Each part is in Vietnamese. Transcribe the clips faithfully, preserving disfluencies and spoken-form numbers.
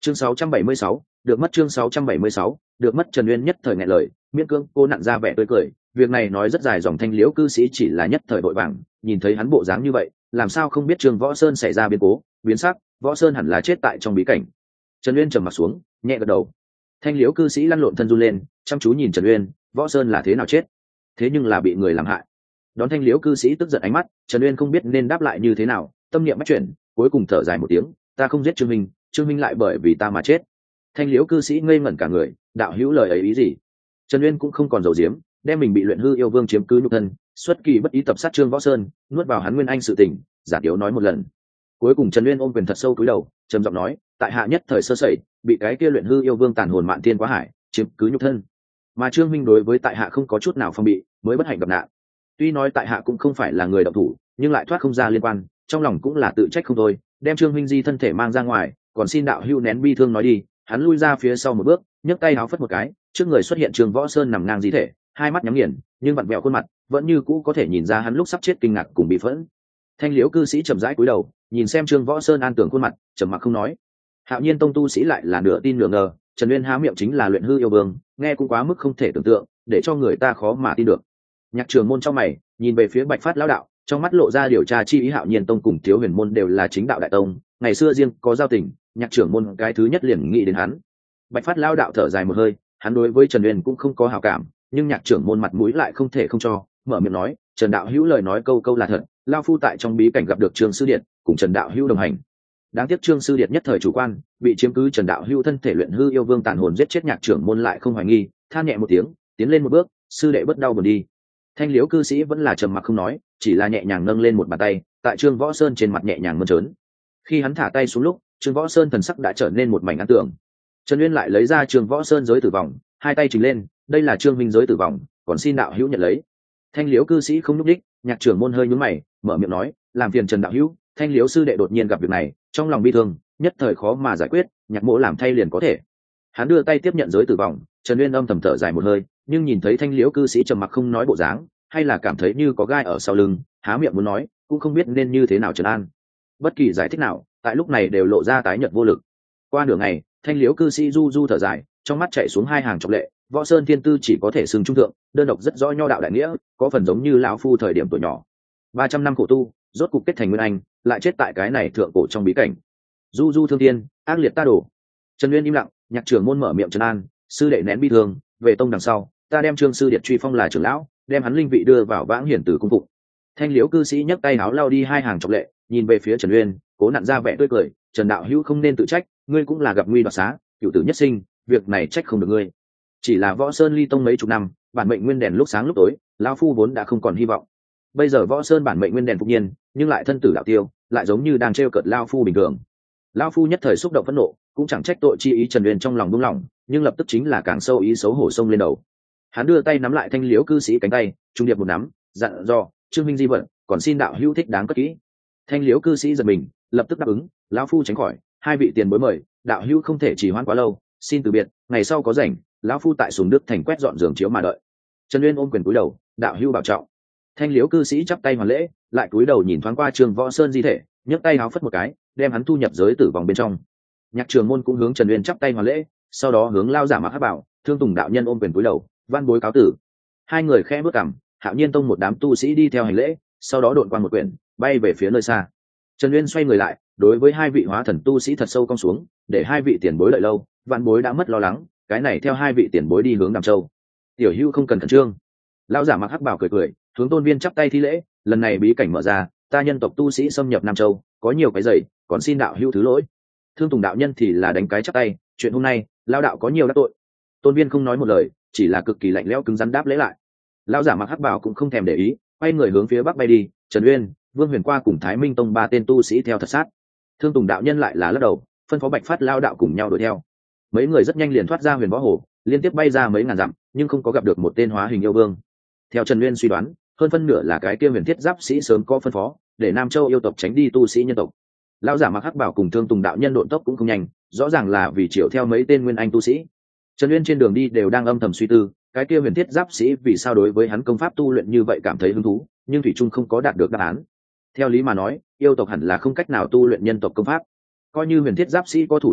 Chương sáu trăm bảy mươi sáu, được mất chương sáu trăm bảy mươi sáu, được mất. Trần Uyên nhất thời nghẹn lời, miễn cưỡng cô nặn ra vẻ tươi cười, việc này nói rất dài dòng. Thanh Liễu cư sĩ chỉ là nhất thời vội vàng, nhìn thấy hắn bộ dáng như vậy, làm sao không biết Trương Võ Sơn xảy ra biến cố, biến sắc, Võ Sơn hẳn là chết tại trong bí cảnh. Trần Uyên trầm mặt xuống, nhẹ gật đầu. Thanh Liễu cư sĩ lăn lộn thân run lên, chăm chú nhìn Trần Uyên, Võ Sơn là thế nào chết? Thế nhưng là bị người làm hại. Đón Thanh Liễu cư sĩ tức giận ánh mắt, Trần Uyên không biết nên đáp lại như thế nào, tâm niệm bắt chuyển, cuối cùng thở dài một tiếng, ta không giết Trương Minh, Trương Minh lại bởi vì ta mà chết. Thanh Liễu cư sĩ ngây ngẩn cả người, đạo hữu lời ấy ý gì? Trần Uyên cũng không còn giấu giếm, đem mình bị luyện hư yêu vương chiếm cứ nhục thân, xuất kỳ bất ý tập sát Trương Võ Sơn, nuốt vào hắn nguyên anh sự tình, giả tiếu nói một lần. Cuối cùng Trần Uyên ôm quyền thật sâu cúi đầu, trầm giọng nói, tại hạ nhất thời sơ sẩy, bị cái kia luyện hư yêu vương tàn hồn mạn tiên quá hải chiếm cứ nhục thân, mà Trương Minh đối với tại hạ không có chút nào phòng bị, mới bất hạnh gặp nạn. Tuy nói tại hạ cũng không phải là người động thủ, nhưng lại thoát không ra liên quan, trong lòng cũng là tự trách không thôi, đem Trương Minh di thân thể mang ra ngoài, còn xin đạo hữu nén bi thương nói đi. Hắn lui ra phía sau một bước, nhấc tay háo phất một cái, trước người xuất hiện Trương Võ Sơn nằm ngang di thể, hai mắt nhắm nghiền, nhưng vặn vẹo khuôn mặt vẫn như cũ có thể nhìn ra hắn lúc sắp chết kinh ngạc cùng bị phẫn. Thanh Liễu cư sĩ chậm rãi cúi đầu, nhìn xem Trương Võ Sơn an tưởng khuôn mặt, trầm mặc không nói. Hạo Nhiên tông tu sĩ lại là nửa tin nửa ngờ, Trần Uyên há miệng chính là luyện hư yêu vương, nghe cũng quá mức không thể tưởng tượng, để cho người ta khó mà tin được. Nhạc Trường môn trong mày, nhìn về phía Bạch Phát lão đạo, trong mắt lộ ra điều tra chi ý. Hạo Nhiên tông cùng Thiếu Huyền môn đều là chính đạo đại tông, ngày xưa riêng có giao tình, Nhạc Trưởng môn cái thứ nhất liền nghĩ đến hắn. Bạch Phát lão đạo thở dài một hơi, hắn đối với Trần Uyên cũng không có hảo cảm, nhưng Nhạc Trưởng môn mặt mũi lại không thể không cho, mở miệng nói, Trần đạo hữu lời nói câu câu là thật, lao phu tại trong bí cảnh gặp được Trương sư điện, cùng Trần đạo hữu đồng hành. Đáng tiếc Trương sư điện nhất thời chủ quan, bị chiếm cứ Trần đạo hữu thân thể luyện hư yêu vương tàn hồn giết chết. Nhạc Trưởng môn lại không hoài nghi, than nhẹ một tiếng, tiến lên một bước, sư đệ bất đau buồn đi. Thanh Liễu cư sĩ vẫn là trầm mặc không nói, chỉ là nhẹ nhàng nâng lên một bàn tay, tại Trương Võ Sơn trên mặt nhẹ nhàng mơn trớn. Khi hắn thả tay xuống lúc, Trương Võ Sơn thần sắc đã trở nên một mảnh an tưởng. Trần Uyên lại lấy ra Trương Võ Sơn giới tử vòng, hai tay trình lên, đây là Trương Minh giới tử vòng, còn xin đạo hữu nhận lấy. Thanh Liễu cư sĩ không nhúc đích, Nhạc Trưởng môn hơi nhướng mày, mở miệng nói, làm phiền Trần đạo hữu, Thanh Liễu sư đệ đột nhiên gặp việc này, trong lòng bi thương, nhất thời khó mà giải quyết, Nhạc mỗ làm thay liền có thể. Hắn đưa tay tiếp nhận giới tử vòng, Trần Uyên âm thầm thở dài một hơi, nhưng nhìn thấy Thanh Liễu cư sĩ trầm mặc không nói bộ dáng, hay là cảm thấy như có gai ở sau lưng, há miệng muốn nói, cũng không biết nên như thế nào trấn an. Bất kỳ giải thích nào, tại lúc này đều lộ ra tái nhợt vô lực. Qua nửa ngày, Thanh Liễu cư sĩ du du thở dài, trong mắt chảy xuống hai hàng trọng lệ. Võ Sơn thiên tư chỉ có thể xưng trung thượng, đơn độc rất rõ nho đạo đại nghĩa, có phần giống như lão phu thời điểm tuổi nhỏ. Ba trăm năm khổ tu, rốt cục kết thành nguyên anh, lại chết tại cái này thượng cổ trong bí cảnh. Du du thương thiên, ác liệt ta đổ. Trần Uyên im lặng, Nhạc Trưởng môn mở miệng trấn an, sư đệ nén bi thương, về tông đằng sau, ta đem Trương sư điện truy phong là trưởng lão, đem hắn linh vị đưa vào Vãng Hiển Tử cung phụng. Thanh Liễu cư sĩ nhấc tay áo lau đi hai hàng trọng lệ, nhìn về phía Trần Uyên, cố nặn ra vẻ tươi cười, Trần đạo hữu không nên tự trách, ngươi cũng là gặp nguy đoạt xá, cửu tử nhất sinh, việc này trách không được ngươi. Chỉ là Võ Sơn ly tông mấy chục năm, bản mệnh nguyên đèn lúc sáng lúc tối, lão phu vốn đã không còn hy vọng. Bây giờ Võ Sơn bản mệnh nguyên đèn phục nhiên, nhưng lại thân tử đạo tiêu, lại giống như đang trêu cợt lão phu bình thường. Lão phu nhất thời xúc động phẫn nộ, cũng chẳng trách tội chi ý. Trần Uyên trong lòng buông lỏng, nhưng lập tức chính là càng sâu ý xấu hổ xông lên đầu. Hắn đưa tay nắm lại Thanh Liễu cư sĩ cánh tay, trung điệp một nắm, dặn dò, Trương Minh di vận, còn xin đạo hữu thích đáng cất kỹ. Thanh Liễu cư sĩ giật mình, lập tức đáp ứng, lão phu tránh khỏi, hai vị tiền bối mời, đạo hữu không thể trì hoãn quá lâu, xin từ biệt, ngày sau có rảnh, lão phu tại Sùng Đức thành quét dọn giường chiếu mà đợi. Trần Uyên ôm quyền cúi đầu, đạo hữu bảo trọng. Thanh Liễu cư sĩ chắp tay hoàn lễ, lại cúi đầu nhìn thoáng qua Trương Võ Sơn di thể, nhấc tay háo phất một cái, đem hắn thu nhập giới tử vòng bên trong. Nhạc Trường môn cũng hướng Trần Uyên chắp tay hoàn lễ, sau đó hướng lao giả mặc hắc bảo, Thương Tùng đạo nhân ôm quyền cúi đầu, van bối cáo tử. Hai người khẽ bước cằm, Hạo Nhiên tông một đám tu sĩ đi theo hành lễ, sau đó độn qua một quyển, bay về phía nơi xa. Trần Uyên xoay người lại, đối với hai vị hóa thần tu sĩ thật sâu cong xuống, để hai vị tiền bối đợi lâu, vạn bối đã mất lo lắng, cái này theo hai vị tiền bối đi hướng Đàm Châu. Tiểu Hữu không cần khẩn trương. Lão giả mặc hắc bảo cười cười, hướng Tôn Viên chắp tay thi lễ, lần này bí cảnh mở ra, ta nhân tộc tu sĩ xâm nhập Nam Châu, có nhiều cái dày, còn xin đạo hữu thứ lỗi. Thương Tùng đạo nhân thì là đánh cái chắp tay, chuyện hôm nay, lão đạo có nhiều đắc tội. Tôn Viên không nói một lời, chỉ là cực kỳ lạnh lẽo cứng rắn đáp lễ lại. Lão giả mặc hắc bảo cũng không thèm để ý, quay người hướng phía bắc bay đi. Trần Uyên, Vương Huyền qua cùng Thái Minh tông ba tên tu sĩ theo thật sát. Thương Tùng đạo nhân lại là lắc đầu, phân phó Bạch Phát lao đạo cùng nhau đuổi theo. Mấy người rất nhanh liền thoát ra Huyền Võ Hồ, liên tiếp bay ra mấy ngàn dặm, nhưng không có gặp được một tên hóa hình yêu vương. Theo Trần Uyên suy đoán, hơn phân nửa là cái kia Huyền Thiết Giáp sĩ sớm có phân phó, để Nam Châu yêu tộc tránh đi tu sĩ nhân tộc. Lão giả mặc hắc bảo cùng Thương Tùng đạo nhân độn tốc cũng không nhanh, rõ ràng là vì chiều theo mấy tên nguyên anh tu sĩ. Trần Uyên trên đường đi đều đang âm thầm suy tư, cái kia Huyền Thiết Giáp sĩ vì sao đối với hắn công pháp tu luyện như vậy cảm thấy hứng thú, nhưng thủy trung không có đạt được đáp án. Theo lý mà nói, yêu tộc hẳn là không cách nào tu luyện nhân tộc công pháp. Coi như Huyền Thiết Giáp sĩ có thủ đoạn khác,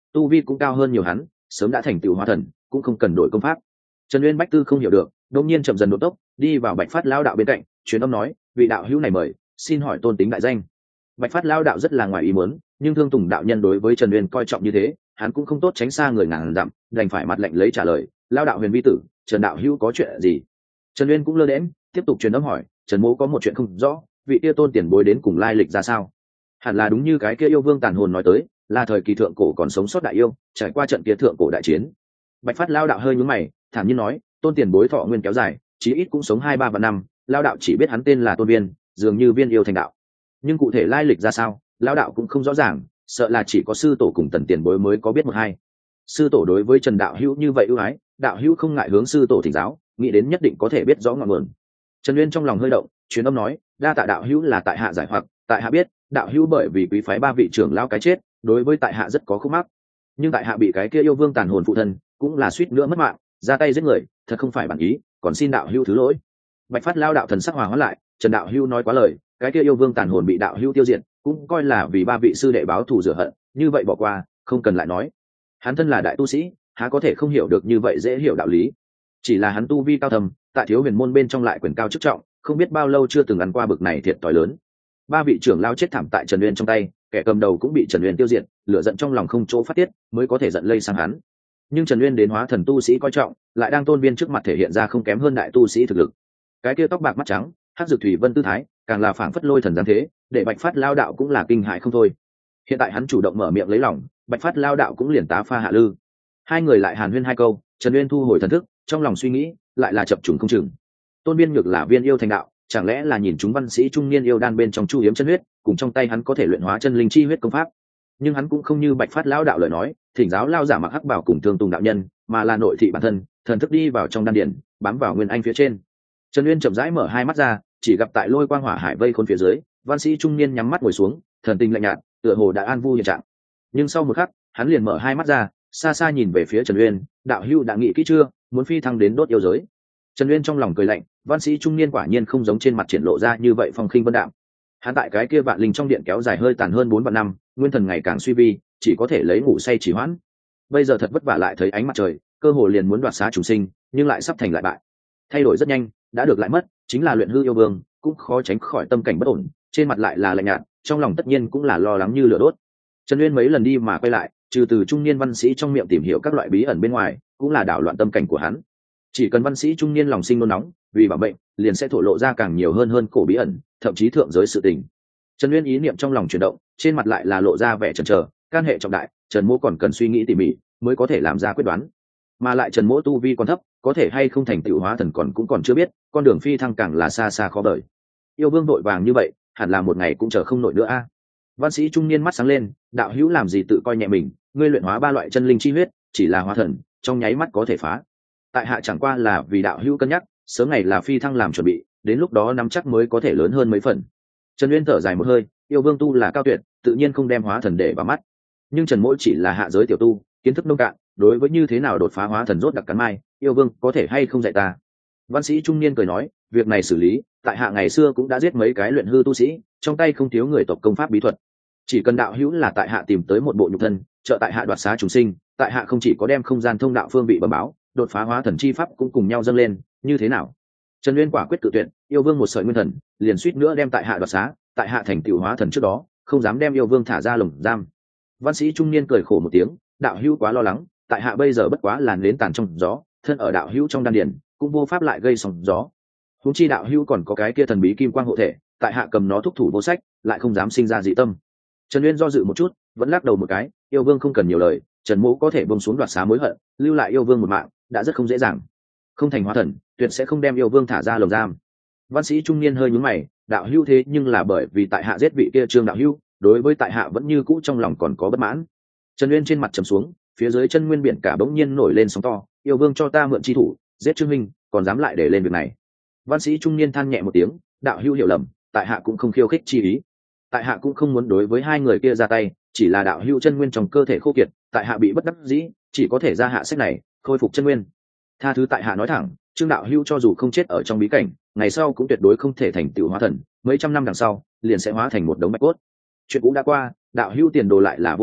tu vi cũng cao hơn nhiều hắn, sớm đã thành tựu hóa thần, cũng không cần đổi công pháp. Trần Uyên Bách Tư không hiểu được, đột nhiên chậm dần độ tốc, đi vào Bạch Phát Lão đạo bên cạnh, truyền âm nói, vị đạo hữu này mời, xin hỏi tôn tính đại danh. Bạch Phát Lão đạo rất là ngoài ý muốn, nhưng Thương Tùng đạo nhân đối với Trần Uyên coi trọng như thế, hắn cũng không tốt tránh xa người ngàn dặm, đành phải mặt lạnh lấy trả lời, Lão đạo huyền vi tử, Trần đạo hữu có chuyện gì? Trần Uyên cũng lơ đễnh, tiếp tục truyền âm hỏi, Trần mỗ có một chuyện không rõ, vị kia tôn tiền bối đến cùng lai lịch ra sao? Hẳn là đúng như cái kia yêu vương tàn hồn nói tới, là thời kỳ thượng cổ còn sống sót đại yêu, trải qua trận kia thượng cổ đại chiến. Bạch Phát Lão đạo hơi nhướng mày, thản nhiên nói, tôn tiền bối thọ nguyên kéo dài, chí ít cũng sống hai ba vạn năm, Lão đạo chỉ biết hắn tên là Tôn Viên, dường như viên yêu thành đạo, nhưng cụ thể lai lịch ra sao, Lão đạo cũng không rõ ràng, sợ là chỉ có sư tổ cùng tần tiền bối mới có biết một hai. Sư tổ đối với Trần đạo hữu như vậy ưu ái, đạo hữu không ngại hướng sư tổ thỉnh giáo, nghĩ đến nhất định có thể biết rõ ngọn nguồn. Trần Uyên trong lòng hơi động, truyền âm nói, đa tạ đạo hữu là tại hạ giải hoặc, tại hạ biết đạo hữu bởi vì quý phái ba vị trưởng lão cái chết, đối với tại hạ rất có khúc mắc, nhưng tại hạ bị cái kia yêu vương tàn hồn phụ thân, cũng là suýt nữa mất mạng, ra tay giết người, thật không phải bản ý, còn xin đạo hữu thứ lỗi. Bạch Phát Lão đạo thần sắc hòa hóa lại, Trần đạo hữu nói quá lời, cái kia yêu vương tàn hồn bị đạo hữu tiêu diệt, cũng coi là vì ba vị sư đệ báo thù rửa hận, như vậy bỏ qua, không cần lại nói. Hắn thân là đại tu sĩ, há có thể không hiểu được như vậy dễ hiểu đạo lý. Chỉ là hắn tu vi cao thầm, tại thiếu huyền môn bên trong lại quyền cao chức trọng, không biết bao lâu chưa từng ăn qua bực này thiệt thòi lớn. Ba vị trưởng lao chết thảm tại Trần Uyên trong tay, kẻ cầm đầu cũng bị Trần Uyên tiêu diệt, lửa giận trong lòng không chỗ phát tiết, mới có thể giận lây sang hắn. Nhưng Trần Uyên đến hóa thần tu sĩ coi trọng, lại đang Tôn Viên trước mặt thể hiện ra không kém hơn đại tu sĩ thực lực. Cái kia tóc bạc mắt trắng, hắc dược thủy vân tư thái, càng là phảng phất lôi thần giáng thế, để Bạch Phát Lao đạo cũng là kinh hãi không thôi. Hiện tại hắn chủ động mở miệng lấy lòng, Bạch Phát Lao đạo cũng liền tá pha hạ lư. Hai người lại hàn huyên hai câu, Trần Uyên thu hồi thần thức, trong lòng suy nghĩ, lại là chập trùng không chừng. Tôn Viên ngược là viên yêu thành đạo, chẳng lẽ là nhìn chúng văn sĩ trung niên yêu đan bên trong chu hiếm chân huyết, cùng trong tay hắn có thể luyện hóa chân linh chi huyết công pháp. Nhưng hắn cũng không như Bạch Phát Lão đạo lời nói, thỉnh giáo lao giả mặc hắc bảo cùng Thương Tùng đạo nhân, mà là nội thị bản thân, thần thức đi vào trong đan điển, bám vào nguyên anh phía trên. Trần Uyên chậm rãi mở hai mắt ra, chỉ gặp tại lôi quang hỏa hải vây khôn phía dưới, văn sĩ trung niên nhắm mắt ngồi xuống, thần tình lạnh nhạt, tựa hồ đã an vui hiện trạng. Nhưng sau một khắc, hắn liền mở hai mắt ra, xa xa nhìn về phía Trần Uyên, đạo hữu đã nghĩ kỹ chưa, muốn phi thăng đến đốt yêu giới? Trần Uyên trong lòng cười lạnh, văn sĩ trung niên quả nhiên không giống trên mặt triển lộ ra như vậy phong khinh vân đạm. Hắn tại cái kia vạn linh trong điện kéo dài hơi tàn hơn bốn vạn năm, nguyên thần ngày càng suy vi, chỉ có thể lấy ngủ say chỉ hoãn. Bây giờ thật vất vả lại thấy ánh mặt trời, cơ hồ liền muốn đoạt xá chủ sinh, nhưng lại sắp thành lại bại. Thay đổi rất nhanh, đã được lại mất, chính là luyện hư yêu vương, cũng khó tránh khỏi tâm cảnh bất ổn, trên mặt lại là lạnh nhạt, trong lòng tất nhiên cũng là lo lắng như lửa đốt. Trần Uyên mấy lần đi mà quay lại, trừ từ trung niên văn sĩ trong miệng tìm hiểu các loại bí ẩn bên ngoài, cũng là đảo loạn tâm cảnh của hắn. Chỉ cần văn sĩ trung niên lòng sinh nôn nóng, vì bảo bệnh, liền sẽ thổ lộ ra càng nhiều hơn hơn cổ bí ẩn, thậm chí thượng giới sự tình. Trần Uyên ý niệm trong lòng chuyển động, trên mặt lại là lộ ra vẻ chần chờ, can hệ trọng đại, Trần Mỗ còn cần suy nghĩ tỉ mỉ, mới có thể làm ra quyết đoán. Mà lại Trần Mỗ tu vi còn thấp, có thể hay không thành tựu hóa thần còn cũng còn chưa biết, con đường phi thăng càng là xa xa khó đợi. Yêu vương vội vàng như vậy, hẳn là một ngày cũng chờ không nổi nữa a. Văn sĩ trung niên mắt sáng lên, đạo hữu làm gì tự coi nhẹ mình, ngươi luyện hóa ba loại chân linh chi huyết, chỉ là hóa thần, trong nháy mắt có thể phá. Tại hạ chẳng qua là vì đạo hữu cân nhắc, sớm ngày là phi thăng làm chuẩn bị, đến lúc đó nắm chắc mới có thể lớn hơn mấy phần. Trần Uyên thở dài một hơi, yêu vương tu là cao tuyệt, tự nhiên không đem hóa thần để vào mắt. Nhưng Trần Mỗ chỉ là hạ giới tiểu tu, kiến thức nông cạn, đối với như thế nào đột phá hóa thần rốt đặc cắn mai, yêu vương có thể hay không dạy ta? Văn sĩ trung niên cười nói, việc này xử lý, tại hạ ngày xưa cũng đã giết mấy cái luyện hư tu sĩ, trong tay không thiếu người tộc công pháp bí thuật. Chỉ cần đạo hữu là tại hạ tìm tới một bộ nhục thân, trợ tại hạ đoạt xá chúng sinh, tại hạ không chỉ có đem không gian thông đạo phương vị bẩm báo, đột phá hóa thần chi pháp cũng cùng nhau dâng lên, như thế nào? Trần Uyên quả quyết tự tuyển, yêu vương một sợi nguyên thần, liền suýt nữa đem tại hạ đoạt xá, tại hạ thành tựu hóa thần trước đó, không dám đem yêu vương thả ra lồng giam. Văn sĩ trung niên cười khổ một tiếng, đạo hữu quá lo lắng, tại hạ bây giờ bất quá là nến tàn trong gió, thân ở đạo hữu trong đan điền, cũng vô pháp lại gây sóng gió. Huống chi đạo hữu còn có cái kia thần bí kim quang hộ thể, tại hạ cầm nó thúc thủ vô sách, lại không dám sinh ra dị tâm. Trần Uyên do dự một chút, vẫn lắc đầu một cái, yêu vương không cần nhiều lời, Trần Mỗ có thể buông xuống đoạt xá mối hận, lưu lại yêu vương một mạng, đã rất không dễ dàng. Không thành hóa thần, tuyệt sẽ không đem yêu vương thả ra lồng giam. Văn sĩ trung niên hơi nhướng mày, đạo hữu thế nhưng là bởi vì tại hạ giết vị kia Trương đạo hữu, đối với tại hạ vẫn như cũ trong lòng còn có bất mãn. Trần Uyên trên mặt trầm xuống, phía dưới chân nguyên biển cả bỗng nhiên nổi lên sóng to, yêu vương cho ta mượn chi thủ, giết Trương minh, còn dám lại để lên việc này. Văn sĩ trung niên than nhẹ một tiếng, đạo hữu hiểu lầm, tại hạ cũng không khiêu khích chi ý. Tại hạ cũng không muốn đối với hai người kia ra tay, chỉ là đạo hữu chân nguyên trong cơ thể khô kiệt, tại hạ bị bất đắc dĩ, chỉ có thể ra hạ sách này, khôi phục chân nguyên. Tha thứ tại hạ nói thẳng, Trương đạo hữu cho dù không chết ở trong bí cảnh, ngày sau cũng tuyệt đối không thể thành tựu hóa thần, mấy trăm năm đằng sau, liền sẽ hóa thành một đống bạch cốt. Chuyện cũ đã qua, đạo hữu tiền đồ lại là vô lượng,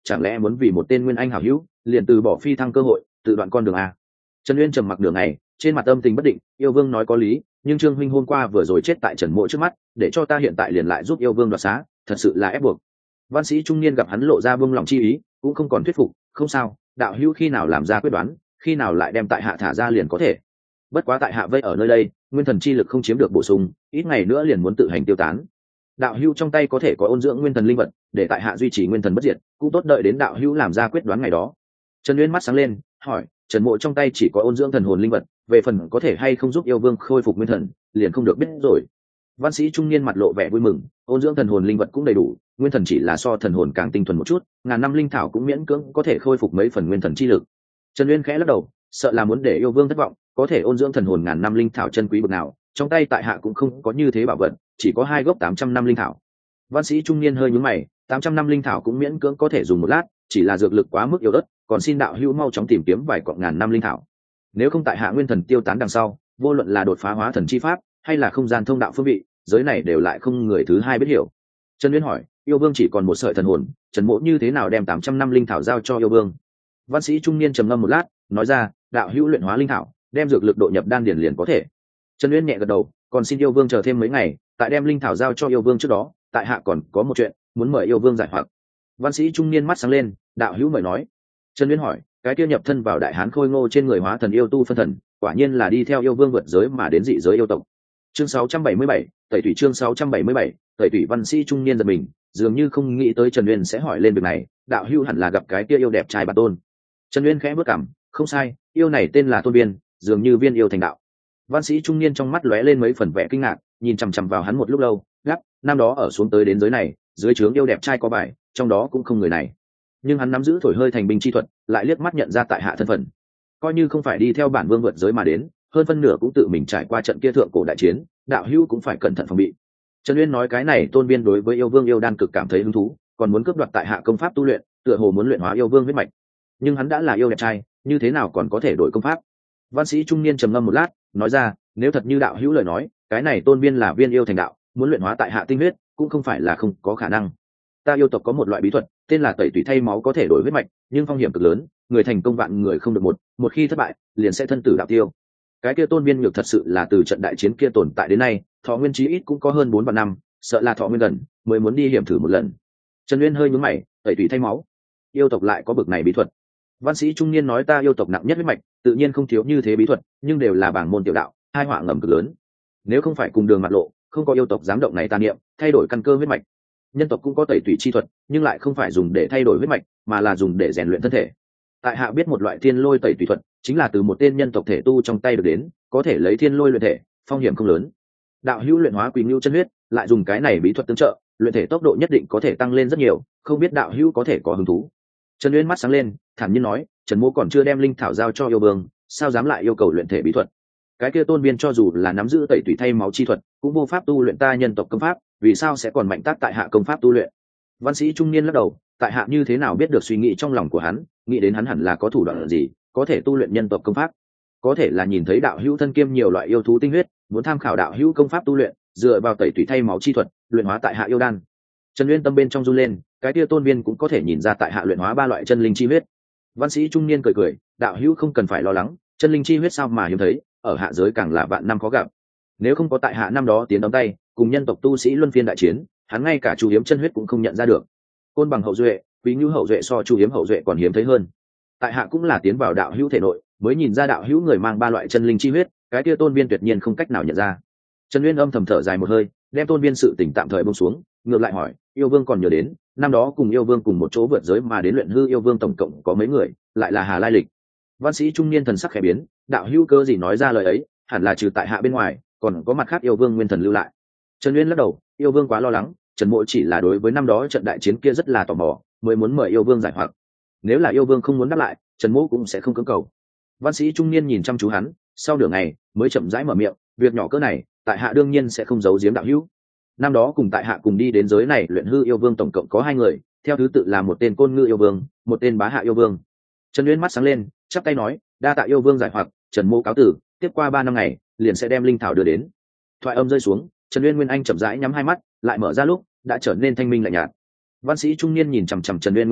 chẳng lẽ muốn vì một tên nguyên anh hảo hữu liền từ bỏ phi thăng cơ hội tự đoạn con đường a? Trần Uyên trầm mặc đường này, trên mặt âm tình bất định. Yêu vương nói có lý, nhưng Trương huynh hôm qua vừa rồi chết tại Trần Mộ trước mắt, để cho ta hiện tại liền lại giúp yêu vương đoạt xá, thật sự là ép buộc. Văn sĩ trung niên gặp hắn lộ ra buông lòng chi ý, cũng không còn thuyết phục. Không sao, đạo hữu khi nào làm ra quyết đoán, khi nào lại đem tại hạ thả ra liền có thể. Bất quá tại hạ vây ở nơi đây, nguyên thần chi lực không chiếm được bổ sung, ít ngày nữa liền muốn tự hành tiêu tán. Đạo hữu trong tay có thể có ôn dưỡng nguyên thần linh vật, để tại hạ duy trì nguyên thần bất diệt, cũng tốt đợi đến đạo hữu làm ra quyết đoán ngày đó. Trần Uyên mắt sáng lên, hỏi: Trần Mộ trong tay chỉ có ôn dưỡng thần hồn linh vật, về phần có thể hay không giúp yêu vương khôi phục nguyên thần, liền không được biết rồi. Văn sĩ trung niên mặt lộ vẻ vui mừng, ôn dưỡng thần hồn linh vật cũng đầy đủ, nguyên thần chỉ là so thần hồn càng tinh thuần một chút, ngàn năm linh thảo cũng miễn cưỡng có thể khôi phục mấy phần nguyên thần chi lực. Trần Uyên khẽ lắc đầu, sợ là muốn để yêu vương thất vọng, có thể ôn dưỡng thần hồn ngàn năm linh thảo chân quý bậc nào, trong tay tại hạ cũng không có như thế bảo vật, chỉ có hai gốc tám trăm năm linh thảo. Văn sĩ trung niên hơi nhướng mày, tám trăm năm linh thảo cũng miễn cưỡng có thể dùng một lát, chỉ là dược lực quá mức yếu ớt, còn xin đạo hữu mau chóng tìm kiếm vài cọng ngàn năm linh thảo. Nếu không tại hạ nguyên thần tiêu tán đằng sau, vô luận là đột phá hóa thần chi pháp hay là không gian thông đạo phương vị, giới này đều lại không người thứ hai biết hiểu. Trần Uyên hỏi: yêu vương chỉ còn một sợi thần hồn, Trần Mộ như thế nào đem tám trăm năm linh thảo giao cho yêu vương? Văn sĩ trung niên trầm ngâm một lát, nói ra: đạo hữu luyện hóa linh thảo, đem dược lực độ nhập đan điển liền có thể. Trần Uyên nhẹ gật đầu, còn xin yêu vương chờ thêm mấy ngày, tại đem linh thảo giao cho yêu vương trước đó, tại hạ còn có một chuyện muốn mời yêu vương giải hoặc. Văn sĩ trung niên mắt sáng lên, đạo hữu mời nói. Trần Uyên hỏi: cái kia nhập thân vào đại hán khôi ngô trên người hóa thần yêu tu phân thần, quả nhiên là đi theo yêu vương vượt giới mà đến dị giới yêu tộc. Chương sáu trăm bảy mươi bảy, tẩy thủy. Chương sáu trăm bảy mươi bảy, tẩy thủy. Văn sĩ trung niên giật mình, dường như không nghĩ tới Trần Uyên sẽ hỏi lên việc này. Đạo hữu hẳn là gặp cái kia yêu đẹp trai bản tôn. Trần Uyên khẽ bước cằm, không sai, yêu này tên là Tôn Biên, dường như viên yêu thành đạo. Văn sĩ trung niên trong mắt lóe lên mấy phần vẻ kinh ngạc, nhìn chằm chằm vào hắn một lúc lâu, gắt, năm đó ở xuống tới đến giới này, dưới trướng yêu đẹp trai có bài, trong đó cũng không người này. Nhưng hắn nắm giữ thổi hơi thành binh chi thuật, lại liếc mắt nhận ra tại hạ thân phận, coi như không phải đi theo bản vương vượt giới mà đến, hơn phân nửa cũng tự mình trải qua trận kia thượng cổ đại chiến, đạo hữu cũng phải cẩn thận phòng bị. Trần Uyên nói cái này Tôn Biên đối với yêu vương yêu đan cực cảm thấy hứng thú, còn muốn cướp đoạt tại hạ công pháp tu luyện, tựa hồ muốn luyện hóa yêu vương huyết mạch. Nhưng hắn đã là yêu đẹp trai, như thế nào còn có thể đổi công pháp? Văn sĩ trung niên trầm ngâm một lát, nói ra: nếu thật như đạo hữu lời nói, cái này Tôn Biên là viên yêu thành đạo, muốn luyện hóa tại hạ tinh huyết, cũng không phải là không có khả năng. Ta yêu tộc có một loại bí thuật, tên là tẩy tủy thay máu, có thể đổi huyết mạch, nhưng phong hiểm cực lớn, người thành công vạn người không được một, một khi thất bại, liền sẽ thân tử đạo tiêu. Cái kia Tôn Biên nhược thật sự là từ trận đại chiến kia tồn tại đến nay, thọ nguyên chí ít cũng có hơn bốn vạn năm, sợ là thọ nguyên gần, mới muốn đi hiểm thử một lần. Trần Uyên hơi nhướng mày, tẩy tủy thay máu, yêu tộc lại có bực này bí thuật? Văn sĩ trung niên nói: ta yêu tộc nặng nhất huyết mạch, tự nhiên không thiếu như thế bí thuật, nhưng đều là bảng môn tiểu đạo, hai họa ngầm cực lớn. Nếu không phải cùng đường mặt lộ, không có yêu tộc dám động này tà niệm, thay đổi căn cơ huyết mạch. Nhân tộc cũng có tẩy tủy chi thuật, nhưng lại không phải dùng để thay đổi huyết mạch, mà là dùng để rèn luyện thân thể. Tại hạ biết một loại thiên lôi tẩy tủy thuật, chính là từ một tên nhân tộc thể tu trong tay được đến, có thể lấy thiên lôi luyện thể, phong hiểm không lớn. Đạo hữu luyện hóa quỷ ngưu chân huyết, lại dùng cái này bí thuật tương trợ, luyện thể tốc độ nhất định có thể tăng lên rất nhiều, không biết đạo hữu có thể có hứng thú? Trần Uyên mắt sáng lên, thản nhiên nói: Trần Mỗ còn chưa đem linh thảo giao cho yêu vương, sao dám lại yêu cầu luyện thể bí thuật? Cái kia Tôn Biên cho dù là nắm giữ tẩy tủy thay máu chi thuật, cũng vô pháp tu luyện ta nhân tộc công pháp, vì sao sẽ còn mạnh tác tại hạ công pháp tu luyện? Văn sĩ trung niên lắc đầu, tại hạ như thế nào biết được suy nghĩ trong lòng của hắn, nghĩ đến hắn hẳn là có thủ đoạn gì, có thể tu luyện nhân tộc công pháp. Có thể là nhìn thấy đạo hữu thân kiêm nhiều loại yêu thú tinh huyết, muốn tham khảo đạo hữu công pháp tu luyện, dựa vào tẩy tủy thay máu chi thuật, luyện hóa tại hạ yêu đan. Trần Uyên tâm bên trong run lên, cái kia Tôn Biên cũng có thể nhìn ra tại hạ luyện hóa ba loại chân linh chi huyết. Văn sĩ trung niên cười cười, đạo hữu không cần phải lo lắng, chân linh chi huyết sao mà hiếm thấy, ở hạ giới càng là vạn năm khó gặp. Nếu không có tại hạ năm đó tiến đóng tay, cùng nhân tộc tu sĩ luân phiên đại chiến, hắn ngay cả chu hiếm chân huyết cũng không nhận ra được. Côn bằng hậu duệ, quý ngưu hậu duệ so chu hiếm hậu duệ còn hiếm thấy hơn. Tại hạ cũng là tiến vào đạo hữu thể nội, mới nhìn ra đạo hữu người mang ba loại chân linh chi huyết, cái kia Tôn Biên tuyệt nhiên không cách nào nhận ra. Trần Uyên âm thầm thở dài một hơi, đem Tôn Biên sự tình tạm thời buông xuống, ngược lại hỏi: yêu vương còn nhớ đến năm đó cùng yêu vương cùng một chỗ vượt giới mà đến luyện hư yêu vương tổng cộng có mấy người, lại là hà lai lịch? Văn sĩ trung niên thần sắc khẽ biến, đạo hữu cơ gì nói ra lời ấy, hẳn là trừ tại hạ bên ngoài, còn có mặt khác yêu vương nguyên thần lưu lại. Trần Uyên lắc đầu, yêu vương quá lo lắng, Trần Mộ chỉ là đối với năm đó trận đại chiến kia rất là tò mò, mới muốn mời yêu vương giải hoặc. Nếu là yêu vương không muốn đáp lại, Trần Mộ cũng sẽ không cưỡng cầu. Văn sĩ trung niên nhìn chăm chú hắn, sau nửa ngày mới chậm rãi mở miệng: việc nhỏ cỡ này, tại hạ đương nhiên sẽ không giấu giếm đạo hữu. Năm đó cùng tại hạ cùng đi đến giới này luyện hư yêu vương tổng cộng có hai người, theo thứ tự là một tên côn ngư yêu vương, một tên bá hạ yêu vương. Trần Uyên mắt sáng lên, chắp tay nói: đa tạ yêu vương giải hoặc, Trần Mộ cáo tử, tiếp qua ba năm ngày liền sẽ đem linh thảo đưa đến. Thoại âm rơi xuống, Trần Uyên Nguyên Anh chậm rãi nhắm hai mắt, lại mở ra lúc đã trở nên thanh minh lạnh nhạt. Văn sĩ trung niên nhìn chằm chằm Trần Uyên Nguyên Anh,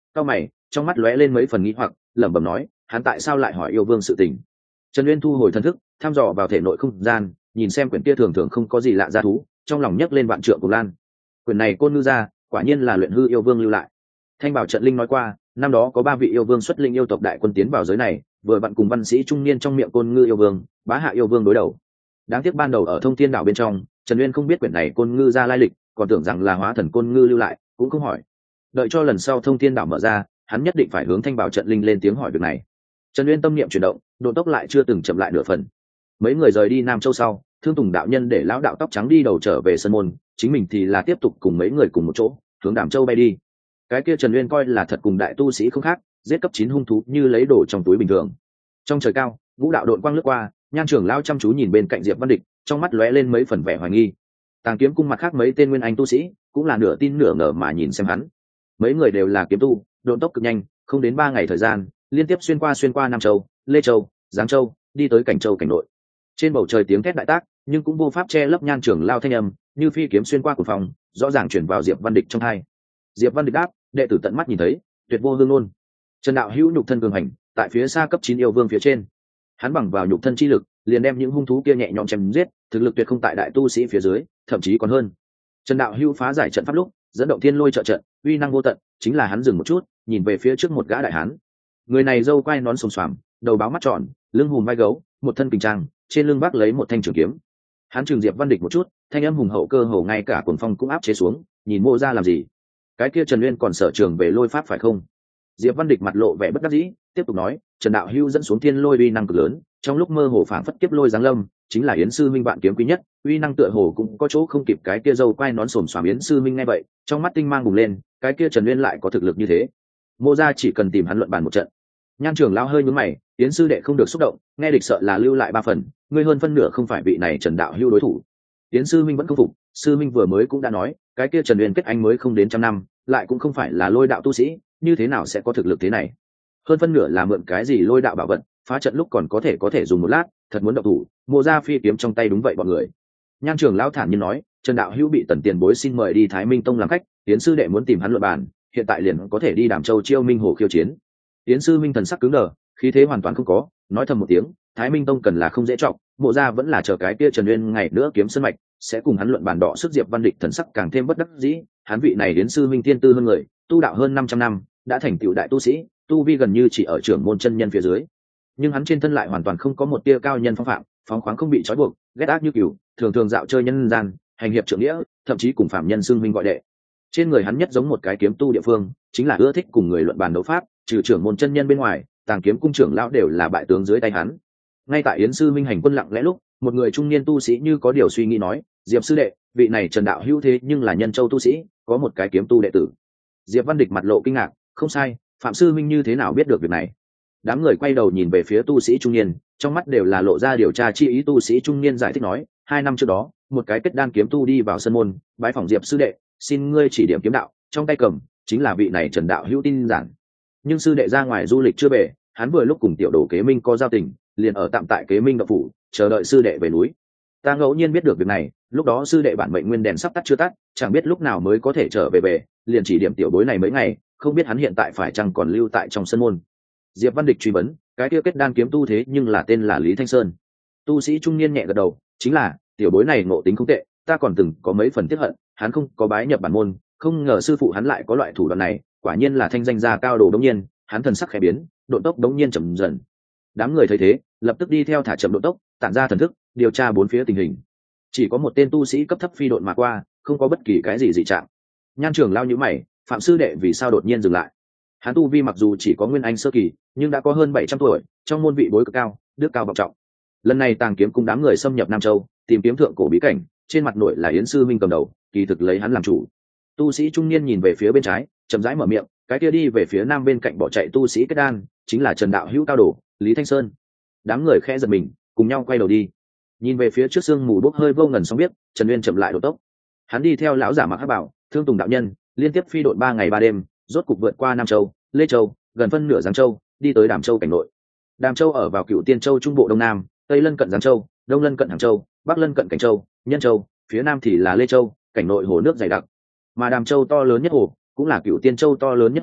Cao mày, trong mắt lóe lên mấy phần nghi hoặc, lẩm bẩm nói, hắn tại sao lại hỏi yêu vương sự tình? Trần Uyên thu hồi thần thức, thăm dò vào thể nội không gian, nhìn xem quyển kia thường thường không có gì lạ ra thú, trong lòng nhấc lên vạn trượng cùng lan. Quyển này côn ngư ra, quả nhiên là luyện hư yêu vương lưu lại. Thanh Bảo Trận Linh nói qua, năm đó có ba vị yêu vương xuất linh yêu tộc đại quân tiến vào giới này, vừa vặn cùng văn sĩ trung niên trong miệng côn ngư yêu vương, bá hạ yêu vương đối đầu. Đáng tiếc ban đầu ở Thông Thiên đảo bên trong, Trần Uyên không biết quyển này côn ngư ra lai lịch, còn tưởng rằng là hóa thần côn ngư lưu lại, cũng không hỏi. Đợi cho lần sau Thông Thiên đảo mở ra, hắn nhất định phải hướng Thanh Bảo Trận Linh lên tiếng hỏi việc này. Trần Uyên tâm niệm chuyển động, độ tốc lại chưa từng chậm lại nửa phần. Mấy người rời đi Nam Châu sau, Thương Tùng đạo nhân để lão đạo tóc trắng đi đầu trở về sân môn, chính mình thì là tiếp tục cùng mấy người cùng một chỗ hướng Đàm Châu bay đi. Cái kia Trần Uyên coi là thật cùng đại tu sĩ không khác, giết cấp chín hung thú như lấy đồ trong túi bình thường. Trong trời cao, vũ đạo đội quang lướt qua, Nhan trưởng lão chăm chú nhìn bên cạnh Diệp Văn Địch, trong mắt lóe lên mấy phần vẻ hoài nghi. Tàng Kiếm cung mặt khác mấy tên nguyên anh tu sĩ cũng là nửa tin nửa ngờ mà nhìn xem hắn. Mấy người đều là kiếm tu, độn tốc cực nhanh, không đến ba ngày thời gian, liên tiếp xuyên qua xuyên qua Nam Châu, Lê Châu, Giáng Châu, đi tới Cảnh Châu cảnh nội. Trên bầu trời tiếng thét đại tác, nhưng cũng vô pháp che lấp Nhan trưởng lão thanh âm, như phi kiếm xuyên qua cửa phòng, rõ ràng chuyển vào Diệp Văn Địch trong tai. Diệp Văn Địch đáp, đệ tử tận mắt nhìn thấy, tuyệt vô hương luôn. Trần đạo hữu nhục thân cường hành, tại phía xa cấp chín yêu vương phía trên, hắn bằng vào nhục thân chi lực, liền đem những hung thú kia nhẹ nhõm chém giết, thực lực tuyệt không tại đại tu sĩ phía dưới, thậm chí còn hơn. Trần đạo hữu phá giải trận pháp lúc, dẫn động thiên lôi trợ trận, uy năng vô tận, chính là hắn dừng một chút, nhìn về phía trước một gã đại hán. Người này râu quai nón xồm xoàm, đầu báo mắt tròn, lưng hùm vai gấu, một thân kình trang, trên lưng vác lấy một thanh trường kiếm. Hắn trừng Diệp Văn Địch một chút, thanh âm hùng hậu cơ hồ ngay cả cuồng phong cũng áp chế xuống, nhìn Mộ Gia làm gì? Cái kia Trần Uyên còn sở trường về lôi pháp phải không? Diệp Văn Địch mặt lộ vẻ bất đắc dĩ, tiếp tục nói, Trần đạo hữu dẫn xuống thiên lôi uy năng cực lớn, trong lúc mơ hồ phảng phất kiếp lôi giáng lâm, chính là Yến sư minh bạn kiếm quý nhất, uy năng tựa hồ cũng có chỗ không kịp cái kia dâu quai nón xồm xoàm Yến sư minh nghe vậy, trong mắt tinh mang bùng lên, cái kia Trần Uyên lại có thực lực như thế. Mộ Gia chỉ cần tìm hắn luận bàn một trận. Nhan trưởng lão hơi nhướng mày, Yến sư đệ không được xúc động, nghe địch sợ là lưu lại ba phần, ngươi hơn phân nửa không phải vị này Trần đạo hữu đối thủ. Yến sư minh vẫn không phục, sư minh vừa mới cũng đã nói, cái kia Trần Uyên kết anh mới không đến trăm năm, lại cũng không phải là lôi đạo tu sĩ, như thế nào sẽ có thực lực thế này? Hơn phân nửa là mượn cái gì lôi đạo bảo vật, phá trận lúc còn có thể có thể dùng một lát, thật muốn động thủ, Mộ Gia phi kiếm trong tay đúng vậy bọn người. Nhan trưởng lão thản nhiên nói, Trần đạo hữu bị Tần Tiền bối xin mời đi Thái Minh tông làm khách, Yến sư đệ muốn tìm hắn luận bàn, hiện tại liền có thể đi Đàm Châu chiêu Minh Hồ khiêu chiến. Yến sư minh thần sắc cứng đờ, khí thế hoàn toàn không có, nói thầm một tiếng, Thái Minh tông cần là không dễ trọng, Mộ Gia vẫn là chờ cái kia Trần Uyên ngày nữa kiếm sơn mạch, sẽ cùng hắn luận bàn đỏ sức. Diệp Văn Địch thần sắc càng thêm bất đắc dĩ, hắn vị này Yến sư minh tiên tư hơn người, tu đạo hơn năm trăm năm, đã thành tựu đại tu sĩ, tu vi gần như chỉ ở trưởng môn chân nhân phía dưới, nhưng hắn trên thân lại hoàn toàn không có một tia cao nhân phong phạm, phóng khoáng không bị trói buộc, ghét ác như cừu, thường thường dạo chơi nhân gian, hành hiệp trượng nghĩa, thậm chí cùng phạm nhân xưng minh gọi đệ. Trên người hắn nhất giống một cái kiếm tu địa phương, chính là ưa thích cùng người luận bàn đấu pháp, trừ trưởng môn chân nhân bên ngoài, Tàng Kiếm cung trưởng lão đều là bại tướng dưới tay hắn. Ngay tại Yến sư minh hành quân lặng lẽ lúc, một người trung niên tu sĩ như có điều suy nghĩ nói, Diệp sư đệ, vị này Trần đạo hữu thế nhưng là Nhân Châu tu sĩ, có một cái kiếm tu đệ tử. Diệp Văn Địch mặt lộ kinh ngạc, không sai, Phạm sư minh như thế nào biết được việc này? Đám người quay đầu nhìn về phía tu sĩ trung niên, trong mắt đều là lộ ra điều tra chi ý. Tu sĩ trung niên giải thích nói, hai năm trước đó, một cái kết đan kiếm tu đi vào sân môn, bái phỏng Diệp sư đệ, xin ngươi chỉ điểm kiếm đạo, trong tay cầm chính là vị này Trần đạo hữu tin giảng. Nhưng sư đệ ra ngoài du lịch chưa về, hắn vừa lúc cùng tiểu đồ Kế Minh có giao tình, liền ở tạm tại Kế Minh động phủ, chờ đợi sư đệ về núi. Ta ngẫu nhiên biết được việc này, lúc đó sư đệ bản mệnh nguyên đèn sắp tắt chưa tắt, chẳng biết lúc nào mới có thể trở về về, liền chỉ điểm tiểu bối này mấy ngày, không biết hắn hiện tại phải chăng còn lưu tại trong sân môn. Diệp Văn Địch truy vấn, cái kia kết đan kiếm tu thế nhưng là tên là Lý Thanh Sơn. Tu sĩ trung niên nhẹ gật đầu, chính là tiểu bối này ngộ tính không tệ, ta còn từng có mấy phần tiếc hận, hắn không có bái nhập bản môn, không ngờ sư phụ hắn lại có loại thủ đoạn này, quả nhiên là thanh danh gia cao đồ. Đống nhiên, hắn thần sắc khẽ biến, độ tốc đống nhiên chậm dần. Đám người thấy thế, lập tức đi theo thả chậm độ tốc, tản ra thần thức, điều tra bốn phía tình hình. Chỉ có một tên tu sĩ cấp thấp phi độn mà qua, không có bất kỳ cái gì dị trạng. Nhan trưởng lao nhíu mày, Phạm sư đệ vì sao đột nhiên dừng lại? Hắn tu vi mặc dù chỉ có nguyên anh sơ kỳ, nhưng đã có hơn bảy trăm tuổi, trong môn vị bối cực cao, đức cao vọng trọng. Lần này Tàng Kiếm cung đám người xâm nhập Nam Châu, tìm kiếm thượng cổ bí cảnh, trên mặt nội là Yến sư minh cầm đầu, kỳ thực lấy hắn làm chủ. Tu sĩ trung niên nhìn về phía bên trái, chậm rãi mở miệng, cái kia đi về phía nam bên cạnh bỏ chạy tu sĩ kết đan, chính là Trần đạo hữu cao đồ, Lý Thanh Sơn. Đám người khẽ giật mình, cùng nhau quay đầu đi. Nhìn về phía trước sương mù bốc hơi vô ngần xong biết, Trần Uyên chậm lại độ tốc. Hắn đi theo lão giả mặc hắc bảo, Thương Tùng đạo nhân, liên tiếp phi độn ba ngày ba đêm, rốt cục vượt qua Nam Châu, Lê Châu, gần phân nửa Giáng Châu, đi tới Đàm Châu cảnh nội. Đàm Châu ở vào Cựu Tiên Châu trung bộ đông nam, tây lân cận Giáng Châu, đông lân cận Hàng Châu, bắc lân cận Cảnh Châu, Nhân Châu, phía nam thì là Lê Châu, cảnh nội hồ nước dày đặc. Mà Đàm Châu to lớn nhất hồ, cũng là Cựu Tiên Châu to lớn nhất hồ,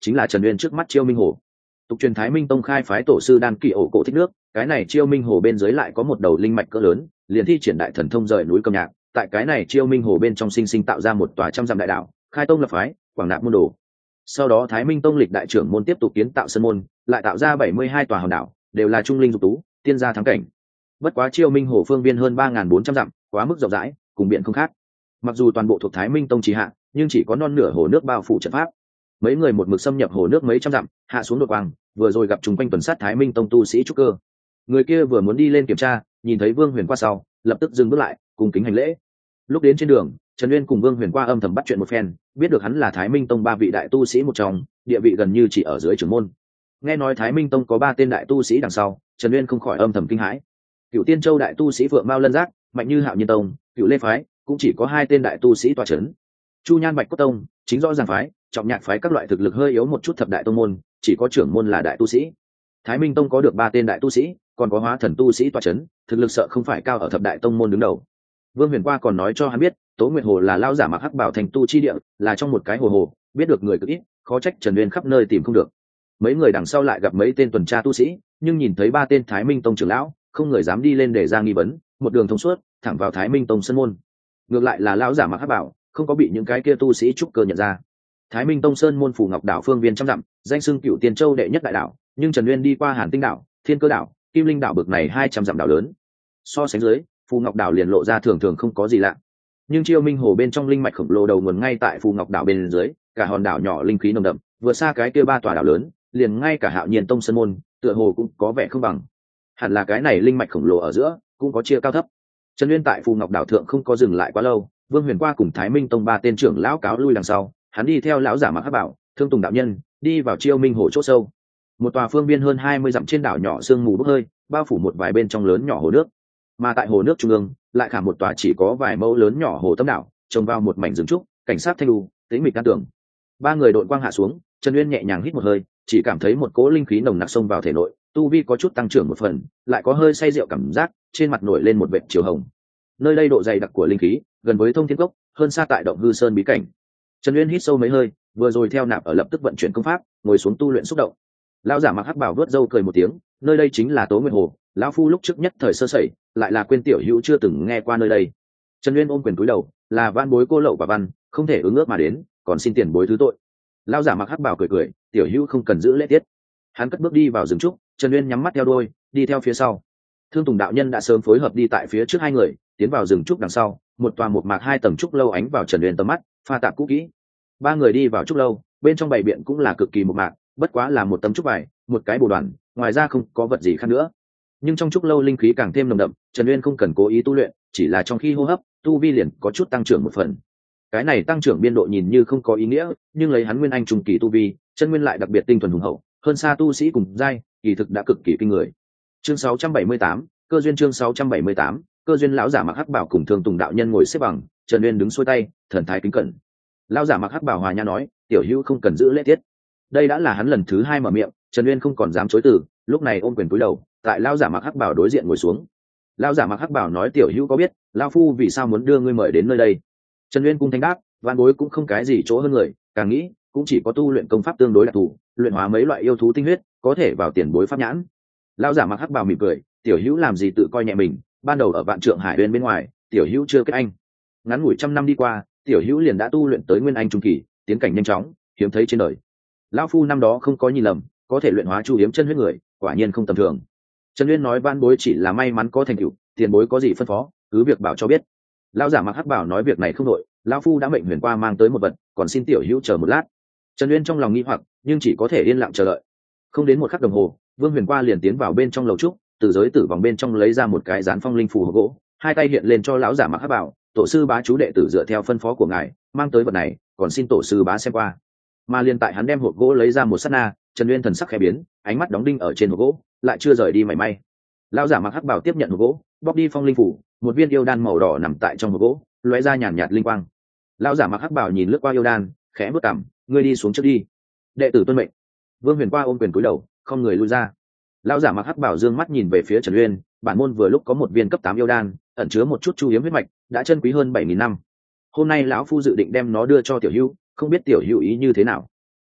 chính là Trần Uyên trước mắt Chiêu Minh Hồ. Tục truyền Thái Minh Tông khai phái tổ sư đan kỳ ổ cổ thích nước, cái này Chiêu Minh Hồ bên dưới lại có một đầu linh mạch cỡ lớn, liền thi triển đại thần thông rời núi cầm nhạc, tại cái này Chiêu Minh Hồ bên trong sinh sinh tạo ra một tòa trăm dặm đại đạo, khai tông lập phái, quảng nạp môn đồ. Sau đó Thái Minh Tông lịch đại trưởng môn tiếp tục kiến tạo sơn môn, lại tạo ra bảy mươi hai tòa hòn đảo, đều là trung linh dục tú, tiên gia thắng cảnh. Bất quá Chiêu Minh Hồ phương viên hơn ba nghìn bốn trăm dặm, quá mức rộng rãi, cùng biển không khác. Mặc dù toàn bộ thuộc Thái Minh Tông trì hạ, nhưng chỉ có non nửa hồ nước bao phủ trận pháp. Mấy người một mực xâm nhập hồ nước mấy trăm dặm, hạ xuống đột quang, vừa rồi gặp trùng quanh tuần sát Thái Minh Tông tu sĩ trúc cơ. Người kia vừa muốn đi lên kiểm tra, nhìn thấy Vương Huyền qua sau, lập tức dừng bước lại, cùng kính hành lễ. Lúc đến trên đường, Trần Uyên cùng Vương Huyền qua âm thầm bắt chuyện một phen, biết được hắn là Thái Minh Tông ba vị đại tu sĩ một trong, địa vị gần như chỉ ở dưới trưởng môn. Nghe nói Thái Minh Tông có ba tên đại tu sĩ đằng sau, Trần Uyên không khỏi âm thầm kinh hãi. Cựu Tiên Châu đại tu sĩ Phượng Mao Lân Giác, mạnh như Hạo Nhiên Tông, Cựu Lê phái, cũng chỉ có hai tên đại tu sĩ tọa chấn. Chu Nhan Bạch Cốt Tông, chính rõ ràng phái, Trọng Nhạc phái các loại thực lực hơi yếu một chút thập đại tông môn, chỉ có trưởng môn là đại tu sĩ. Thái Minh Tông có được ba tên đại tu sĩ, còn có hóa thần tu sĩ tọa chấn, thực lực sợ không phải cao ở thập đại tông môn đứng đầu. Vương Huyền qua còn nói cho hắn biết, Tố Nguyệt Hồ là lao giả mặc hắc bảo thành tu chi địa, là trong một cái hồ hồ, biết được người cực ít, khó trách Trần Uyên khắp nơi tìm không được. Mấy người đằng sau lại gặp mấy tên tuần tra tu sĩ, nhưng nhìn thấy ba tên Thái Minh Tông trưởng lão, không người dám đi lên để ra nghi vấn, một đường thông suốt, thẳng vào Thái Minh Tông sân môn. Ngược lại là lão giả mặc hắc bảo, không có bị những cái kia tu sĩ trúc cơ nhận ra. Thái Minh Tông sơn môn Phù Ngọc đảo phương viên trăm dặm, danh xưng Cựu Tiên Châu đệ nhất đại đảo, nhưng Trần Uyên đi qua Hàn Tinh đảo, Thiên Cơ đảo, Kim Linh đảo bực này hai trăm dặm đảo lớn. So sánh dưới, Phù Ngọc đảo liền lộ ra thường thường không có gì lạ. Nhưng Chiêu Minh Hồ bên trong linh mạch khổng lồ đầu nguồn ngay tại Phù Ngọc đảo bên dưới, cả hòn đảo nhỏ linh khí nồng đậm, vừa xa cái kia ba tòa đảo lớn, liền ngay cả Hạo Nhiên Tông sơn môn, tựa hồ cũng có vẻ không bằng. Hẳn là cái này linh mạch khổng lồ ở giữa cũng có chia cao thấp. Trần Uyên tại Phù Ngọc đảo thượng không có dừng lại quá lâu, Vương Huyền qua cùng Thái Minh Tông ba tên trưởng lão cáo lui đằng sau, hắn đi theo lão giả mặc hắc bảo, Thương Tùng đạo nhân, đi vào Chiêu Minh Hồ chỗ sâu. Một tòa phương viên hơn hai mươi dặm trên đảo nhỏ sương mù bốc hơi, bao phủ một vài bên trong lớn nhỏ hồ nước. Mà tại hồ nước trung ương, lại khả một tòa chỉ có vài mẫu lớn nhỏ hồ tâm đảo, trồng vào một mảnh rừng trúc, cảnh sát thanh lưu, tĩnh mịch can tường. Ba người đội quang hạ xuống, Trần Uyên nhẹ nhàng hít một hơi, chỉ cảm thấy một cỗ linh khí nồng nặc xông vào thể nội, tu vi có chút tăng trưởng một phần, lại có hơi say rượu cảm giác, trên mặt nổi lên một vệt chiều hồng. Nơi đây độ dày đặc của linh khí, gần với Thông Thiên Cốc, hơn xa tại Động Hư Sơn bí cảnh. Trần Uyên hít sâu mấy hơi, vừa rồi theo nạp ở lập tức vận chuyển công pháp, ngồi xuống tu luyện xúc động. Lão giả mặc hắc bảo vớt râu cười một tiếng, nơi đây chính là Tố Nguyệt Hồ, lão phu lúc trước nhất thời sơ sẩy, lại là quên tiểu hữu chưa từng nghe qua nơi đây. Trần Uyên ôm quyền cúi đầu, là van bối cô lậu và văn, không thể ứng ước mà đến, còn xin tiền bối thứ tội. Lão giả mặc hắc bảo cười cười, tiểu hữu không cần giữ lễ tiết. Hắn cất bước đi vào rừng trúc, Trần Uyên nhắm mắt theo đuôi, đi theo phía sau. Thương Tùng đạo nhân đã sớm phối hợp đi tại phía trước hai người, tiến vào rừng trúc đằng sau, một tòa một mạc hai tầng trúc lâu ánh vào Trần Uyên tầm mắt, pha tạp cũ kỹ. Ba người đi vào trúc lâu, bên trong bày biện cũng là cực kỳ một mạc, bất quá là một tấm trúc bài, một cái bồ đoàn, ngoài ra không có vật gì khác nữa. Nhưng trong trúc lâu linh khí càng thêm nồng đậm, Trần Uyên không cần cố ý tu luyện, chỉ là trong khi hô hấp, tu vi liền có chút tăng trưởng một phần. Cái này tăng trưởng biên độ nhìn như không có ý nghĩa, nhưng lấy hắn nguyên anh trung kỳ tu vi, chân nguyên lại đặc biệt tinh thuần hùng hậu, hơn xa tu sĩ cùng giai, kỳ thực đã cực kỳ kinh người. Chương sáu trăm bảy mươi tám, cơ duyên chương sáu trăm bảy mươi tám, cơ duyên lão giả mặc hắc bảo cùng Thương Tùng đạo nhân ngồi xếp bằng, Trần Uyên đứng xuôi tay, thần thái kính cẩn. Lão giả mặc hắc bảo hòa nhã nói, tiểu hữu không cần giữ lễ tiết. Đây đã là hắn lần thứ hai mở miệng, Trần Uyên không còn dám chối từ, lúc này ôm quyền cúi đầu, tại lão giả mặc hắc bảo đối diện ngồi xuống. Lão giả mặc hắc bảo nói, tiểu hữu có biết, lão phu vì sao muốn đưa ngươi mời đến nơi đây? Trần Uyên cung thanh đáp, vạn bối cũng không cái gì chỗ hơn người, càng nghĩ cũng chỉ có tu luyện công pháp tương đối đặc thù, luyện hóa mấy loại yêu thú tinh huyết, có thể vào tiền bối pháp nhãn. Lão giả mặc hắc bảo mỉm cười, tiểu hữu làm gì tự coi nhẹ mình, ban đầu ở vạn trượng hải bên bên ngoài, tiểu hữu chưa kết anh, ngắn ngủi trăm năm đi qua, tiểu hữu liền đã tu luyện tới nguyên anh trung kỳ, tiến cảnh nhanh chóng, hiếm thấy trên đời. Lão phu năm đó không có nhìn lầm, có thể luyện hóa chu hiếm chân huyết người, quả nhiên không tầm thường. Trần Uyên nói vạn bối chỉ là may mắn có thành tựu, tiền bối có gì phân phó, cứ việc bảo cho biết. Lão giả mặc hắc bảo nói việc này không đội, lão phu đã mệnh huyền qua mang tới một vật, còn xin tiểu hữu chờ một lát. Trần Uyên trong lòng nghi hoặc, nhưng chỉ có thể yên lặng chờ đợi. Không đến một khắc đồng hồ, Vương Huyền qua liền tiến vào bên trong lầu trúc, từ giới tử vòng bên trong lấy ra một cái dán phong linh phù hộp gỗ, hai tay hiện lên cho lão giả mặc hắc bảo, tổ sư bá chú đệ tử dựa theo phân phó của ngài, mang tới vật này, còn xin tổ sư bá xem qua. Mà liền tại hắn đem hộp gỗ lấy ra một sát na, Trần Uyên thần sắc khẽ biến, ánh mắt đóng đinh ở trên hộp gỗ, lại chưa rời đi mảy may. Lão giả mặc hắc bảo tiếp nhận hộp gỗ, bóc đi phong linh phủ, một viên yêu đan màu đỏ nằm tại trong hộp gỗ, lóe ra nhàn nhạt linh quang. Lão giả mặc hắc bảo nhìn lướt qua yêu đan, khẽ bước cằm, ngươi đi xuống trước đi. Đệ tử tuân mệnh. Vương Huyền qua ôm quyền cúi đầu, không người lui ra. Lão giả mặc hắc bảo dương mắt nhìn về phía Trần Uyên, bản môn vừa lúc có một viên cấp tám yêu đan, ẩn chứa một chút chu hiếm huyết mạch, đã chân quý hơn bảy nghìn năm. Hôm nay lão phu dự định đem nó đưa cho tiểu hữu, không biết tiểu hữu ý như thế nào.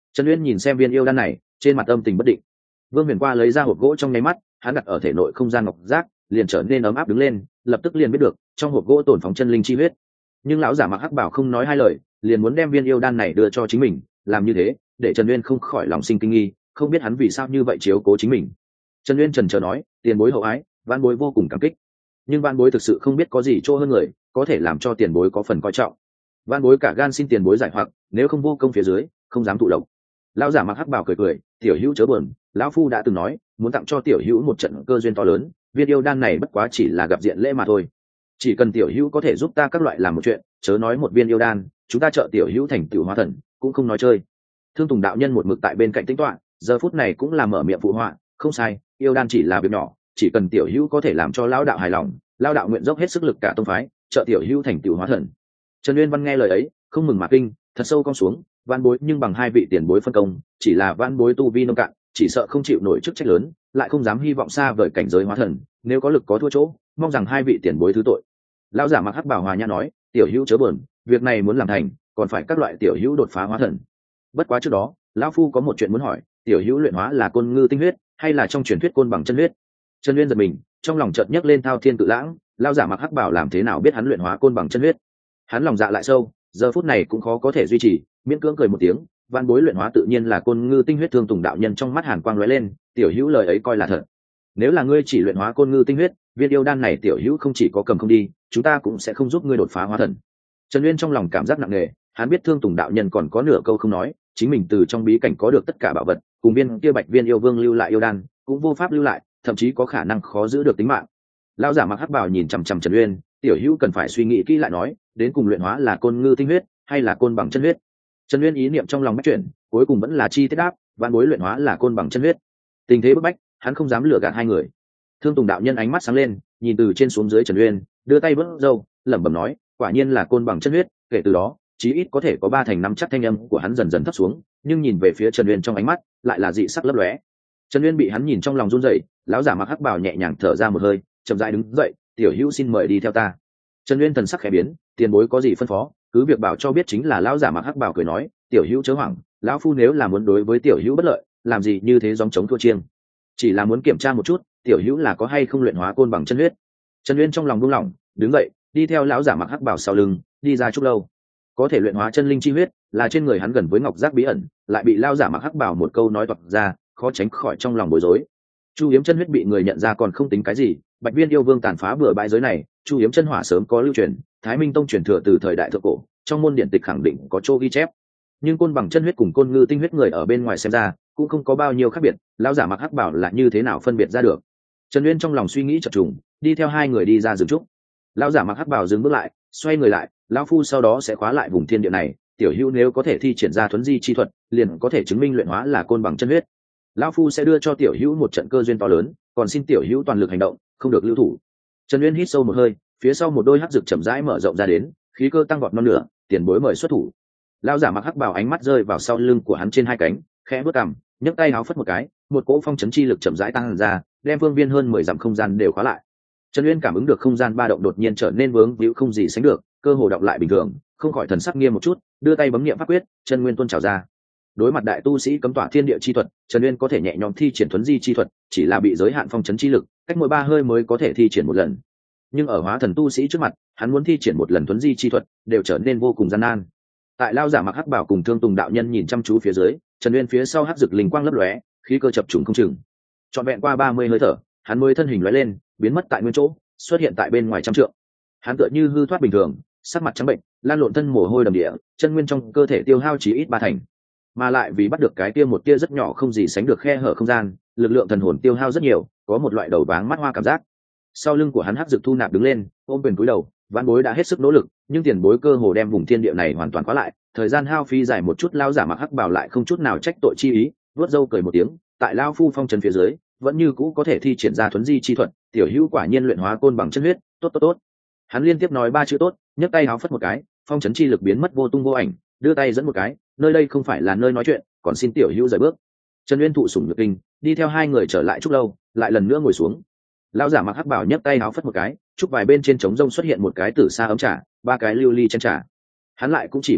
Trần Uyên nhìn xem viên yêu đan này, trên mặt âm tình bất định. Vương Huyền qua lấy ra hộp gỗ trong nháy mắt, hắn đặt ở thể nội không gian ngọc giác, liền trở nên ấm áp đứng lên, lập tức liền biết được trong hộp gỗ tổn phóng chân linh chi huyết. Nhưng lão giả mặc hắc bảo không nói hai lời, liền muốn đem viên yêu đan này đưa cho chính mình, làm như thế để Trần Uyên không khỏi lòng sinh kinh nghi, không biết hắn vì sao như vậy chiếu cố chính mình. Trần Uyên trần chờ nói, tiền bối hậu ái, vãn bối vô cùng cảm kích, nhưng vãn bối thực sự không biết có gì chỗ hơn người có thể làm cho tiền bối có phần coi trọng. Vãn bối cả gan xin tiền bối giải hoặc, nếu không vô công phía dưới không dám tụ lộc. Lão giả mặc hắc bảo cười cười, tiểu hữu chớ buồn, lão phu đã từng nói muốn tặng cho tiểu hữu một trận cơ duyên to lớn, viên yêu đan này bất quá chỉ là gặp diện lễ mà thôi. Chỉ cần tiểu hữu có thể giúp ta các loại làm một chuyện, chớ nói một viên yêu đan, chúng ta trợ tiểu hữu thành tiểu hóa thần cũng không nói chơi. Thương Tùng đạo nhân một mực tại bên cạnh tính toán, giờ phút này cũng là mở miệng phụ họa, không sai, yêu đan chỉ là việc nhỏ, chỉ cần tiểu hữu có thể làm cho lão đạo hài lòng, lão đạo nguyện dốc hết sức lực cả tông phái trợ tiểu hữu thành tiểu hóa thần. Trần Uyên Văn nghe lời ấy không mừng mà kinh, thật sâu cong xuống, van bối nhưng bằng hai vị tiền bối phân công, chỉ là van bối tu vi nông cạn, chỉ sợ không chịu nổi chức trách lớn, lại không dám hy vọng xa vời cảnh giới hóa thần, nếu có lực có thua chỗ, mong rằng hai vị tiền bối thứ tội. Lão giả mặc hắc bảo hòa nhã nói, tiểu hữu chớ buồn, việc này muốn làm thành còn phải các loại tiểu hữu đột phá hóa thần. Bất quá trước đó lão phu có một chuyện muốn hỏi, tiểu hữu luyện hóa là côn ngư tinh huyết hay là trong truyền thuyết côn bằng chân huyết? Trần Uyên giật mình, trong lòng chợt nhấc lên thao thiên cự lãng, lão giả mặc hắc bảo làm thế nào biết hắn luyện hóa côn bằng chân huyết? Hắn lòng dạ lại sâu, giờ phút này cũng khó có thể duy trì, miễn cưỡng cười một tiếng, van bối luyện hóa tự nhiên là côn ngư tinh huyết. Thương Tùng đạo nhân trong mắt hàn quang lóe lên, tiểu hữu lời ấy coi là thật. Nếu là ngươi chỉ luyện hóa côn ngư tinh huyết, viên yêu đan này tiểu hữu không chỉ có cầm không đi, chúng ta cũng sẽ không giúp ngươi đột phá hóa thần. Trần Uyên trong lòng cảm giác nặng nề, hắn biết Thương Tùng đạo nhân còn có nửa câu không nói, chính mình từ trong bí cảnh có được tất cả bảo vật, cùng viên kia bạch viên yêu vương lưu lại yêu đan cũng vô pháp lưu lại, thậm chí có khả năng khó giữ được tính mạng. Lão giả mặc hắc bào nhìn chằm chằm Trần Uyên, tiểu hữu cần phải suy nghĩ kỹ lại nói, đến cùng luyện hóa là côn ngư tinh huyết hay là côn bằng chân huyết? Trần Uyên ý niệm trong lòng bắt chuyển, cuối cùng vẫn là chi tiết đáp, vạn bối luyện hóa là côn bằng chân huyết. Tình thế bức bách, hắn không dám lừa gạt hai người. Thương Tùng đạo nhân ánh mắt sáng lên, nhìn từ trên xuống dưới Trần Uyên, đưa tay vớt râu, lẩm bẩm nói, quả nhiên là côn bằng chân huyết. Kể từ đó chí ít có thể có ba thành năm chắc. Thanh âm của hắn dần dần thấp xuống, nhưng nhìn về phía Trần Uyên trong ánh mắt lại là dị sắc lấp lóe. Trần Uyên bị hắn nhìn trong lòng run rẩy, lão giả mặc hắc bào nhẹ nhàng thở ra một hơi, chậm rãi đứng dậy, tiểu hữu xin mời đi theo ta. Trần Uyên thần sắc khẽ biến, tiền bối có gì phân phó, cứ việc bảo cho biết chính là. Lão giả mặc hắc bào cười nói, tiểu hữu chớ hoảng, lão phu nếu là muốn đối với tiểu hữu bất lợi, làm gì như thế gióng chống thua chiêng, chỉ là muốn kiểm tra một chút tiểu hữu là có hay không luyện hóa côn bằng chân huyết. Trần Uyên trong lòng buông lỏng, đứng dậy đi theo lão giả mặc hắc bào sau lưng đi ra trúc lâu. Có thể luyện hóa chân linh chi huyết là trên người hắn gần với ngọc giác bí ẩn, lại bị lão giả mặc hắc bào một câu nói toạc ra, khó tránh khỏi trong lòng bối rối. Chu Hiếm chân huyết bị người nhận ra còn không tính cái gì, bạch viên yêu vương tàn phá bừa bãi giới này, Chu Hiếm chân hỏa sớm có lưu truyền, Thái Minh tông truyền thừa từ thời đại thượng cổ, trong môn điện tịch khẳng định có chỗ ghi chép. Nhưng côn bằng chân huyết cùng côn ngư tinh huyết người ở bên ngoài xem ra cũng không có bao nhiêu khác biệt, lão giả mặc hắc bảo là như thế nào phân biệt ra được? Trần Uyên trong lòng suy nghĩ chập trùng, đi theo hai người đi ra rừng trúc. Lão giả mặc hắc bảo dừng bước lại, xoay người lại, lão phu sau đó sẽ khóa lại vùng thiên địa này, tiểu hữu nếu có thể thi triển ra thuấn di chi thuật, liền có thể chứng minh luyện hóa là côn bằng chân huyết. Lão phu sẽ đưa cho tiểu hữu một trận cơ duyên to lớn, còn xin tiểu hữu toàn lực hành động, không được lưu thủ. Trần Uyên hít sâu một hơi, phía sau một đôi hắc rực chậm rãi mở rộng ra đến, khí cơ tăng vọt non nửa, tiền bối mời xuất thủ. Lão giả mặc hắc bào ánh mắt rơi vào sau lưng của hắn trên hai cánh, khẽ bước cằm, nhấc tay háo phất một cái, một cỗ phong chấn chi lực chậm rãi tăng ra, đem phương viên hơn mười dặm không gian đều khóa lại. Trần Uyên cảm ứng được không gian ba động đột nhiên trở nên vướng víu không gì sánh được, cơ hồ động lại bình thường, không khỏi thần sắc nghiêm một chút, đưa tay bấm niệm pháp quyết, chân nguyên tuôn trào ra. Đối mặt đại tu sĩ cấm tỏa thiên địa chi thuật, Trần Uyên có thể nhẹ nhõm thi triển thuấn di chi thuật, chỉ là bị giới hạn phong chấn chi lực, cách mỗi ba hơi mới có thể thi triển một lần. Nhưng ở hóa thần tu sĩ trước mặt, hắn muốn thi triển một lần thuấn di chi thuật, đều trở nên vô cùng gian nan. Tại lao giả mặc hắc bảo cùng Thương Tùng đạo nhân nhìn chăm chú phía dưới, Trần Uyên phía sau hắc dực linh quang lấp lóe, khí cơ chập trùng không chừng. Trọn vẹn qua ba mươi hơi thở, hắn mới thân hình lóe lên, biến mất tại nguyên chỗ, xuất hiện tại bên ngoài trăm trượng. Hắn tựa như hư thoát bình thường, sắc mặt trắng bệnh, lan lộn thân mồ hôi đầm địa, chân nguyên trong cơ thể tiêu hao chỉ ít ba thành. Mà lại vì bắt được cái kia một tia rất nhỏ không gì sánh được khe hở không gian, lực lượng thần hồn tiêu hao rất nhiều, có một loại đầu váng mắt hoa cảm giác. Sau lưng của hắn hắc dực thu nạp đứng lên, ôm quyền cúi đầu, vãn bối đã hết sức nỗ lực, nhưng tiền bối cơ hồ đem vùng thiên địa này hoàn toàn khóa lại, thời gian hao phí dài một chút. Lao giả mặc hắc bảo lại không chút nào trách tội chi ý, vuốt râu cười một tiếng, tại lao phu phong trần phía dưới, vẫn như cũ có thể thi triển ra thuấn di chi thuật, tiểu hữu quả nhiên luyện hóa côn bằng chân huyết, tốt tốt tốt. Hắn liên tiếp nói ba chữ tốt, nhấc tay háo phất một cái, phong trấn chi lực biến mất vô tung vô ảnh, đưa tay dẫn một cái, nơi đây không phải là nơi nói chuyện, còn xin tiểu hữu rời bước. Trần Uyên thụ sủng nhược kinh, đi theo hai người trở lại trúc lâu, lại lần nữa ngồi xuống. Lão giả mặc hắc bảo nhấc tay háo phất một cái, trúc vài bên trên trống rông xuất hiện một cái tử sa ấm trà, ba cái lưu ly chân trà. Hắn lại cũng chỉ một chút,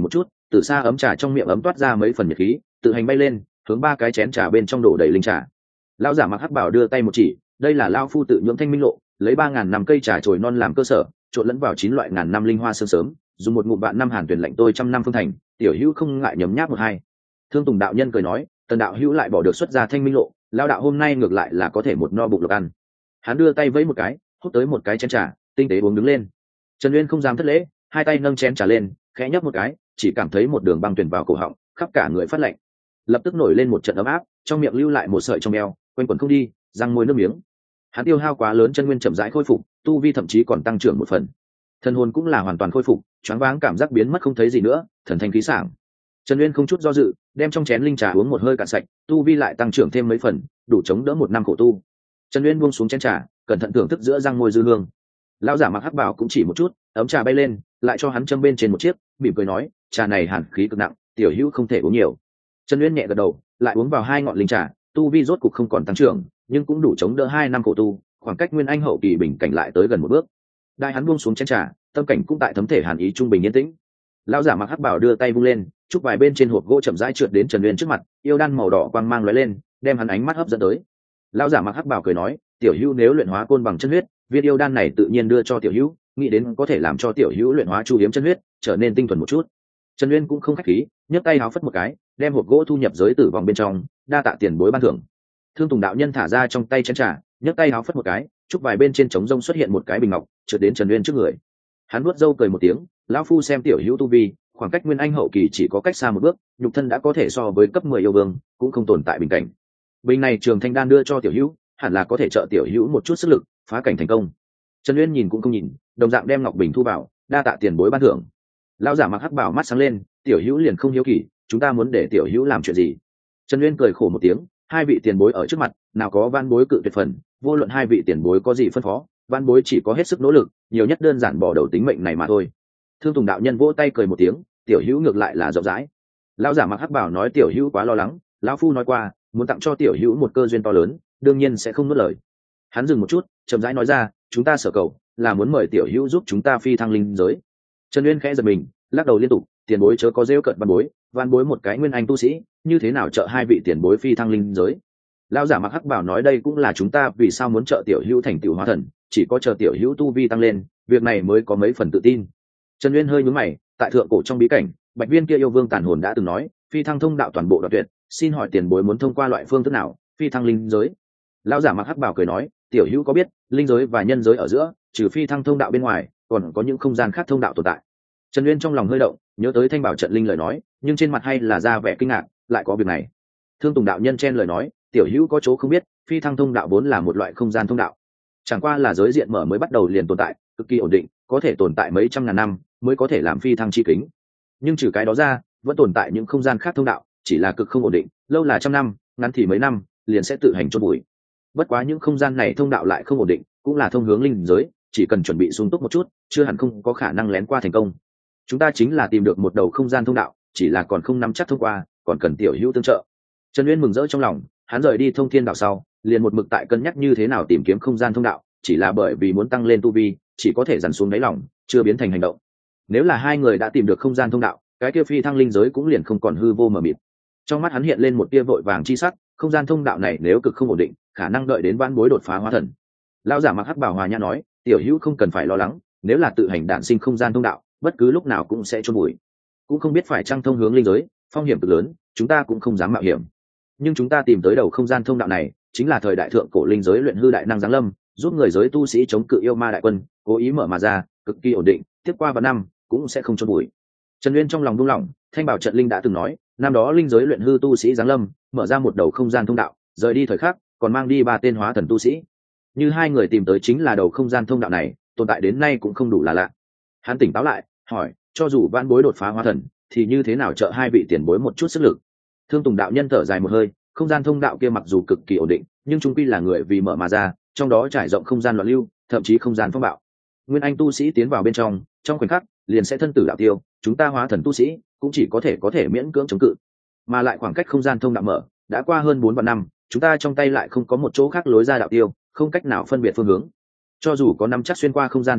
từ xa ấm trà trong miệng ấm toát ra mấy phần nhiệt khí, tự hành bay lên, hướng ba cái chén trà bên trong đổ đầy linh trà. Lão giả mặc hắc bảo đưa tay một chỉ, đây là lão phu tự nhưỡng thanh minh lộ, lấy ba ngàn năm cây trà chồi non làm cơ sở, trộn lẫn vào chín loại ngàn năm linh hoa sương sớm, dùng một ngụm vạn năm hàn tuyển lạnh tôi trăm năm phương thành, tiểu hữu không ngại nhấm nháp một hai. Thương Tùng đạo nhân cười nói, tần đạo hữu lại bỏ được xuất ra thanh minh lộ, lão đạo hôm nay ngược lại là có thể một no bụng lộc ăn. Hắn đưa tay vẫy một cái, hút tới một cái chén trà, tinh tế uống đứng lên. Trần Uyên không dám thất lễ, hai tay nâng chén trà lên, khẽ nhấp một cái, chỉ cảm thấy một đường băng tuyển vào cổ họng, khắp cả người phát lạnh, lập tức nổi lên một trận ấm áp, trong miệng lưu lại một sợi trong eo, quanh quẩn không đi, răng môi nước miếng. Hắn tiêu hao quá lớn, chân nguyên chậm rãi khôi phục, tu vi thậm chí còn tăng trưởng một phần, thân hồn cũng là hoàn toàn khôi phục, choáng váng cảm giác biến mất không thấy gì nữa, thần thanh khí sảng. Trần Uyên không chút do dự, đem trong chén linh trà uống một hơi cạn sạch, tu vi lại tăng trưởng thêm mấy phần, đủ chống đỡ một năm khổ tu. Trần Uyên buông xuống chén trà, cẩn thận thưởng thức giữa răng môi dư hương. Lão giả mặc hắc bào cũng chỉ một chút, ấm trà bay lên, lại cho hắn châm bên trên một chiếc, mỉm cười nói, trà này hàn khí cực nặng, tiểu hữu không thể uống nhiều. Trần Uyên nhẹ gật đầu, lại uống vào hai ngọn linh trà, tu vi rốt cục không còn tăng trưởng, nhưng cũng đủ chống đỡ hai năm khổ tu, khoảng cách nguyên anh hậu kỳ bình cảnh lại tới gần một bước. Đại hắn buông xuống chén trà, tâm cảnh cũng tại thấm thể hàn ý trung bình yên tĩnh. Lão giả mặc hắc bảo đưa tay vung lên, chúc vài bên trên hộp gỗ chậm rãi trượt đến Trần Uyên trước mặt, yêu đan màu đỏ quang mang lóe lên, đem hắn ánh mắt hấp dẫn tới. Lão giả mặc hắc bảo cười nói, tiểu hữu nếu luyện hóa côn bằng chân huyết, viên yêu đan này tự nhiên đưa cho tiểu hữu, nghĩ đến có thể làm cho tiểu hữu luyện hóa chu hiếm chân huyết, trở nên tinh thuần một chút. Trần Uyên cũng không khách khí, nhấc tay háo phất một cái, đem hộp gỗ thu nhập giới tử vòng bên trong, đa tạ tiền bối ban thưởng. Thương Tùng đạo nhân thả ra trong tay chén trà, nhấc tay háo phất một cái, chúc vài bên trên trống rông xuất hiện một cái bình ngọc, trượt đến Trần Uyên trước người. Hắn vuốt râu cười một tiếng, lão phu xem tiểu hữu tu vi, khoảng cách nguyên anh hậu kỳ chỉ có cách xa một bước, nhục thân đã có thể so với cấp mười yêu vương, cũng không tồn tại bình cảnh. Bình này Trường Thanh đan đưa cho tiểu hữu, hẳn là có thể trợ tiểu hữu một chút sức lực, phá cảnh thành công. Trần Uyên nhìn cũng không nhìn, đồng dạng đem ngọc bình thu vào, đa tạ tiền bối ban thưởng. Lão giả mặc hắc bảo mắt sáng lên, tiểu hữu liền không hiếu kỳ, chúng ta muốn để tiểu hữu làm chuyện gì? Trần Uyên cười khổ một tiếng, hai vị tiền bối ở trước mặt, nào có van bối cự tuyệt phần, vô luận hai vị tiền bối có gì phân phó, van bối chỉ có hết sức nỗ lực, nhiều nhất đơn giản bỏ đầu tính mệnh này mà thôi. Thương Tùng đạo nhân vỗ tay cười một tiếng, tiểu hữu ngược lại là rộng rãi. Lão giả mặc hắc bảo nói tiểu hữu quá lo lắng, lão phu nói qua, muốn tặng cho tiểu hữu một cơ duyên to lớn, đương nhiên sẽ không nuốt lời. Hắn dừng một chút, chậm rãi nói ra, chúng ta sở cầu là muốn mời tiểu hữu giúp chúng ta phi thăng linh giới. Trần Uyên khẽ giật mình, lắc đầu liên tục, tiền bối chớ có rêu cợt van bối, van bối một cái nguyên anh tu sĩ, như thế nào trợ hai vị tiền bối phi thăng linh giới? Lão giả mặc hắc bảo nói đây cũng là chúng ta vì sao muốn trợ tiểu hữu thành tựu hóa thần, chỉ có chờ tiểu hữu tu vi tăng lên, việc này mới có mấy phần tự tin. Trần Uyên hơi nhướng mày, tại thượng cổ trong bí cảnh, bạch viên kia yêu vương tàn hồn đã từng nói, phi thăng thông đạo toàn bộ đoạn tuyệt, xin hỏi tiền bối muốn thông qua loại phương thức nào, phi thăng linh giới? Lão giả mặc hắc bảo cười nói, tiểu hữu có biết, linh giới và nhân giới ở giữa, trừ phi thăng thông đạo bên ngoài, còn có những không gian khác thông đạo tồn tại. Trần Uyên trong lòng hơi động, nhớ tới thanh bảo trận linh lời nói, nhưng trên mặt hay là ra vẻ kinh ngạc, lại có việc này. Thương Tùng đạo nhân chen lời nói, tiểu hữu có chỗ không biết, phi thăng thông đạo vốn là một loại không gian thông đạo, chẳng qua là giới diện mở mới bắt đầu liền tồn tại, cực kỳ ổn định, có thể tồn tại mấy trăm ngàn năm mới có thể làm phi thăng chi kính. Nhưng trừ cái đó ra, vẫn tồn tại những không gian khác thông đạo, chỉ là cực không ổn định, lâu là trăm năm, ngắn thì mấy năm, liền sẽ tự hành chôn bụi. Bất quá những không gian này thông đạo lại không ổn định, cũng là thông hướng linh giới, chỉ cần chuẩn bị sung túc một chút, chưa hẳn không có khả năng lén qua thành công. Chúng ta chính là tìm được một đầu không gian thông đạo, chỉ là còn không nắm chắc thông qua, còn cần tiểu hữu tương trợ. Trần Uyên mừng rỡ trong lòng, hắn rời đi Thông Thiên đạo sau, liền một mực tại cân nhắc như thế nào tìm kiếm không gian thông đạo, chỉ là bởi vì muốn tăng lên tu vi, chỉ có thể dằn xuống đáy lòng, chưa biến thành hành động. Nếu là hai người đã tìm được không gian thông đạo, cái kia phi thăng linh giới cũng liền không còn hư vô mờ mịt. Trong mắt hắn hiện lên một tia vội vàng chi sắc, không gian thông đạo này nếu cực không ổn định, khả năng đợi đến vãn bối đột phá hóa thần. Lão giả mặc hắc bào hòa nhã nói, tiểu hữu không cần phải lo lắng, nếu là tự hành đản sinh không gian thông đạo, bất cứ lúc nào cũng sẽ chôn bụi. Cũng không biết phải chăng thông hướng linh giới, phong hiểm cực lớn, chúng ta cũng không dám mạo hiểm. Nhưng chúng ta tìm tới đầu không gian thông đạo này, chính là thời đại thượng cổ linh giới luyện hư đại năng giáng lâm, giúp người giới tu sĩ chống cự yêu ma đại quân, cố ý mở mà ra, cực kỳ ổn định, tiếp qua vài năm cũng sẽ không chôn bụi. Trần Uyên trong lòng buông lỏng, thanh bảo trận linh đã từng nói, năm đó linh giới luyện hư tu sĩ giáng lâm, mở ra một đầu không gian thông đạo, rời đi thời khắc, còn mang đi ba tên hóa thần tu sĩ. Như hai người tìm tới chính là đầu không gian thông đạo này, tồn tại đến nay cũng không đủ là lạ. Hắn tỉnh táo lại, hỏi, cho dù vãn bối đột phá hóa thần, thì như thế nào trợ hai vị tiền bối một chút sức lực? Thương Tùng đạo nhân thở dài một hơi, không gian thông đạo kia mặc dù cực kỳ ổn định, nhưng trung quy là người vì mở mà ra, trong đó trải rộng không gian loạn lưu, thậm chí không gian phong bạo. Nguyên anh tu sĩ tiến vào bên trong, trong khoảnh khắc liền sẽ thân tử đạo tiêu, chúng ta hóa thần tu sĩ cũng chỉ có thể có thể miễn cưỡng chống cự. Mà lại khoảng cách không gian thông đạo mở, đã qua hơn bốn vạn năm, chúng ta trong tay lại không có một chỗ khác lối ra đạo tiêu, không cách nào phân biệt phương hướng. Cho dù có nắm chắc xuyên qua không gian thông đạo,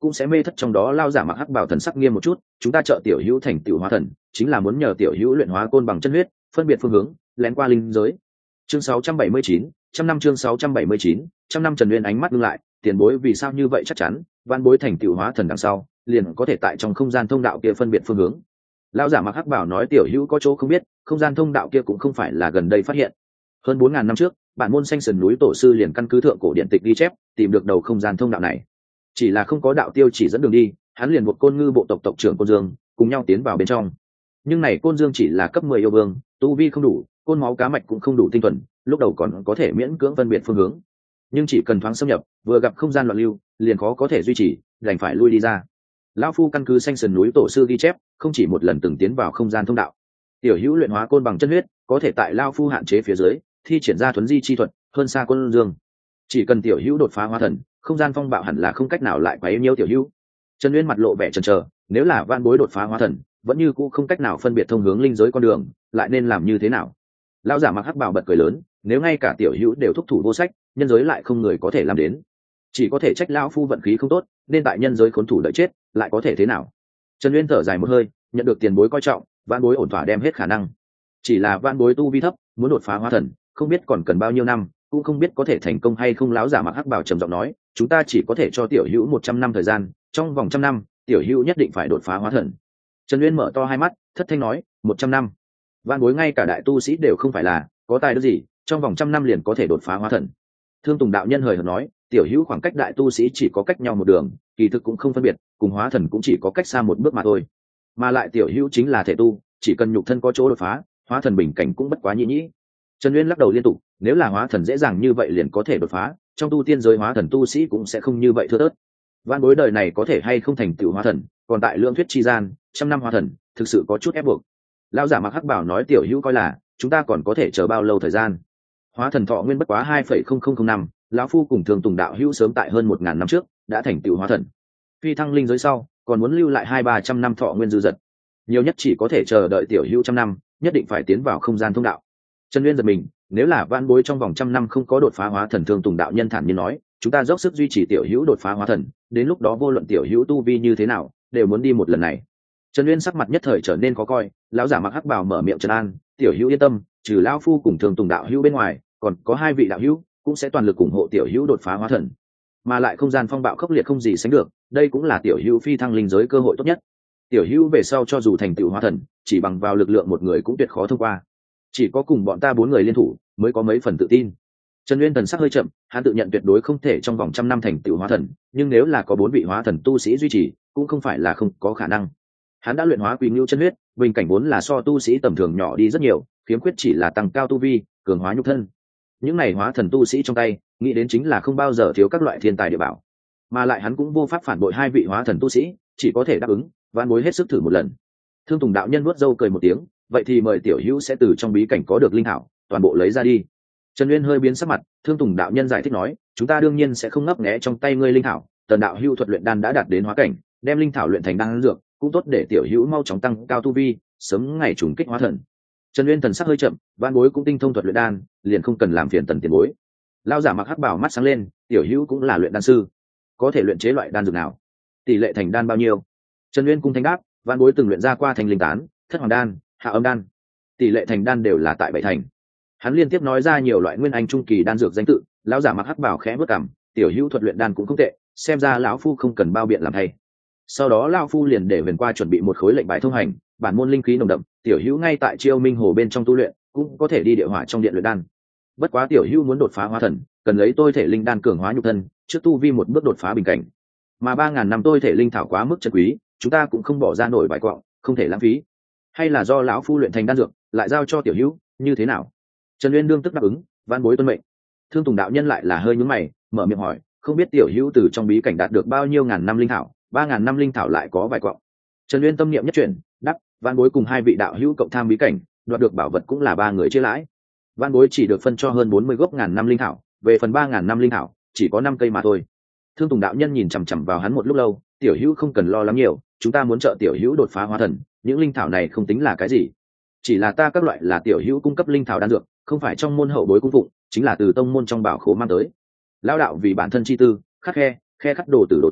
cũng sẽ mê thất trong đó. Lao giả mặc hắc bào thần sắc nghiêm một chút, chúng ta trợ tiểu hữu thành tiểu hóa thần chính là muốn nhờ tiểu hữu luyện hóa côn bằng chân huyết, phân biệt phương hướng, lén qua linh giới. Chương sáu trăm bảy mươi chín, trăm năm chương sáu trăm bảy mươi chín, trăm năm. Trần Uyên ánh mắt ngưng lại, tiền bối vì sao như vậy chắc chắn, van bối thành tiểu hóa thần đằng sau, liền có thể tại trong không gian thông đạo kia phân biệt phương hướng. Lão giả mặc hắc bảo nói tiểu hữu có chỗ không biết, không gian thông đạo kia cũng không phải là gần đây phát hiện. Hơn bốn ngàn năm trước, bản môn Xanh Sườn núi tổ sư liền căn cứ thượng cổ điện tịch ghi chép, tìm được đầu không gian thông đạo này. Chỉ là không có đạo tiêu chỉ dẫn đường đi, hắn liền buộc Côn Ngư bộ tộc tộc trưởng Côn Dương cùng nhau tiến vào bên trong. Nhưng này Côn Dương chỉ là cấp mười yêu vương, tu vi không đủ, côn máu cá mạch cũng không đủ tinh thuần, lúc đầu còn có thể miễn cưỡng phân biệt phương hướng. Nhưng chỉ cần thoáng xâm nhập, vừa gặp không gian loạn lưu, liền khó có thể duy trì, đành phải lui đi ra. Lão phu căn cứ Xanh Sườn núi tổ sư ghi chép, không chỉ một lần từng tiến vào không gian thông đạo. Tiểu hữu luyện hóa côn bằng chân huyết, có thể tại lão phu hạn chế phía dưới, thi triển ra thuấn di chi thuật, hơn xa Côn Dương. Chỉ cần tiểu hữu đột phá hóa thần, không gian phong bạo hẳn là không cách nào lại quấy nhiễu tiểu hữu. Trần Uyên mặt lộ vẻ chần chờ, nếu là van bối đột phá hóa thần, vẫn như cũ không cách nào phân biệt thông hướng linh giới con đường, lại nên làm như thế nào? Lão giả mặc hắc bào bật cười lớn, nếu ngay cả tiểu hữu đều thúc thủ vô sách, nhân giới lại không người có thể làm đến, chỉ có thể trách lão phu vận khí không tốt, nên tại nhân giới khốn thủ đợi chết, lại có thể thế nào? Trần Uyên thở dài một hơi, nhận được tiền bối coi trọng, van bối ổn thỏa đem hết khả năng. Chỉ là van bối tu vi thấp, muốn đột phá hóa thần, không biết còn cần bao nhiêu năm, cũng không biết có thể thành công hay không. Lão giả mặc hắc bào trầm giọng nói, chúng ta chỉ có thể cho tiểu hữu một trăm năm thời gian, trong vòng trăm năm, tiểu hữu nhất định phải đột phá hóa thần. Trần Uyên mở to hai mắt, thất thanh nói, một trăm năm. Van bối ngay cả đại tu sĩ đều không phải là, có tài đức gì, trong vòng trăm năm liền có thể đột phá hóa thần. Thương Tùng đạo nhân hời hợt nói, tiểu hữu khoảng cách đại tu sĩ chỉ có cách nhau một đường, kỳ thực cũng không phân biệt, cùng hóa thần cũng chỉ có cách xa một bước mà thôi. Mà lại tiểu hữu chính là thể tu, chỉ cần nhục thân có chỗ đột phá, hóa thần bình cảnh cũng bất quá nhĩ nhĩ. Trần Uyên lắc đầu liên tục, nếu là hóa thần dễ dàng như vậy liền có thể đột phá, trong tu tiên giới hóa thần tu sĩ cũng sẽ không như vậy thưa thớt. Van bối đời này có thể hay không thành tựu hóa thần, còn tại lượng thuyết chi gian, trăm năm hóa thần, thực sự có chút ép buộc. Lão giả mặc hắc bảo nói tiểu hữu coi là, chúng ta còn có thể chờ bao lâu thời gian? Hóa thần thọ nguyên bất quá hai phẩy không không không năm, lão phu cùng Thường Tùng đạo hữu sớm tại hơn một ngàn năm trước đã thành tựu hóa thần. Phi thăng linh giới sau, còn muốn lưu lại hai ba trăm năm thọ nguyên dư dật, nhiều nhất chỉ có thể chờ đợi tiểu hữu trăm năm, nhất định phải tiến vào không gian thông đạo. Trần Uyên giật mình, nếu là van bối trong vòng trăm năm không có đột phá hóa thần, Thương Tùng đạo nhân thản nhiên nói, chúng ta dốc sức duy trì tiểu hữu đột phá hóa thần, đến lúc đó vô luận tiểu hữu tu vi như thế nào, đều muốn đi một lần này. Trần Uyên sắc mặt nhất thời trở nên khó coi, lão giả mặc hắc bào mở miệng trấn an, tiểu hữu yên tâm, trừ lão phu cùng Thương Tùng đạo hữu bên ngoài, còn có hai vị đạo hữu cũng sẽ toàn lực ủng hộ tiểu hữu đột phá hóa thần. Mà lại không gian phong bạo khốc liệt không gì sánh được, đây cũng là tiểu hữu phi thăng linh giới cơ hội tốt nhất. Tiểu hữu về sau cho dù thành tựu hóa thần, chỉ bằng vào lực lượng một người cũng tuyệt khó thông qua, chỉ có cùng bọn ta bốn người liên thủ mới có mấy phần tự tin. Trần Uyên thần sắc hơi chậm, hắn tự nhận tuyệt đối không thể trong vòng trăm năm thành tựu hóa thần, nhưng nếu là có bốn vị hóa thần tu sĩ duy trì, cũng không phải là không có khả năng. Hắn đã luyện hóa Quỳ Ngưu chân huyết, bình cảnh vốn là so tu sĩ tầm thường nhỏ đi rất nhiều, khiếm khuyết chỉ là tăng cao tu vi, cường hóa nhục thân. Những này hóa thần tu sĩ trong tay, nghĩ đến chính là không bao giờ thiếu các loại thiên tài địa bảo. Mà lại hắn cũng vô pháp phản bội hai vị hóa thần tu sĩ, chỉ có thể đáp ứng, van bối hết sức thử một lần. Thương Tùng đạo nhân vuốt râu cười một tiếng, vậy thì mời tiểu hữu sẽ từ trong bí cảnh có được linh thảo, toàn bộ lấy ra đi. Trần Uyên hơi biến sắc mặt, Thương Tùng đạo nhân giải thích nói, chúng ta đương nhiên sẽ không ngấp nghé trong tay ngươi linh thảo, tần đạo hữu thuật luyện đan đã đạt đến hóa cảnh, đem linh thảo luyện thành đan dược, cũng tốt để tiểu hữu mau chóng tăng cao tu vi, sớm ngày trùng kích hóa thần. Trần Uyên thần sắc hơi chậm, van bối cũng tinh thông thuật luyện đan, liền không cần làm phiền tần tiền bối. Lão giả mặc hắc bào mắt sáng lên, tiểu hữu cũng là luyện đan sư, có thể luyện chế loại đan dược nào? Tỷ lệ thành đan bao nhiêu? Trần Uyên cung thanh đáp, van bối từng luyện ra qua thành linh tán, thất hoàng đan, hạ âm đan, tỷ lệ thành đan đều là tại bảy thành. Hắn liên tiếp nói ra nhiều loại nguyên anh trung kỳ đan dược danh tự. Lão giả mặc hắc bào khẽ bước cằm, tiểu hữu thuật luyện đan cũng không tệ, xem ra lão phu không cần bao biện làm thay. Sau đó lão phu liền để Huyền qua chuẩn bị một khối lệnh bài thông hành, bản môn linh khí nồng đậm, tiểu hữu ngay tại Chiêu Minh hồ bên trong tu luyện, cũng có thể đi địa hỏa trong điện luyện đan. Bất quá tiểu hữu muốn đột phá hóa thần, cần lấy tôi thể linh đan cường hóa nhục thân, trước tu vi một bước đột phá bình cảnh. Mà ba ngàn năm tôi thể linh thảo quá mức chân quý, chúng ta cũng không bỏ ra nổi vài quặng, không thể lãng phí. Hay là do lão phu luyện thành đan dược, lại giao cho tiểu hữu, như thế nào? Trần Uyên đương tức đáp ứng, van bối tuân mệnh. Thương Tùng đạo nhân lại là hơi nhướng mày, mở miệng hỏi, không biết tiểu hữu từ trong bí cảnh đạt được bao nhiêu ngàn năm linh thảo? Ba ngàn năm linh thảo lại có vài quặng. Trần Uyên tâm niệm nhất chuyển, đáp, van bối cùng hai vị đạo hữu cộng tham bí cảnh, đoạt được bảo vật cũng là ba người chia lãi. Van bối chỉ được phân cho hơn bốn mươi gốc ngàn năm linh thảo, về phần ba ngàn năm linh thảo, chỉ có năm cây mà thôi. Thương Tùng đạo nhân nhìn chằm chằm vào hắn một lúc lâu, tiểu hữu không cần lo lắng nhiều, chúng ta muốn trợ tiểu hữu đột phá hóa thần, những linh thảo này không tính là cái gì, chỉ là ta các loại là tiểu hữu cung cấp linh thảo đan dược, không phải trong môn hậu bối cung phụng, chính là từ tông môn trong bảo khố mang tới. Lão đạo vì bản thân chi tư, khắc khe khe khắc đồ tử đồ tôn,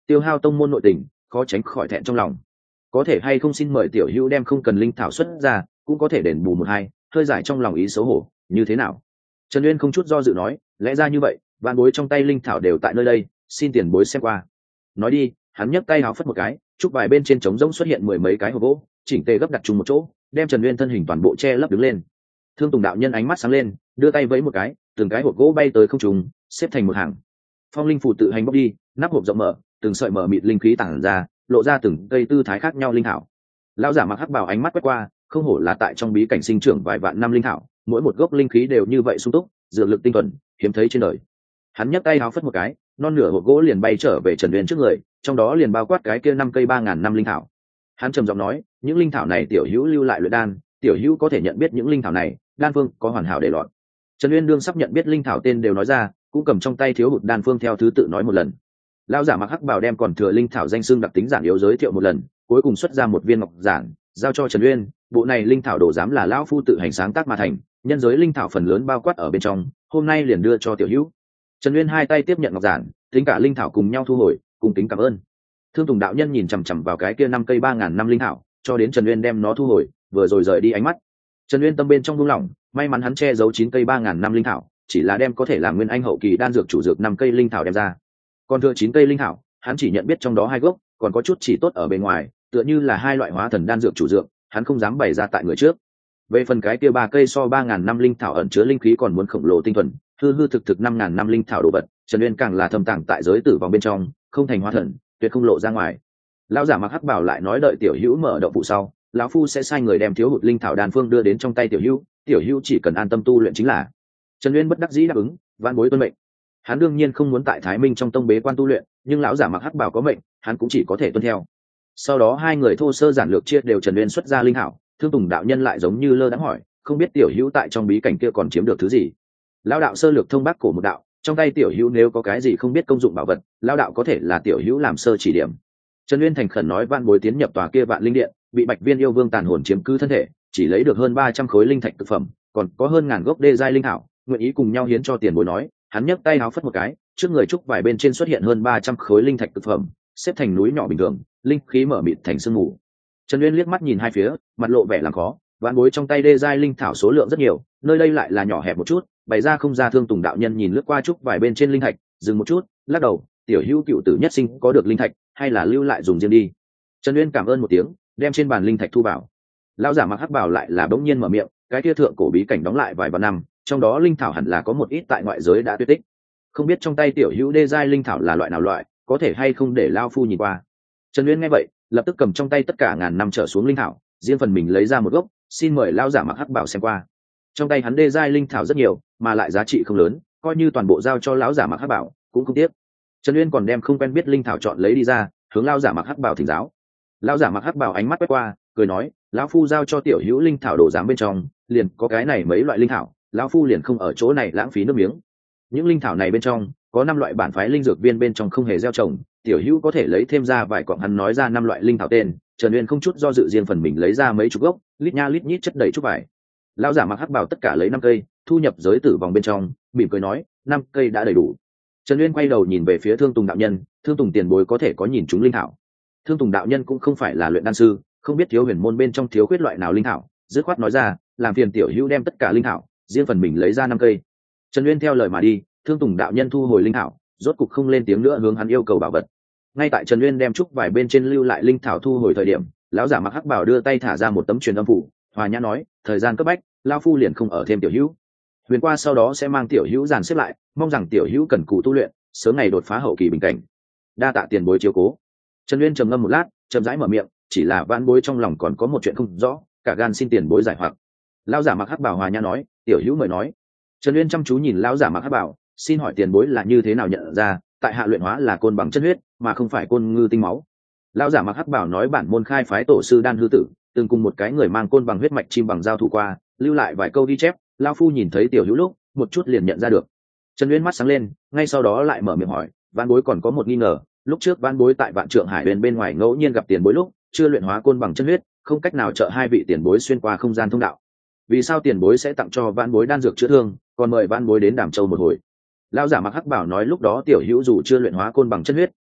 tiêu hao tông môn nội tình, khó tránh khỏi thẹn trong lòng. Có thể hay không xin mời tiểu hữu đem không cần linh thảo xuất ra, cũng có thể đền bù một hai, hơi giải trong lòng ý xấu hổ, như thế nào? Trần Uyên không chút do dự nói, lẽ ra như vậy, vạn bối trong tay linh thảo đều tại nơi đây, xin tiền bối xem qua. Nói đi, hắn nhấc tay háo phất một cái, trúc vài bên trên trống rỗng xuất hiện mười mấy cái hộp gỗ, chỉnh tề gấp đặt chung một chỗ, đem Trần Uyên thân hình toàn bộ che lấp đứng lên. Thương Tùng đạo nhân ánh mắt sáng lên, đưa tay vẫy một cái, từng cái hộp gỗ bay tới không trung, xếp thành một hàng. Phong linh phù tự hành bốc đi, nắp hộp rộng mở, từng sợi mở mịt linh khí tản ra, lộ ra từng cây tư thái khác nhau linh thảo. Lão giả mặc hắc bào ánh mắt quét qua, không hổ là tại trong bí cảnh sinh trưởng vài vạn năm linh thảo, mỗi một gốc linh khí đều như vậy sung túc, dược lực tinh thuần, hiếm thấy trên đời. Hắn nhấc tay háo phất một cái, non nửa hộp gỗ liền bay trở về Trần Uyên trước người, trong đó liền bao quát cái kia năm cây ba ngàn năm linh thảo. Hắn trầm giọng nói, những linh thảo này tiểu hữu lưu lại luyện đan, tiểu hữu có thể nhận biết những linh thảo này, đan phương có hoàn hảo để lọt. Trần Uyên đương sắp nhận biết linh thảo tên đều nói ra, cũng cầm trong tay thiếu hụt đan phương theo thứ tự nói một lần. Lão giả mặc hắc bào đem còn thừa linh thảo danh xưng đặc tính giản yếu giới thiệu một lần, cuối cùng xuất ra một viên ngọc giản, giao cho Trần Uyên. Bộ này linh thảo đồ giám là lão phu tự hành sáng tác mà thành, nhân giới linh thảo phần lớn bao quát ở bên trong, hôm nay liền đưa cho tiểu hữu. Trần Uyên hai tay tiếp nhận ngọc giản, tính cả linh thảo cùng nhau thu hồi, cùng kính cảm ơn. Thương Tùng đạo nhân nhìn chằm chằm vào cái kia năm cây ba ngàn năm linh thảo, cho đến Trần Uyên đem nó thu hồi, vừa rồi rời đi ánh mắt. Trần Uyên tâm bên trong buông lỏng, may mắn hắn che giấu chín cây ba ngàn năm linh thảo, chỉ là đem có thể làm nguyên anh hậu kỳ đan dược chủ dược năm cây linh thảo đem ra. Còn thừa chín cây linh thảo, hắn chỉ nhận biết trong đó hai gốc, còn có chút chỉ tốt ở bên ngoài, tựa như là hai loại hóa thần đan dược chủ dược, hắn không dám bày ra tại người trước. Về phần cái kia ba cây so ba ngàn năm linh thảo ẩn chứa linh khí còn muốn khổng lồ tinh thuần, hư hư thực thực năm ngàn năm linh thảo đồ vật, Trần Uyên càng là thâm tàng tại giới tử vòng bên trong, không thành hóa thần, tuyệt không lộ ra ngoài. Lão giả mặc hắc bảo lại nói đợi tiểu hữu mở động phụ sau, lão phu sẽ sai người đem thiếu hụt linh thảo đan phương đưa đến trong tay tiểu hữu, tiểu hữu chỉ cần an tâm tu luyện chính là. Trần Uyên bất đắc dĩ đáp ứng, van bối tuân mệnh. Hắn đương nhiên không muốn tại Thái Minh trong tông bế quan tu luyện, nhưng lão giả mặc hắc bảo có mệnh, hắn cũng chỉ có thể tuân theo. Sau đó hai người thô sơ giản lược chia đều Trần Uyên xuất ra linh thảo. Thương Tùng đạo nhân lại giống như lơ đãng hỏi, không biết tiểu hữu tại trong bí cảnh kia còn chiếm được thứ gì. Lão đạo sơ lược thông bác cổ một đạo, trong tay tiểu hữu nếu có cái gì không biết công dụng bảo vật, lão đạo có thể là tiểu hữu làm sơ chỉ điểm. Trần Uyên thành khẩn nói van bối tiến nhập tòa kia vạn linh điện, bị Bạch Viên yêu vương tàn hồn chiếm cứ thân thể, chỉ lấy được hơn ba trăm khối linh thạch thực phẩm, còn có hơn ngàn gốc đê giai linh thảo, nguyện ý cùng nhau hiến cho tiền bối nói. Hắn nhấc tay háo phất một cái, trước người trúc vài bên trên xuất hiện hơn ba trăm khối linh thạch thực phẩm, xếp thành núi nhỏ bình thường, linh khí mở mịt thành sương mù. Trần Uyên liếc mắt nhìn hai phía, mặt lộ vẻ làm khó, vạn bối trong tay đê giai linh thảo số lượng rất nhiều, nơi đây lại là nhỏ hẹp một chút, bày ra không ra. Thương Tùng đạo nhân nhìn lướt qua trúc vài bên trên linh thạch, dừng một chút, lắc đầu, tiểu hữu cựu tử nhất sinh có được linh thạch, hay là lưu lại dùng riêng đi. Trần Uyên cảm ơn một tiếng, đem trên bàn linh thạch thu vào. Lão giả mặc hắc bảo lại là bỗng nhiên mở miệng, cái kia thượng cổ bí cảnh đóng lại vài vạn năm, trong đó linh thảo hẳn là có một ít tại ngoại giới đã tuyệt tích, không biết trong tay tiểu hữu đê giai linh thảo là loại nào loại, có thể hay không để lao phu nhìn qua. Trần Uyên nghe vậy, lập tức cầm trong tay tất cả ngàn năm trở xuống linh thảo, riêng phần mình lấy ra một gốc, xin mời lão giả mặc hắc bảo xem qua. Trong tay hắn đê giai linh thảo rất nhiều, mà lại giá trị không lớn, coi như toàn bộ giao cho lão giả mặc hắc bảo cũng không tiếc. Trần Uyên còn đem không quen biết linh thảo chọn lấy đi ra, hướng lão giả mặc hắc bảo thỉnh giáo. Lão giả mặc hắc bảo ánh mắt quét qua, cười nói, lão phu giao cho tiểu hữu linh thảo đồ giám bên trong, liền có cái này mấy loại linh thảo, lão phu liền không ở chỗ này lãng phí nước miếng. Những linh thảo này bên trong có năm loại bản phái linh dược viên bên trong không hề gieo trồng, tiểu hữu có thể lấy thêm ra vài quặng. Hắn nói ra năm loại linh thảo tên, Trần Uyên không chút do dự riêng phần mình lấy ra mấy chục gốc, lít nha lít nhít chất đầy chút vải. Lão giả mặc hắc bảo tất cả lấy năm cây, thu nhập giới tử vòng bên trong, mỉm cười nói, năm cây đã đầy đủ. Trần Uyên quay đầu nhìn về phía Thương Tùng đạo nhân, Thương Tùng tiền bối có thể có nhìn chúng linh thảo. Thương Tùng đạo nhân cũng không phải là luyện đan sư, không biết thiếu huyền môn bên trong thiếu khuyết loại nào linh thảo, dứt khoát nói ra, làm phiền tiểu hữu đem tất cả linh thảo, riêng phần mình lấy ra năm cây. Trần Uyên theo lời mà đi, Thương Tùng đạo nhân thu hồi linh thảo, rốt cục không lên tiếng nữa hướng hắn yêu cầu bảo vật. Ngay tại Trần Uyên đem trúc vài bên trên lưu lại linh thảo thu hồi thời điểm, lão giả mặc hắc bảo đưa tay thả ra một tấm truyền âm phủ, hòa nhã nói, thời gian cấp bách, lão phu liền không ở thêm tiểu hữu. Huyền qua sau đó sẽ mang tiểu hữu dàn xếp lại, mong rằng tiểu hữu cần cù tu luyện, sớm ngày đột phá hậu kỳ bình cảnh. Đa tạ tiền bối chiếu cố. Trần Uyên trầm ngâm một lát, chậm rãi mở miệng, chỉ là vãn bối trong lòng còn có một chuyện không rõ, cả gan xin tiền bối giải hoặc. Lão giả mặc hắc bảo hòa nhã nói, tiểu hữu mời nói. Trần Uyên chăm chú nhìn lão giả mặc hắc bảo, xin hỏi tiền bối là như thế nào nhận ra tại hạ luyện hóa là côn bằng chân huyết mà không phải côn ngư tinh máu. Lão giả mặc hắc bảo nói bản môn khai phái tổ sư đan hư tử từng cùng một cái người mang côn bằng huyết mạch chim bằng giao thủ qua, lưu lại vài câu ghi chép, lão phu nhìn thấy tiểu hữu lúc một chút liền nhận ra được. Trần Uyên mắt sáng lên, ngay sau đó lại mở miệng hỏi, vãn bối còn có một nghi ngờ, lúc trước vãn bối tại Vạn Trượng Hải bên bên ngoài ngẫu nhiên gặp tiền bối lúc chưa luyện hóa côn bằng chân huyết, không cách nào trợ hai vị tiền bối xuyên qua không gian thông đạo, vì sao tiền bối sẽ tặng cho vãn bối đan dược chữa thương, còn mời vãn bối đến Đàm Châu một hồi. Lão giả mặc hắc bảo nói lúc đó tiểu hữu dù chưa luyện hóa côn bằng chân huyết,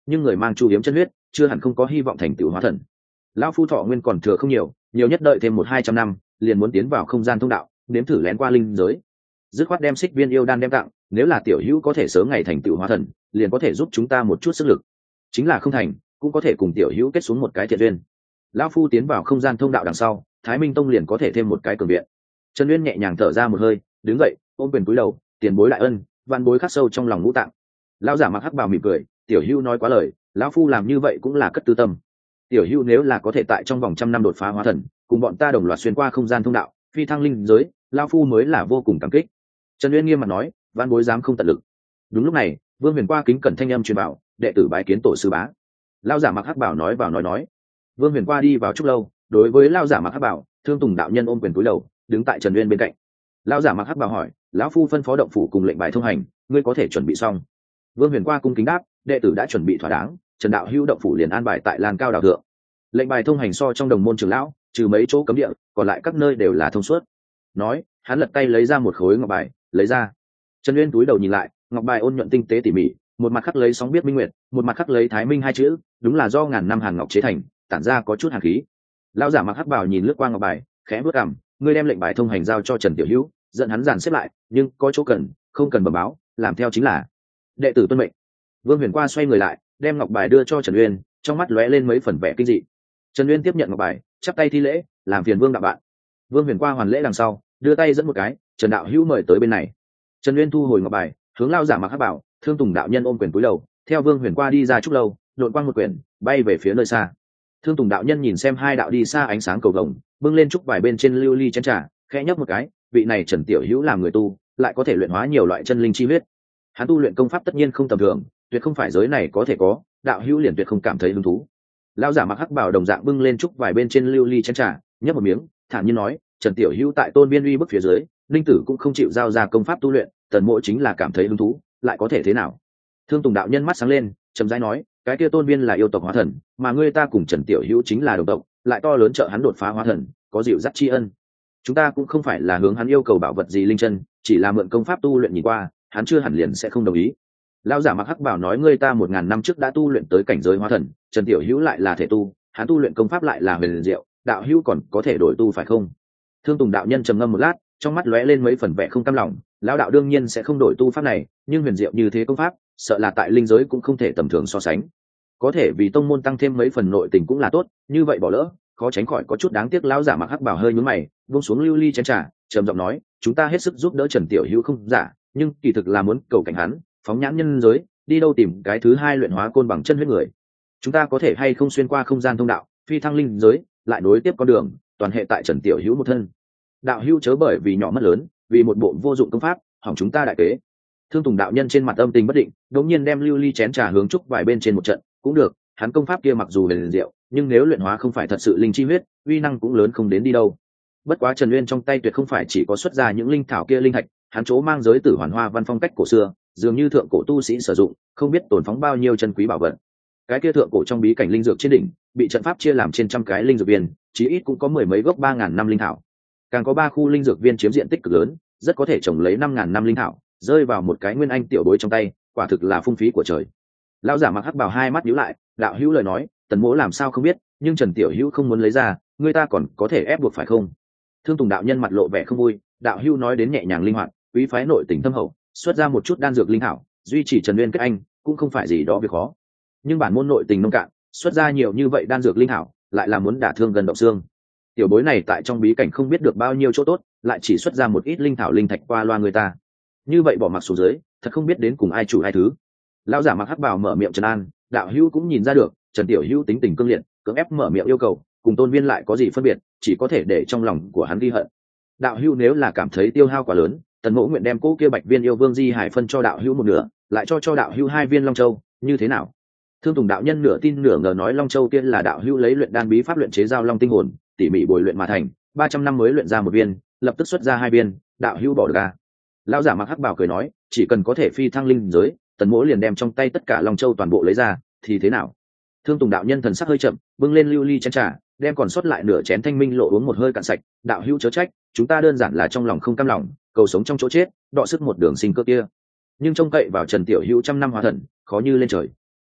nhưng người mang chu hiếm chân huyết chưa hẳn không có hy vọng thành tựu hóa thần. Lão phu thọ nguyên còn thừa không nhiều, nhiều nhất đợi thêm một hai trăm năm liền muốn tiến vào không gian thông đạo, nếm thử lén qua linh giới. Dứt khoát đem xích viên yêu đan đem tặng, nếu là tiểu hữu có thể sớm ngày thành tựu hóa thần liền có thể giúp chúng ta một chút sức lực, chính là không thành cũng có thể cùng tiểu hữu kết xuống một cái thiện duyên. Lão phu tiến vào không gian thông đạo đằng sau, Thái Minh Tông liền có thể thêm một cái cường viện. Trần Uyên nhẹ nhàng thở ra một hơi, đứng dậy ôm quyền cúi đầu, tiền bối đại ân, van bối khắc sâu trong lòng ngũ tạng. Lão giả mặc hắc bào mỉm cười, tiểu hữu nói quá lời, lão phu làm như vậy cũng là cất tư tâm. Tiểu hữu nếu là có thể tại trong vòng trăm năm đột phá hóa thần, cùng bọn ta đồng loạt xuyên qua không gian thông đạo, phi thăng linh giới, lão phu mới là vô cùng cảm kích. Trần Uyên nghiêm mặt nói, van bối dám không tận lực. Đúng lúc này, Vương Huyền Qua kính cẩn thanh âm truyền bảo, đệ tử bái kiến tổ sư bá. Lão giả mặc hắc bào nói vào nói nói. Vương Huyền Qua đi vào chúc lâu, đối với lão giả mặc hắc bào, Thương Tùng đạo nhân ôm quyền cúi đầu, đứng tại Trần Uyên bên cạnh. Lão giả mặc hắc bào hỏi, lão phu phân phó động phủ cùng lệnh bài thông hành, ngươi có thể chuẩn bị xong? Vương Huyền Qua cung kính đáp, đệ tử đã chuẩn bị thỏa đáng. Trần đạo hữu động phủ liền an bài tại Lan Cao đảo thượng. Lệnh bài thông hành so trong đồng môn trưởng lão, trừ mấy chỗ cấm địa, còn lại các nơi đều là thông suốt. Nói, hắn lật tay lấy ra một khối ngọc bài, lấy ra. Trần Uyên túi đầu nhìn lại, ngọc bài ôn nhuận tinh tế tỉ mỉ, một mặt khắc lấy sóng biết minh nguyệt, một mặt khắc lấy Thái Minh hai chữ, đúng là do ngàn năm hàn ngọc chế thành, tản ra có chút hàn khí. Lão giả mặc hắc bào nhìn lướt qua ngọc bài, khẽ bước cằm, ngươi đem lệnh bài thông hành giao cho Trần tiểu hữu, dẫn hắn dàn xếp lại, nhưng có chỗ cần, không cần bẩm báo, làm theo chính là. Đệ tử tuân mệnh. Vương Huyền Qua xoay người lại, đem ngọc bài đưa cho Trần Uyên, trong mắt lóe lên mấy phần vẻ kinh dị. Trần Uyên tiếp nhận ngọc bài, chắp tay thi lễ, làm phiền Vương đạo bạn. Vương Huyền Qua hoàn lễ đằng sau, đưa tay dẫn một cái, Trần đạo hữu mời tới bên này. Trần Uyên thu hồi ngọc bài, hướng lao giả mặc hắc bảo, Thương Tùng đạo nhân ôm quyền cúi đầu, theo Vương Huyền Qua đi ra trúc lâu, đột quang một quyển, bay về phía nơi xa. Thương Tùng đạo nhân nhìn xem hai đạo đi xa ánh sáng cầu vồng, bưng lên trúc vài bên trên lưu ly chén trà, khẽ nhấp một cái, vị này Trần tiểu hữu làm người tu, lại có thể luyện hóa nhiều loại chân linh chi huyết. Hắn tu luyện công pháp tất nhiên không tầm thường, tuyệt không phải giới này có thể có, đạo hữu liền tuyệt không cảm thấy hứng thú. Lão giả mặc hắc bảo đồng dạng bưng lên trúc vài bên trên lưu ly chén trà, nhấp một miếng, thản nhiên nói, Trần tiểu hữu tại tôn biên uy bức phía dưới, linh tử cũng không chịu giao ra công pháp tu luyện, tần mộ chính là cảm thấy hứng thú, lại có thể thế nào? Thương Tùng đạo nhân mắt sáng lên, trầm rãi nói, cái kia tôn biên là yêu tộc hóa thần, mà ngươi ta cùng Trần tiểu hữu chính là đồng tộc, lại to lớn trợ hắn đột phá hóa thần, có dịu dắt tri ân. Chúng ta cũng không phải là hướng hắn yêu cầu bảo vật gì linh chân, chỉ là mượn công pháp tu luyện nhìn qua, hắn chưa hẳn liền sẽ không đồng ý. Lão giả mặc hắc bảo nói, ngươi ta một ngàn năm trước đã tu luyện tới cảnh giới hóa thần, Trần tiểu hữu lại là thể tu, hắn tu luyện công pháp lại là huyền diệu, đạo hữu còn có thể đổi tu phải không? Thương Tùng đạo nhân trầm ngâm một lát, trong mắt lóe lên mấy phần vẻ không cam lòng, lão đạo đương nhiên sẽ không đổi tu pháp này, nhưng huyền diệu như thế công pháp, sợ là tại linh giới cũng không thể tầm thường so sánh. Có thể vì tông môn tăng thêm mấy phần nội tình cũng là tốt, như vậy bỏ lỡ, khó tránh khỏi có chút đáng tiếc. Lão giả mặc hắc bảo hơi nhướng mày, buông xuống lưu ly chén trà, trầm giọng nói, chúng ta hết sức giúp đỡ Trần tiểu hữu không giả, nhưng kỳ thực là muốn cầu cảnh hắn, phóng nhãn nhân giới, đi đâu tìm cái thứ hai luyện hóa côn bằng chân huyết người. Chúng ta có thể hay không xuyên qua không gian thông đạo, phi thăng linh giới, lại nối tiếp con đường, toàn hệ tại Trần tiểu hữu một thân. Đạo hữu chớ bởi vì nhỏ mất lớn, vì một bộ vô dụng công pháp, hỏng chúng ta đại kế. Thương Tùng đạo nhân trên mặt âm tình bất định, đột nhiên đem lưu ly chén trà hướng trúc vài bên trên một trận, cũng được, hắn công pháp kia mặc dù huyền diệu, nhưng nếu luyện hóa không phải thật sự linh chi huyết, uy năng cũng lớn không đến đi đâu. Bất quá Trần Uyên trong tay tuyệt không phải chỉ có xuất ra những linh thảo kia linh thạch, hắn chỗ mang giới tử hoàn hoa văn phong cách cổ xưa, dường như thượng cổ tu sĩ sử dụng, không biết tổn phóng bao nhiêu chân quý bảo vật. Cái kia thượng cổ trong bí cảnh linh dược trên đỉnh, bị trận pháp chia làm trên trăm cái linh dược viên, chí ít cũng có mười mấy gốc ba ngàn năm linh thảo. Càng có ba khu linh dược viên chiếm diện tích cực lớn, rất có thể trồng lấy năm ngàn năm linh thảo, rơi vào một cái nguyên anh tiểu bối trong tay, quả thực là phung phí của trời. Lão giả mặc hắc bào hai mắt nhíu lại, đạo hữu lời nói, tần mỗ làm sao không biết, nhưng Trần tiểu hữu không muốn lấy ra, người ta còn có thể ép buộc phải không? Thương Tùng đạo nhân mặt lộ vẻ không vui, đạo hữu nói đến nhẹ nhàng linh hoạt, quý phái nội tình thâm hậu, xuất ra một chút đan dược linh thảo, duy trì Trần Uyên kết anh, cũng không phải gì đó việc khó. Nhưng bản môn nội tình nông cạn, xuất ra nhiều như vậy đan dược linh thảo, lại là muốn đả thương gần động xương. Tiểu bối này tại trong bí cảnh không biết được bao nhiêu chỗ tốt, lại chỉ xuất ra một ít linh thảo linh thạch qua loa người ta. Như vậy bỏ mặc xuống dưới, thật không biết đến cùng ai chủ ai thứ. Lão giả mặc hắc bào mở miệng trấn an, đạo hữu cũng nhìn ra được, Trần tiểu hữu tính tình cương liệt, cưỡng ép mở miệng yêu cầu, cùng tôn viên lại có gì phân biệt, chỉ có thể để trong lòng của hắn ghi hận. Đạo hữu nếu là cảm thấy tiêu hao quá lớn, tần mỗ nguyện đem cố kia bạch viên yêu vương di hải phân cho đạo hữu một nửa, lại cho cho đạo hữu hai viên long châu, như thế nào? Thương Tùng đạo nhân nửa tin nửa ngờ nói long châu kia là đạo hữu lấy luyện đan bí pháp luyện chế giao long tinh hồn, tỉ mỉ bồi luyện mà thành, ba trăm năm mới luyện ra một viên, lập tức xuất ra hai viên, đạo hữu bỏ được à? Lão giả mặc hắc bào cười nói, chỉ cần có thể phi thăng linh giới, tần mỗ liền đem trong tay tất cả long châu toàn bộ lấy ra, thì thế nào? Thương Tùng đạo nhân thần sắc hơi chậm, bưng lên lưu ly chén trà, đem còn sót lại nửa chén thanh minh lộ uống một hơi cạn sạch. Đạo hữu chớ trách, chúng ta đơn giản là trong lòng không cam lòng, cầu sống trong chỗ chết, đọ sức một đường sinh cơ kia. Nhưng trông cậy vào Trần tiểu hữu trăm năm hóa thần, khó như lên trời.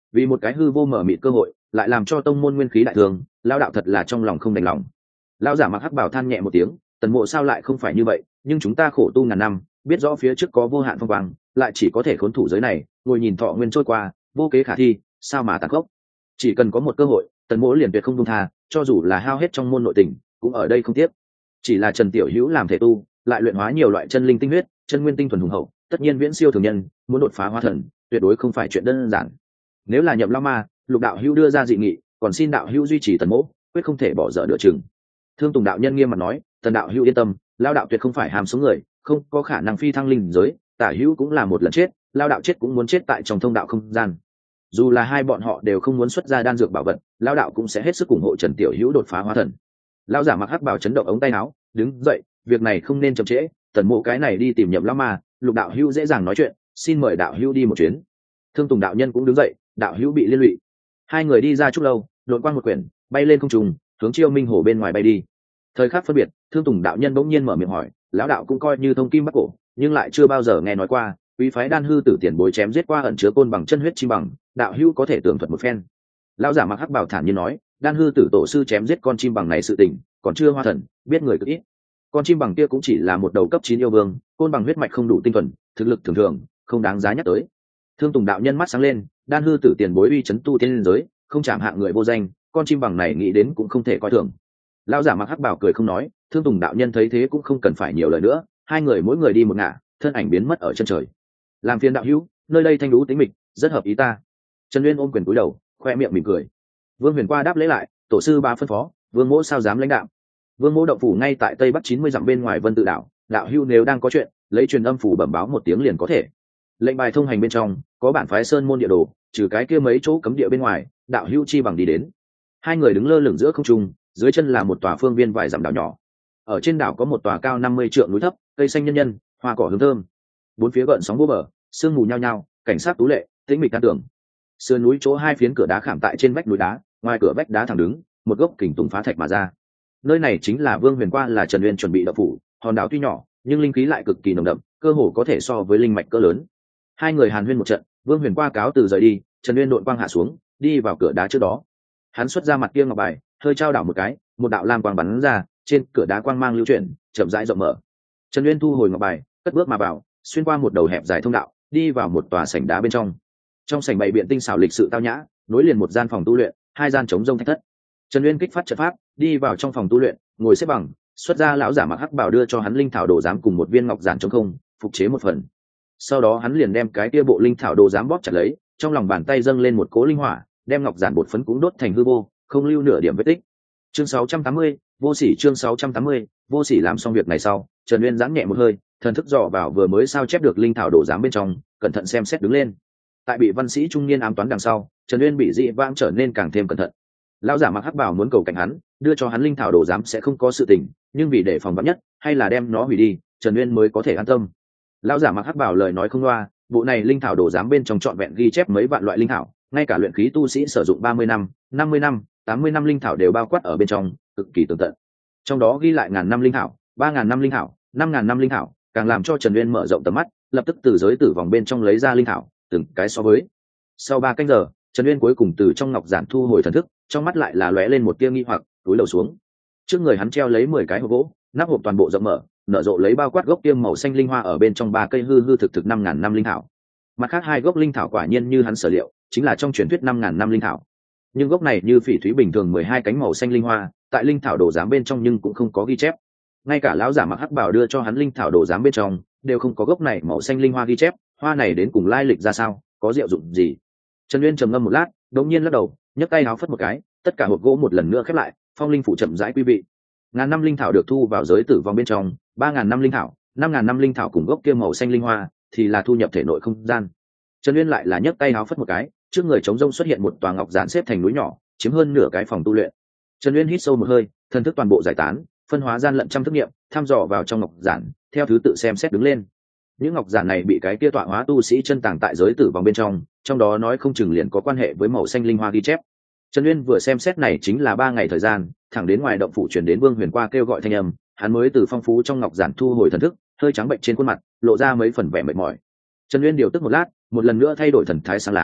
vì một cái hư vô mở mịt cơ hội lại làm cho tông môn nguyên khí đại thường, lao đạo thật là trong lòng không đành lòng. Lao giả mặc hắc bảo than nhẹ một tiếng, Tần Mộ sao lại không phải như vậy, nhưng chúng ta khổ tu ngàn năm, biết rõ phía trước có vô hạn phong quang, lại chỉ có thể khốn thủ giới này, ngồi nhìn thọ nguyên trôi qua, vô kế khả thi, sao mà tàn khốc. Chỉ cần có một cơ hội, Tần Mộ liền tuyệt không buông tha, cho dù là hao hết trong môn nội tình, cũng ở đây không tiếc. Chỉ là Trần Tiểu Hữu làm thể tu, lại luyện hóa nhiều loại chân linh tinh huyết, chân nguyên tinh thuần hùng hậu, tất nhiên viễn siêu thường nhân, muốn đột phá hóa thần, tuyệt đối không phải chuyện đơn giản. Nếu là Nhậm Lão Ma, Lục đạo hữu đưa ra dị nghị, còn xin đạo hữu duy trì Tần Mộ, quyết không thể bỏ dở nửa chừng. Thương Tùng đạo nhân nghiêm mặt nói, Tần đạo hữu yên tâm, lao đạo tuyệt không phải hàm sống người, không có khả năng phi thăng linh giới, tả hữu cũng là một lần chết, lao đạo chết cũng muốn chết tại trong thông đạo không gian. Dù là hai bọn họ đều không muốn xuất ra đan dược bảo vật, lao đạo cũng sẽ hết sức ủng hộ Trần Tiểu Hữu đột phá hóa thần. Lao giả mặc hắc bào chấn động ống tay áo, đứng dậy, việc này không nên chậm trễ, Tần Mộ cái này đi tìm Nhậm Lão Ma, Lục đạo hữu dễ dàng nói chuyện, xin mời đạo hữu đi một chuyến. Thương Tùng đạo nhân cũng đứng dậy, đạo hữu bị liên lụy. Hai người đi ra chút lâu, đột quang một quyển, bay lên không trung, hướng Chiêu Minh Hồ bên ngoài bay đi. Thời khắc phân biệt, Thương Tùng đạo nhân bỗng nhiên mở miệng hỏi, lão đạo cũng coi như thông kim bắc cổ, nhưng lại chưa bao giờ nghe nói qua quý phái đan hư tử tiền bối chém giết qua ẩn chứa côn bằng chân huyết chi bằng, đạo hữu có thể tường thuật một phen. Lão giả mặc hắc bảo thản nhiên nói, đan hư tử tổ sư chém giết con chim bằng này sự tình, còn chưa hoa thần, biết người cực ít. Con chim bằng kia cũng chỉ là một đầu cấp chín yêu vương, côn bằng huyết mạch không đủ tinh thuần, thực lực thường thường, không đáng giá nhắc tới. Thương Tùng đạo nhân mắt sáng lên, đan hư tử tiền bối uy chấn tu tiên giới, không chạm hạng người vô danh, con chim bằng này nghĩ đến cũng không thể coi thường. Lão giả mặc hắc bảo cười không nói, Thương Tùng đạo nhân thấy thế cũng không cần phải nhiều lời nữa, hai người mỗi người đi một ngả, thân ảnh biến mất ở chân trời. Làm phiền đạo hữu, nơi đây thanh lũ tĩnh mịch, rất hợp ý ta. Trần Uyên ôm quyền cúi đầu, khoe miệng mỉm cười. Vương Huyền qua đáp lễ lại, tổ sư ba phân phó, Vương Mỗ sao dám lãnh đạo. Vương Mỗ động phủ ngay tại tây bắc chín mươi dặm bên ngoài Vân Tự đảo, đạo hữu nếu đang có chuyện, lấy truyền âm phủ bẩm báo một tiếng liền có thể. Lệnh bài thông hành bên trong có bản phái sơn môn địa đồ, trừ cái kia mấy chỗ cấm địa bên ngoài, đạo hữu chi bằng đi đến. Hai người đứng lơ lửng giữa không trung, dưới chân là một tòa phương viên vài dặm đảo nhỏ. Ở trên đảo có một tòa cao năm mươi trượng núi thấp, cây xanh nhân nhân, hoa cỏ hương thơm. Bốn phía gợn sóng vô bờ, sương mù nhao nhao, cảnh sát tú lệ, tĩnh mịch can tưởng. Sườn núi chỗ hai phiến cửa đá khảm tại trên vách núi đá, ngoài cửa vách đá thẳng đứng, một gốc kình tùng phá thạch mà ra. Nơi này chính là Vương Huyền qua là Trần Uyên chuẩn bị động phủ, hòn đảo tuy nhỏ, nhưng linh khí lại cực kỳ nồng đậm, cơ hồ có thể so với linh mạch cỡ lớn. Hai người hàn huyên một trận, Vương Huyền qua cáo từ rời đi, Trần Uyên đội quang hạ xuống, đi vào cửa đá trước đó. Hắn xuất ra mặt kia ngọc bài, hơi trao đảo một cái, một đạo lam quang bắn ra, trên cửa đá quang mang lưu chuyển, chậm rãi rộng mở. Trần Uyên thu hồi ngọc bài, cất bước mà vào, xuyên qua một đầu hẹp dài thông đạo, đi vào một tòa sảnh đá bên trong. Trong sảnh bày biện tinh xảo lịch sự tao nhã, nối liền một gian phòng tu luyện, hai gian trống rông thạch thất. Trần Uyên kích phát trận pháp, đi vào trong phòng tu luyện, ngồi xếp bằng, xuất ra lão giả mặc hắc bảo đưa cho hắn linh thảo đồ giám cùng một viên ngọc giản trống không, phục chế một phần. Sau đó hắn liền đem cái kia bộ linh thảo đồ giám bóp chặt lấy, trong lòng bàn tay dâng lên một cỗ linh hỏa, đem ngọc giản bột phấn cũng đốt thành hư vô, không lưu nửa điểm vết tích. Chương sáu trăm tám mươi, vô sỉ chương sáu trăm tám mươi, vô sỉ làm xong việc này sau, Trần Uyên giãn nhẹ một hơi, thần thức dò vào vừa mới sao chép được linh thảo đồ giám bên trong, cẩn thận xem xét đứng lên. Tại bị văn sĩ trung niên ám toán đằng sau, Trần Uyên bị dị vãng trở nên càng thêm cẩn thận. Lão giả mặc hắc bào muốn cầu cảnh hắn, đưa cho hắn linh thảo đồ giám sẽ không có sự tình, nhưng vì để phòng vắn nhất, hay là đem nó hủy đi, Trần Uyên mới có thể an tâm. Lão giả mặc hắc bào lời nói không loa, bộ này linh thảo đồ giám bên trong trọn vẹn ghi chép mấy vạn loại linh thảo, ngay cả luyện khí tu sĩ sử dụng ba mươi năm, năm mươi năm, tám mươi năm linh thảo đều bao quát ở bên trong, cực kỳ tường tận. Trong đó ghi lại ngàn năm linh thảo, ba ngàn năm linh thảo, năm ngàn năm linh thảo, càng làm cho Trần Uyên mở rộng tầm mắt, lập tức từ giới tử vòng bên trong lấy ra linh thảo, từng cái so với. Sau ba canh giờ, Trần Uyên cuối cùng từ trong ngọc giản thu hồi thần thức, trong mắt lại là lóe lên một tia nghi hoặc, túi lầu xuống. Trước người hắn treo lấy mười cái hộp gỗ, nắp hộp toàn bộ rộng mở, nở rộ lấy bao quát gốc tiêm màu xanh linh hoa ở bên trong ba cây hư hư thực thực năm ngàn năm linh thảo. Mặt khác hai gốc linh thảo quả nhiên như hắn sở liệu, chính là trong truyền thuyết năm ngàn năm linh thảo. Nhưng gốc này như phỉ thúy bình thường mười hai cánh màu xanh linh hoa, tại linh thảo đồ giám bên trong nhưng cũng không có ghi chép. Ngay cả lão giả mặc hắc bảo đưa cho hắn linh thảo đồ giám bên trong, đều không có gốc này màu xanh linh hoa ghi chép, hoa này đến cùng lai lịch ra sao, có diệu dụng gì. Trần Uyên trầm ngâm một lát, đột nhiên lắc đầu, nhấc tay áo phất một cái, tất cả hộp gỗ một lần nữa khép lại, phong linh phủ chậm rãi quý vị. Ngàn năm linh thảo được thu vào giới tử vong bên trong, ba ngàn năm linh thảo, năm ngàn năm linh thảo cùng gốc kia màu xanh linh hoa thì là thu nhập thể nội không gian. Trần Uyên lại là nhấc tay áo phất một cái, trước người trống rông xuất hiện một tòa ngọc giản xếp thành núi nhỏ, chiếm hơn nửa cái phòng tu luyện. Trần Uyên hít sâu một hơi, thần thức toàn bộ giải tán, phân hóa gian lận trăm thức nghiệm, thăm dò vào trong ngọc giản, theo thứ tự xem xét đứng lên. Những ngọc giản này bị cái kia tọa hóa tu sĩ chân tàng tại giới tử vong bên trong, trong đó nói không chừng liền có quan hệ với màu xanh linh hoa ghi chép. Trần Uyên vừa xem xét này chính là ba ngày thời gian, thẳng đến ngoài động phủ truyền đến Vương Huyền qua kêu gọi thanh âm, hắn mới từ phong phú trong ngọc giản thu hồi thần thức, hơi trắng bệnh trên khuôn mặt, lộ ra mấy phần vẻ mệt mỏi. Trần Uyên điều tức một lát, một lần nữa thay đổi thần thái sáng láng,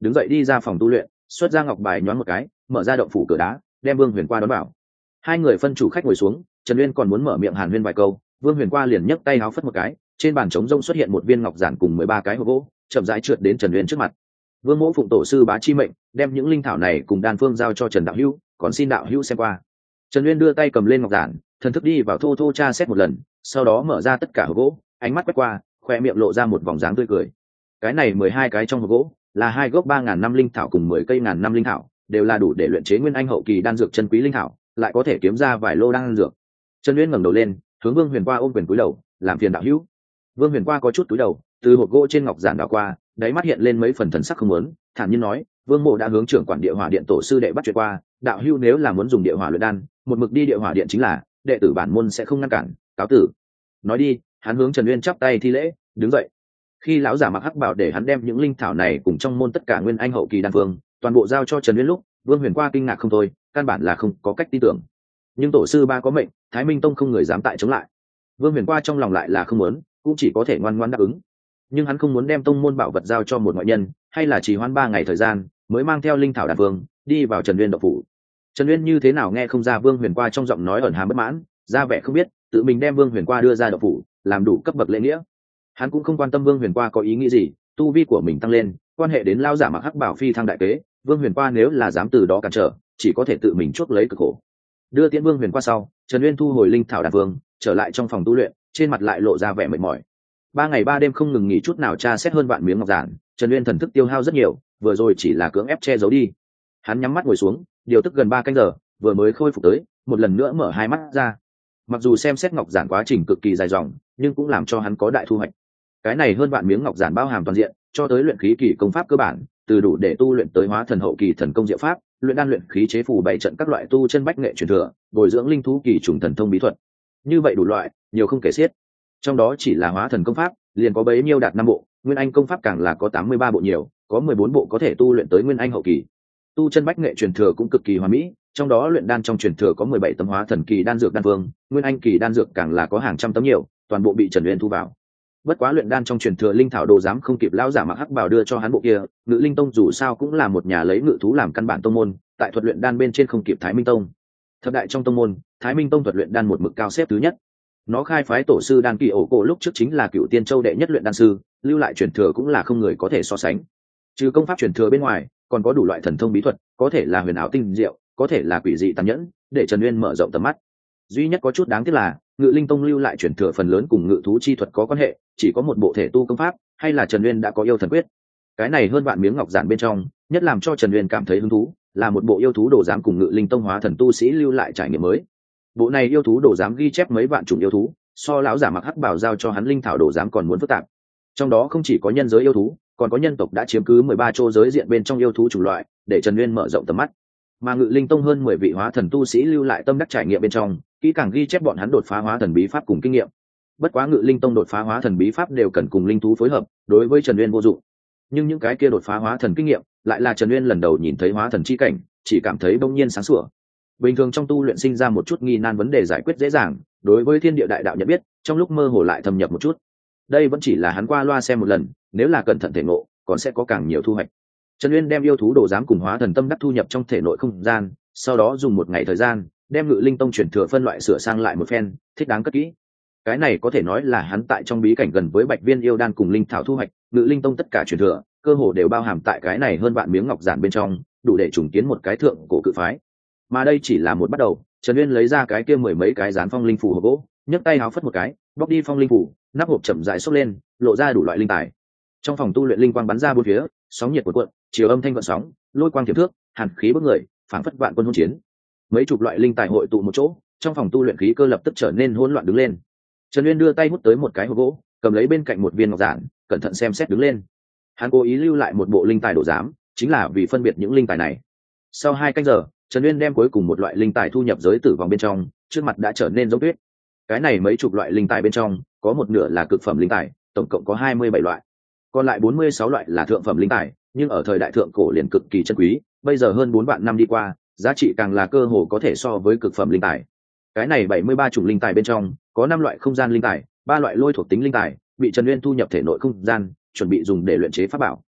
đứng dậy đi ra phòng tu luyện, xuất ra ngọc bài nhoáng một cái, mở ra động phủ cửa đá, đem Vương Huyền qua đón vào. Hai người phân chủ khách ngồi xuống, Trần Uyên còn muốn mở miệng hàn huyên vài câu, Vương Huyền qua liền nhấc tay háo phất một cái, trên bàn trống rông xuất hiện một viên ngọc giản cùng mười ba cái hộp gỗ, chậm rãi trượt đến Trần Uyên trước mặt. Vương Mỗ phụng tổ sư bá chi mệnh, đem những linh thảo này cùng đan phương giao cho Trần đạo hữu, còn xin đạo hữu xem qua. Trần Uyên đưa tay cầm lên ngọc giản, thần thức đi vào thô thô tra xét một lần, sau đó mở ra tất cả hộp gỗ, ánh mắt quét qua, khoe miệng lộ ra một vòng dáng tươi cười. Cái này mười hai cái trong hộp gỗ là hai gốc ba ngàn năm linh thảo cùng mười cây ngàn năm linh thảo, đều là đủ để luyện chế nguyên anh hậu kỳ đan dược chân quý linh thảo, lại có thể kiếm ra vài lô đan dược. Trần Uyên ngẩng đầu lên, hướng Vương Huyền qua ôm quyền cúi đầu, làm phiền đạo hữu. Vương Huyền qua có chút cúi đầu, từ hộp gỗ trên ngọc giản đảo qua, đáy mắt hiện lên mấy phần thần sắc không muốn, thản nhiên nói, Vương Mộ đã hướng trưởng quản địa hỏa điện tổ sư đệ bắt chuyện qua, đạo hữu nếu là muốn dùng địa hỏa luyện đan, một mực đi địa hỏa điện chính là, đệ tử bản môn sẽ không ngăn cản, cáo tử. Nói đi, hắn hướng Trần Uyên chắp tay thi lễ, đứng dậy. Khi lão giả mặc hắc bảo để hắn đem những linh thảo này cùng trong môn tất cả nguyên anh hậu kỳ đan phương toàn bộ giao cho Trần Uyên lúc, Vương Huyền qua kinh ngạc không thôi, căn bản là không có cách tin tưởng. Nhưng tổ sư ba có mệnh, Thái Minh Tông không người dám tại chống lại. Vương Huyền qua trong lòng lại là không muốn, cũng chỉ có thể ngoan ngoãn đáp ứng. Nhưng hắn không muốn đem tông môn bảo vật giao cho một ngoại nhân, hay là chỉ hoãn ba ngày thời gian mới mang theo linh thảo đan phương đi vào Trần Uyên động phủ. Trần Uyên như thế nào nghe không ra Vương Huyền qua trong giọng nói ẩn hàm bất mãn, ra vẻ không biết, tự mình đem Vương Huyền qua đưa ra động phủ, làm đủ cấp bậc lễ nghĩa. Hắn cũng không quan tâm Vương Huyền qua có ý nghĩ gì, tu vi của mình tăng lên, quan hệ đến lao giả mặc hắc bảo phi thăng đại kế, Vương Huyền qua nếu là dám từ đó cản trở, chỉ có thể tự mình chuốc lấy cực khổ. Đưa tiễn Vương Huyền qua sau, Trần Uyên thu hồi linh thảo đan phương, trở lại trong phòng tu luyện, trên mặt lại lộ ra vẻ mệt mỏi. Ba ngày ba đêm không ngừng nghỉ chút nào tra xét hơn vạn miếng ngọc giản, Trần Uyên thần thức tiêu hao rất nhiều, vừa rồi chỉ là cưỡng ép che giấu đi. Hắn nhắm mắt ngồi xuống, điều tức gần ba canh giờ, vừa mới khôi phục tới, một lần nữa mở hai mắt ra. Mặc dù xem xét ngọc giản quá trình cực kỳ dài dòng, nhưng cũng làm cho hắn có đại thu hoạch. Cái này hơn vạn miếng ngọc giản bao hàm toàn diện, cho tới luyện khí kỳ công pháp cơ bản, từ đủ để tu luyện tới hóa thần hậu kỳ thần công diệu pháp, luyện đan luyện khí chế phù bảy trận các loại tu chân bách nghệ truyền thừa, bồi dưỡng linh thú kỳ trùng thần thông bí thuật. Như vậy đủ loại, nhiều không kể xiết. Trong đó chỉ là hóa thần công pháp, liền có bấy nhiêu đạt năm bộ, nguyên anh công pháp càng là có tám mươi ba bộ nhiều, có mười bốn bộ có thể tu luyện tới nguyên anh hậu kỳ. Tu chân bách nghệ truyền thừa cũng cực kỳ hoàn mỹ, trong đó luyện đan trong truyền thừa có mười bảy tấm hóa thần kỳ đan dược đan vương, nguyên anh kỳ đan dược càng là có hàng trăm tấm nhiều, toàn bộ bị Trần Uyên thu vào. Bất quá luyện đan trong truyền thừa linh thảo đồ dám không kịp lão giả mặc hắc bào đưa cho hắn bộ kia, Ngự Linh Tông dù sao cũng là một nhà lấy ngự thú làm căn bản tông môn, tại thuật luyện đan bên trên không kịp Thái Minh Tông. Thập đại trong tông môn, Thái Minh Tông thuật luyện đan một mực cao xếp thứ nhất. Nó khai phái tổ sư đan kỳ ổ cổ lúc trước chính là Cựu Tiên Châu đệ nhất luyện đan sư, lưu lại truyền thừa cũng là không người có thể so sánh. Trừ công pháp truyền thừa bên ngoài, còn có đủ loại thần thông bí thuật, có thể là huyền ảo tinh diệu, có thể là quỷ dị tàn nhẫn, để Trần Uyên mở rộng tầm mắt. Duy nhất có chút đáng tiếc là, Ngự Linh Tông lưu lại truyền thừa phần lớn cùng ngự thú chi thuật có quan hệ, chỉ có một bộ thể tu công pháp, hay là Trần Uyên đã có yêu thần quyết. Cái này hơn vạn miếng ngọc giản bên trong, nhất làm cho Trần Uyên cảm thấy hứng thú, là một bộ yêu thú đồ giám cùng Ngự Linh Tông hóa thần tu sĩ lưu lại trải nghiệm mới. Bộ này yêu thú đồ giám ghi chép mấy vạn chủng yêu thú, so lão giả mặc hắc bảo giao cho hắn linh thảo đồ giám còn muốn phức tạp. Trong đó không chỉ có nhân giới yêu thú, còn có nhân tộc đã chiếm cứ mười ba châu giới diện bên trong yêu thú chủng loại, để Trần Uyên mở rộng tầm mắt. Mà Ngự Linh Tông hơn mười vị hóa thần tu sĩ lưu lại tâm đắc trải nghiệm bên trong, kỹ càng ghi chép bọn hắn đột phá hóa thần bí pháp cùng kinh nghiệm. Bất quá Ngự Linh Tông đột phá hóa thần bí pháp đều cần cùng linh thú phối hợp, đối với Trần Uyên vô dụng. Nhưng những cái kia đột phá hóa thần kinh nghiệm, lại là Trần Uyên lần đầu nhìn thấy hóa thần chi cảnh, chỉ cảm thấy bỗng nhiên sáng sủa. Bình thường trong tu luyện sinh ra một chút nghi nan vấn đề giải quyết dễ dàng, đối với thiên địa đại đạo nhận biết, trong lúc mơ hồ lại thâm nhập một chút. Đây vẫn chỉ là hắn qua loa xem một lần, nếu là cẩn thận thể ngộ, còn sẽ có càng nhiều thu hoạch. Trần Uyên đem yêu thú đồ giám cùng hóa thần tâm đắc thu nhập trong thể nội không gian, sau đó dùng một ngày thời gian, đem Ngự Linh Tông chuyển thừa phân loại sửa sang lại một phen, thích đáng cất kỹ. Cái này có thể nói là hắn tại trong bí cảnh gần với Bạch Viên yêu đan cùng linh thảo thu hoạch, Ngự Linh Tông tất cả chuyển thừa, cơ hồ đều bao hàm tại cái này hơn vạn miếng ngọc giản bên trong, đủ để trùng kiến một cái thượng cổ cự phái. Mà đây chỉ là một bắt đầu, Trần Uyên lấy ra cái kia mười mấy cái dán phong linh phù hộp gỗ, nhấc tay háo phất một cái, bóc đi phong linh phù, nắp hộp chậm rãi xốc lên, lộ ra đủ loại linh tài. Trong phòng tu luyện linh quang bắn ra bốn phía, sóng nhiệt cuộn cuộn, chiều âm thanh vận sóng, lôi quang tiềm thước, hàn khí bức người, phảng phất vạn quân hỗn chiến. Mấy chục loại linh tài hội tụ một chỗ, trong phòng tu luyện khí cơ lập tức trở nên hỗn loạn đứng lên. Trần Uyên đưa tay hút tới một cái hộp gỗ, cầm lấy bên cạnh một viên ngọc giản, cẩn thận xem xét đứng lên. Hắn cố ý lưu lại một bộ linh tài đồ giám, chính là vì phân biệt những linh tài này. Sau hai canh giờ, Trần Uyên đem cuối cùng một loại linh tài thu nhập giới tử vòng bên trong, trước mặt đã trở nên giống tuyết. Cái này mấy chục loại linh tài bên trong, có một nửa là cực phẩm linh tài, tổng cộng có hai mươi bảy loại. Còn lại bốn mươi sáu loại là thượng phẩm linh tài, nhưng ở thời đại thượng cổ liền cực kỳ chân quý, bây giờ hơn bốn vạn năm đi qua, giá trị càng là cơ hồ có thể so với cực phẩm linh tài. Cái này bảy mươi ba chủng linh tài bên trong, có năm loại không gian linh tài, ba loại lôi thuộc tính linh tài, bị Trần Uyên thu nhập thể nội không gian, chuẩn bị dùng để luyện chế pháp bảo.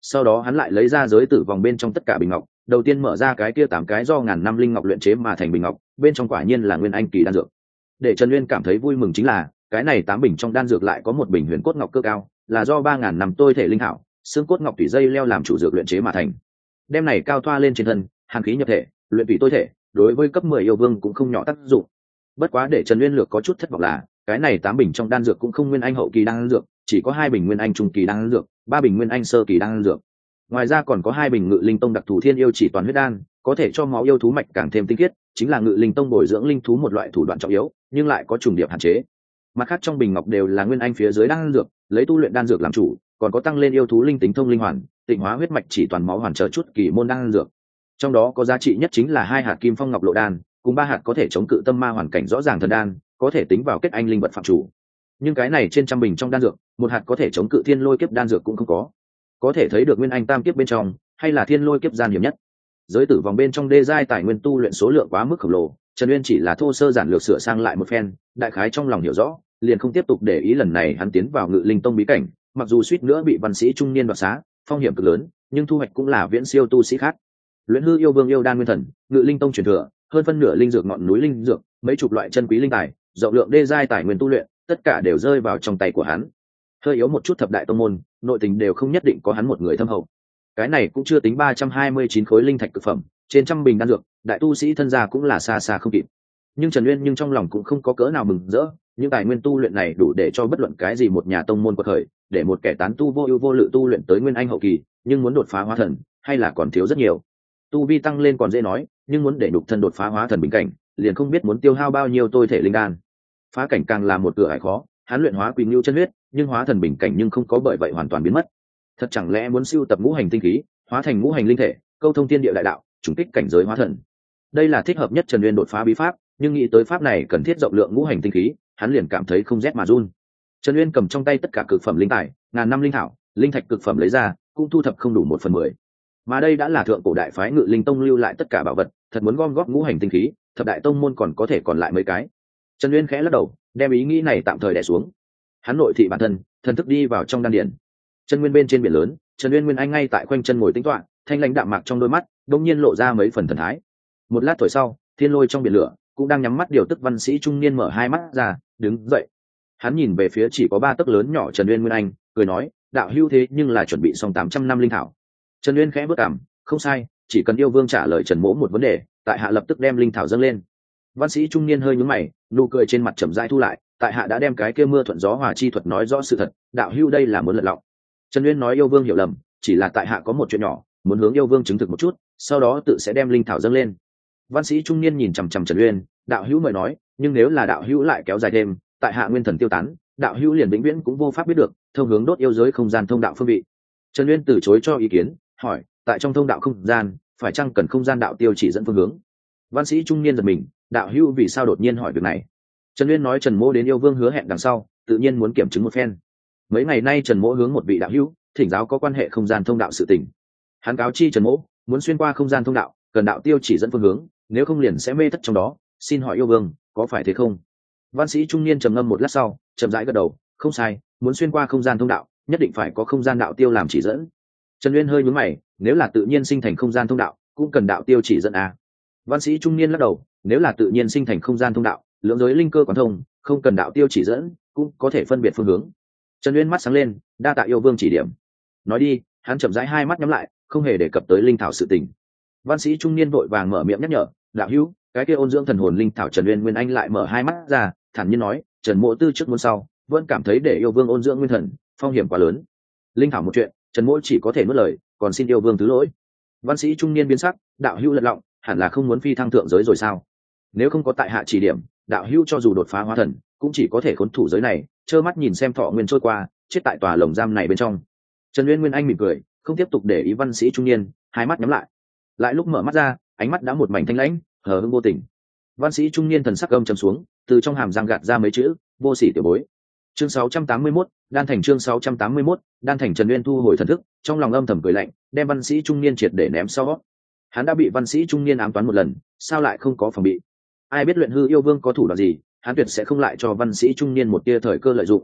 sau đó hắn lại lấy ra giới tử vòng bên trong tất cả bình ngọc, đầu tiên mở ra cái kia tám cái do ngàn năm linh ngọc luyện chế mà thành bình ngọc, bên trong quả nhiên là nguyên anh kỳ đan dược. Để Trần Uyên cảm thấy vui mừng chính là cái này tám bình trong đan dược lại có một bình huyền cốt ngọc cơ cao, là do ba ngàn năm tôi thể linh thảo xương cốt ngọc thủy dây leo làm chủ dược luyện chế mà thành. Đem này cao thoa lên trên thân, hàn khí nhập thể, luyện tùy tôi thể, đối với cấp mười yêu vương cũng không nhỏ tác dụng. Bất quá để Trần Uyên lược có chút thất vọng là cái này tám bình trong đan dược cũng không nguyên anh hậu kỳ đan dược, chỉ có hai bình nguyên anh trung kỳ đan dược, ba bình nguyên anh sơ kỳ đan dược. Ngoài ra còn có hai bình ngự linh tông đặc thù thiên yêu chỉ toàn huyết đan, có thể cho máu yêu thú mạch càng thêm tinh khiết, chính là ngự linh tông bồi dưỡng linh thú một loại thủ đoạn trọng yếu, nhưng lại có trùng điệp hạn chế. Mặt khác trong bình ngọc đều là nguyên anh phía dưới đan dược, lấy tu luyện đan dược làm chủ, còn có tăng lên yêu thú linh tính thông linh hoàn, tịnh hóa huyết mạch chỉ toàn máu hoàn trở chút kỳ môn đan dược. Trong đó có giá trị nhất chính là hai hạt kim phong ngọc lộ đan, cùng ba hạt có thể chống cự tâm ma hoàn cảnh rõ ràng thần đan, có thể tính vào kết anh linh vật phạm chủ. Nhưng cái này trên trăm bình trong đan dược, một hạt có thể chống cự thiên lôi kiếp đan dược cũng không có. Có thể thấy được nguyên anh tam kiếp bên trong, hay là thiên lôi kiếp gian hiểm nhất. Giới tử vòng bên trong đê giai tài nguyên tu luyện số lượng quá mức khổng lồ, Trần Uyên chỉ là thô sơ giản lược sửa sang lại một phen, đại khái trong lòng hiểu rõ, liền không tiếp tục để ý lần này hắn tiến vào ngự linh tông bí cảnh, mặc dù suýt nữa bị văn sĩ trung niên đoạt xá, phong hiểm cực lớn, nhưng thu hoạch cũng là viễn siêu tu sĩ khác. Luyện hư yêu vương yêu đan nguyên thần, ngự linh tông truyền thừa, hơn phân nửa linh dược ngọn núi linh dược, mấy chục loại chân quý linh tài, rộng lượng đê giai tài nguyên tu luyện, tất cả đều rơi vào trong tay của hắn. Hơi yếu một chút thập đại tông môn, nội tình đều không nhất định có hắn một người thâm hậu. Cái này cũng chưa tính ba trăm hai mươi chín khối linh thạch cực phẩm, trên trăm bình đan dược, đại tu sĩ thân gia cũng là xa xa không kịp. Nhưng Trần Uyên nhưng trong lòng cũng không có cỡ nào mừng rỡ, những tài nguyên tu luyện này đủ để cho bất luận cái gì một nhà tông môn quật khởi, để một kẻ tán tu vô ưu vô lự tu luyện tới nguyên anh hậu kỳ, nhưng muốn đột phá hóa thần, hay là còn thiếu rất nhiều. Tu vi tăng lên còn dễ nói, nhưng muốn để nhục thân đột phá hóa thần bình cảnh, liền không biết muốn tiêu hao bao nhiêu tôi thể linh đan. Phá cảnh càng là một cửa ải khó, hắn luyện hóa quỳnh lưu chân huyết, nhưng hóa thần bình cảnh nhưng không có bởi vậy hoàn toàn biến mất. Thật chẳng lẽ muốn siêu tập ngũ hành tinh khí, hóa thành ngũ hành linh thể, câu thông thiên địa đại đạo, trùng kích cảnh giới hóa thần. Đây là thích hợp nhất Trần Uyên đột phá bí pháp, nhưng nghĩ tới pháp này cần thiết rộng lượng ngũ hành tinh khí, hắn liền cảm thấy không rét mà run. Trần Uyên cầm trong tay tất cả cực phẩm linh tài, ngàn năm linh thảo, linh thạch cực phẩm lấy ra, cũng thu thập không đủ một phần mười. Mà đây đã là thượng cổ đại phái Ngự Linh Tông lưu lại tất cả bảo vật, thật muốn gom góp ngũ hành tinh khí, thập đại tông môn còn có thể còn lại mấy cái. Trần Uyên khẽ lắc đầu, đem ý nghĩ này tạm thời đè xuống. Hắn nội thị bản thân, thần thức đi vào trong đan điển. Chân nguyên bên trên biển lớn, Trần Uyên Nguyên Anh ngay tại khoanh chân ngồi tĩnh tọa, thanh lãnh đạm mạc trong đôi mắt, đột nhiên lộ ra mấy phần thần thái. Một lát tuổi sau, thiên lôi trong biển lửa cũng đang nhắm mắt điều tức văn sĩ trung niên mở hai mắt ra, đứng dậy. Hắn nhìn về phía chỉ có ba tấc lớn nhỏ Trần Uyên Nguyên Anh, cười nói, đạo hữu thế nhưng là chuẩn bị xong tám trăm năm linh thảo. Trần Uyên khẽ bước cảm, không sai, chỉ cần yêu vương trả lời Trần Mỗ một vấn đề, tại hạ lập tức đem linh thảo dâng lên. Văn sĩ trung niên hơi nhướng mày, nụ cười trên mặt chậm rãi thu lại, tại hạ đã đem cái kia mưa thuận gió hòa chi thuật nói rõ sự thật, đạo hữu đây là muốn lật lọng. Trần Uyên nói yêu vương hiểu lầm, chỉ là tại hạ có một chuyện nhỏ, muốn hướng yêu vương chứng thực một chút, sau đó tự sẽ đem linh thảo dâng lên. Văn sĩ trung niên nhìn chằm chằm Trần Uyên, đạo hữu mời nói, nhưng nếu là đạo hữu lại kéo dài thêm, tại hạ nguyên thần tiêu tán, đạo hữu liền vĩnh viễn cũng vô pháp biết được thông hướng đốt yêu giới không gian thông đạo phương vị. Trần Uyên từ chối cho ý kiến, hỏi, tại trong thông đạo không gian, phải chăng cần không gian đạo tiêu chỉ dẫn phương hướng? Văn sĩ trung niên giật mình, đạo hữu vì sao đột nhiên hỏi việc này? Trần Uyên nói Trần Mỗ đến yêu vương hứa hẹn đằng sau, tự nhiên muốn kiểm chứng một phen. Mấy ngày nay Trần Mỗ hướng một vị đạo hữu thỉnh giáo có quan hệ không gian thông đạo sự tình. Hắn cáo chi Trần Mỗ, muốn xuyên qua không gian thông đạo, cần đạo tiêu chỉ dẫn phương hướng, nếu không liền sẽ mê thất trong đó, xin hỏi yêu vương, có phải thế không? Văn sĩ trung niên trầm ngâm một lát sau, chậm rãi gật đầu, không sai, muốn xuyên qua không gian thông đạo, nhất định phải có không gian đạo tiêu làm chỉ dẫn. Trần Uyên hơi nhướng mày, nếu là tự nhiên sinh thành không gian thông đạo, cũng cần đạo tiêu chỉ dẫn à? Văn sĩ trung niên lắc đầu, nếu là tự nhiên sinh thành không gian thông đạo, lượng giới linh cơ quán thông, không cần đạo tiêu chỉ dẫn, cũng có thể phân biệt phương hướng. Trần Uyên mắt sáng lên, đa tạ yêu vương chỉ điểm. Nói đi, hắn chậm rãi hai mắt nhắm lại, không hề đề cập tới linh thảo sự tình. Văn sĩ trung niên vội vàng mở miệng nhắc nhở, đạo hữu, cái kia ôn dưỡng thần hồn linh thảo. Trần Uyên Nguyên Anh lại mở hai mắt ra, thản nhiên nói, Trần Mỗ tư trước muốn sau, vẫn cảm thấy để yêu vương ôn dưỡng nguyên thần, phong hiểm quá lớn. Linh thảo một chuyện, Trần Mỗ chỉ có thể nuốt lời, còn xin yêu vương thứ lỗi. Văn sĩ trung niên biến sắc, đạo hữu lật lọng, hẳn là không muốn phi thăng thượng giới rồi sao? Nếu không có tại hạ chỉ điểm, đạo hữu cho dù đột phá hóa thần, cũng chỉ có thể khốn thủ giới này, trơ mắt nhìn xem thọ nguyên trôi qua, chết tại tòa lồng giam này bên trong. Trần Uyên Nguyên Anh mỉm cười, không tiếp tục để ý văn sĩ trung niên, hai mắt nhắm lại. Lại lúc mở mắt ra, ánh mắt đã một mảnh thanh lãnh, hờ hững vô tình. Văn sĩ trung niên thần sắc âm trầm xuống, từ trong hàm răng gạt ra mấy chữ, vô sỉ tiểu bối. Chương sáu trăm tám mươi mốt, đan thành chương sáu trăm tám mươi mốt, đan thành. Trần Uyên thu hồi thần thức, trong lòng âm thầm cười lạnh, đem văn sĩ trung niên triệt để ném sau. Hắn đã bị văn sĩ trung niên ám toán một lần, sao lại không có phòng bị? Ai biết luyện hư yêu vương có thủ đoạn gì, hắn tuyệt sẽ không lại cho văn sĩ trung niên một tia thời cơ lợi dụng.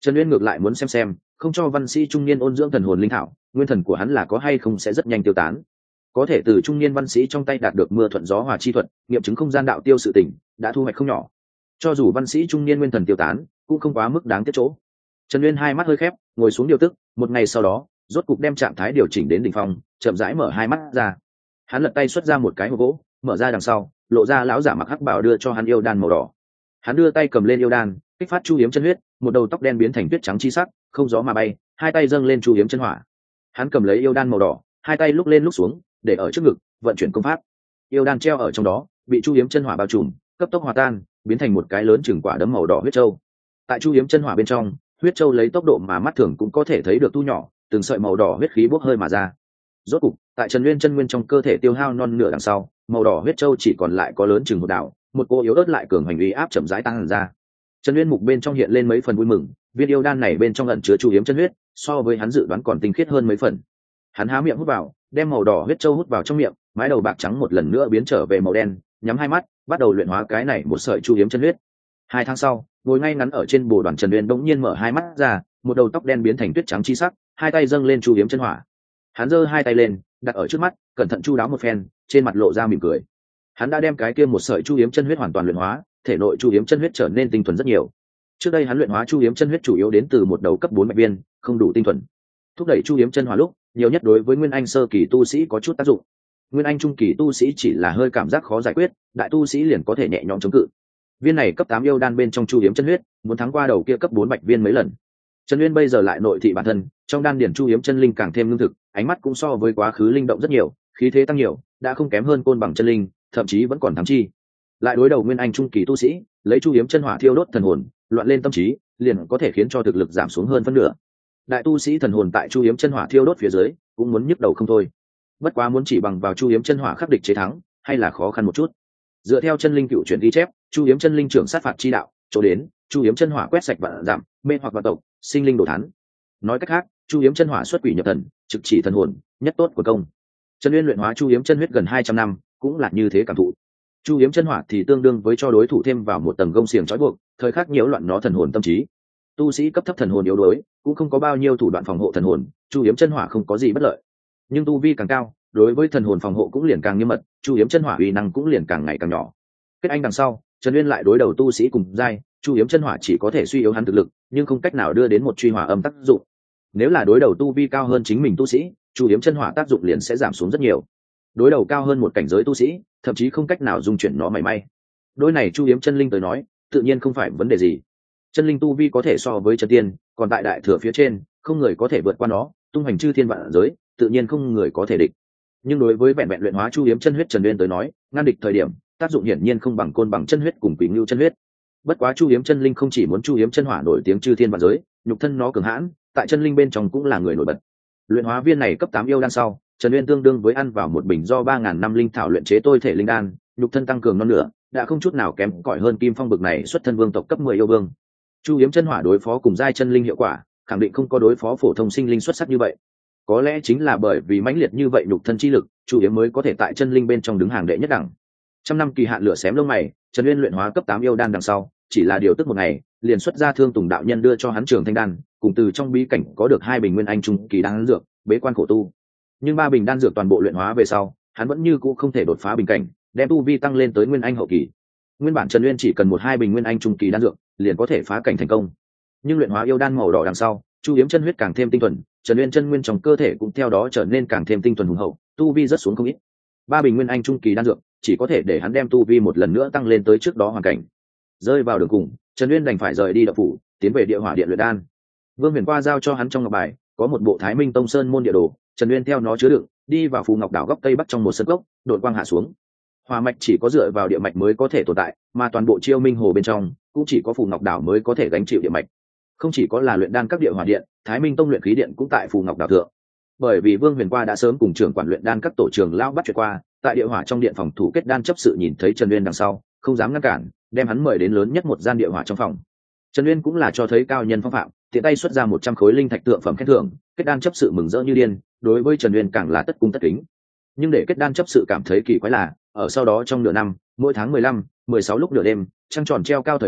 Trần Uyên ngược lại muốn xem xem, không cho văn sĩ trung niên ôn dưỡng thần hồn linh thảo, nguyên thần của hắn là có hay không sẽ rất nhanh tiêu tán. Có thể từ trung niên văn sĩ trong tay đạt được mưa thuận gió hòa chi thuật, nghiệm chứng không gian đạo tiêu sự tỉnh, đã thu hoạch không nhỏ. Cho dù văn sĩ trung niên nguyên thần tiêu tán, cũng không quá mức đáng tiếc chỗ. Trần Uyên hai mắt hơi khép, ngồi xuống điều tức, một ngày sau đó, rốt cục đem trạng thái điều chỉnh đến đỉnh phong, chậm rãi mở hai mắt ra. Hắn lật tay xuất ra một cái hộp gỗ, mở ra đằng sau, lộ ra lão giả mặc hắc bảo đưa cho hắn yêu đan màu đỏ. Hắn đưa tay cầm lên yêu đan, kích phát chu hiếm chân huyết, một đầu tóc đen biến thành tuyết trắng chi sắc, không gió mà bay, hai tay dâng lên chu hiếm chân hỏa. Hắn cầm lấy yêu đan màu đỏ, hai tay lúc lên lúc xuống, để ở trước ngực, vận chuyển công pháp. Yêu đan treo ở trong đó, bị chu hiếm chân hỏa bao trùm, cấp tốc hòa tan, biến thành một cái lớn chừng quả đấm màu đỏ huyết châu. Tại chu hiếm chân hỏa bên trong, huyết châu lấy tốc độ mà mắt thường cũng có thể thấy được thu nhỏ, từng sợi màu đỏ huyết khí bốc hơi mà ra. Rốt cục, tại Trần Uyên chân nguyên trong cơ thể tiêu hao non nửa đằng sau, màu đỏ huyết châu chỉ còn lại có lớn chừng một đạo, một cô yếu ớt lại cường hành uy áp chậm rãi tăng ra. Trần Uyên mục bên trong hiện lên mấy phần vui mừng, viên yêu đan này bên trong ẩn chứa chu hiếm chân huyết, so với hắn dự đoán còn tinh khiết hơn mấy phần. Hắn há miệng hút vào, đem màu đỏ huyết châu hút vào trong miệng, mái đầu bạc trắng một lần nữa biến trở về màu đen, nhắm hai mắt, bắt đầu luyện hóa cái này một sợi chu hiếm chân huyết. Hai tháng sau, ngồi ngay ngắn ở trên bồ đoàn Trần Uyên bỗng nhiên mở hai mắt ra, một đầu tóc đen biến thành tuyết trắng chi sắc, hai tay dâng lên chu hiếm chân hỏa. Hắn giơ hai tay lên, đặt ở trước mắt, cẩn thận chu đáo một phen, trên mặt lộ ra mỉm cười. Hắn đã đem cái kia một sợi chu hiếm chân huyết hoàn toàn luyện hóa, thể nội chu hiếm chân huyết trở nên tinh thuần rất nhiều. Trước đây hắn luyện hóa chu hiếm chân huyết chủ yếu đến từ một đầu cấp bốn mạch viên, không đủ tinh thuần. Thúc đẩy chu hiếm chân hỏa lúc, nhiều nhất đối với nguyên anh sơ kỳ tu sĩ có chút tác dụng. Nguyên anh trung kỳ tu sĩ chỉ là hơi cảm giác khó giải quyết, đại tu sĩ liền có thể nhẹ nhõm chống cự. Viên này cấp tám yêu đan bên trong chu hiếm chân huyết, muốn thắng qua đầu kia cấp bốn mạch viên mấy lần. Trần Uyên bây giờ lại nội thị bản thân, trong đan điển chu hiếm chân linh càng thêm lương thực, ánh mắt cũng so với quá khứ linh động rất nhiều, khí thế tăng nhiều, đã không kém hơn côn bằng chân linh, thậm chí vẫn còn thắng chi. Lại đối đầu nguyên anh trung kỳ tu sĩ, lấy chu hiếm chân hỏa thiêu đốt thần hồn, loạn lên tâm trí, liền có thể khiến cho thực lực giảm xuống hơn phân nửa. Đại tu sĩ thần hồn tại chu hiếm chân hỏa thiêu đốt phía dưới, cũng muốn nhức đầu không thôi. Bất quá muốn chỉ bằng vào chu hiếm chân hỏa khắc địch chế thắng, hay là khó khăn một chút. Dựa theo chân linh cựu truyền ghi chép, chu hiếm chân linh trưởng sát phạt chi đạo, chỗ đến, chu hiếm chân hỏa quét sạch vạn giảm, mê hoặc vạn tộc, sinh linh đồ thán. Nói cách khác, chu hiếm chân hỏa xuất quỷ nhập thần, trực chỉ thần hồn, nhất tốt của công. Trần Uyên luyện hóa chu hiếm chân huyết gần hai trăm năm, cũng là như thế cảm thụ. Chu hiếm chân hỏa thì tương đương với cho đối thủ thêm vào một tầng gông xiềng trói buộc, thời khắc nhiễu loạn nó thần hồn tâm trí. Tu sĩ cấp thấp thần hồn yếu đuối, cũng không có bao nhiêu thủ đoạn phòng hộ thần hồn, chu hiếm chân hỏa không có gì bất lợi. Nhưng tu vi càng cao, đối với thần hồn phòng hộ cũng liền càng nghiêm mật, chu hiếm chân hỏa uy năng cũng liền càng ngày càng nhỏ. Kết anh đằng sau, Trần Uyên lại đối đầu tu sĩ cùng giai, chu hiếm chân hỏa chỉ có thể suy yếu hắn thực lực, nhưng không cách nào đưa đến một truy hỏa âm tác dụng. Nếu là đối đầu tu vi cao hơn chính mình tu sĩ, chu hiếm chân hỏa tác dụng liền sẽ giảm xuống rất nhiều. Đối đầu cao hơn một cảnh giới tu sĩ, thậm chí không cách nào dung chuyển nó mảy may. Đối này chu hiếm chân linh tới nói, tự nhiên không phải vấn đề gì. Chân linh tu vi có thể so với chân tiên, còn tại đại thừa phía trên, không người có thể vượt qua nó, tung hành chư thiên vạn giới, tự nhiên không người có thể địch. Nhưng đối với vẹn vẹn luyện hóa chu hiếm chân huyết Trần Uyên tới nói, ngăn địch thời điểm, tác dụng hiển nhiên không bằng côn bằng chân huyết cùng quỷ ngưu chân huyết. Bất quá chu hiếm chân linh không chỉ muốn chu hiếm chân hỏa nổi tiếng chư thiên vạn giới, nhục thân nó cường hãn, tại chân linh bên trong cũng là người nổi bật. Luyện hóa viên này cấp tám yêu đan sau, Trần Uyên tương đương với ăn vào một bình do ba ngàn năm linh thảo luyện chế tôi thể linh đan, nhục thân tăng cường non nữa, đã không chút nào kém cỏi hơn Kim Phong bực này xuất thân vương tộc cấp mười yêu vương. Chu hiếm chân hỏa đối phó cùng giai chân linh hiệu quả, khẳng định không có đối phó phổ thông sinh linh xuất sắc như vậy. Có lẽ chính là bởi vì mãnh liệt như vậy nhục thân chi lực, Chu hiếm mới có thể tại chân linh bên trong đứng hàng đệ nhất đẳng. Trăm năm kỳ hạn lửa xém lông mày, Trần Uyên luyện hóa cấp tám yêu đan đằng sau, chỉ là điều tức một ngày, liền xuất ra Thương Tùng đạo nhân đưa cho hắn Trường Thanh đan, cùng từ trong bí cảnh có được hai bình nguyên anh trung kỳ đan dược, bế quan khổ tu. Nhưng ba bình đan dược toàn bộ luyện hóa về sau, hắn vẫn như cũ không thể đột phá bình cảnh, đem tu vi tăng lên tới nguyên anh hậu kỳ. Nguyên bản Trần Uyên chỉ cần một hai bình nguyên anh trung kỳ đan dược, liền có thể phá cảnh thành công. Nhưng luyện hóa yêu đan màu đỏ đằng sau, Chu hiếm chân huyết càng thêm tinh thuần, Trần Uyên chân nguyên trong cơ thể cũng theo đó trở nên càng thêm tinh thuần hùng hậu, tu vi rất xuống không ít. Ba bình nguyên anh trung kỳ đan dược, chỉ có thể để hắn đem tu vi một lần nữa tăng lên tới trước đó hoàn cảnh. Rơi vào đường cùng, Trần Uyên đành phải rời đi đạo phủ, tiến về địa hỏa điện luyện đan. Vương Huyền qua giao cho hắn trong ngọc bài, có một bộ Thái Minh Tông Sơn môn địa đồ, Trần Uyên theo nó chứa đựng, đi vào phù ngọc đảo góc tây bắc trong một sân cốc, đột quang hạ xuống. Hỏa mạch chỉ có dựa vào địa mạch mới có thể tồn tại, mà toàn bộ Chiêu Minh hồ bên trong cũng chỉ có phù ngọc đảo mới có thể gánh chịu địa mạch. Không chỉ có là luyện đan các địa hỏa điện, Thái Minh Tông luyện khí điện cũng tại phù ngọc đảo thượng. Bởi vì Vương Huyền qua đã sớm cùng trưởng quản luyện đan các tổ trưởng lão bắt chuyện qua, tại địa hỏa trong điện phòng thủ kết đan chấp sự nhìn thấy Trần Uyên đằng sau, không dám ngăn cản, đem hắn mời đến lớn nhất một gian địa hỏa trong phòng. Trần Uyên cũng là cho thấy cao nhân phong phạm, tiện tay xuất ra một trăm khối linh thạch tượng phẩm khen thưởng, kết đan chấp sự mừng rỡ như điên, đối với Trần Uyên càng là tất cung tất kính. Nhưng để kết đan chấp sự cảm thấy kỳ quái là, ở sau đó trong nửa năm, mỗi tháng mười lăm, mười sáu lúc nửa đêm, trăng tròn treo cao thời khắc,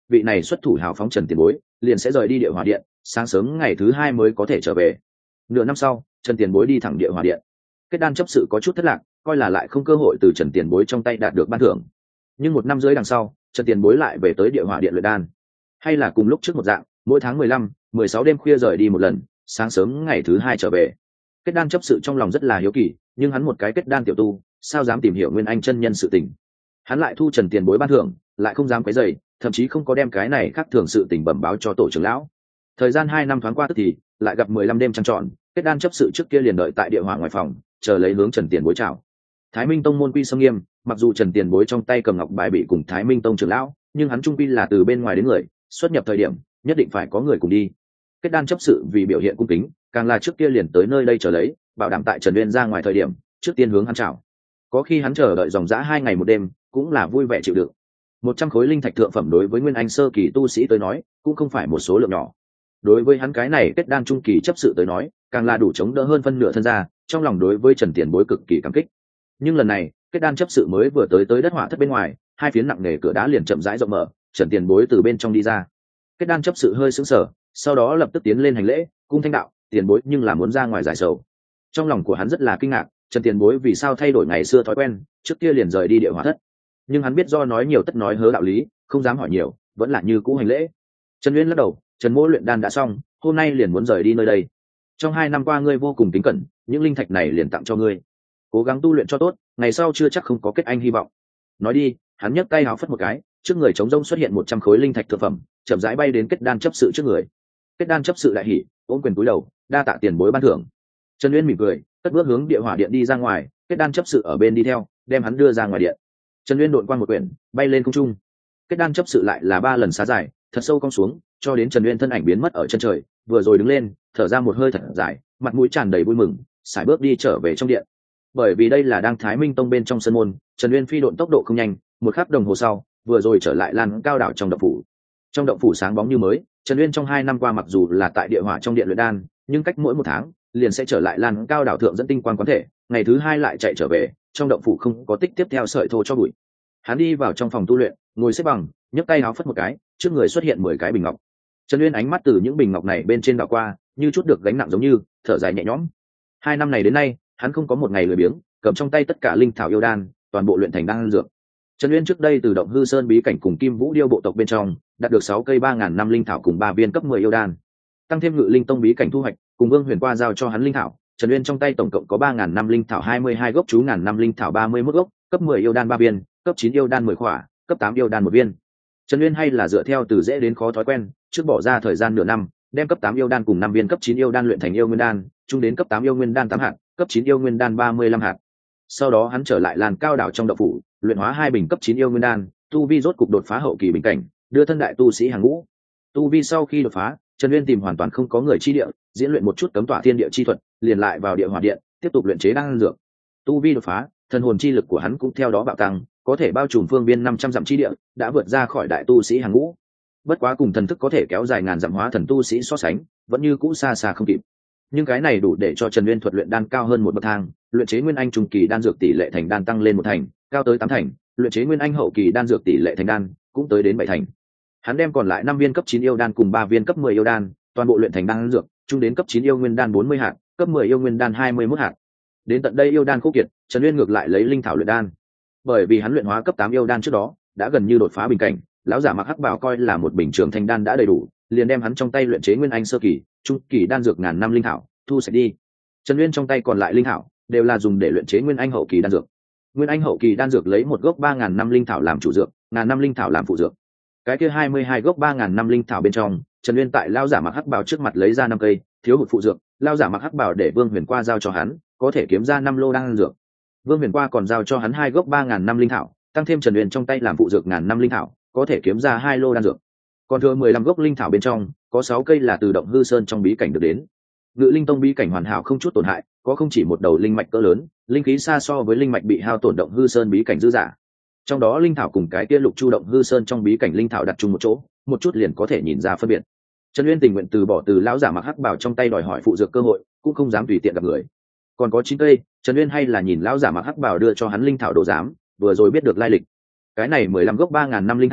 vị này xuất thủ hào phóng Trần tiền bối liền sẽ rời đi địa hỏa điện, sáng sớm ngày thứ hai mới có thể trở về. Nửa năm sau, Trần tiền bối đi thẳng địa hỏa điện. Kết đan chấp sự có chút thất lạc, coi là lại không cơ hội từ Trần tiền bối trong tay đạt được ban thưởng. Nhưng một năm rưỡi đằng sau, Trần tiền bối lại về tới địa hỏa điện luyện đan. Hay là cùng lúc trước một dạng, mỗi tháng mười lăm, mười sáu đêm khuya rời đi một lần, sáng sớm ngày thứ hai trở về. Kết đan chấp sự trong lòng rất là hiếu kỳ, nhưng hắn một cái kết đan tiểu tu, sao dám tìm hiểu nguyên anh chân nhân sự tình. Hắn lại thu Trần tiền bối ban thưởng, lại không dám quấy rầy, thậm chí không có đem cái này khác thường sự tình bẩm báo cho tổ trưởng lão. Thời gian hai năm thoáng qua tức thì, lại gặp mười lăm đêm trăng tròn, kết đan chấp sự trước kia liền đợi tại địa hỏa ngoài phòng, chờ lấy hướng Trần tiền bối chào. Thái Minh tông môn quy sâm nghiêm, mặc dù Trần tiền bối trong tay cầm ngọc bài bị cùng Thái Minh tông trưởng lão, nhưng hắn trung quy là từ bên ngoài đến người, xuất nhập thời điểm nhất định phải có người cùng đi. Kết đan chấp sự vì biểu hiện cung kính, càng là trước kia liền tới nơi đây chờ lấy, bảo đảm tại Trần Uyên ra ngoài thời điểm, trước tiên hướng hắn chào. Có khi hắn chờ đợi dòng dã hai ngày một đêm, cũng là vui vẻ chịu đựng. Một trăm khối linh thạch thượng phẩm đối với nguyên anh sơ kỳ tu sĩ tới nói, cũng không phải một số lượng nhỏ. Đối với hắn cái này kết đan trung kỳ chấp sự tới nói, càng là đủ chống đỡ hơn phân nửa thân gia, trong lòng đối với Trần tiền bối cực kỳ cảm kích. Nhưng lần này, kết đan chấp sự mới vừa tới tới đất hỏa thất bên ngoài, hai phiến nặng nề cửa đá liền chậm rãi rộng mở, Trần tiền bối từ bên trong đi ra. Kết đan chấp sự hơi sững sờ, sau đó lập tức tiến lên hành lễ, cung thanh đạo, tiền bối nhưng là muốn ra ngoài giải sầu. Trong lòng của hắn rất là kinh ngạc, Trần tiền bối vì sao thay đổi ngày xưa thói quen, trước kia liền rời đi địa hỏa thất. Nhưng hắn biết do nói nhiều tất nói hớ đạo lý, không dám hỏi nhiều, vẫn là như cũ hành lễ. Trần Uyên lắc đầu, Trần mỗ luyện đan đã xong, hôm nay liền muốn rời đi nơi đây. Trong hai năm qua ngươi vô cùng kính cẩn, những linh thạch này liền tặng cho ngươi, cố gắng tu luyện cho tốt, ngày sau chưa chắc không có kết anh hy vọng. Nói đi, hắn nhấc tay háo phất một cái, trước người trống rỗng xuất hiện một trăm khối linh thạch thực phẩm, chậm rãi bay đến kết đan chấp sự trước người. Kết đan chấp sự đại hỉ, ôm quyền cúi đầu, đa tạ tiền bối ban thưởng. Trần Uyên mỉm cười, cất bước hướng địa hỏa điện đi ra ngoài, kết đan chấp sự ở bên đi theo, đem hắn đưa ra ngoài điện. Trần Uyên độn qua một quyển, bay lên không trung. Kết đan chấp sự lại là ba lần xá dài, thật sâu cong xuống, cho đến Trần Uyên thân ảnh biến mất ở chân trời, vừa rồi đứng lên, thở ra một hơi thật dài, mặt mũi tràn đầy vui mừng, sải bước đi trở về trong điện. Bởi vì đây là đang Thái Minh tông bên trong sân môn, Trần Uyên phi độn tốc độ không nhanh, một khắc đồng hồ sau, vừa rồi trở lại lan cao đảo trong động phủ. Trong động phủ sáng bóng như mới, Trần Uyên trong hai năm qua mặc dù là tại địa hỏa trong điện luyện đan, nhưng cách mỗi một tháng liền sẽ trở lại lan cao đảo thượng dẫn tinh quang quán thể, ngày thứ hai lại chạy trở về, trong động phủ không có tích tiếp theo sợi thô cho bụi. Hắn đi vào trong phòng tu luyện, ngồi xếp bằng, nhấc tay áo phất một cái, trước người xuất hiện mười cái bình ngọc. Trần Uyên ánh mắt từ những bình ngọc này bên trên đảo qua, như chút được gánh nặng giống như thở dài nhẹ nhõm. Hai năm này đến nay, hắn không có một ngày lười biếng, cầm trong tay tất cả linh thảo yêu đan, toàn bộ luyện thành đan dược. Trần Uyên trước đây từ động hư sơn bí cảnh cùng Kim Vũ Điêu bộ tộc bên trong, đạt được sáu cây ba ngàn năm linh thảo cùng ba viên cấp mười yêu đan. Tăng thêm Ngự Linh tông bí cảnh thu hoạch, cùng Vương Huyền qua giao cho hắn linh thảo, Trần Uyên trong tay tổng cộng có ba ngàn năm linh thảo hai mươi hai gốc, chú ngàn năm linh thảo ba mươi mốt gốc, cấp mười yêu đan ba viên, cấp chín yêu đan mười khỏa, cấp tám yêu đan một viên. Trần Uyên hay là dựa theo từ dễ đến khó thói quen, trước bỏ ra thời gian nửa năm, đem cấp tám yêu đan cùng năm viên cấp chín yêu đan luyện thành yêu nguyên đan, chung đến cấp tám yêu nguyên đan tám hạt, cấp chín yêu nguyên đan ba mươi lăm hạt. Sau đó hắn trở lại làn cao đảo trong động phủ, luyện hóa hai bình cấp chín yêu nguyên đan, tu vi rốt cục đột phá hậu kỳ bình cảnh, đưa thân đại tu sĩ hàng ngũ. Tu vi sau khi đột phá, Trần Uyên tìm hoàn toàn không có người chi địa, diễn luyện một chút cấm tỏa thiên địa chi thuật, liền lại vào địa hỏa điện, tiếp tục luyện chế đan dược. Tu vi đột phá, thần hồn chi lực của hắn cũng theo đó bạo tăng, có thể bao trùm phương biên năm trăm dặm chi địa, đã vượt ra khỏi đại tu sĩ hàng ngũ. Bất quá cùng thần thức có thể kéo dài ngàn dặm hóa thần tu sĩ so sánh, vẫn như cũ xa xa không kịp. Nhưng cái này đủ để cho Trần Uyên thuật luyện đan cao hơn một bậc thang, luyện chế nguyên anh trung kỳ đan dược tỷ lệ thành đan tăng lên một thành, cao tới tám thành, luyện chế nguyên anh hậu kỳ đan dược tỷ lệ thành đan cũng tới đến bảy thành. Hắn đem còn lại năm viên cấp chín yêu đan cùng ba viên cấp mười yêu đan, toàn bộ luyện thành đan dược, chung đến cấp chín yêu nguyên đan bốn mươi hạt, cấp mười yêu nguyên đan hai mươi mốt hạt. Đến tận đây yêu đan khô kiệt, Trần Uyên ngược lại lấy linh thảo luyện đan. Bởi vì hắn luyện hóa cấp tám yêu đan trước đó, đã gần như đột phá bình cảnh, lão giả mặc hắc bào coi là một bình trường thanh đan đã đầy đủ, liền đem hắn trong tay luyện chế nguyên anh sơ kỳ, trung kỳ đan dược ngàn năm linh thảo thu sạch đi. Trần Uyên trong tay còn lại linh thảo đều là dùng để luyện chế nguyên anh hậu kỳ đan dược. Nguyên anh hậu kỳ đan dược lấy một gốc ba ngàn năm linh thảo làm chủ dược, ngàn năm linh thảo làm phụ dược. Cái kia hai mươi hai gốc ba ngàn năm linh thảo bên trong, Trần Uyên tại lão giả mặc hắc bào trước mặt lấy ra năm cây, thiếu hụt phụ dược, lão giả mặc hắc bào để Vương Huyền qua giao cho hắn, có thể kiếm ra năm lô đan dược. Vương Huyền qua còn giao cho hắn hai gốc ba ngàn năm linh thảo, tăng thêm Trần Uyên trong tay làm phụ dược ngàn năm linh thảo, có thể kiếm ra hai lô đan dược. Còn thừa mười lăm gốc linh thảo bên trong, có sáu cây là từ động hư sơn trong bí cảnh được đến. Ngự Linh tông bí cảnh hoàn hảo không chút tổn hại, có không chỉ một đầu linh mạch cỡ lớn, linh khí xa so với linh mạch bị hao tổn động hư sơn bí cảnh dư giả. Trong đó linh thảo cùng cái kia lục chu động hư sơn trong bí cảnh linh thảo đặt chung một chỗ, một chút liền có thể nhìn ra phân biệt. Trần Uyên tình nguyện từ bỏ từ lão giả mặc hắc bảo trong tay đòi hỏi phụ dược cơ hội, cũng không dám tùy tiện gặp người. Còn có chín cây, Trần Uyên hay là nhìn lão giả mặc hắc bảo đưa cho hắn linh thảo đồ giám, vừa rồi biết được lai lịch. Cái này mười lăm gốc ba ngàn năm linh thảo,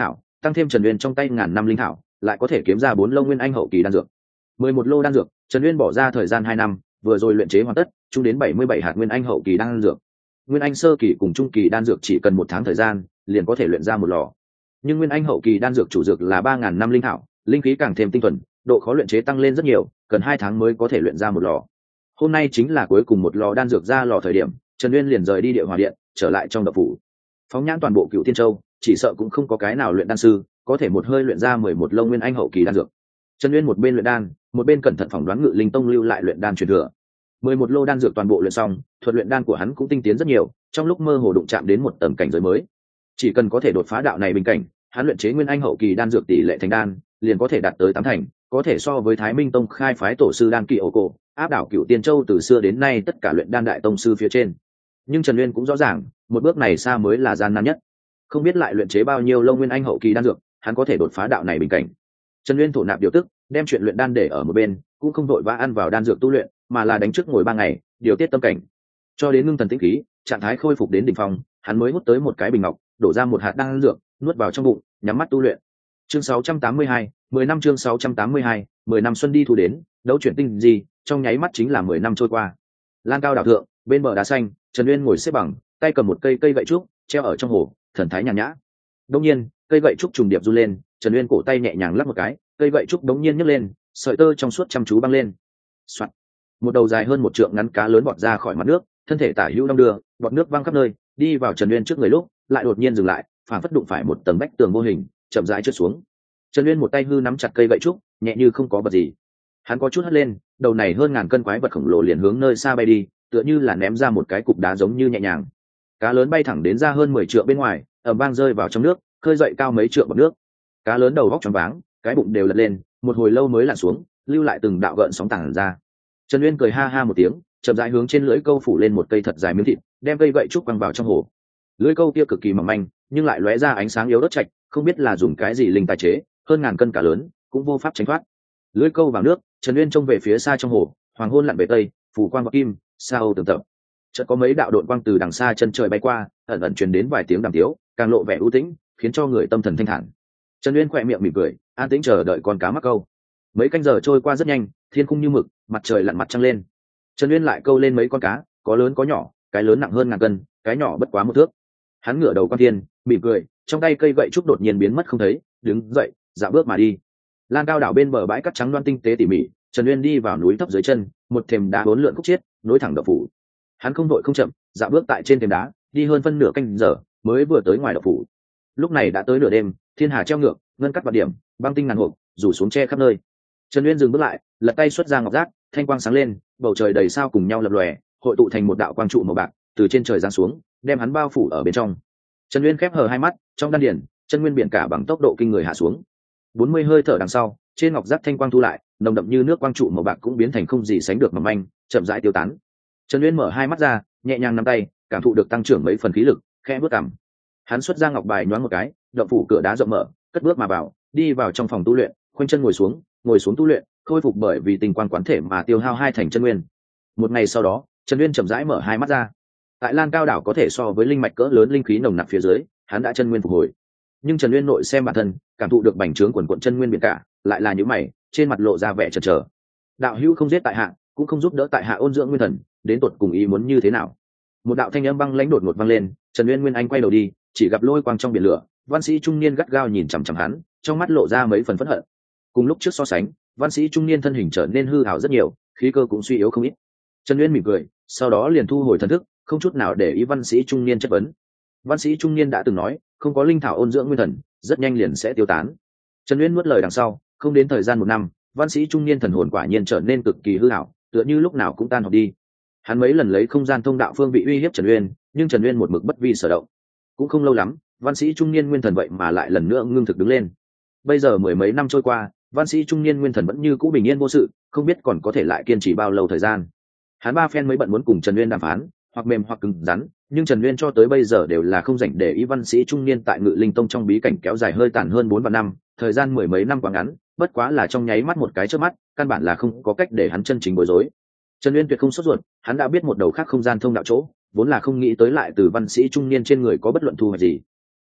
tăng thêm Trần Uyên trong tay ngàn năm linh thảo, lại có thể kiếm ra bốn lô nguyên anh hậu kỳ đan dược. Mười một lô đan dược, Trần Uyên bỏ ra thời gian hai năm, vừa rồi luyện chế hoàn tất, chung đến bảy mươi bảy hạt nguyên anh hậu kỳ đan dược. Nguyên anh sơ kỳ cùng trung kỳ đan dược chỉ cần một tháng thời gian, liền có thể luyện ra một lò. Nhưng nguyên anh hậu kỳ đan dược chủ dược là ba ngàn năm linh thảo, linh khí càng thêm tinh thuần, độ khó luyện chế tăng lên rất nhiều, cần hai tháng mới có thể luyện ra một lò. Hôm nay chính là cuối cùng một lò đan dược ra lò thời điểm, Trần Uyên liền rời đi Địa Hỏa Điện, trở lại trong động phủ. Phóng nhãn toàn bộ Cửu Tiên Châu, chỉ sợ cũng không có cái nào luyện đan sư có thể một hơi luyện ra mười một lô nguyên anh hậu kỳ đan dược. Trần Uyên một bên luyện đan, một bên cẩn thận phỏng đoán Ngự Linh Tông lưu lại luyện đan truyền thừa. Mười một lô đan dược toàn bộ luyện xong, thuật luyện đan của hắn cũng tinh tiến rất nhiều, trong lúc mơ hồ đụng chạm đến một tầm cảnh giới mới. Chỉ cần có thể đột phá đạo này bình cảnh, hắn luyện chế nguyên anh hậu kỳ đan dược tỷ lệ thành đan liền có thể đạt tới tám thành, có thể so với Thái Minh Tông khai phái tổ sư đan kỳ ổ cổ, áp đảo Cửu Tiên Châu từ xưa đến nay tất cả luyện đan đại tông sư phía trên. Nhưng Trần Uyên cũng rõ ràng, một bước này xa mới là gian nan nhất. Không biết lại luyện chế bao nhiêu lâu nguyên anh hậu kỳ đan dược, hắn có thể đột phá đạo này bình cảnh. Trần Uyên thổ nạp điều tức, đem chuyện luyện đan để ở một bên, cũng không vội vã ăn vào đan dược tu luyện, mà là đánh trước ngồi ba ngày, điều tiết tâm cảnh, cho đến ngưng thần tĩnh khí, trạng thái khôi phục đến đỉnh phong, hắn mới hút tới một cái bình ngọc, đổ ra một hạt đan dược, nuốt vào trong bụng, nhắm mắt tu luyện. Chương sáu trăm tám mươi hai, mười năm chương sáu trăm tám mươi hai, mười năm xuân đi thu đến, đấu chuyển tinh gì, trong nháy mắt chính là mười năm trôi qua. Lan cao đảo thượng, bên bờ đá xanh, Trần Uyên ngồi xếp bằng, tay cầm một cây cây gậy trúc, treo ở trong hồ, thần thái nhàn nhã. Đột nhiên, cây gậy trúc trùng điệp du lên, Trần Uyên cổ tay nhẹ nhàng lắc một cái, cây gậy trúc đống nhiên nhấc lên, sợi tơ trong suốt chăm chú băng lên. Soạt. Một đầu dài hơn một trượng ngắn cá lớn bọt ra khỏi mặt nước, thân thể tả hữu đong đưa, bọt nước văng khắp nơi, đi vào Trần Uyên trước người lúc, lại đột nhiên dừng lại, phản phất đụng phải một tầng vách tường vô hình, chậm rãi trượt xuống. Trần Uyên một tay hư nắm chặt cây gậy trúc, nhẹ như không có vật gì. Hắn có chút hất lên, đầu này hơn ngàn cân quái vật khổng lồ liền hướng nơi xa bay đi, tựa như là ném ra một cái cục đá giống như nhẹ nhàng. Cá lớn bay thẳng đến ra hơn mười trượng bên ngoài, ầm vang rơi vào trong nước, khơi dậy cao mấy trượng bọt nước. Cá lớn đầu góc tròn váng, cái bụng đều lật lên, một hồi lâu mới lặn xuống, lưu lại từng đạo gợn sóng tàng ra. Trần Uyên cười ha ha một tiếng, chậm rãi hướng trên lưỡi câu phủ lên một cây thật dài miếng thịt, đem cây gậy trúc quăng vào trong hồ. Lưỡi câu kia cực kỳ mỏng manh, nhưng lại lóe ra ánh sáng yếu đốt chạch, không biết là dùng cái gì linh tài chế, hơn ngàn cân cá lớn, cũng vô pháp tránh thoát. Lưỡi câu vào nước, Trần Uyên trông về phía xa trong hồ, hoàng hôn lặn về tây, phủ quang bạc kim, sao tường tập. Chợt có mấy đạo độn quang từ đằng xa chân trời bay qua, ẩn ẩn truyền đến vài tiếng đàm tiếu, càng lộ vẻ u tĩnh, khiến cho người tâm thần thanh thản. Trần Uyên khẽ miệng mỉm cười, an tĩnh chờ đợi con cá mắc câu. Mấy canh giờ trôi qua rất nhanh, thiên khung như mực, mặt trời lặn mặt trăng lên. Trần Uyên lại câu lên mấy con cá, có lớn có nhỏ, cái lớn nặng hơn ngàn cân, cái nhỏ bất quá một thước. Hắn ngửa đầu quan thiên, mỉm cười, trong tay cây gậy trúc đột nhiên biến mất không thấy, đứng dậy, dạo bước mà đi. Lan cao đảo bên bờ bãi cát trắng loan tinh tế tỉ mỉ, Trần Uyên đi vào núi thấp dưới chân, một thềm đá uốn lượn khúc chiết, nối thẳng động phủ. Hắn không đội không chậm, dạo bước tại trên thềm đá, đi hơn phân nửa canh giờ, mới vừa tới ngoài động phủ. Lúc này đã tới nửa đêm, thiên hà treo ngược, ngân cắt bạt điểm, băng tinh ngàn hộp, rủ xuống che khắp nơi. Trần Uyên dừng bước lại, lật tay xuất ra ngọc giác, thanh quang sáng lên, bầu trời đầy sao cùng nhau lập lòe, hội tụ thành một đạo quang trụ màu bạc, từ trên trời giáng xuống, đem hắn bao phủ ở bên trong. Trần Uyên khép hờ hai mắt, trong đan điền, chân nguyên biển cả bằng tốc độ kinh người hạ xuống. bốn mươi hơi thở đằng sau, trên ngọc giác thanh quang thu lại, nồng đậm như nước quang trụ màu bạc cũng biến thành không gì sánh được mỏng manh, chậm rãi tiêu tán. Trần Uyên mở hai mắt ra, nhẹ nhàng nắm tay, cảm thụ được tăng trưởng mấy phần khí lực, khẽ bước cằm. Hắn xuất ra ngọc bài nhoáng một cái, động phủ cửa đá rộng mở, cất bước mà vào, đi vào trong phòng tu luyện, khoanh chân ngồi xuống, ngồi xuống tu luyện, khôi phục bởi vì tình quan quán thể mà tiêu hao hai thành chân nguyên. Một ngày sau đó, Trần Uyên chậm rãi mở hai mắt ra. Tại Lan cao đảo có thể so với linh mạch cỡ lớn linh khí nồng nặc phía dưới, hắn đã chân nguyên phục hồi. Nhưng Trần Uyên nội xem bản thân, cảm thụ được bành trướng quần quần chân nguyên biển cả, lại là những mày, trên mặt lộ ra vẻ chần chờ. Đạo hữu không giết tại hạ, cũng không giúp đỡ tại hạ ôn dưỡng nguyên thần, đến tột cùng ý muốn như thế nào? Một đạo thanh âm băng lãnh đột ngột vang lên, Trần Uyên Nguyên Anh quay đầu đi, chỉ gặp lôi quang trong biển lửa, văn sĩ trung niên gắt gao nhìn chằm chằm hắn, trong mắt lộ ra mấy phần phẫn hận. Cùng lúc trước so sánh, văn sĩ trung niên thân hình trở nên hư hào rất nhiều, khí cơ cũng suy yếu không ít. Trần Uyên mỉm cười, sau đó liền thu hồi thần thức, không chút nào để ý văn sĩ trung niên chất vấn. Văn sĩ trung niên đã từng nói, không có linh thảo ôn dưỡng nguyên thần, rất nhanh liền sẽ tiêu tán. Trần Uyên nuốt lời đằng sau, không đến thời gian một năm, văn sĩ trung niên thần hồn quả nhiên trở nên cực kỳ hư hảo, tựa như lúc nào cũng tan học đi. Hắn mấy lần lấy không gian thông đạo phương vị uy hiếp Trần Uyên, nhưng Trần Uyên một mực bất vi sở động. Cũng không lâu lắm, văn sĩ trung niên nguyên thần vậy mà lại lần nữa ngưng thực đứng lên. Bây giờ mười mấy năm trôi qua, văn sĩ trung niên nguyên thần vẫn như cũ bình yên vô sự, không biết còn có thể lại kiên trì bao lâu thời gian. Hắn ba phen mới bận muốn cùng Trần Uyên đàm phán, hoặc mềm hoặc cứng rắn, nhưng Trần Uyên cho tới bây giờ đều là không rảnh để ý văn sĩ trung niên tại Ngự Linh Tông trong bí cảnh kéo dài hơi tàn hơn bốn vạn năm, thời gian mười mấy năm quá ngắn, bất quá là trong nháy mắt một cái chớp mắt, căn bản là không có cách để hắn chân chính bối rối. Trần Uyên tuyệt không sốt ruột, hắn đã biết một đầu khác không gian thông đạo chỗ, vốn là không nghĩ tới lại từ văn sĩ trung niên trên người có bất luận thu hoạch gì.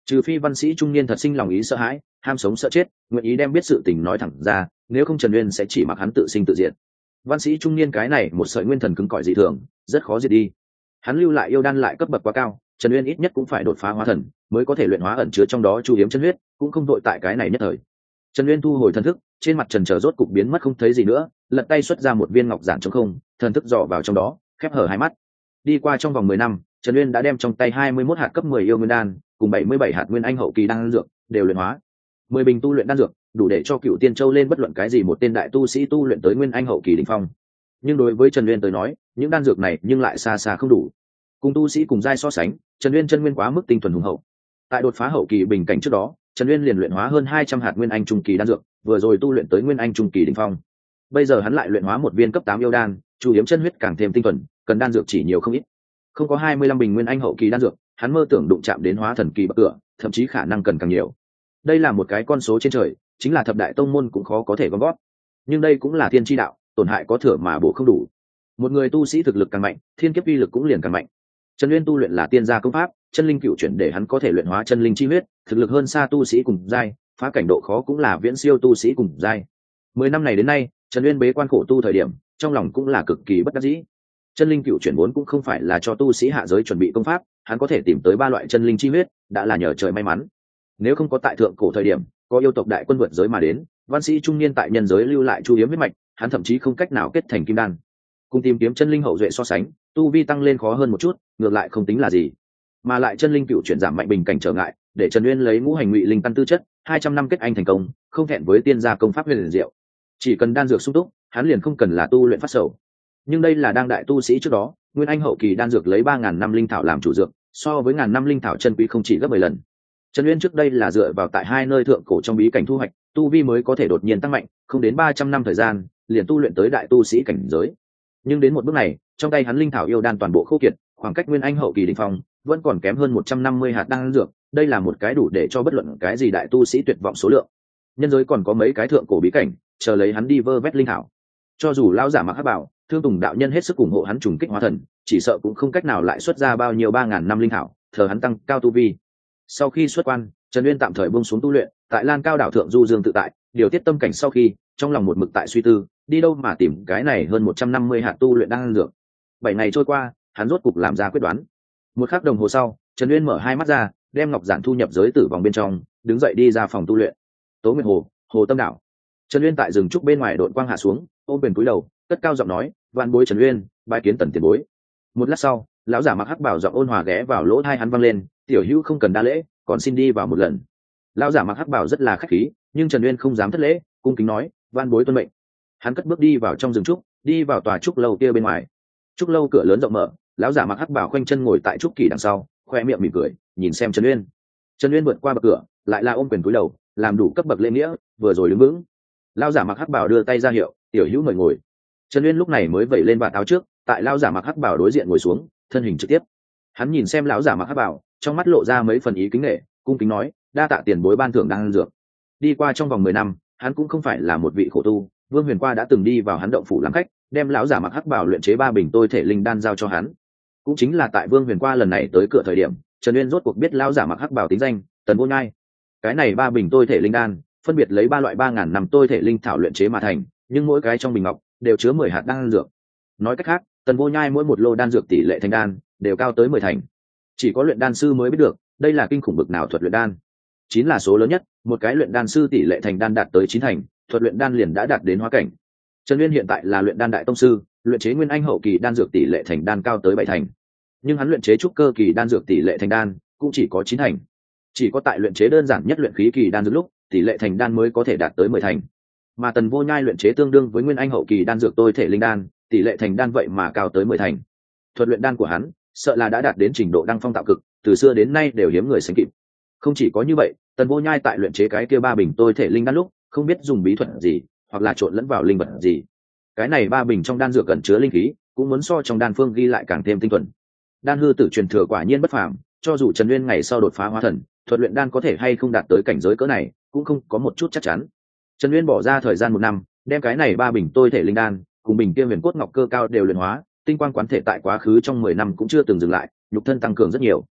Trừ phi văn sĩ trung niên thật sinh lòng ý sợ hãi, ham sống sợ chết, nguyện ý đem biết sự tình nói thẳng ra, nếu không Trần Uyên sẽ chỉ mặc hắn tự sinh tự diệt. Văn sĩ trung niên cái này một sợi nguyên thần cứng cỏi dị thường, rất khó diệt đi. Hắn lưu lại yêu đan lại cấp bậc quá cao, Trần Uyên ít nhất cũng phải đột phá hóa thần mới có thể luyện hóa ẩn chứa trong đó chu hiếm chân huyết, cũng không đội tại cái này nhất thời. Trần Uyên thu hồi thần thức, trên mặt trần chờ rốt cục biến mất không thấy gì nữa, lật tay xuất ra một viên ngọc giản trống không, thần thức dò vào trong đó, khép hở hai mắt. Đi qua trong vòng mười năm, Trần Uyên đã đem trong tay hai mươi mốt hạt cấp mười yêu nguyên đan, cùng bảy mươi bảy hạt nguyên anh hậu kỳ đan dược đều luyện hóa. mười bình tu luyện đan dược, đủ để cho Cựu Tiên Châu lên bất luận cái gì một tên đại tu sĩ tu luyện tới nguyên anh hậu kỳ đỉnh phong. Nhưng đối với Trần Uyên tới nói, những đan dược này nhưng lại xa xa không đủ. Cùng tu sĩ cùng giai so sánh, Trần Uyên chân nguyên quá mức tinh thuần hùng hậu. Tại đột phá hậu kỳ bình cảnh trước đó, Trần Uyên liền luyện hóa hơn hai trăm hạt nguyên anh trung kỳ đan dược, vừa rồi tu luyện tới nguyên anh trung kỳ đỉnh phong. Bây giờ hắn lại luyện hóa một viên cấp tám yêu đan, chủ yếu chân huyết càng thêm tinh thuần, cần đan dược chỉ nhiều không ít. Không có hai mươi lăm bình nguyên anh hậu kỳ đan dược, hắn mơ tưởng đụng chạm đến hóa thần kỳ bậc cửa, thậm chí khả năng cần càng nhiều. Đây là một cái con số trên trời, chính là thập đại tông môn cũng khó có thể gom gót. Nhưng đây cũng là thiên chi đạo, tổn hại có thừa mà bổ không đủ. Một người tu sĩ thực lực càng mạnh, thiên kiếp uy lực cũng liền càng mạnh. Trần Uyên tu luyện là tiên gia công pháp, chân linh cựu chuyển để hắn có thể luyện hóa chân linh chi huyết, thực lực hơn xa tu sĩ cùng giai, phá cảnh độ khó cũng là viễn siêu tu sĩ cùng giai. Mười năm này đến nay, Trần Uyên bế quan khổ tu thời điểm, trong lòng cũng là cực kỳ bất đắc dĩ. Chân linh cựu chuyển vốn cũng không phải là cho tu sĩ hạ giới chuẩn bị công pháp, hắn có thể tìm tới ba loại chân linh chi huyết, đã là nhờ trời may mắn. Nếu không có tại thượng cổ thời điểm, có yêu tộc đại quân vượt giới mà đến, văn sĩ trung niên tại nhân giới lưu lại chu hiếm huyết mạch, hắn thậm chí không cách nào kết thành kim đan. Cùng tìm kiếm chân linh hậu duệ so sánh, tu vi tăng lên khó hơn một chút, ngược lại không tính là gì. Mà lại chân linh cựu chuyển giảm mạnh bình cảnh trở ngại, để Trần Uyên lấy ngũ hành ngụy linh căn tư chất, hai trăm năm kết anh thành công, không thẹn với tiên gia công pháp huyền diệu. Chỉ cần đan dược sung túc, hắn liền không cần là tu luyện phát sầu. Nhưng đây là đang đại tu sĩ trước đó, nguyên anh hậu kỳ đan dược lấy ba ngàn năm linh thảo làm chủ dược, so với ngàn năm linh thảo chân quý không chỉ gấp mười lần. Trần Uyên trước đây là dựa vào tại hai nơi thượng cổ trong bí cảnh thu hoạch, tu vi mới có thể đột nhiên tăng mạnh, không đến ba trăm năm thời gian, liền tu luyện tới đại tu sĩ cảnh giới. Nhưng đến một bước này, trong tay hắn linh thảo yêu đan toàn bộ khô kiệt, khoảng cách nguyên anh hậu kỳ đỉnh phong vẫn còn kém hơn một trăm năm mươi hạt đan dược, đây là một cái đủ để cho bất luận cái gì đại tu sĩ tuyệt vọng số lượng. Nhân giới còn có mấy cái thượng cổ bí cảnh, chờ lấy hắn đi vơ vét linh thảo. Cho dù lão giả mặc hắc bảo, Thương Tùng đạo nhân hết sức ủng hộ hắn trùng kích hóa thần, chỉ sợ cũng không cách nào lại xuất ra bao nhiêu ba ngàn năm linh thảo, thờ hắn tăng cao tu vi. Sau khi xuất quan, Trần Uyên tạm thời buông xuống tu luyện, tại Lan Cao đảo thượng du dương tự tại, điều tiết tâm cảnh sau khi, trong lòng một mực tại suy tư, đi đâu mà tìm cái này hơn một trăm năm mươi hạt tu luyện đan dược. Bảy ngày trôi qua, hắn rốt cục làm ra quyết đoán. Một khắc đồng hồ sau, Trần Uyên mở hai mắt ra, đem ngọc giản thu nhập giới tử vòng bên trong, đứng dậy đi ra phòng tu luyện. Tố Nguyệt Hồ, Hồ Tâm đảo. Trần Uyên tại rừng trúc bên ngoài đội quang hạ xuống, ôm quyền cúi đầu, cất cao giọng nói, "Vạn bối Trần Uyên, bái kiến Tần tiền bối." Một lát sau, lão giả mặc hắc bảo giọng ôn hòa ghé vào lỗ tai hắn vang lên, "Tiểu hữu không cần đa lễ, còn xin đi vào một lần." Lão giả mặc hắc bảo rất là khách khí, nhưng Trần Uyên không dám thất lễ, cung kính nói, "Vạn bối tuân mệnh." Hắn cất bước đi vào trong rừng trúc, đi vào tòa trúc lâu kia bên ngoài. Trúc lâu cửa lớn rộng mở, lão giả mặc hắc bảo khoanh chân ngồi tại trúc kỳ đằng sau, khoe miệng mỉm cười, nhìn xem Trần Uyên. Trần Uyên vượt qua bậc cửa, lại là ôm quyền cúi đầu, làm đủ cấp bậc lễ nghĩa, vừa rồi đứng vững. Lão giả mặc hắc bảo đưa tay ra hiệu, "Tiểu hữu mời ngồi." Trần Uyên lúc này mới vẩy lên vạt áo trước, tại lão giả mặc hắc bảo đối diện ngồi xuống, thân hình trực tiếp. Hắn nhìn xem lão giả mặc hắc bảo, trong mắt lộ ra mấy phần ý kính nể, cung kính nói, "Đa tạ tiền bối ban thưởng đan dược." Đi qua trong vòng mười năm, hắn cũng không phải là một vị khổ tu, Vương Huyền Qua đã từng đi vào hắn động phủ làm khách, đem lão giả mặc hắc bảo luyện chế ba bình tôi thể linh đan giao cho hắn. Cũng chính là tại Vương Huyền Qua lần này tới cửa thời điểm, Trần Uyên rốt cuộc biết lão giả mặc hắc bảo tính danh, Tần Vô Nhai. Cái này ba bình tôi thể linh đan, phân biệt lấy ba loại ba ngàn năm tôi thể linh thảo luyện chế mà thành, nhưng mỗi cái trong bình ngọc đều chứa mười hạt đan dược. Nói cách khác, Tần Vô Nhai mỗi một lô đan dược tỷ lệ thành đan đều cao tới mười thành. Chỉ có luyện đan sư mới biết được, đây là kinh khủng bực nào thuật luyện đan. Chín là số lớn nhất, một cái luyện đan sư tỷ lệ thành đan đạt tới chín thành, thuật luyện đan liền đã đạt đến hóa cảnh. Trần Uyên hiện tại là luyện đan đại tông sư, luyện chế nguyên anh hậu kỳ đan dược tỷ lệ thành đan cao tới bảy thành. Nhưng hắn luyện chế trúc cơ kỳ đan dược tỷ lệ thành đan cũng chỉ có chín thành. Chỉ có tại luyện chế đơn giản nhất luyện khí kỳ đan dược lúc, tỷ lệ thành đan mới có thể đạt tới mười thành. Mà Tần Vô Nhai luyện chế tương đương với nguyên anh hậu kỳ đan dược tôi thể linh đan, tỷ lệ thành đan vậy mà cao tới mười thành. Thuật luyện đan của hắn, sợ là đã đạt đến trình độ đăng phong tạo cực, từ xưa đến nay đều hiếm người sánh kịp. Không chỉ có như vậy, Tần Vô Nhai tại luyện chế cái kia ba bình tôi thể linh đan lúc, không biết dùng bí thuật gì, hoặc là trộn lẫn vào linh vật gì. Cái này ba bình trong đan dược gần chứa linh khí, cũng muốn so trong đan phương ghi lại càng thêm tinh thuần. Đan hư tử truyền thừa quả nhiên bất phàm, cho dù Trần Uyên ngày sau đột phá hóa thần, thuật luyện đan có thể hay không đạt tới cảnh giới cỡ này, cũng không có một chút chắc chắn. Trần Uyên bỏ ra thời gian một năm, đem cái này ba bình tôi thể linh đan, cùng bình kia huyền cốt ngọc cơ cao đều luyện hóa, tinh quang quán thể tại quá khứ trong mười năm cũng chưa từng dừng lại, nhục thân tăng cường rất nhiều.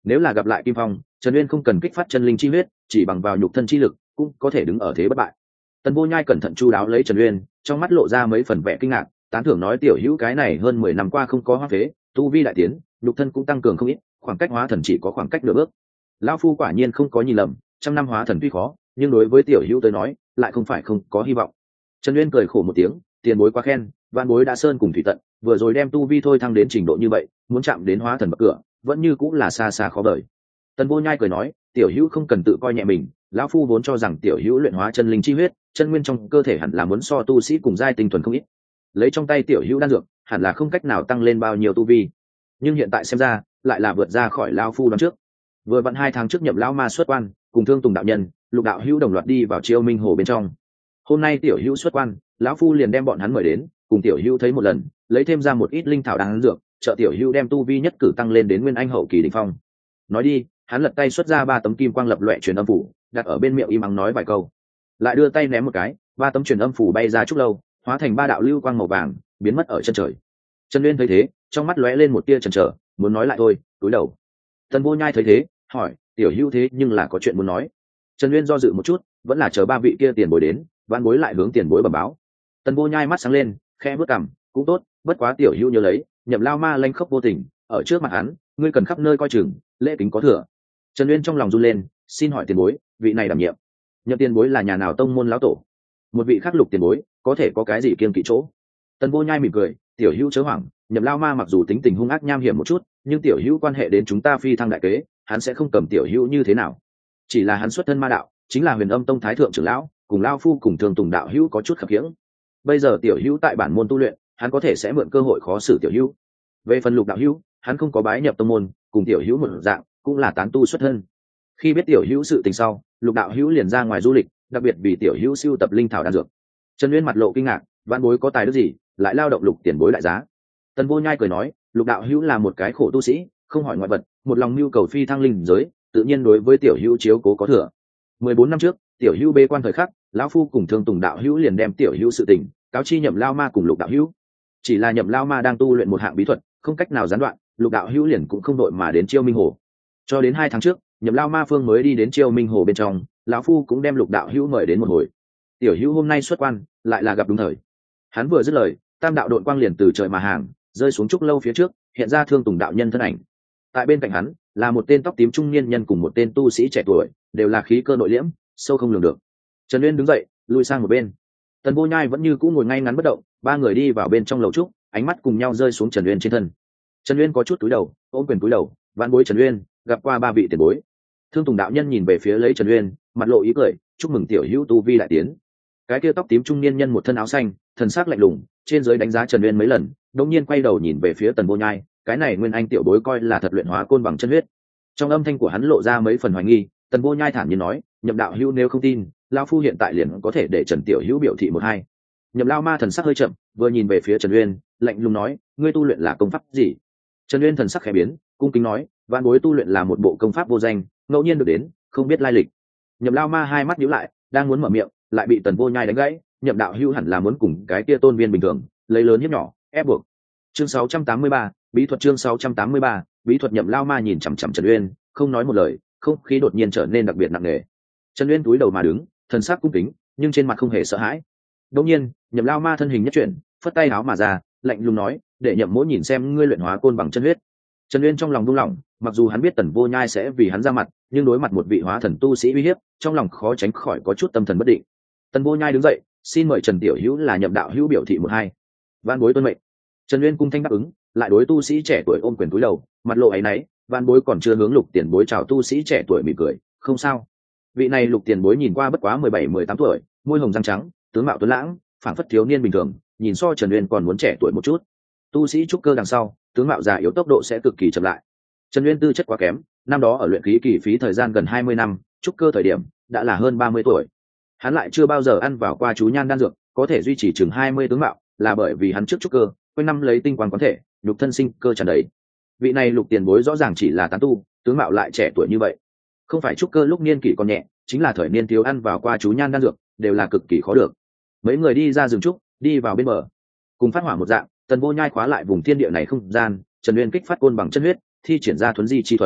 Nếu là gặp lại Kim Phong, Trần Uyên không cần kích phát chân linh chi huyết, chỉ bằng vào nhục thân chi lực cũng có thể đứng ở thế bất bại. Tần Vô Nhai cẩn thận chu đáo lấy Trần Uyên, trong mắt lộ ra mấy phần vẻ kinh ngạc, tán thưởng nói tiểu hữu cái này hơn mười năm qua không có hóa phế, tu vi đại tiến, nhục thân cũng tăng cường không ít, khoảng cách hóa thần chỉ có khoảng cách nửa bước. Lão phu quả nhiên không có nhìn lầm, trăm năm hóa thần tuy khó, nhưng đối với tiểu hữu tới nói, lại không phải không có hy vọng. Trần Uyên cười khổ một tiếng, tiền bối quá khen, vạn bối đã sơn cùng thủy tận, vừa rồi đem tu vi thôi thăng đến trình độ như vậy, muốn chạm đến hóa thần bậc cửa, vẫn như cũng là xa xa khó vời. Tần Vô Nhai cười nói, tiểu hữu không cần tự coi nhẹ mình, lão phu vốn cho rằng tiểu hữu luyện hóa chân linh chi huyết, chân nguyên trong cơ thể hẳn là muốn so tu sĩ cùng giai tinh thuần không ít. Lấy trong tay tiểu hữu đan dược, hẳn là không cách nào tăng lên bao nhiêu tu vi. Nhưng hiện tại xem ra, lại là vượt ra khỏi lão phu đoán trước. Vừa vặn hai tháng trước nhậm lão ma xuất quan, cùng Thương Tùng đạo nhân, Lục đạo hữu đồng loạt đi vào Chiêu Minh hồ bên trong. Hôm nay tiểu hữu xuất quan, lão phu liền đem bọn hắn mời đến, cùng tiểu hữu thấy một lần, lấy thêm ra một ít linh thảo đan dược, trợ tiểu hữu đem tu vi nhất cử tăng lên đến nguyên anh hậu kỳ đỉnh phong. Nói đi, hắn lật tay xuất ra ba tấm kim quang lập loè truyền âm phủ, đặt ở bên miệng im ắng nói vài câu, lại đưa tay ném một cái, ba tấm truyền âm phủ bay ra chút lâu, hóa thành ba đạo lưu quang màu vàng, biến mất ở chân trời. Trần Uyên thấy thế, trong mắt lóe lên một tia chần chờ, muốn nói lại thôi, cúi đầu. Tần Vô Nhai thấy thế, hỏi, tiểu hữu thế nhưng là có chuyện muốn nói. Trần Uyên do dự một chút, vẫn là chờ ba vị kia tiền bối đến, vạn bối lại hướng tiền bối bẩm báo. Tần Vô Nhai mắt sáng lên, khẽ bước cằm, cũng tốt, bất quá tiểu hữu nhớ lấy, nhậm lao ma lanh khốc vô tình, ở trước mặt hắn, ngươi cần khắp nơi coi chừng, lễ kính có thừa. Trần Uyên trong lòng run lên, xin hỏi tiền bối, vị này đảm nhiệm nhậm tiền bối là nhà nào tông môn lão tổ? Một vị khắc Lục tiền bối, có thể có cái gì kiêng kỵ chỗ? Tần Vô Nhai mỉm cười, tiểu hữu chớ hoảng, nhậm lao ma mặc dù tính tình hung ác nham hiểm một chút, nhưng tiểu hữu quan hệ đến chúng ta phi thăng đại kế, hắn sẽ không cầm tiểu hữu như thế nào. Chỉ là hắn xuất thân ma đạo, chính là Huyền Âm tông thái thượng trưởng lão, cùng lao phu cùng Thường Tùng đạo hữu có chút khập khiễng. Bây giờ tiểu hữu tại bản môn tu luyện, hắn có thể sẽ mượn cơ hội khó xử tiểu hữu. Về phần Lục đạo hữu, hắn không có bái nhập tông môn, cùng tiểu hữu một dạng, cũng là tán tu xuất thân. Khi biết tiểu hữu sự tình sau, Lục đạo hữu liền ra ngoài du lịch, đặc biệt vì tiểu hữu siêu tập linh thảo đan dược. Trần Uyên mặt lộ kinh ngạc, vạn bối có tài đức gì, lại lao động Lục tiền bối đại giá. Tần Vô Nhai cười nói, Lục đạo hữu là một cái khổ tu sĩ, không hỏi ngoại vật, một lòng nhu cầu phi thăng linh giới, tự nhiên đối với tiểu hữu chiếu cố có thừa. Mười bốn năm trước, tiểu hữu bế quan thời khắc, lão phu cùng Thương Tùng đạo hữu liền đem tiểu hữu sự tình cáo chi nhậm lao ma cùng Lục đạo hữu. Chỉ là nhậm lao ma đang tu luyện một hạng bí thuật, không cách nào gián đoạn, Lục đạo hữu liền cũng không đội mà đến Chiêu Minh hồ. Cho đến hai tháng trước, nhậm lao ma phương mới đi đến Chiêu Minh hồ bên trong, lão phu cũng đem Lục đạo hữu mời đến một hồi. Tiểu hữu hôm nay xuất quan, lại là gặp đúng thời. Hắn vừa dứt lời, tam đạo đội quang liền từ trời mà hàng, rơi xuống trúc lâu phía trước, hiện ra Thương Tùng đạo nhân thân ảnh. Tại bên cạnh hắn là một tên tóc tím trung niên nhân cùng một tên tu sĩ trẻ tuổi, đều là khí cơ nội liễm, sâu không lường được. Trần Uyên đứng dậy, lùi sang một bên. Tần Vô Nhai vẫn như cũ ngồi ngay ngắn bất động, ba người đi vào bên trong lầu trúc, ánh mắt cùng nhau rơi xuống Trần Uyên trên thân. Trần Uyên có chút cúi đầu, ôm quyền cúi đầu, vạn bối Trần Uyên, gặp qua ba vị tiền bối. Thương Tùng đạo nhân nhìn về phía lấy Trần Uyên, mặt lộ ý cười, chúc mừng tiểu hữu tu vi đại tiến. Cái kia tóc tím trung niên nhân một thân áo xanh, thần sắc lạnh lùng, trên dưới đánh giá Trần Uyên mấy lần, đột nhiên quay đầu nhìn về phía Tần Vô Nhai, cái này nguyên anh tiểu bối coi là thật luyện hóa côn bằng chân huyết. Trong âm thanh của hắn lộ ra mấy phần hoài nghi, Tần Vô Nhai thản nhiên nói, nhậm đạo hữu nếu không tin, lão phu hiện tại liền có thể để Trần tiểu hữu biểu thị một hai. Nhậm lao ma thần sắc hơi chậm, vừa nhìn về phía Trần Uyên, lạnh lùng nói, ngươi tu luyện là công pháp gì? Trần Uyên thần sắc khẽ biến, cung kính nói, vạn bối tu luyện là một bộ công pháp vô danh, ngẫu nhiên được đến, không biết lai lịch. Nhậm lao ma hai mắt nhíu lại, đang muốn mở miệng, lại bị Tần Vô Nhai đánh gãy, nhậm đạo hữu hẳn là muốn cùng cái kia tôn viên bình thường, lấy lớn hiếp nhỏ, ép buộc. Chương sáu trăm tám mươi ba, bí thuật chương sáu trăm tám mươi ba, bí thuật. Nhậm lao ma nhìn chằm chằm Trần Uyên, không nói một lời, không khí đột nhiên trở nên đặc biệt nặng nề. Trần Uyên cúi đầu mà đứng, thần sắc cung kính, nhưng trên mặt không hề sợ hãi. Đột nhiên, Nhậm lao ma thân hình nhất chuyển, phất tay áo mà ra, lạnh lùng nói, để Nhậm mỗ nhìn xem ngươi luyện hóa côn bằng chân huyết. Trần Uyên trong lòng buông lỏng, mặc dù hắn biết Tần Vô Nhai sẽ vì hắn ra mặt, nhưng đối mặt một vị hóa thần tu sĩ uy hiếp, trong lòng khó tránh khỏi có chút tâm thần bất định. Tần Vô Nhai đứng dậy, xin mời Trần tiểu hữu là Nhậm đạo hữu biểu thị một hai. Van bối tuân mệnh. Trần Uyên cung thanh đáp ứng, lại đối tu sĩ trẻ tuổi ôm quyền cúi đầu, mặt lộ áy náy, van bối còn chưa hướng Lục tiền bối chào tu sĩ trẻ tuổi mỉm cười, không sao. Vị này Lục tiền bối nhìn qua bất quá mười bảy mười tám tuổi, môi hồng răng trắng, tướng mạo tuấn lãng, phảng phất thiếu niên bình thường, nhìn so Trần Uyên còn muốn trẻ tuổi một chút. Tu sĩ trúc cơ đằng sau, tướng mạo già yếu tốc độ sẽ cực kỳ chậm lại. Trần Uyên tư chất quá kém, năm đó ở luyện khí kỳ phí thời gian gần hai mươi năm, trúc cơ thời điểm đã là hơn ba mươi tuổi. Hắn lại chưa bao giờ ăn vào qua chú nhan đan dược, có thể duy trì chừng hai mươi tướng mạo, là bởi vì hắn trước trúc cơ, quanh năm lấy tinh quang quán thể, nhục thân sinh cơ tràn đầy. Vị này Lục tiền bối rõ ràng chỉ là tán tu, tướng mạo lại trẻ tuổi như vậy, không phải trúc cơ lúc niên kỷ còn nhẹ, chính là thời niên thiếu ăn vào qua chú nhan đan dược, đều là cực kỳ khó được. Mấy người đi ra rừng trúc, đi vào bên bờ, cùng phát hỏa một dạng, Tần Vô Nhai khóa lại vùng thiên địa này không gian, Trần Uyên kích phát côn bằng chân huyết, thi triển ra thuấn di chi thuật.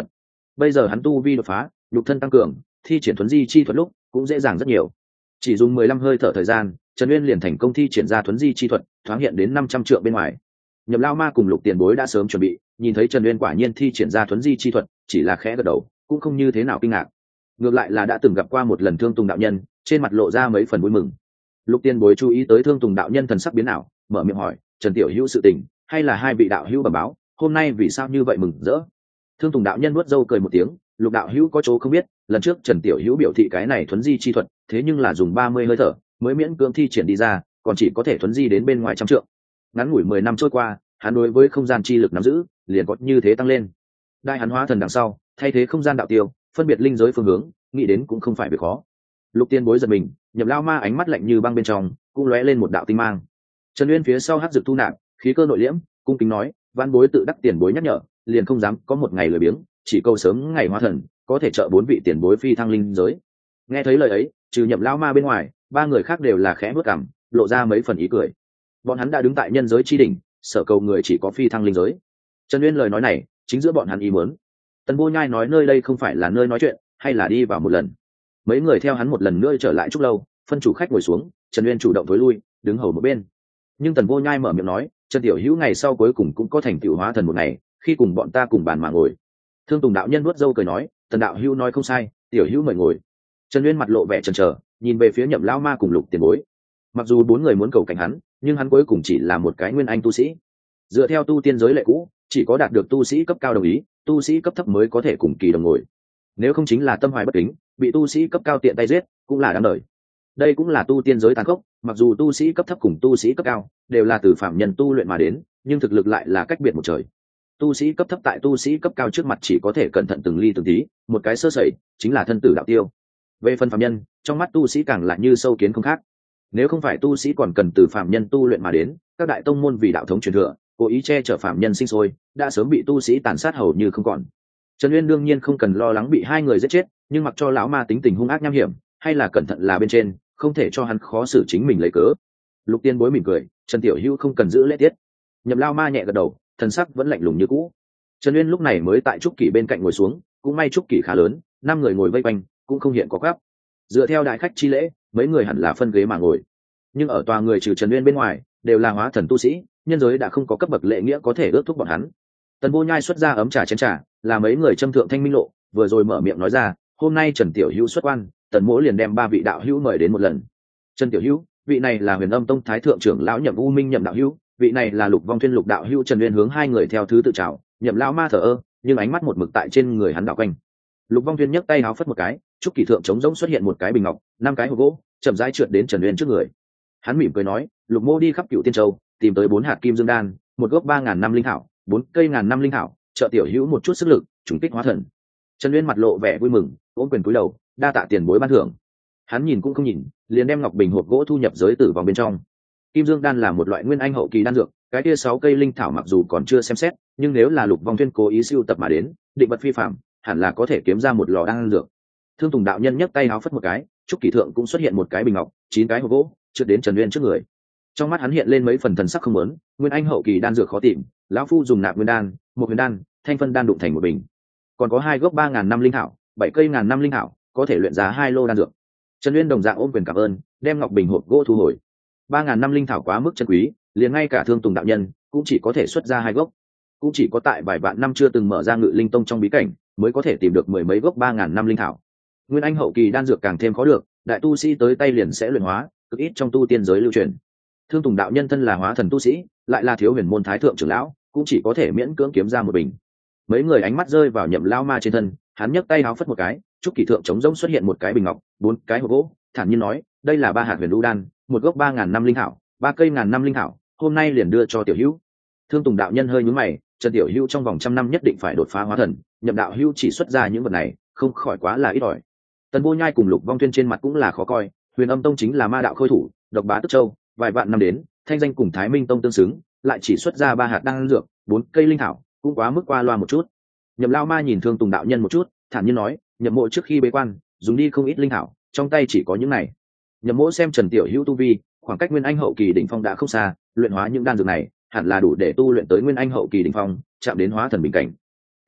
bây giờ hắn tu vi đột phá, nhục thân tăng cường, thi triển thuấn di chi thuật lúc cũng dễ dàng rất nhiều. Chỉ dùng mười lăm hơi thở thời gian, Trần Uyên liền thành công thi triển ra thuấn di chi thuật, thoáng hiện đến năm trăm trượng bên ngoài. Nhậm Lao Ma cùng Lục Tiền Bối đã sớm chuẩn bị, nhìn thấy Trần Uyên quả nhiên thi triển ra thuấn di chi thuật, chỉ là khẽ gật đầu, cũng không như thế nào kinh ngạc. Ngược lại là đã từng gặp qua một lần Thương Tùng đạo nhân, trên mặt lộ ra mấy phần vui mừng. Lục Tiền Bối chú ý tới Thương Tùng đạo nhân thần sắc biến ảo, mở miệng hỏi, Trần tiểu hữu sự tình, hay là hai vị đạo hữu bẩm báo, hôm nay vì sao như vậy mừng rỡ? Thương Tùng đạo nhân nuốt râu cười một tiếng, Lục đạo hữu có chỗ không biết, lần trước Trần tiểu hữu biểu thị cái này thuấn di chi thuật, thế nhưng là dùng ba mươi hơi thở mới miễn cưỡng thi triển đi ra, còn chỉ có thể thuấn di đến bên ngoài trăm trượng. Ngắn ngủi mười năm trôi qua, hắn đối với không gian chi lực nắm giữ liền có như thế tăng lên. Đại hắn hóa thần đằng sau, thay thế không gian đạo tiêu, phân biệt linh giới phương hướng, nghĩ đến cũng không phải việc khó. Lục Tiên Bối giật mình, Nhậm Lao Ma ánh mắt lạnh như băng bên trong cũng lóe lên một đạo tinh mang. Trần Uyên phía sau hắc dược thu nạp, khí cơ nội liễm, cung kính nói, Văn Bối tự đắc tiền bối nhắc nhở, liền không dám có một ngày lười biếng, chỉ cầu sớm ngày hóa thần, có thể trợ bốn vị tiền bối phi thăng linh giới. Nghe thấy lời ấy, trừ Nhậm Lao Ma bên ngoài, ba người khác đều là khẽ bước cằm, lộ ra mấy phần ý cười. Bọn hắn đã đứng tại nhân giới chi đỉnh, sở cầu người chỉ có phi thăng linh giới. Trần Uyên lời nói này chính giữa bọn hắn ý muốn. Tần Vô Nhai nói nơi đây không phải là nơi nói chuyện, hay là đi vào một lần. Mấy người theo hắn một lần nữa trở lại trúc lâu, phân chủ khách ngồi xuống, Trần Uyên chủ động thối lui, đứng hầu một bên. Nhưng Tần Vô Nhai mở miệng nói, Trần tiểu hữu ngày sau cuối cùng cũng có thành tựu hóa thần một ngày, khi cùng bọn ta cùng bàn mà ngồi. Thương Tùng đạo nhân vuốt râu cười nói, Tần đạo hữu nói không sai, tiểu hữu mời ngồi. Trần Uyên mặt lộ vẻ chần chờ, nhìn về phía Nhậm Lão Ma cùng Lục Tiền Bối. Mặc dù bốn người muốn cầu cảnh hắn, nhưng hắn cuối cùng chỉ là một cái nguyên anh tu sĩ. Dựa theo tu tiên giới lệ cũ, chỉ có đạt được tu sĩ cấp cao đồng ý, tu sĩ cấp thấp mới có thể cùng kỳ đồng ngồi. Nếu không chính là tâm hoài bất kính, bị tu sĩ cấp cao tiện tay giết, cũng là đáng đời. Đây cũng là tu tiên giới tàn khốc, mặc dù tu sĩ cấp thấp cùng tu sĩ cấp cao đều là từ phạm nhân tu luyện mà đến, nhưng thực lực lại là cách biệt một trời. Tu sĩ cấp thấp tại tu sĩ cấp cao trước mặt chỉ có thể cẩn thận từng ly từng tí, một cái sơ sẩy chính là thân tử đạo tiêu. Về phần phạm nhân, trong mắt tu sĩ càng lại như sâu kiến không khác. Nếu không phải tu sĩ còn cần từ phạm nhân tu luyện mà đến, các đại tông môn vì đạo thống truyền thừa, cố ý che chở phạm nhân sinh sôi, đã sớm bị tu sĩ tàn sát hầu như không còn. Trần Uyên đương nhiên không cần lo lắng bị hai người giết chết, nhưng mặc cho lão ma tính tình hung ác nham hiểm, hay là cẩn thận là bên trên, không thể cho hắn khó xử chính mình lấy cớ. Lục Tiên Bối mỉm cười, Trần tiểu hữu không cần giữ lễ tiết. Nhậm Lao Ma nhẹ gật đầu, thần sắc vẫn lạnh lùng như cũ. Trần Uyên lúc này mới tại trúc kỷ bên cạnh ngồi xuống, cũng may trúc kỷ khá lớn, năm người ngồi vây quanh, cũng không hiện có gấp. Dựa theo đại khách chi lễ, mấy người hẳn là phân ghế mà ngồi. Nhưng ở tòa người trừ Trần Uyên bên ngoài, đều là hóa thần tu sĩ, nhân giới đã không có cấp bậc lệ nghĩa có thể ước thúc bọn hắn. Tần Vô Nhai xuất ra ấm trà chén trà, là mấy người châm thượng thanh minh lộ, vừa rồi mở miệng nói ra, hôm nay Trần tiểu hữu xuất quan, Tần Mỗ liền đem ba vị đạo hữu mời đến một lần. Trần tiểu hữu, vị này là Huyền Âm Tông thái thượng trưởng lão Nhậm U Minh Nhậm đạo hữu, vị này là Lục Vong Thiên Lục đạo hữu. Trần Uyên hướng hai người theo thứ tự chào, Nhậm lão ma thở ơ, nhưng ánh mắt một mực tại trên người hắn đảo quanh. Lục Vong Thiên nhấc tay áo phất một cái, trúc kỷ thượng trống rỗng xuất hiện một cái bình ngọc, năm cái hộp gỗ, chậm rãi trượt đến Trần Uyên trước người. Hắn mỉm cười nói, Lục Mô đi khắp Cựu Tiên Châu, tìm tới bốn hạt kim dương đan, một gốc ba ngàn năm linh thảo, bốn cây ngàn năm linh thảo, trợ tiểu hữu một chút sức lực, trùng kích hóa thần. Trần Uyên mặt lộ vẻ vui mừng, ôm quyền cúi đầu, đa tạ tiền bối ban thưởng. Hắn nhìn cũng không nhìn, liền đem ngọc bình hộp gỗ thu nhập giới tử vòng bên trong. Kim dương đan là một loại nguyên anh hậu kỳ đan dược, cái kia sáu cây linh thảo mặc dù còn chưa xem xét, nhưng nếu là Lục Vong Thiên cố ý siêu tập mà đến, định vật phi phạm, hẳn là có thể kiếm ra một lò đan dược. Thương Tùng đạo nhân nhấc tay áo phất một cái, trúc kỷ thượng cũng xuất hiện một cái bình ngọc, chín cái hộp gỗ, trượt đến Trần Uyên trước người. Trong mắt hắn hiện lên mấy phần thần sắc không muốn, nguyên anh hậu kỳ đan dược khó tìm, lão phu dùng nạp nguyên đan, một huyền đan, thanh phân đan đụng thành một bình. Còn có hai gốc ba ngàn năm linh thảo, bảy cây ngàn năm linh thảo, có thể luyện ra hai lô đan dược. Trần Uyên đồng dạng ôm quyền cảm ơn, đem ngọc bình hộp gỗ thu hồi. ba ngàn năm linh thảo quá mức chân quý, liền ngay cả Thương Tùng đạo nhân cũng chỉ có thể xuất ra hai gốc, cũng chỉ có tại vài vạn năm chưa từng mở ra Ngự Linh Tông trong bí cảnh mới có thể tìm được mười mấy gốc ba ngàn năm linh thảo. Nguyên anh hậu kỳ đan dược càng thêm khó được, đại tu sĩ tới tay liền sẽ luyện hóa, cực ít trong tu tiên giới lưu truyền. Thương Tùng đạo nhân thân là hóa thần tu sĩ, lại là thiếu huyền môn thái thượng trưởng lão, cũng chỉ có thể miễn cưỡng kiếm ra một bình. Mấy người ánh mắt rơi vào Nhậm Lao Ma trên thân, hắn nhấc tay áo phất một cái, trúc kỷ thượng trống rỗng xuất hiện một cái bình ngọc, bốn cái hộp gỗ, thản nhiên nói, đây là ba hạt huyền lưu đan, một gốc ba ngàn năm linh thảo, ba cây ngàn năm linh thảo, hôm nay liền đưa cho tiểu hữu. Thương Tùng đạo nhân hơi nhướng mày, Trần tiểu hữu trong vòng trăm năm nhất định phải đột phá hóa thần, Nhậm đạo hữu chỉ xuất ra những vật này, không khỏi quá là ít ỏi. Tần Vô Nhai cùng Lục Vong Tuyên trên mặt cũng là khó coi, Huyền Âm Tông chính là ma đạo khôi thủ, độc bá Tức Châu, vài vạn năm đến, thanh danh cùng Thái Minh Tông tương xứng, lại chỉ xuất ra ba hạt đan dược, bốn cây linh thảo, cũng quá mức qua loa một chút. Nhậm Lao Ma nhìn Thương Tùng đạo nhân một chút, thản nhiên nói, Nhậm Mộ trước khi bế quan, dùng đi không ít linh thảo, trong tay chỉ có những này. Nhậm Mộ xem Trần tiểu hữu tu vi, khoảng cách nguyên anh hậu kỳ đỉnh phong đã không xa, luyện hóa những đan dược này, hẳn là đủ để tu luyện tới nguyên anh hậu kỳ đỉnh phong, chạm đến hóa thần bình cảnh.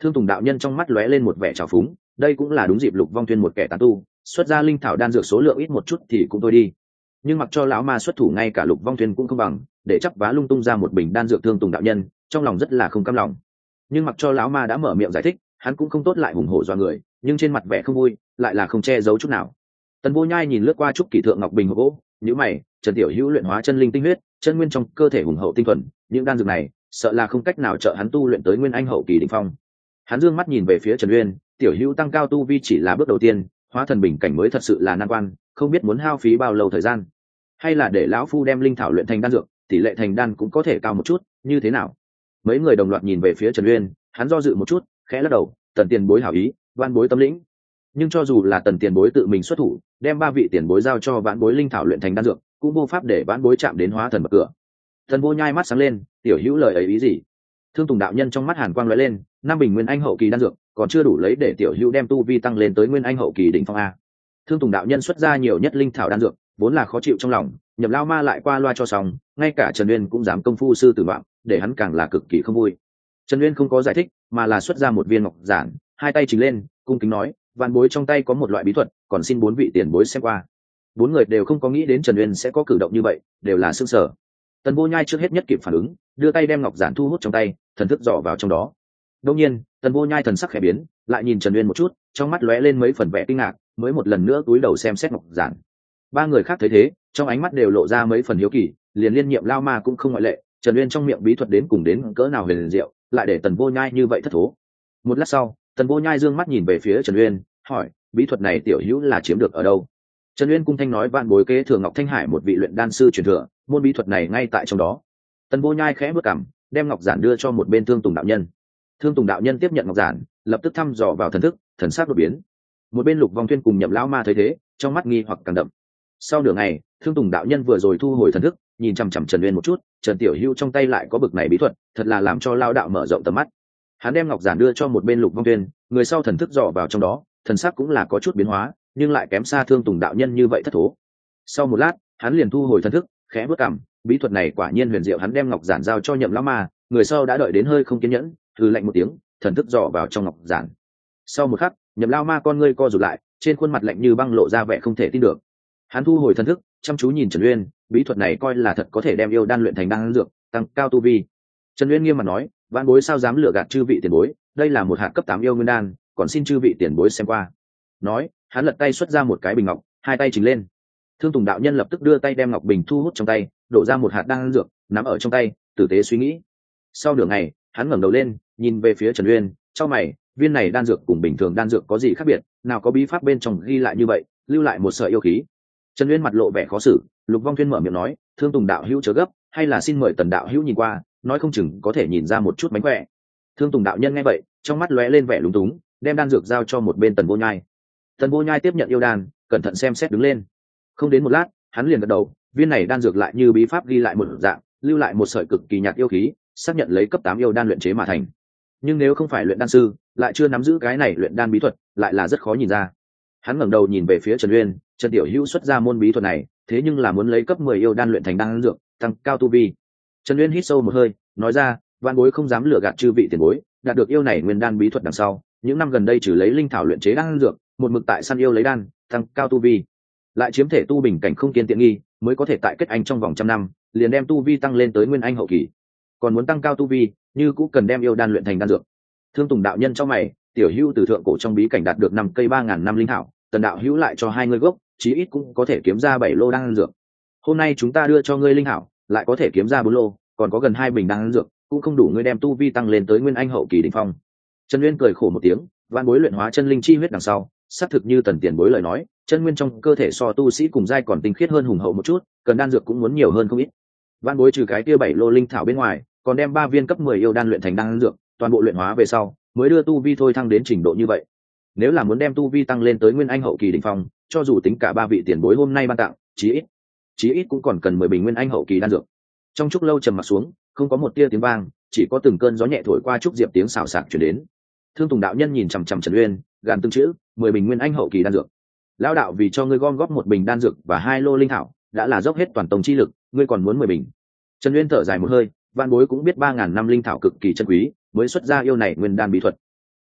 Thương Tùng đạo nhân trong mắt lóe lên một vẻ trào phúng, đây cũng là đúng dịp Lục Vong Tuyên một kẻ tán tu, xuất ra linh thảo đan dược số lượng ít một chút thì cũng thôi đi, nhưng mặc cho lão ma xuất thủ ngay cả Lục Vong Tuyên cũng không bằng, để chắp vá lung tung ra một bình đan dược. Thương Tùng đạo nhân trong lòng rất là không cam lòng, nhưng mặc cho lão ma đã mở miệng giải thích, hắn cũng không tốt lại hùng hổ do người, nhưng trên mặt vẻ không vui lại là không che giấu chút nào. Tần Vô Nhai nhìn lướt qua trúc kỷ thượng ngọc bình hộp gỗ, nhíu mày, Trần Tiểu Hữu luyện hóa chân linh tinh huyết, chân nguyên trong cơ thể hùng hậu tinh thuần, những đan dược này sợ là không cách nào trợ hắn tu luyện tới nguyên anh hậu kỳ đỉnh phong. Hắn dương mắt nhìn về phía Trần Uyên, Tiểu Hữu tăng cao tu vi chỉ là bước đầu tiên, hóa thần bình cảnh mới thật sự là nan quan, không biết muốn hao phí bao lâu thời gian, hay là để lão phu đem linh thảo luyện thành đan dược, tỷ lệ thành đan cũng có thể cao một chút, như thế nào? Mấy người đồng loạt nhìn về phía Trần Uyên, hắn do dự một chút, khẽ lắc đầu, Tần tiền bối hảo ý, van bối tâm lĩnh. Nhưng cho dù là Tần tiền bối tự mình xuất thủ, đem ba vị tiền bối giao cho vãn bối linh thảo luyện thành đan dược, cũng vô pháp để vãn bối chạm đến hóa thần bậc cửa. Tần Vô Nhai mắt sáng lên, Tiểu Hữu lời ấy ý gì? Thương Tùng đạo nhân trong mắt hàn quang lóe lên, năm bình nguyên anh hậu kỳ đan dược, còn chưa đủ lấy để Tiểu Hữu đem tu vi tăng lên tới nguyên anh hậu kỳ đỉnh phong a. Thương Tùng đạo nhân xuất ra nhiều nhất linh thảo đan dược, vốn là khó chịu trong lòng, Nhậm Lao Ma lại qua loa cho xong, ngay cả Trần Uyên cũng dám công phu sư tử vọng, để hắn càng là cực kỳ không vui. Trần Uyên không có giải thích, mà là xuất ra một viên ngọc giản, hai tay trình lên, cung kính nói, vạn bối trong tay có một loại bí thuật, còn xin bốn vị tiền bối xem qua. Bốn người đều không có nghĩ đến Trần Uyên sẽ có cử động như vậy, đều là sững sờ. Tần Vô Nhai trước hết nhất kịp phản ứng, đưa tay đem ngọc giản thu hút trong tay, thần thức dò vào trong đó. Đương nhiên, Tần Vô Nhai thần sắc khẽ biến, lại nhìn Trần Uyên một chút, trong mắt lóe lên mấy phần vẻ kinh ngạc, mới một lần nữa cúi đầu xem xét ngọc giản. Ba người khác thấy thế, trong ánh mắt đều lộ ra mấy phần hiếu kỳ, liền liên nhiệm Lao Ma cũng không ngoại lệ. Trần Uyên trong miệng bí thuật đến cùng đến cỡ nào huyền diệu, lại để Tần Vô Nhai như vậy thất thố. Một lát sau, Tần Vô Nhai dương mắt nhìn về phía Trần Uyên, hỏi, bí thuật này Tiểu Hữu là chiếm được ở đâu? Trần Uyên cung thanh nói, vạn bối kế thừa Ngọc Thanh Hải một vị luyện đan sư truyền thừa, môn bí thuật này ngay tại trong đó. Tần Vô Nhai khẽ bước cằm, đem ngọc giản đưa cho một bên Thương Tùng đạo nhân. Thương Tùng đạo nhân tiếp nhận ngọc giản, lập tức thăm dò vào thần thức, thần sắc đột biến. Một bên Lục Vong Tuyên cùng Nhậm Lão Ma thấy thế, trong mắt nghi hoặc càng đậm. Sau nửa ngày, Thương Tùng đạo nhân vừa rồi thu hồi thần thức, nhìn chằm chằm Trần Uyên một chút, Trần Tiểu Hữu trong tay lại có bực này bí thuật, thật là làm cho Lao đạo mở rộng tầm mắt. Hắn đem ngọc giản đưa cho một bên Lục Vong Tuyên, người sau thần thức dò vào trong đó, thần sắc cũng là có chút biến hóa, nhưng lại kém xa Thương Tùng đạo nhân như vậy thất thố. Sau một lát, hắn liền thu hồi thần thức, khẽ bước cằm, bí thuật này quả nhiên huyền diệu. Hắn đem ngọc giản giao cho Nhậm Lão Ma, người sau đã đợi đến hơi không kiên nhẫn, hừ lạnh một tiếng, thần thức dò vào trong ngọc giản. Sau một khắc, Nhậm Lão Ma con ngươi co rụt lại, trên khuôn mặt lạnh như băng lộ ra vẻ không thể tin được. Hắn thu hồi thần thức, chăm chú nhìn Trần Uyên, bí thuật này coi là thật có thể đem yêu đan luyện thành đan dược, tăng cao tu vi. Trần Uyên nghiêm mặt nói, vạn bối sao dám lừa gạt chư vị tiền bối, đây là một hạt cấp tám yêu nguyên đan, còn xin chư vị tiền bối xem qua. Nói, hắn lật tay xuất ra một cái bình ngọc, hai tay chỉnh lên. Thương Tùng đạo nhân lập tức đưa tay đem ngọc bình thu hút trong tay, đổ ra một hạt đan dược, nắm ở trong tay, tử tế suy nghĩ. Sau nửa ngày, hắn ngẩng đầu lên, nhìn về phía Trần Uyên, chau mày, viên này đan dược cùng bình thường đan dược có gì khác biệt, nào có bí pháp bên trong ghi lại như vậy, lưu lại một sợi yêu khí. Trần Uyên mặt lộ vẻ khó xử, Lục Vong Tuyên mở miệng nói, Thương Tùng đạo hữu chớ gấp, hay là xin mời Tần đạo hữu nhìn qua, nói không chừng có thể nhìn ra một chút mánh khỏe. Thương Tùng đạo nhân nghe vậy, trong mắt lóe lên vẻ lúng túng, đem đan dược giao cho một bên Tần Vô Nhai. Tần Vô Nhai tiếp nhận yêu đan, cẩn thận xem xét đứng lên. Không đến một lát, hắn liền gật đầu, viên này đan dược lại như bí pháp ghi lại một dạng, lưu lại một sợi cực kỳ nhạt yêu khí, xác nhận lấy cấp tám yêu đan luyện chế mà thành. Nhưng nếu không phải luyện đan sư, lại chưa nắm giữ cái này luyện đan bí thuật, lại là rất khó nhìn ra. Hắn ngẩng đầu nhìn về phía Trần Uyên, Trần Tiểu Hữu xuất ra môn bí thuật này, thế nhưng là muốn lấy cấp mười yêu đan luyện thành đan dược, tăng cao tu vi. Trần Uyên hít sâu một hơi, nói ra, vạn bối không dám lừa gạt chư vị tiền bối, đạt được yêu này nguyên đan bí thuật đằng sau, những năm gần đây trừ lấy linh thảo luyện chế đan dược, một mực tại săn yêu lấy đan, tăng cao tu vi, lại chiếm thể tu bình cảnh không kiên tiện nghi, mới có thể tại kết anh trong vòng trăm năm, liền đem tu vi tăng lên tới nguyên anh hậu kỳ. Còn muốn tăng cao tu vi, như cũng cần đem yêu đan luyện thành đan dược. Thương Tùng đạo nhân trong mày, Tiểu Hữu từ thượng cổ trong bí cảnh đạt được năm cây ba ngàn năm linh thảo, Tần đạo hữu lại cho hai ngươi gốc, chí ít cũng có thể kiếm ra bảy lô đan dược. Hôm nay chúng ta đưa cho ngươi linh thảo, lại có thể kiếm ra bốn lô, còn có gần hai bình đan dược, cũng không đủ ngươi đem tu vi tăng lên tới nguyên anh hậu kỳ đỉnh phong. Trần Uyên cười khổ một tiếng, vạn bối luyện hóa chân linh chi huyết đằng sau, xác thực như Tần tiền bối lời nói, chân nguyên trong cơ thể so tu sĩ cùng giai còn tinh khiết hơn hùng hậu một chút, cần đan dược cũng muốn nhiều hơn không ít. Vạn bối trừ cái kia bảy lô linh thảo bên ngoài, còn đem ba viên cấp mười yêu đan luyện thành đan dược, toàn bộ luyện hóa về sau, mới đưa tu vi thôi thăng đến trình độ như vậy. Nếu là muốn đem tu vi tăng lên tới nguyên anh hậu kỳ đỉnh phong, cho dù tính cả ba vị tiền bối hôm nay ban tặng, chí ít, chí ít cũng còn cần mười bình nguyên anh hậu kỳ đan dược. Trong chốc lâu trầm mặc xuống, không có một tia tiếng vang, chỉ có từng cơn gió nhẹ thổi qua trúc diệp tiếng xào xạc truyền đến. Thương Tùng đạo nhân nhìn chằm chằm Trần Uyên, gàn từng chữ, mười bình nguyên anh hậu kỳ đan dược. Lão đạo vì cho ngươi gom góp một bình đan dược và hai lô linh thảo, đã là dốc hết toàn tông chi lực, ngươi còn muốn mười bình. Trần Uyên thở dài một hơi, vạn bối cũng biết ba ngàn năm linh thảo cực kỳ chân quý, mới xuất ra yêu này nguyên đan bí thuật.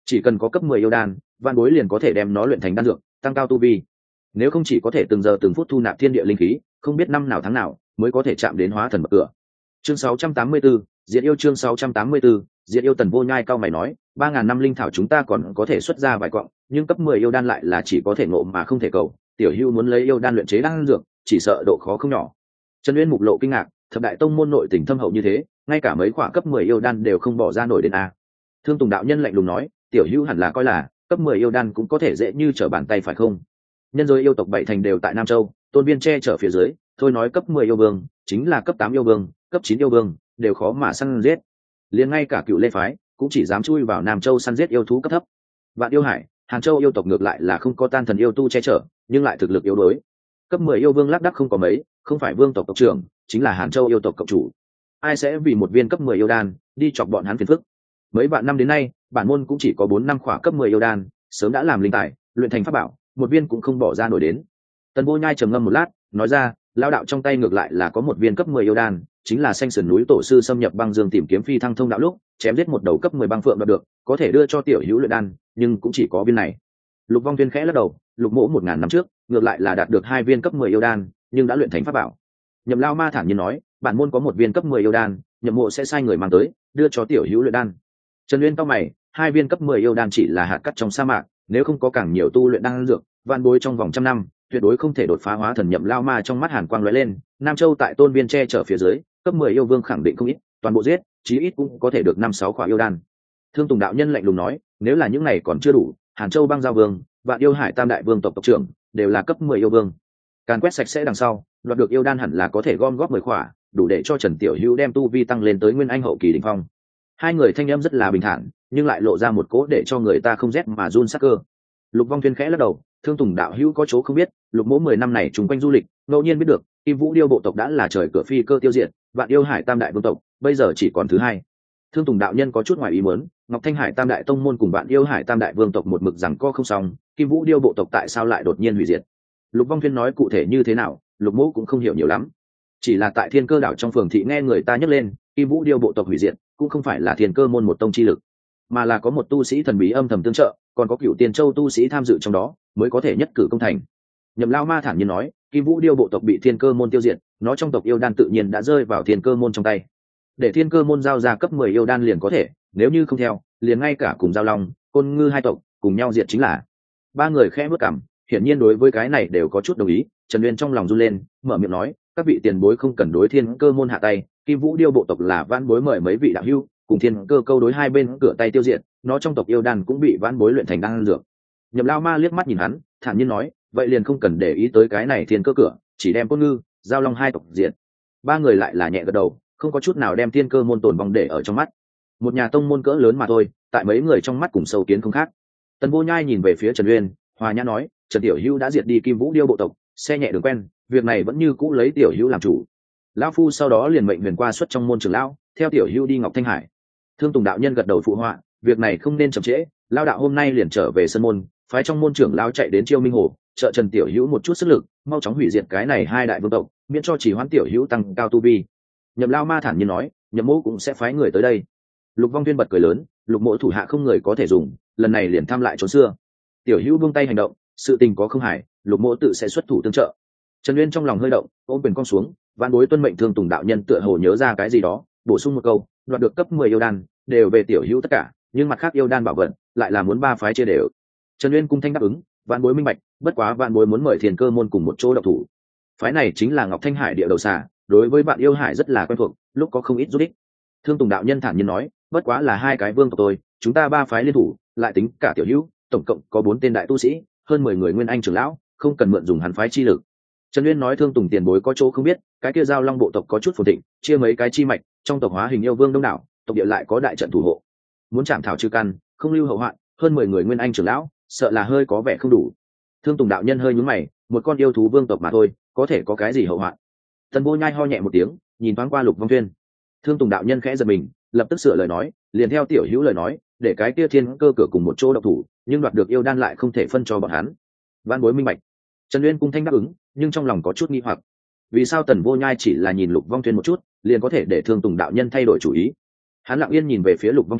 chỉ cần có cấp mười yêu đan, van bối liền có thể đem nó luyện thành đan dược, tăng cao tu vi. Nếu không chỉ có thể từng giờ từng phút thu nạp thiên địa linh khí, không biết năm nào tháng nào mới có thể chạm đến hóa thần bậc cửa. Chương sáu trăm tám mươi 684, Diệt yêu chương sáu trăm tám mươi 684, Diệt yêu. Tần Vô Nhai cao mày nói, ba ngàn năm linh thảo chúng ta còn có thể xuất ra vài quặng, nhưng cấp mười yêu đan lại là chỉ có thể ngộ mà không thể cầu, tiểu hữu muốn lấy yêu đan luyện chế đan dược, chỉ sợ độ khó không nhỏ. Trần Uyên mục lộ kinh ngạc, thập đại tông môn nội tình thâm hậu như thế, ngay cả mấy khỏa cấp mười yêu đan đều không bỏ ra nổi đến a. Thương Tùng đạo nhân lạnh lùng nói, tiểu hữu hẳn là coi là cấp mười yêu đan cũng có thể dễ như trở bàn tay phải không? Nhân giới yêu tộc bảy thành đều tại Nam Châu, tôn viên che chở phía dưới, thôi nói cấp mười yêu vương, chính là cấp tám yêu vương, cấp chín yêu vương, đều khó mà săn giết. Liền ngay cả Cựu Lê phái cũng chỉ dám chui vào Nam Châu săn giết yêu thú cấp thấp. Vạn Yêu Hải, Hàn Châu yêu tộc ngược lại là không có tan thần yêu tu che chở, nhưng lại thực lực yếu đuối. Cấp mười yêu vương lác đác không có mấy, không phải vương tộc tộc trưởng, chính là Hàn Châu yêu tộc cộng chủ. Ai sẽ vì một viên cấp mười yêu đan đi chọc bọn hắn phiền phức? Mấy vạn năm đến nay, bản môn cũng chỉ có bốn năm khỏa cấp mười yêu đan, sớm đã làm linh tài, luyện thành pháp bảo, một viên cũng không bỏ ra nổi đến. Tần Vô Nhai trầm ngâm một lát, nói ra, lão đạo trong tay ngược lại là có một viên cấp mười yêu đan, chính là xanh sườn núi tổ sư xâm nhập băng dương tìm kiếm phi thăng thông đạo lúc, chém giết một đầu cấp mười băng phượng đoạt được, có thể đưa cho tiểu hữu luyện đan, nhưng cũng chỉ có viên này. Lục Vong Tuyên khẽ lắc đầu, Lục Mỗ một ngàn năm trước, ngược lại là đạt được hai viên cấp mười yêu đan, nhưng đã luyện thành pháp bảo. Nhậm Lao Ma thản nhiên nói, bản môn có một viên cấp mười yêu đan, Nhậm Mộ sẽ sai người mang tới, đưa cho tiểu hữu luyện đan. Trần Uyên cau mày, hai viên cấp mười yêu đan chỉ là hạt cát trong sa mạc, nếu không có càng nhiều tu luyện đan dược, vạn bối trong vòng trăm năm, tuyệt đối không thể đột phá hóa thần. Nhậm Lao Ma trong mắt hàn quang lóe lên, Nam Châu tại tôn viên che chở phía dưới, cấp mười yêu vương khẳng định không ít, toàn bộ giết, chí ít cũng có thể được năm sáu khỏa yêu đan. Thương Tùng đạo nhân lạnh lùng nói, nếu là những này còn chưa đủ, Hàn Châu băng giao vương, Vạn Yêu Hải tam đại vương tộc tộc trưởng đều là cấp mười yêu vương. Càn quét sạch sẽ đằng sau, đoạt được yêu đan hẳn là có thể gom góp mười khỏa, đủ để cho Trần Tiểu Hữu đem tu vi tăng lên tới nguyên anh hậu kỳ đỉnh phong. Hai người thanh âm rất là bình thản, nhưng lại lộ ra một cỗ để cho người ta không rét mà run sắc cơ. Lục Vong Tuyên khẽ lắc đầu, Thương Tùng đạo hữu có chỗ không biết, Lục Mỗ mười năm này trùng quanh du lịch, ngẫu nhiên biết được, Kim Vũ Điêu bộ tộc đã là trời cửa phi cơ tiêu diệt, Vạn Yêu Hải tam đại vương tộc, bây giờ chỉ còn thứ hai. Thương Tùng đạo nhân có chút ngoài ý muốn, Ngọc Thanh Hải tam đại tông môn cùng Vạn Yêu Hải tam đại vương tộc một mực rằng co không xong, Kim Vũ Điêu bộ tộc tại sao lại đột nhiên hủy diệt? Lục Vong Tuyên nói cụ thể như thế nào, Lục Mỗ cũng không hiểu nhiều lắm. Chỉ là tại Thiên Cơ đảo trong phường thị nghe người ta nhắc lên, Kim Vũ Điêu bộ tộc hủy diệt, cũng không phải là Thiên Cơ môn một tông chi lực, mà là có một tu sĩ thần bí âm thầm tương trợ, còn có Cửu Tiên Châu tu sĩ tham dự trong đó, mới có thể nhất cử công thành. Nhậm Lao Ma thản nhiên nói, Kim Vũ Điêu bộ tộc bị Thiên Cơ môn tiêu diệt, nó trong tộc yêu đan tự nhiên đã rơi vào Thiên Cơ môn trong tay. Để Thiên Cơ môn giao ra cấp mười yêu đan liền có thể, nếu như không theo, liền ngay cả cùng Giao Long, Côn Ngư hai tộc cùng nhau diệt chính là. Ba người khẽ bước cảm, hiển nhiên đối với cái này đều có chút đồng ý. Trần Uyên trong lòng run lên, mở miệng nói, các vị tiền bối không cần đối Thiên Cơ môn hạ tay, Kim Vũ Điêu bộ tộc là vãn bối mời mấy vị đạo hữu, cùng Thiên Cơ câu đối hai bên cửa tay tiêu diệt, nó trong tộc yêu đan cũng bị vãn bối luyện thành đan dược. Nhậm Lao Ma liếc mắt nhìn hắn, thản nhiên nói, vậy liền không cần để ý tới cái này Thiên Cơ cửa, chỉ đem Côn Ngư, Giao Long hai tộc diệt. Ba người lại là nhẹ gật đầu, không có chút nào đem Thiên Cơ môn tổn vong để ở trong mắt. Một nhà tông môn cỡ lớn mà thôi, tại mấy người trong mắt cùng sâu kiến không khác. Tần Vô Nhai nhìn về phía Trần Uyên, hòa nhã nói, Trần Tiểu Hữu đã diệt đi Kim Vũ Điêu bộ tộc, xe nhẹ đường quen, việc này vẫn như cũ lấy Tiểu Hữu làm chủ. Lão phu sau đó liền mệnh huyền qua xuất trong môn trưởng lão, theo Tiểu Hữu đi Ngọc Thanh Hải. Thương Tùng đạo nhân gật đầu phụ họa, việc này không nên chậm trễ, lão đạo hôm nay liền trở về sân môn, phái trong môn trưởng lão chạy đến Chiêu Minh Hồ, trợ Trần Tiểu Hữu một chút sức lực, mau chóng hủy diệt cái này hai đại vương tộc, miễn cho chỉ hoãn Tiểu Hữu tăng cao tu vi. Nhậm Lao Ma thản nhiên nói, Nhậm Mỗ cũng sẽ phái người tới đây. Lục Vong Tuyên bật cười lớn, Lục Mỗ thủ hạ không người có thể dùng, lần này liền thăm lại trốn xưa. Tiểu Hữu buông tay hành động, sự tình có không hại, Lục Mỗ tự sẽ xuất thủ tương trợ. Trần Uyên trong lòng hơi động, ôm quyền cong xuống, vạn bối tuân mệnh. Thương Tùng đạo nhân tựa hồ nhớ ra cái gì đó, bổ sung một câu, đoạt được cấp mười yêu đan, đều về Tiểu Hữu tất cả, nhưng mặt khác yêu đan bảo vận, lại là muốn ba phái chia đều. Trần Uyên cung thanh đáp ứng, vạn bối minh bạch, bất quá vạn bối muốn mời Thiên Cơ môn cùng một chỗ độc thủ. Phái này chính là Ngọc Thanh Hải địa đầu xà, đối với Vạn Yêu Hải rất là quen thuộc, lúc có không ít giúp ích. Thương Tùng đạo nhân thản nhiên nói, bất quá là hai cái vương tộc tôi, chúng ta ba phái liên thủ, lại tính cả Tiểu Hữu, tổng cộng có bốn tên đại tu sĩ, hơn mười người nguyên anh trưởng lão, không cần mượn dùng hắn phái chi lực. Trần Uyên nói, Thương Tùng tiền bối có chỗ không biết, cái kia Giao Long bộ tộc có chút phồn thịnh, chia mấy cái chi mạch, trong tộc hóa hình yêu vương đông đảo, tộc địa lại có đại trận thủ hộ, muốn chạm thảo trừ căn, không lưu hậu hoạn, hơn mười người nguyên anh trưởng lão, sợ là hơi có vẻ không đủ. Thương Tùng đạo nhân hơi nhướng mày, một con yêu thú vương tộc mà thôi, có thể có cái gì hậu hoạn? Tần Vô Nhai ho nhẹ một tiếng, nhìn thoáng qua Lục Vong Tuyên. Thương Tùng đạo nhân khẽ giật mình, lập tức sửa lời nói, liền theo Tiểu Hữu lời nói, để cái kia Thiên Cơ cửa cùng một chỗ độc thủ, nhưng đoạt được yêu đan lại không thể phân cho bọn hắn. Vạn bối minh bạch. Trần Uyên cung thanh đáp ứng, nhưng trong lòng có chút nghi hoặc, vì sao Tần Vô Nhai chỉ là nhìn Lục Vong Tuyên một chút, liền có thể để Thương Tùng đạo nhân thay đổi chủ ý? Hắn lặng yên nhìn về phía Lục Vong Tuyên,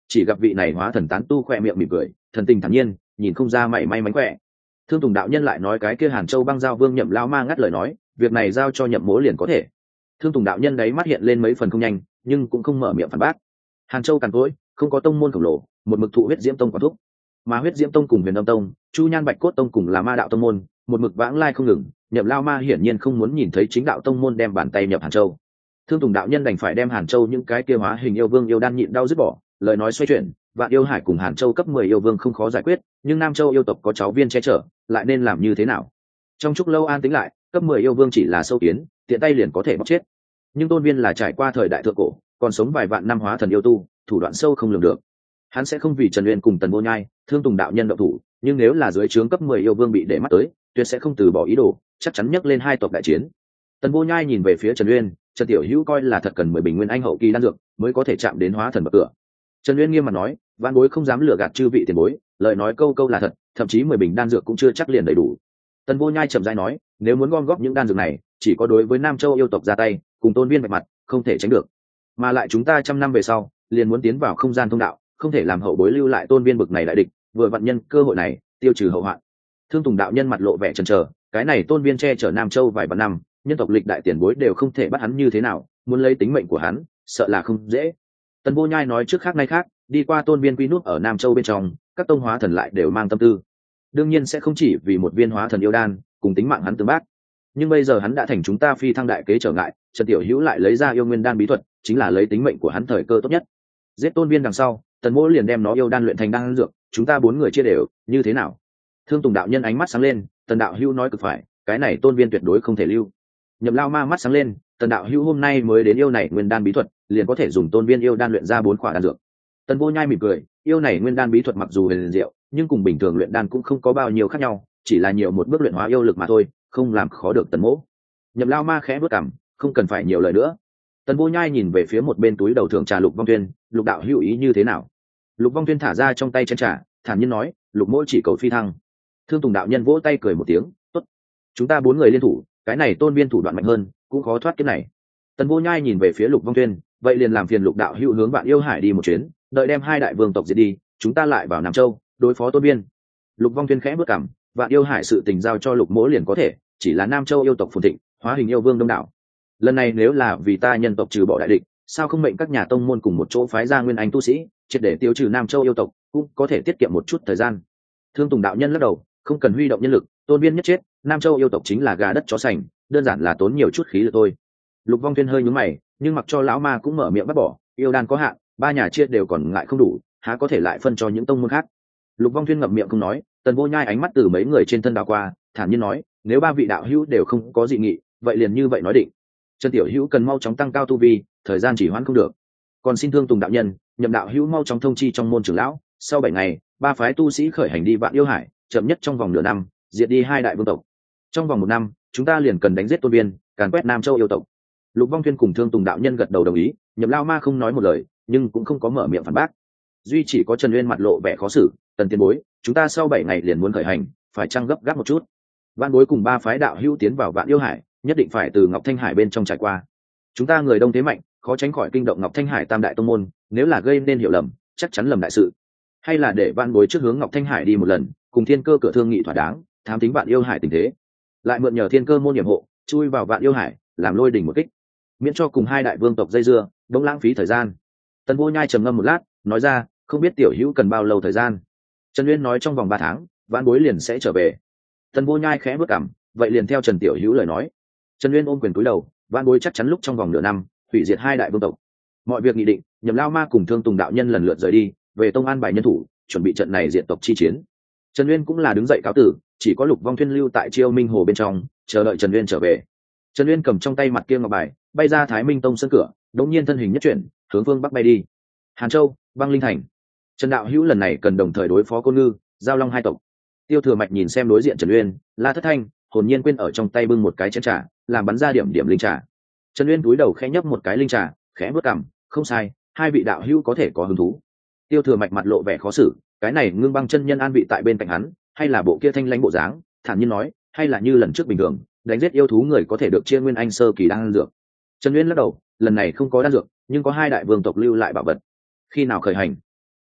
chỉ gặp vị này hóa thần tán tu khoe miệng mỉm cười, thần tình thản nhiên, nhìn không ra mảy may mánh khỏe. Thương Tùng đạo nhân lại nói cái kia Hàn Châu băng giao vương Nhậm Lao Ma ngắt lời nói, việc này giao cho Nhậm Mỗ liền có thể. Thương Tùng đạo nhân đấy mắt hiện lên mấy phần không nhanh, nhưng cũng không mở miệng phản bác. Hàn Châu càn cỗi, không có tông môn khổng lồ, một mực thụ huyết diễm tông quản thúc, mà huyết diễm tông cùng huyền âm tông, chu nhan bạch cốt tông cùng là ma đạo tông môn, một mực vãng lai không ngừng. Nhậm Lao Ma hiển nhiên không muốn nhìn thấy chính đạo tông môn đem bàn tay nhập Hàn Châu. Thương Tùng đạo nhân đành phải đem Hàn Châu những cái kia hóa hình yêu vương yêu đan nhịn đau dứt bỏ, lời nói xoay chuyển, Vạn Yêu Hải cùng Hàn Châu cấp mười yêu vương không khó giải quyết, nhưng Nam Châu yêu tộc có cháu viên che chở, lại nên làm như thế nào? Trong chốc lâu an tĩnh lại, cấp mười yêu vương chỉ là sâu kiến, tiện tay liền có thể bóc chết. Nhưng Tôn Viên là trải qua thời đại thượng cổ, còn sống vài vạn năm hóa thần yêu tu, thủ đoạn sâu không lường được. Hắn sẽ không vì Trần Uyên cùng Tần Vô Nhai, Thương Tùng đạo nhân động thủ, nhưng nếu là dưới trướng cấp mười yêu vương bị để mắt tới, tuyệt sẽ không từ bỏ ý đồ, chắc chắn nhấc lên hai tộc đại chiến. Tần Vô Nhai nhìn về phía Trần Uyên, Trần Tiểu Hữu coi là thật cần mười bình nguyên anh hậu kỳ đan dược mới có thể chạm đến hóa thần bậc cửa. Trần Uyên nghiêm mặt nói, vạn bối không dám lừa gạt chư vị tiền bối, lời nói câu câu là thật, thậm chí mười bình đan dược cũng chưa chắc liền đầy đủ. Tần Vô Nhai chậm rãi nói, nếu muốn gom góp những đan dược này, chỉ có đối với Nam Châu yêu tộc ra tay, cùng Tôn Viên vạch mặt, không thể tránh được. Mà lại chúng ta trăm năm về sau, liền muốn tiến vào không gian thông đạo, không thể làm hậu bối lưu lại Tôn Viên bực này đại địch, vừa vận nhân cơ hội này, tiêu trừ hậu hoạn. Thương Tùng đạo nhân mặt lộ vẻ chần chờ, cái này Tôn Viên che chở Nam Châu vài vạn năm, nhân tộc lịch đại tiền bối đều không thể bắt hắn như thế nào, muốn lấy tính mệnh của hắn, sợ là không dễ. Tần Vô Nhai nói trước khác nay khác, đi qua Tôn Viên quy nút ở Nam Châu bên trong, các tông hóa thần lại đều mang tâm tư, đương nhiên sẽ không chỉ vì một viên hóa thần yêu đan cùng tính mạng hắn tương bác. Nhưng bây giờ hắn đã thành chúng ta phi thăng đại kế trở ngại, Trần Tiểu Hữu lại lấy ra yêu nguyên đan bí thuật, chính là lấy tính mệnh của hắn thời cơ tốt nhất. Giết Tôn Viên đằng sau, Tần Mỗ liền đem nó yêu đan luyện thành đan dược, chúng ta bốn người chia đều, như thế nào? Thương Tùng đạo nhân ánh mắt sáng lên, Tần đạo hữu nói cực phải, cái này Tôn Viên tuyệt đối không thể lưu. Nhậm Lao Ma mắt sáng lên, Tần đạo hữu hôm nay mới đến yêu này nguyên đan bí thuật, liền có thể dùng Tôn Viên yêu đan luyện ra bốn quả đan dược. Tần Vô Nhai mỉm cười, yêu này nguyên đan bí thuật mặc dù huyền diệu, nhưng cùng bình thường luyện đan cũng không có bao nhiêu khác nhau, chỉ là nhiều một bước luyện hóa yêu lực mà thôi, không làm khó được Tần Mỗ. Nhậm Lao Ma khẽ bước cằm, không cần phải nhiều lời nữa. Tần Vô Nhai nhìn về phía một bên túi đầu thưởng trà Lục Vong Tuyên, Lục đạo hữu ý như thế nào? Lục Vong Tuyên thả ra trong tay chén trà, thản nhiên nói, Lục Mỗ chỉ cầu phi thăng. Thương Tùng đạo nhân vỗ tay cười một tiếng, tốt, chúng ta bốn người liên thủ, cái này Tôn Viên thủ đoạn mạnh hơn, cũng khó thoát cái này. Tần Vô Nhai nhìn về phía Lục Vong Tuyên, vậy liền làm phiền Lục đạo hữu hướng Vạn Yêu Hải đi một chuyến, đợi đem hai đại vương tộc diệt đi, chúng ta lại vào Nam Châu đối phó Tôn Viên. Lục Vong Tuyên khẽ bước cằm, Vạn Yêu Hải sự tình giao cho Lục Mỗ liền có thể, chỉ là Nam Châu yêu tộc phồn thịnh, hóa hình yêu vương đông đảo. Lần này nếu là vì ta nhân tộc trừ bỏ đại địch, sao không mệnh các nhà tông môn cùng một chỗ phái ra nguyên anh tu sĩ, triệt để tiêu trừ Nam Châu yêu tộc, cũng có thể tiết kiệm một chút thời gian. Thương Tùng đạo nhân lắc đầu, không cần huy động nhân lực, Tôn Viên nhất chết, Nam Châu yêu tộc chính là gà đất chó sành, đơn giản là tốn nhiều chút khí lực thôi. Lục Vong Tuyên hơi nhướng mày, nhưng mặc cho lão ma cũng mở miệng bắt bỏ, yêu đan có hạn, ba nhà chia đều còn ngại không đủ, há có thể lại phân cho những tông môn khác. Lục Vong Tuyên ngậm miệng không nói. Tần Vô Nhai ánh mắt từ mấy người trên thân đảo qua, thản nhiên nói, nếu ba vị đạo hữu đều không có dị nghị, vậy liền như vậy nói định. Trần Tiểu Hữu cần mau chóng tăng cao tu vi, thời gian chỉ hoãn không được. Còn xin Thương Tùng đạo nhân, Nhậm đạo hữu mau chóng thông chi trong môn trưởng lão, sau bảy ngày, ba phái tu sĩ khởi hành đi Vạn Yêu Hải, chậm nhất trong vòng nửa năm, diệt đi hai đại vương tộc. Trong vòng một năm, chúng ta liền cần đánh giết Tôn Viên, càn quét Nam Châu yêu tộc. Lục Vong Tuyên cùng Thương Tùng đạo nhân gật đầu đồng ý, Nhậm Lao Ma không nói một lời, nhưng cũng không có mở miệng phản bác. Duy chỉ có Trần Uyên mặt lộ vẻ khó xử, Tần tiền bối, chúng ta sau bảy ngày liền muốn khởi hành, phải chăng gấp gáp một chút? Vạn bối cùng ba phái đạo hữu tiến vào Vạn Yêu Hải, nhất định phải từ Ngọc Thanh Hải bên trong trải qua. Chúng ta người đông thế mạnh, khó tránh khỏi kinh động Ngọc Thanh Hải tam đại tông môn, nếu là gây nên hiểu lầm, chắc chắn lầm đại sự. Hay là để Vạn bối trước hướng Ngọc Thanh Hải đi một lần, cùng Thiên Cơ cửa thương nghị thỏa đáng, thám tính Vạn Yêu Hải tình thế, lại mượn nhờ Thiên Cơ môn nhiệm hộ, chui vào Vạn Yêu Hải, làm lôi đỉnh một kích, miễn cho cùng hai đại vương tộc dây dưa, đống lãng phí thời gian. Tần Vô Nhai trầm ngâm một lát, nói ra, không biết tiểu hữu cần bao lâu thời gian? Trần Uyên nói trong vòng ba tháng, Vạn bối liền sẽ trở về. Tần Vô Nhai khẽ bước cằm, vậy liền theo Trần tiểu hữu lời nói. Trần Uyên ôm quyền cúi đầu, Vạn bối chắc chắn lúc trong vòng nửa năm, hủy diệt hai đại vương tộc. Mọi việc nghị định, Nhậm Lao Ma cùng Thương Tùng đạo nhân lần lượt rời đi, về tông an bài nhân thủ, chuẩn bị trận này diệt tộc chi chiến. Trần Uyên cũng là đứng dậy cáo tử, chỉ có Lục Vong Thuyên lưu tại Chiêu Minh Hồ bên trong, chờ đợi Trần Uyên trở về. Trần Uyên cầm trong tay mặt kia ngọc bài, bay ra Thái Minh Tông sân cửa, đột nhiên thân hình nhất chuyển, hướng phương bắc bay đi. Hàn Châu, Băng Linh Thành. Trần đạo hữu lần này cần đồng thời đối phó Côn Ngư, Giao Long hai tộc. Tiêu Thừa Mạch nhìn xem đối diện Trần Uyên, La Thất Thanh, hồn nhiên quên ở trong tay bưng một cái chén trà, làm bắn ra điểm điểm linh trà. Trần Uyên cúi đầu khẽ nhấp một cái linh trà, khẽ bước cằm, không sai, hai vị đạo hữu có thể có hứng thú. Tiêu Thừa Mạch mặt lộ vẻ khó xử, cái này Ngưng Băng chân nhân an vị tại bên cạnh hắn, hay là bộ kia thanh lãnh bộ dáng, thản nhiên nói, hay là như lần trước bình thường, đánh giết yêu thú người có thể được chia nguyên anh sơ kỳ đan dược. Trần Uyên lắc đầu, lần này không có đan dược, nhưng có hai đại vương tộc lưu lại bảo vật. Khi nào khởi hành?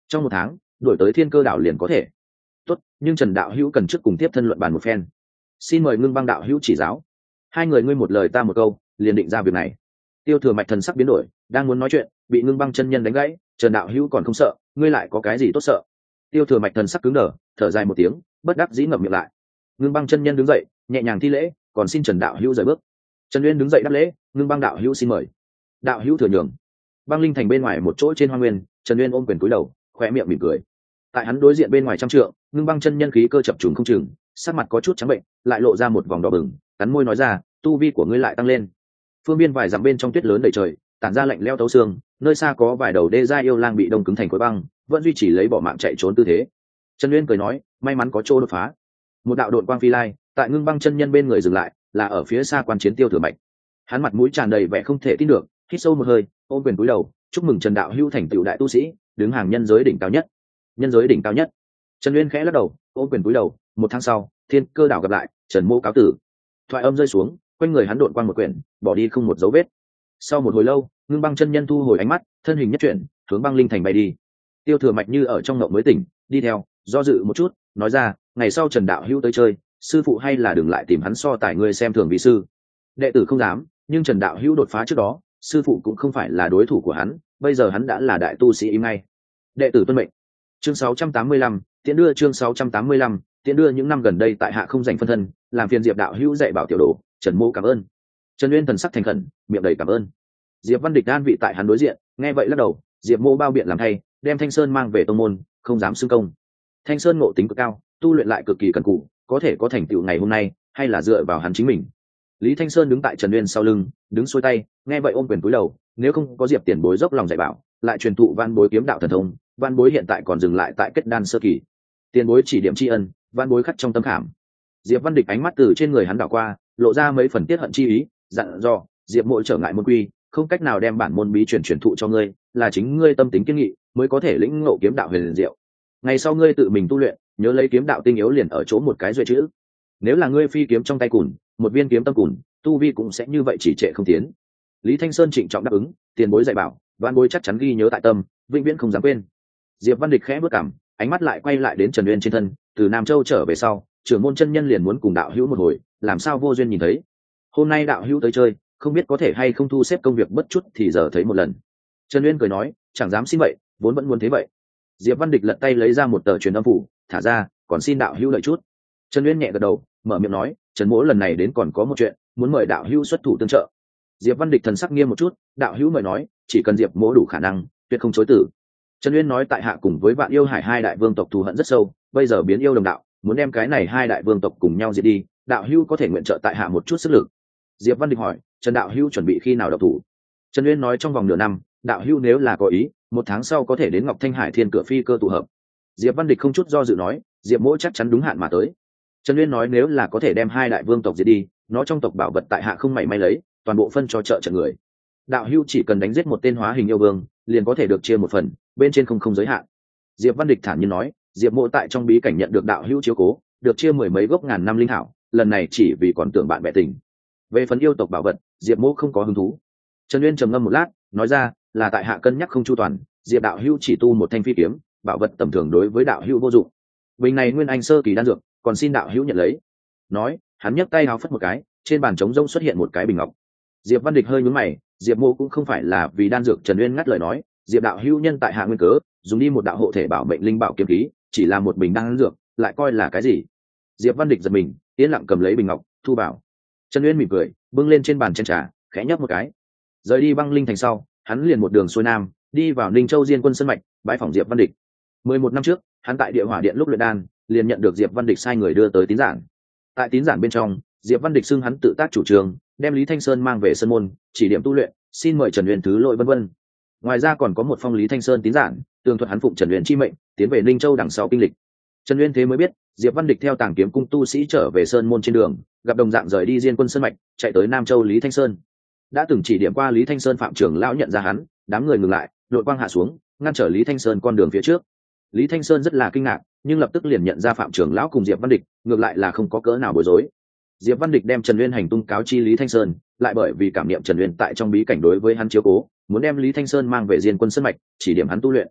trong một tháng đổi tới thiên cơ đảo liền có thể. Tốt, nhưng Trần đạo hữu cần trước cùng tiếp thân luận bàn một phen. Xin mời Ngưng Băng đạo hữu chỉ giáo. Hai người ngươi một lời ta một câu, liền định ra việc này. Tiêu Thừa Mạch thần sắc biến đổi, đang muốn nói chuyện, bị Ngưng Băng chân nhân đánh gãy. Trần đạo hữu còn không sợ, ngươi lại có cái gì tốt sợ? Tiêu Thừa Mạch thần sắc cứng đờ, thở dài một tiếng, bất đắc dĩ ngậm miệng lại. Ngưng Băng chân nhân đứng dậy, nhẹ nhàng thi lễ, còn xin Trần đạo hữu rời bước. Trần Uyên đứng dậy đáp lễ, Ngưng Băng đạo hữu xin mời. Đạo hữu thừa nhường. Băng Linh Thành bên ngoài một chỗ trên hoang nguyên, Trần Uyên ôm quyền cúi đầu, khóe miệng mỉm cười. Tại hắn đối diện bên ngoài trăm trượng, Ngưng Băng chân nhân khí cơ chập trùng không chừng, sắc mặt có chút trắng bệnh, lại lộ ra một vòng đỏ bừng, cắn môi nói ra, tu vi của ngươi lại tăng lên. Phương biên vài dặm bên trong tuyết lớn đầy trời, tản ra lạnh lẽo tấu xương, nơi xa có vài đầu đê gia yêu lang bị đông cứng thành khối băng, vẫn duy trì lấy bỏ mạng chạy trốn tư thế. Trần Uyên cười nói, may mắn có chỗ đột phá. Một đạo độn quang phi lai, tại Ngưng Băng chân nhân bên người dừng lại, là ở phía xa quan chiến Tiêu Thừa Mạch. Hắn mặt mũi tràn đầy vẻ không thể tin được, hít sâu một hơi, ôm quyền cúi đầu, chúc mừng Trần đạo hữu thành tựu đại tu sĩ, đứng hàng nhân giới đỉnh cao nhất. Nhân giới đỉnh cao nhất. Trần Uyên khẽ lắc đầu, ôm quyền cúi đầu. Một tháng sau, thiên cơ đảo gặp lại, Trần Mỗ cáo tử. Thoại âm rơi xuống, quanh người hắn độn quang một quyển, bỏ đi không một dấu vết. Sau một hồi lâu, Ngưng Băng chân nhân thu hồi ánh mắt, thân hình nhất chuyển, hướng Băng Linh Thành bay đi. Tiêu Thừa Mạch như ở trong ngộng mới tỉnh, đi theo, do dự một chút, nói ra, ngày sau Trần đạo hữu tới chơi, sư phụ hay là đừng lại tìm hắn so tài ngươi xem thường vị sư. Đệ tử không dám, nhưng Trần đạo hữu đột phá trước đó, sư phụ cũng không phải là đối thủ của hắn, bây giờ hắn đã là đại tu sĩ im ngay. Đệ tử tuân mệnh. Chương sáu trăm tám mươi lăm, tiễn đưa chương sáu trăm tám mươi lăm, tiễn đưa những năm gần đây tại hạ không dành phân thân, làm phiền Diệp đạo hữu dạy bảo tiểu đồ, Trần Mỗ cảm ơn. Trần Uyên thần sắc thành khẩn, miệng đầy cảm ơn. Diệp Văn Địch an vị tại hắn đối diện, nghe vậy lắc đầu, Diệp Mỗ bao biện làm thay, đem Thanh Sơn mang về tông môn, không dám xưng công. Thanh Sơn ngộ tính cực cao, tu luyện lại cực kỳ cần cù, có thể có thành tựu ngày hôm nay, hay là dựa vào hắn chính mình. Lý Thanh Sơn đứng tại Trần Uyên sau lưng, đứng xuôi tay, nghe vậy ôm quyền cúi đầu, nếu không có Diệp tiền bối dốc lòng dạy bảo, lại truyền thụ Van Bối kiếm đạo thần thông, Van Bối hiện tại còn dừng lại tại kết đan sơ kỳ. Tiền bối chỉ điểm tri ân, Van Bối khắc trong tâm khảm. Diệp Văn Địch ánh mắt từ trên người hắn đảo qua, lộ ra mấy phần tiết hận chi ý, dặn dò, Diệp Mộ trở ngại môn quy, không cách nào đem bản môn bí truyền truyền thụ cho ngươi, là chính ngươi tâm tính kiên nghị, mới có thể lĩnh ngộ kiếm đạo huyền diệu. Ngày sau ngươi tự mình tu luyện, nhớ lấy kiếm đạo tinh yếu liền ở chỗ một cái duy chữ. Nếu là ngươi phi kiếm trong tay cùn, một viên kiếm tâm cùn, tu vi cũng sẽ như vậy chỉ trệ không tiến. Lý Thanh Sơn trịnh trọng đáp ứng, tiền bối dạy bảo, Van Bối chắc chắn ghi nhớ tại tâm, vĩnh viễn không dám quên. Diệp Văn Địch khẽ bước cằm, ánh mắt lại quay lại đến Trần Uyên trên thân, từ Nam Châu trở về sau, trưởng môn chân nhân liền muốn cùng đạo hữu một hồi, làm sao vô duyên nhìn thấy. Hôm nay đạo hữu tới chơi, không biết có thể hay không thu xếp công việc bất chút thì giờ thấy một lần. Trần Uyên cười nói, chẳng dám xin vậy, vốn vẫn muốn thế vậy. Diệp Văn Địch lật tay lấy ra một tờ truyền âm phủ, thả ra, còn xin đạo hữu đợi chút. Trần Uyên nhẹ gật đầu, mở miệng nói, Trần Mỗ lần này đến còn có một chuyện, muốn mời đạo hữu xuất thủ tương trợ. Diệp Văn Địch thần sắc nghiêm một chút, đạo hữu mời nói, chỉ cần Diệp Mỗ đủ khả năng, tuyệt không chối từ. Trần Uyên nói, tại hạ cùng với Vạn Yêu Hải hai đại vương tộc thù hận rất sâu, bây giờ biến yêu đồng đạo, muốn đem cái này hai đại vương tộc cùng nhau diệt đi, đạo hữu có thể nguyện trợ tại hạ một chút sức lực. Diệp Văn Địch hỏi, Trần đạo hữu chuẩn bị khi nào độc thủ? Trần Uyên nói, trong vòng nửa năm, đạo hữu nếu là có ý, một tháng sau có thể đến Ngọc Thanh Hải Thiên cửa phi cơ tụ hợp. Diệp Văn Địch không chút do dự nói, Diệp Mỗ chắc chắn đúng hạn mà tới. Trần Uyên nói, nếu là có thể đem hai đại vương tộc diệt đi, nó trong tộc bảo vật tại hạ không mảy may lấy, toàn bộ phân cho trợ trận người. Đạo hữu chỉ cần đánh giết một tên hóa hình yêu vương, liền có thể được chia một phần, bên trên không không giới hạn. Diệp Văn Địch thản nhiên nói, Diệp Mỗ tại trong bí cảnh nhận được đạo hữu chiếu cố, được chia mười mấy gốc ngàn năm linh thảo, lần này chỉ vì còn tưởng bạn bè tình. Về phần yêu tộc bảo vật, Diệp Mỗ không có hứng thú. Trần Uyên trầm ngâm một lát, nói ra, là tại hạ cân nhắc không chu toàn, Diệp đạo hữu chỉ tu một thanh phi kiếm, bảo vật tầm thường đối với đạo hữu vô dụng. Bình này nguyên anh sơ kỳ đan dược, còn xin đạo hữu nhận lấy. Nói, hắn nhấc tay áo phất một cái, trên bàn trống rỗng xuất hiện một cái bình ngọc. Diệp Văn Địch hơi nhướng mày, Diệp Mộ cũng không phải là vì đan dược. Trần Uyên ngắt lời nói, Diệp đạo hữu nhân tại hạ nguyên cớ, dùng đi một đạo hộ thể bảo mệnh linh bảo kiếm khí, chỉ là một bình đan dược, lại coi là cái gì? Diệp Văn Địch giật mình, yên lặng cầm lấy bình ngọc, thu vào. Trần Uyên mỉm cười, bưng lên trên bàn chén trà, khẽ nhấp một cái. Rời đi Băng Linh Thành sau, hắn liền một đường xuôi nam, đi vào Ninh Châu Diên Quân Sơn mạch, bái phỏng Diệp Văn Địch. Mười một năm trước, hắn tại Địa Hỏa Điện lúc luyện đan, liền nhận được Diệp Văn Địch sai người đưa tới tín giản. Tại tín giản bên trong, Diệp Văn Địch xưng hắn tự tác chủ trương, đem Lý Thanh Sơn mang về sơn môn, chỉ điểm tu luyện, xin mời Trần Uyên thứ lỗi vân vân. Ngoài ra còn có một phong Lý Thanh Sơn tín giản, tường thuật hắn phụng Trần Uyên chi mệnh, tiến về Ninh Châu đằng sau kinh lịch. Trần Uyên thế mới biết, Diệp Văn Địch theo Tàng Kiếm cung tu sĩ trở về sơn môn trên đường, gặp đồng dạng rời đi Diên Quân Sơn mạch, chạy tới Nam Châu Lý Thanh Sơn. Đã từng chỉ điểm qua Lý Thanh Sơn phạm trưởng lão nhận ra hắn, đám người ngừng lại, đội quang hạ xuống, ngăn trở Lý Thanh Sơn con đường phía trước. Lý Thanh Sơn rất là kinh ngạc, nhưng lập tức liền nhận ra phạm trưởng lão cùng Diệp Văn Địch, ngược lại là không có cỡ nào bối rối. Diệp Văn Địch đem Trần Uyên hành tung cáo chi Lý Thanh Sơn, lại bởi vì cảm niệm Trần Uyên tại trong bí cảnh đối với hắn chiếu cố, muốn đem Lý Thanh Sơn mang về Diên Quân Sơn mạch, chỉ điểm hắn tu luyện.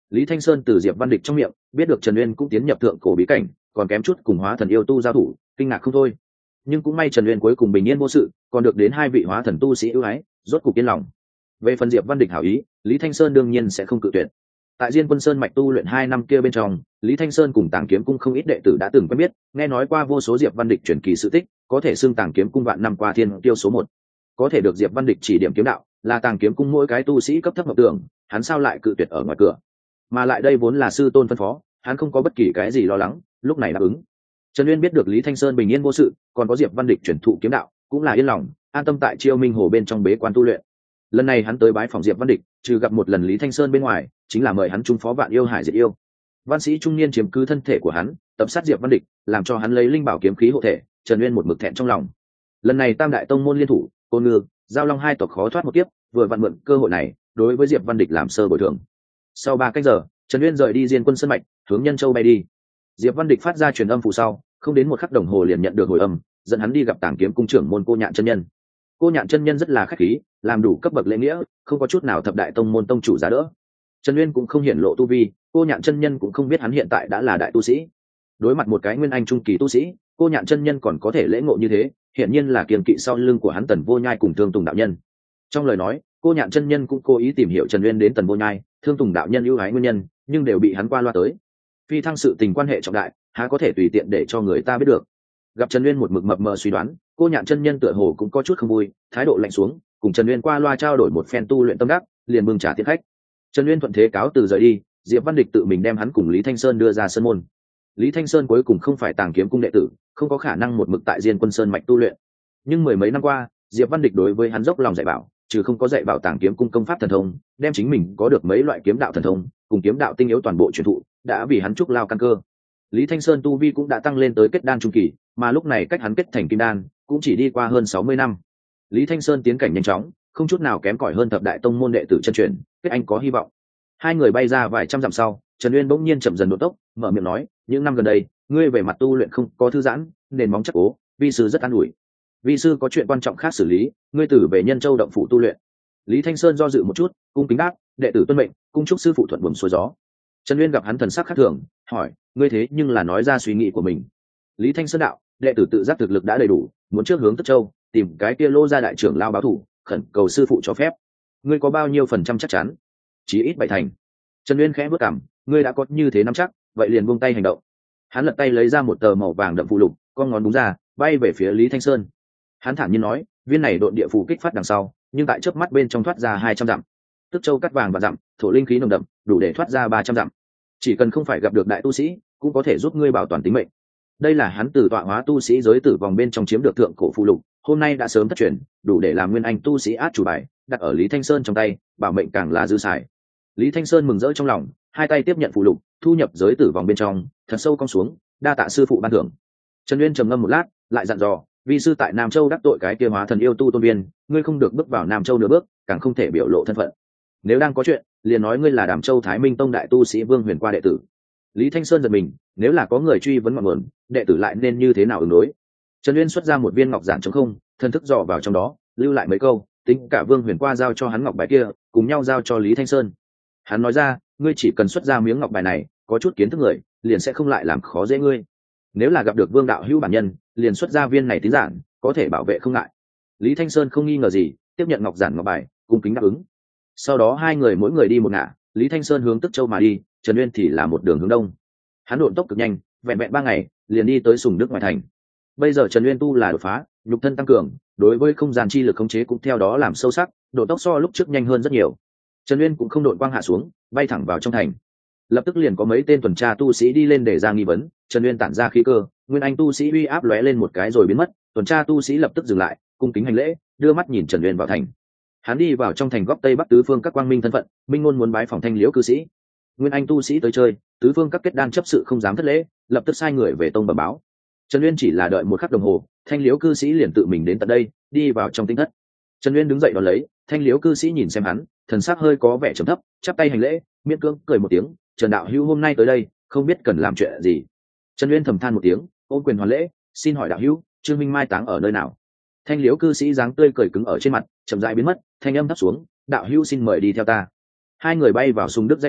Lý Thanh Sơn từ Diệp Văn Địch trong miệng biết được Trần Uyên cũng tiến nhập thượng cổ bí cảnh, còn kém chút cùng hóa thần yêu tu giao thủ, kinh ngạc không thôi. Nhưng cũng may Trần Uyên cuối cùng bình yên vô sự, còn được đến hai vị hóa thần tu sĩ ưu ái, rốt cục yên lòng. Về phần Diệp Văn Địch hảo ý, Lý Thanh Sơn đương nhiên sẽ không cự tuyệt. Tại Diên Quân Sơn mạch tu luyện hai năm kia bên trong, Lý Thanh Sơn cùng Tàng Kiếm cung không ít đệ tử đã từng quen biết, nghe nói qua vô số Diệp Văn Địch truyền kỳ sự tích, có thể xưng Tàng Kiếm cung vạn năm qua thiên tiêu số một. Có thể được Diệp Văn Địch chỉ điểm kiếm đạo, là Tàng Kiếm cung mỗi cái tu sĩ cấp thấp ngọc tưởng, hắn sao lại cự tuyệt ở ngoài cửa? Mà lại đây vốn là sư tôn phân phó, hắn không có bất kỳ cái gì lo lắng, lúc này đáp ứng. Trần Uyên biết được Lý Thanh Sơn bình yên vô sự, còn có Diệp Văn Địch truyền thụ kiếm đạo, cũng là yên lòng, an tâm tại Chiêu Minh Hồ bên trong bế quan tu luyện. Lần này hắn tới bái phòng Diệp Văn Địch, trừ gặp một lần Lý Thanh Sơn bên ngoài, chính là mời hắn trung phó vạn yêu hải diệt yêu. Văn sĩ trung niên chiếm cứ thân thể của hắn, tập sát Diệp Văn Địch, làm cho hắn lấy linh bảo kiếm khí hộ thể, Trần Uyên một mực thẹn trong lòng. Lần này Tam đại tông môn liên thủ, Côn Ngư, Giao Long hai tộc khó thoát một kiếp, vừa vặn mượn cơ hội này, đối với Diệp Văn Địch làm sơ bồi thường. Sau ba cách giờ, Trần Uyên rời đi Diên Quân Sơn mạch, hướng Nhân Châu bay đi. Diệp Văn Địch phát ra truyền âm phụ sau, không đến một khắc đồng hồ liền nhận được hồi âm, dẫn hắn đi gặp Tàng Kiếm cung trưởng môn Cô Nhạn chân nhân. Cô Nhạn chân nhân rất là khách khí, làm đủ cấp bậc lễ nghĩa, không có chút nào thập đại tông môn tông chủ giá đỡ. Trần Uyên cũng không hiển lộ tu vi, Cô Nhạn chân nhân cũng không biết hắn hiện tại đã là đại tu sĩ. Đối mặt một cái nguyên anh trung kỳ tu sĩ, Cô Nhạn chân nhân còn có thể lễ ngộ như thế, hiển nhiên là kiềm kỵ sau lưng của hắn Tần Vô Nhai cùng Thương Tùng đạo nhân. Trong lời nói, Cô Nhạn chân nhân cũng cố ý tìm hiểu Trần Uyên đến Tần Vô Nhai, Thương Tùng đạo nhân ưu ái nguyên nhân, nhưng đều bị hắn qua loa tới. Phi thăng sự tình quan hệ trọng đại, há có thể tùy tiện để cho người ta biết được. Gặp Trần Uyên một mực mập mờ suy đoán, Cô Nhạn chân nhân tựa hồ cũng có chút không vui, thái độ lạnh xuống, cùng Trần Uyên qua loa trao đổi một phen tu luyện tâm đắc, liền bưng trả tiễn khách. Trần Uyên thuận thế cáo từ rời đi, Diệp Văn Địch tự mình đem hắn cùng Lý Thanh Sơn đưa ra sân môn. Lý Thanh Sơn cuối cùng không phải Tàng Kiếm cung đệ tử, không có khả năng một mực tại Diên Quân Sơn mạch tu luyện. Nhưng mười mấy năm qua, Diệp Văn Địch đối với hắn dốc lòng dạy bảo, trừ không có dạy bảo Tàng Kiếm cung công pháp thần thông, đem chính mình có được mấy loại kiếm đạo thần thông, cùng kiếm đạo tinh yếu toàn bộ truyền thụ, đã vì hắn trúc lao căn cơ. Lý Thanh Sơn tu vi cũng đã tăng lên tới kết đan trung kỳ, mà lúc này cách hắn kết thành kim đan cũng chỉ đi qua hơn sáu mươi năm. Lý Thanh Sơn tiến cảnh nhanh chóng, không chút nào kém cỏi hơn thập đại tông môn đệ tử chân truyền, kết anh có hy vọng. Hai người bay ra vài trăm dặm sau, Trần Uyên bỗng nhiên chậm dần độ tốc, mở miệng nói, những năm gần đây, ngươi về mặt tu luyện không có thư giãn, nền móng chắc cố, vi sư rất an ủi. Vi sư có chuyện quan trọng khác xử lý, ngươi tử về Nhân Châu động phủ tu luyện. Lý Thanh Sơn do dự một chút, cung kính đáp, đệ tử tuân mệnh, cung chúc sư phụ thuận buồm xuôi gió. Trần Uyên gặp hắn thần sắc khác thường, hỏi, ngươi thế nhưng là nói ra suy nghĩ của mình. Lý Thanh Sơn đạo, đệ tử tự giác thực lực đã đầy đủ, muốn trước hướng Tức Châu, tìm cái kia Lô gia đại trưởng lao báo thủ, khẩn cầu sư phụ cho phép. Ngươi có bao nhiêu phần trăm chắc chắn? Chí ít bảy thành. Trần Uyên khẽ bước cằm, ngươi đã có như thế nắm chắc, vậy liền buông tay hành động. Hắn lật tay lấy ra một tờ màu vàng đậm phù lục, con ngón đúng ra, bay về phía Lý Thanh Sơn. Hắn thản nhiên nói, viên này độn địa phù kích phát đằng sau, nhưng tại chớp mắt bên trong thoát ra hai trăm dặm. Tức Châu cắt vàng và dặm, thổ linh khí nồng đậm, đủ để thoát ra ba trăm dặm. Chỉ cần không phải gặp được đại tu sĩ, cũng có thể giúp ngươi bảo toàn tính mệnh. Đây là hắn từ tọa hóa tu sĩ giới tử vòng bên trong chiếm được thượng cổ phù lục, hôm nay đã sớm thất truyền, đủ để làm nguyên anh tu sĩ át chủ bài, đặt ở Lý Thanh Sơn trong tay, bảo mệnh càng là dư xài. Lý Thanh Sơn mừng rỡ trong lòng, hai tay tiếp nhận phù lục, thu nhập giới tử vòng bên trong, thật sâu cong xuống, đa tạ sư phụ ban thưởng. Trần Uyên trầm ngâm một lát, lại dặn dò, vi sư tại Nam Châu đắc tội cái kia hóa thần yêu tu tôn viên, ngươi không được bước vào Nam Châu nửa bước, càng không thể biểu lộ thân phận. Nếu đang có chuyện, liền nói ngươi là Đàm Châu Thái Minh Tông đại tu sĩ Vương Huyền qua đệ tử. Lý Thanh Sơn giật mình, nếu là có người truy vấn ngọn nguồn, đệ tử lại nên như thế nào ứng đối? Trần Uyên xuất ra một viên ngọc giản trống không, thân thức dò vào trong đó, lưu lại mấy câu, tính cả Vương Huyền qua giao cho hắn ngọc bài kia, cùng nhau giao cho Lý Thanh Sơn. Hắn nói ra, ngươi chỉ cần xuất ra miếng ngọc bài này, có chút kiến thức người, liền sẽ không lại làm khó dễ ngươi. Nếu là gặp được Vương đạo hữu bản nhân, liền xuất ra viên này tín giản, có thể bảo vệ không ngại. Lý Thanh Sơn không nghi ngờ gì, tiếp nhận ngọc giản ngọc bài, cung kính đáp ứng. Sau đó hai người mỗi người đi một ngả, Lý Thanh Sơn hướng Tức Châu mà đi, Trần Uyên thì là một đường hướng đông. Hắn độn tốc cực nhanh, vẹn vẹn ba ngày, liền đi tới Sùng Đức ngoại thành. Bây giờ Trần Uyên tu là đột phá, nhục thân tăng cường, đối với không gian chi lực khống chế cũng theo đó làm sâu sắc, độ tốc so lúc trước nhanh hơn rất nhiều. Trần Uyên cũng không độn quang hạ xuống, bay thẳng vào trong thành. Lập tức liền có mấy tên tuần tra tu sĩ đi lên để ra nghi vấn, Trần Uyên tản ra khí cơ, nguyên anh tu sĩ uy áp lóe lên một cái rồi biến mất, tuần tra tu sĩ lập tức dừng lại, cung kính hành lễ, đưa mắt nhìn Trần Uyên vào thành. Hắn đi vào trong thành góc tây bắc tứ phương các quang minh thân phận, minh ngôn muốn bái phòng Thanh Liễu cư sĩ. Nguyên anh tu sĩ tới chơi, tứ phương các kết đan chấp sự không dám thất lễ, lập tức sai người về tông bẩm báo. Trần Uyên chỉ là đợi một khắc đồng hồ, Thanh Liễu cư sĩ liền tự mình đến tận đây, đi vào trong tinh thất. Trần Uyên đứng dậy đón lấy, Thanh Liễu cư sĩ nhìn xem hắn, thần sắc hơi có vẻ trầm thấp, chắp tay hành lễ, miễn cưỡng cười một tiếng, Trần đạo hữu hôm nay tới đây, không biết cần làm chuyện gì. Trần Uyên thầm than một tiếng, ôm quyền hoàn lễ, xin hỏi đạo hữu, Trương Minh mai táng ở nơi nào? Thanh Liễu cư sĩ dáng tươi cười cứng ở trên mặt, chậm rãi biến mất, thanh âm thấp xuống, đạo hữu xin mời đi theo ta. Hai người bay vào Sùng Đức dãy núi,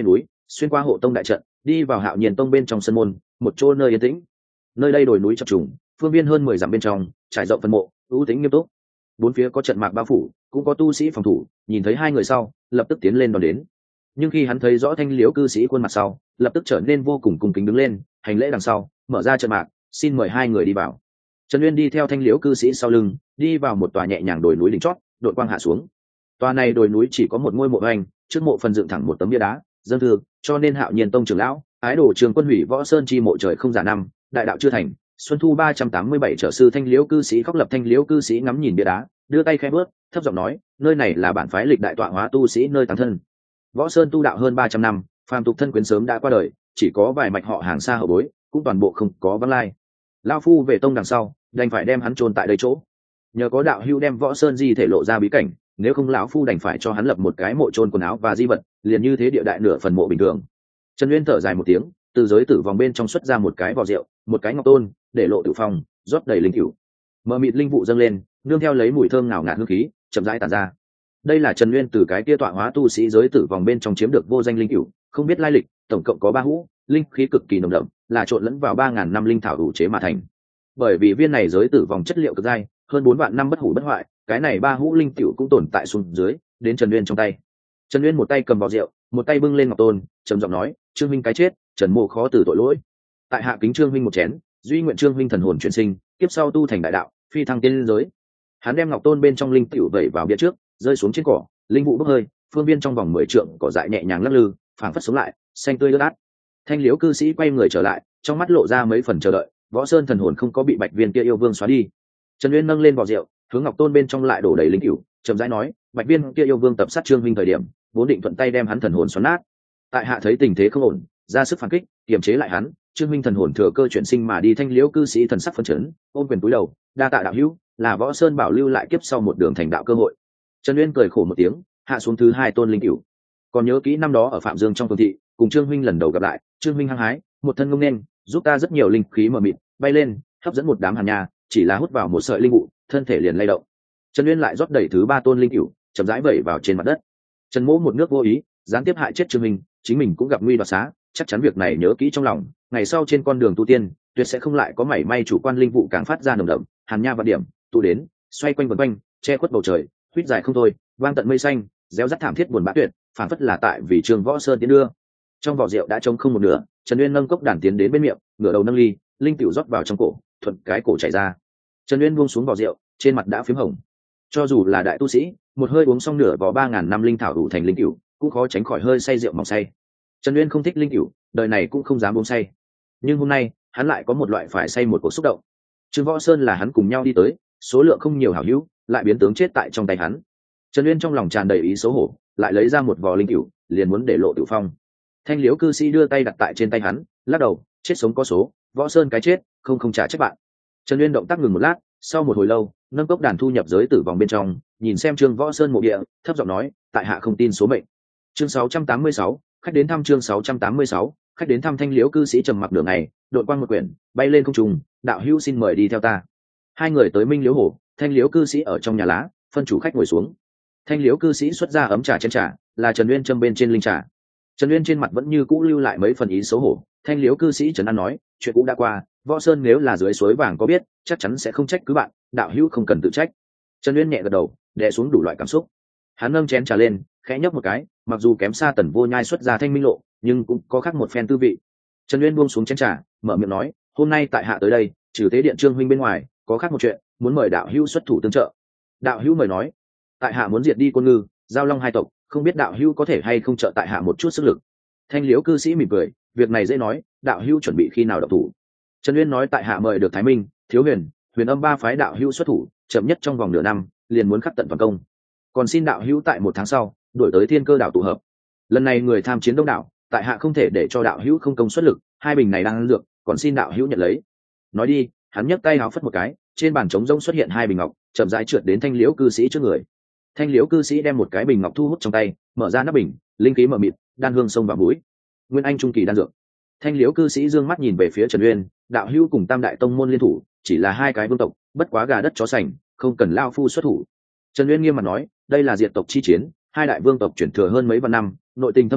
xuyên qua hộ tông đại trận, đi vào Hạo Nhiên tông bên trong sân môn, một chỗ nơi yên tĩnh. Nơi đây đồi núi chập trùng, phương viên hơn mười dặm bên trong trải rộng phân mộ, ưu tính nghiêm túc. Bốn phía có trận mạc bao phủ, cũng có tu sĩ phòng thủ, nhìn thấy hai người sau lập tức tiến lên đón đến. Nhưng khi hắn thấy rõ Thanh Liễu cư sĩ khuôn mặt sau, lập tức trở nên vô cùng cung kính đứng lên, hành lễ đằng sau, mở ra trận mạc, xin mời hai người đi vào. Trần Uyên đi theo Thanh Liễu cư sĩ sau lưng, đi vào một tòa nhẹ nhàng đồi núi đỉnh chót, đội quang hạ xuống. Tòa này đồi núi chỉ có một ngôi mộ hoành, trước mộ phần dựng thẳng một tấm bia đá, dân thường, cho nên Hạo Nhiên tông trưởng lão, ái đồ Trường Quân hủy Võ Sơn chi mộ trời không giả năm, đại đạo chưa thành, xuân thu ba trăm tám mươi bảy trở sư Thanh Liễu cư sĩ khóc lập. Thanh Liễu cư sĩ ngắm nhìn bia đá, đưa tay khẽ bước, thấp giọng nói, nơi này là bản phái lịch đại tọa hóa tu sĩ nơi táng thân. Võ Sơn tu đạo hơn ba trăm năm, phàm tục thân quyến sớm đã qua đời, chỉ có vài mạch họ hàng xa hậu bối, cũng toàn bộ không có vắng lai. Lão phu về tông đằng sau, đành phải đem hắn chôn tại đây chỗ. Nhờ có đạo hữu đem Võ Sơn di thể lộ ra bí cảnh, nếu không lão phu đành phải cho hắn lập một cái mộ chôn quần áo và di vật, liền như thế địa đại nửa phần mộ bình thường. Trần Uyên thở dài một tiếng, từ giới tử vòng bên trong xuất ra một cái vò rượu, một cái ngọc tôn, để lộ tử phong, rót đầy linh cửu. Mờ mịt linh vụ dâng lên, nương theo lấy mùi thơm ngào ngạt hương khí, chậm rãi tản ra. Đây là Trần Uyên từ cái kia tọa hóa tu sĩ giới tử vòng bên trong chiếm được vô danh linh cửu, không biết lai lịch, tổng cộng có ba hũ, linh khí cực kỳ nồng đậm, là trộn lẫn vào ba ngàn năm linh thảo đủ chế mà thành. Bởi vì viên này giới tử vòng chất liệu cực dai, hơn bốn vạn năm bất hủ bất hoại, cái này ba hũ linh cửu cũng tồn tại xuống dưới, đến Trần Uyên trong tay. Trần Uyên một tay cầm vào rượu, một tay bưng lên ngọc tôn, trầm giọng nói, Trương Minh cái chết, Trần Mộ khó từ tội lỗi. Tại hạ kính Trương Minh một chén, duy nguyện Trương Minh thần hồn chuyển sinh, kiếp sau tu thành đại đạo, phi thăng tiên giới. Hắn đem ngọc tôn bên trong linh cửu vẩy vào bia trước, rơi xuống trên cỏ, linh vụ bốc hơi, phương viên trong vòng mười trượng cỏ dại nhẹ nhàng lắc lư, phảng phất sống lại, xanh tươi ướt át. Thanh Liễu cư sĩ quay người trở lại, trong mắt lộ ra mấy phần chờ đợi, Võ Sơn thần hồn không có bị Bạch Viên kia yêu vương xóa đi. Trần Uyên nâng lên vỏ rượu, hướng ngọc tôn bên trong lại đổ đầy linh cửu, chậm rãi nói, Bạch Viên kia yêu vương tập sát Trương Minh thời điểm, vốn định thuận tay đem hắn thần hồn xoắn nát. Tại hạ thấy tình thế không ổn, ra sức phản kích, kiềm chế lại hắn, Trương Minh thần hồn thừa cơ chuyển sinh mà đi. Thanh Liễu cư sĩ thần sắc phấn chấn, ôm quyền cúi đầu, đa tạ đạo hữu, là Võ Sơn bảo lưu lại kiếp sau một đường thành đạo cơ hội. Trần Uyên cười khổ một tiếng, hạ xuống thứ hai tôn linh cửu. Còn nhớ kỹ năm đó ở Phạm Dương trong phường thị, cùng Trương Minh lần đầu gặp lại, Trương Minh hăng hái, một thân ngông nên, giúp ta rất nhiều linh khí mờ mịt, bay lên, hấp dẫn một đám hàn nha, chỉ là hút vào một sợi linh vụ, thân thể liền lay động. Trần Uyên lại rót đầy thứ ba tôn linh cửu, chậm rãi vẩy vào trên mặt đất. Trần Mỗ một nước vô ý, gián tiếp hại chết Trương Minh, chính mình cũng gặp nguy đoạt xá, chắc chắn việc này nhớ kỹ trong lòng, ngày sau trên con đường tu tiên, tuyệt sẽ không lại có mảy may chủ quan. Linh vụ càng phát ra nồng đậm, hàn nha và điểm tụ đến, xoay quanh vần quanh, che khuất bầu trời, huýt dài không thôi, vang tận mây xanh, réo rắt thảm thiết buồn bã tuyệt, phản phất là tại vì Trường Võ Sơn tiến đưa. Trong vỏ rượu đã trống không một nửa, Trần Uyên nâng cốc đàn tiến đến bên miệng, ngửa đầu nâng ly, linh tiểu rót vào trong cổ, thuận cái cổ chảy ra. Trần Uyên buông xuống vỏ rượu, trên mặt đã phím hồng. Cho dù là đại tu sĩ, một hơi uống xong nửa vỏ ba ngàn năm linh thảo đủ thành linh cửu, cũng khó tránh khỏi hơi say rượu mỏng say. Trần Uyên không thích linh cửu, đời này cũng không dám uống say. Nhưng hôm nay, hắn lại có một loại phải say một cuộc xúc động. Trương Võ Sơn là hắn cùng nhau đi tới, số lượng không nhiều hảo hữu, lại biến tướng chết tại trong tay hắn. Trần Uyên trong lòng tràn đầy ý xấu hổ, lại lấy ra một vò linh cửu, liền muốn để lộ tự phong. Thanh Liễu cư sĩ đưa tay đặt tại trên tay hắn, lắc đầu, chết sống có số, Võ Sơn cái chết, không không trả trách bạn. Trần Uyên động tác ngừng một lát, sau một hồi lâu, nâng cốc đàn thu nhập giới tử vòng bên trong, nhìn xem Trương Võ Sơn mộ địa, thấp giọng nói, tại hạ không tin số mệnh. Chương sáu trăm tám mươi sáu, khách đến thăm. Chương sáu trăm tám mươi sáu, khách đến thăm. Thanh Liễu cư sĩ trầm mặc nửa ngày, đội quang một quyển, bay lên không trung, đạo hữu xin mời đi theo ta. Hai người tới Minh Liễu hồ, Thanh Liễu cư sĩ ở trong nhà lá, phân chủ khách ngồi xuống. Thanh Liễu cư sĩ xuất ra ấm trà chén trà, là Trần Uyên châm bên trên linh trà. Trần Uyên trên mặt vẫn như cũ lưu lại mấy phần ý xấu hổ. Thanh Liễu cư sĩ Trần An nói, chuyện cũ đã qua, Võ Sơn nếu là dưới suối vàng có biết, chắc chắn sẽ không trách cứ bạn, đạo hữu không cần tự trách. Trần Uyên nhẹ gật đầu, đè xuống đủ loại cảm xúc. Hắn nâng chén trà lên, khẽ nhấp một cái, mặc dù kém xa Tần Vô Nhai xuất ra thanh minh lộ, nhưng cũng có khác một phen tư vị. Trần Uyên buông xuống chén trà, mở miệng nói, hôm nay tại hạ tới đây, trừ tế điện Trương huynh bên ngoài, có khác một chuyện, muốn mời đạo hữu xuất thủ tương trợ. Đạo hữu mời nói. Tại hạ muốn diệt đi Côn Ngư, Giao Long hai tộc, không biết đạo hữu có thể hay không trợ tại hạ một chút sức lực. Thanh Liễu cư sĩ mỉm cười, việc này dễ nói, đạo hữu chuẩn bị khi nào động thủ. Trần Uyên nói, tại hạ mời được Thái Minh, Thiếu Huyền, Huyền Âm ba phái đạo hữu xuất thủ, chậm nhất trong vòng nửa năm, liền muốn khắc tận toàn công. Còn xin đạo hữu tại một tháng sau, đuổi tới Thiên Cơ đảo tụ hợp. Lần này người tham chiến đông đảo, tại hạ không thể để cho đạo hữu không công xuất lực, hai bình này đang ăn dược, còn xin đạo hữu nhận lấy. Nói đi, hắn nhấc tay áo phất một cái, trên bàn trống rỗng xuất hiện hai bình ngọc, chậm rãi trượt đến Thanh Liễu cư sĩ trước người. Thanh Liễu cư sĩ đem một cái bình ngọc thu hút trong tay, mở ra nắp bình, linh khí mờ mịt, đan hương xông vào mũi. Nguyên Anh trung kỳ đan dược. Thanh Liễu cư sĩ dương mắt nhìn về phía Trần Uyên, đạo hữu cùng Tam đại tông môn liên thủ, chỉ là hai cái vương tộc, bất quá gà đất chó sành, không cần lao phu xuất thủ. Trần Uyên nghiêm mặt nói, đây là diệt tộc chi chiến, hai đại vương tộc chuyển thừa hơn mấy vạn năm, nội tình thâm hậu,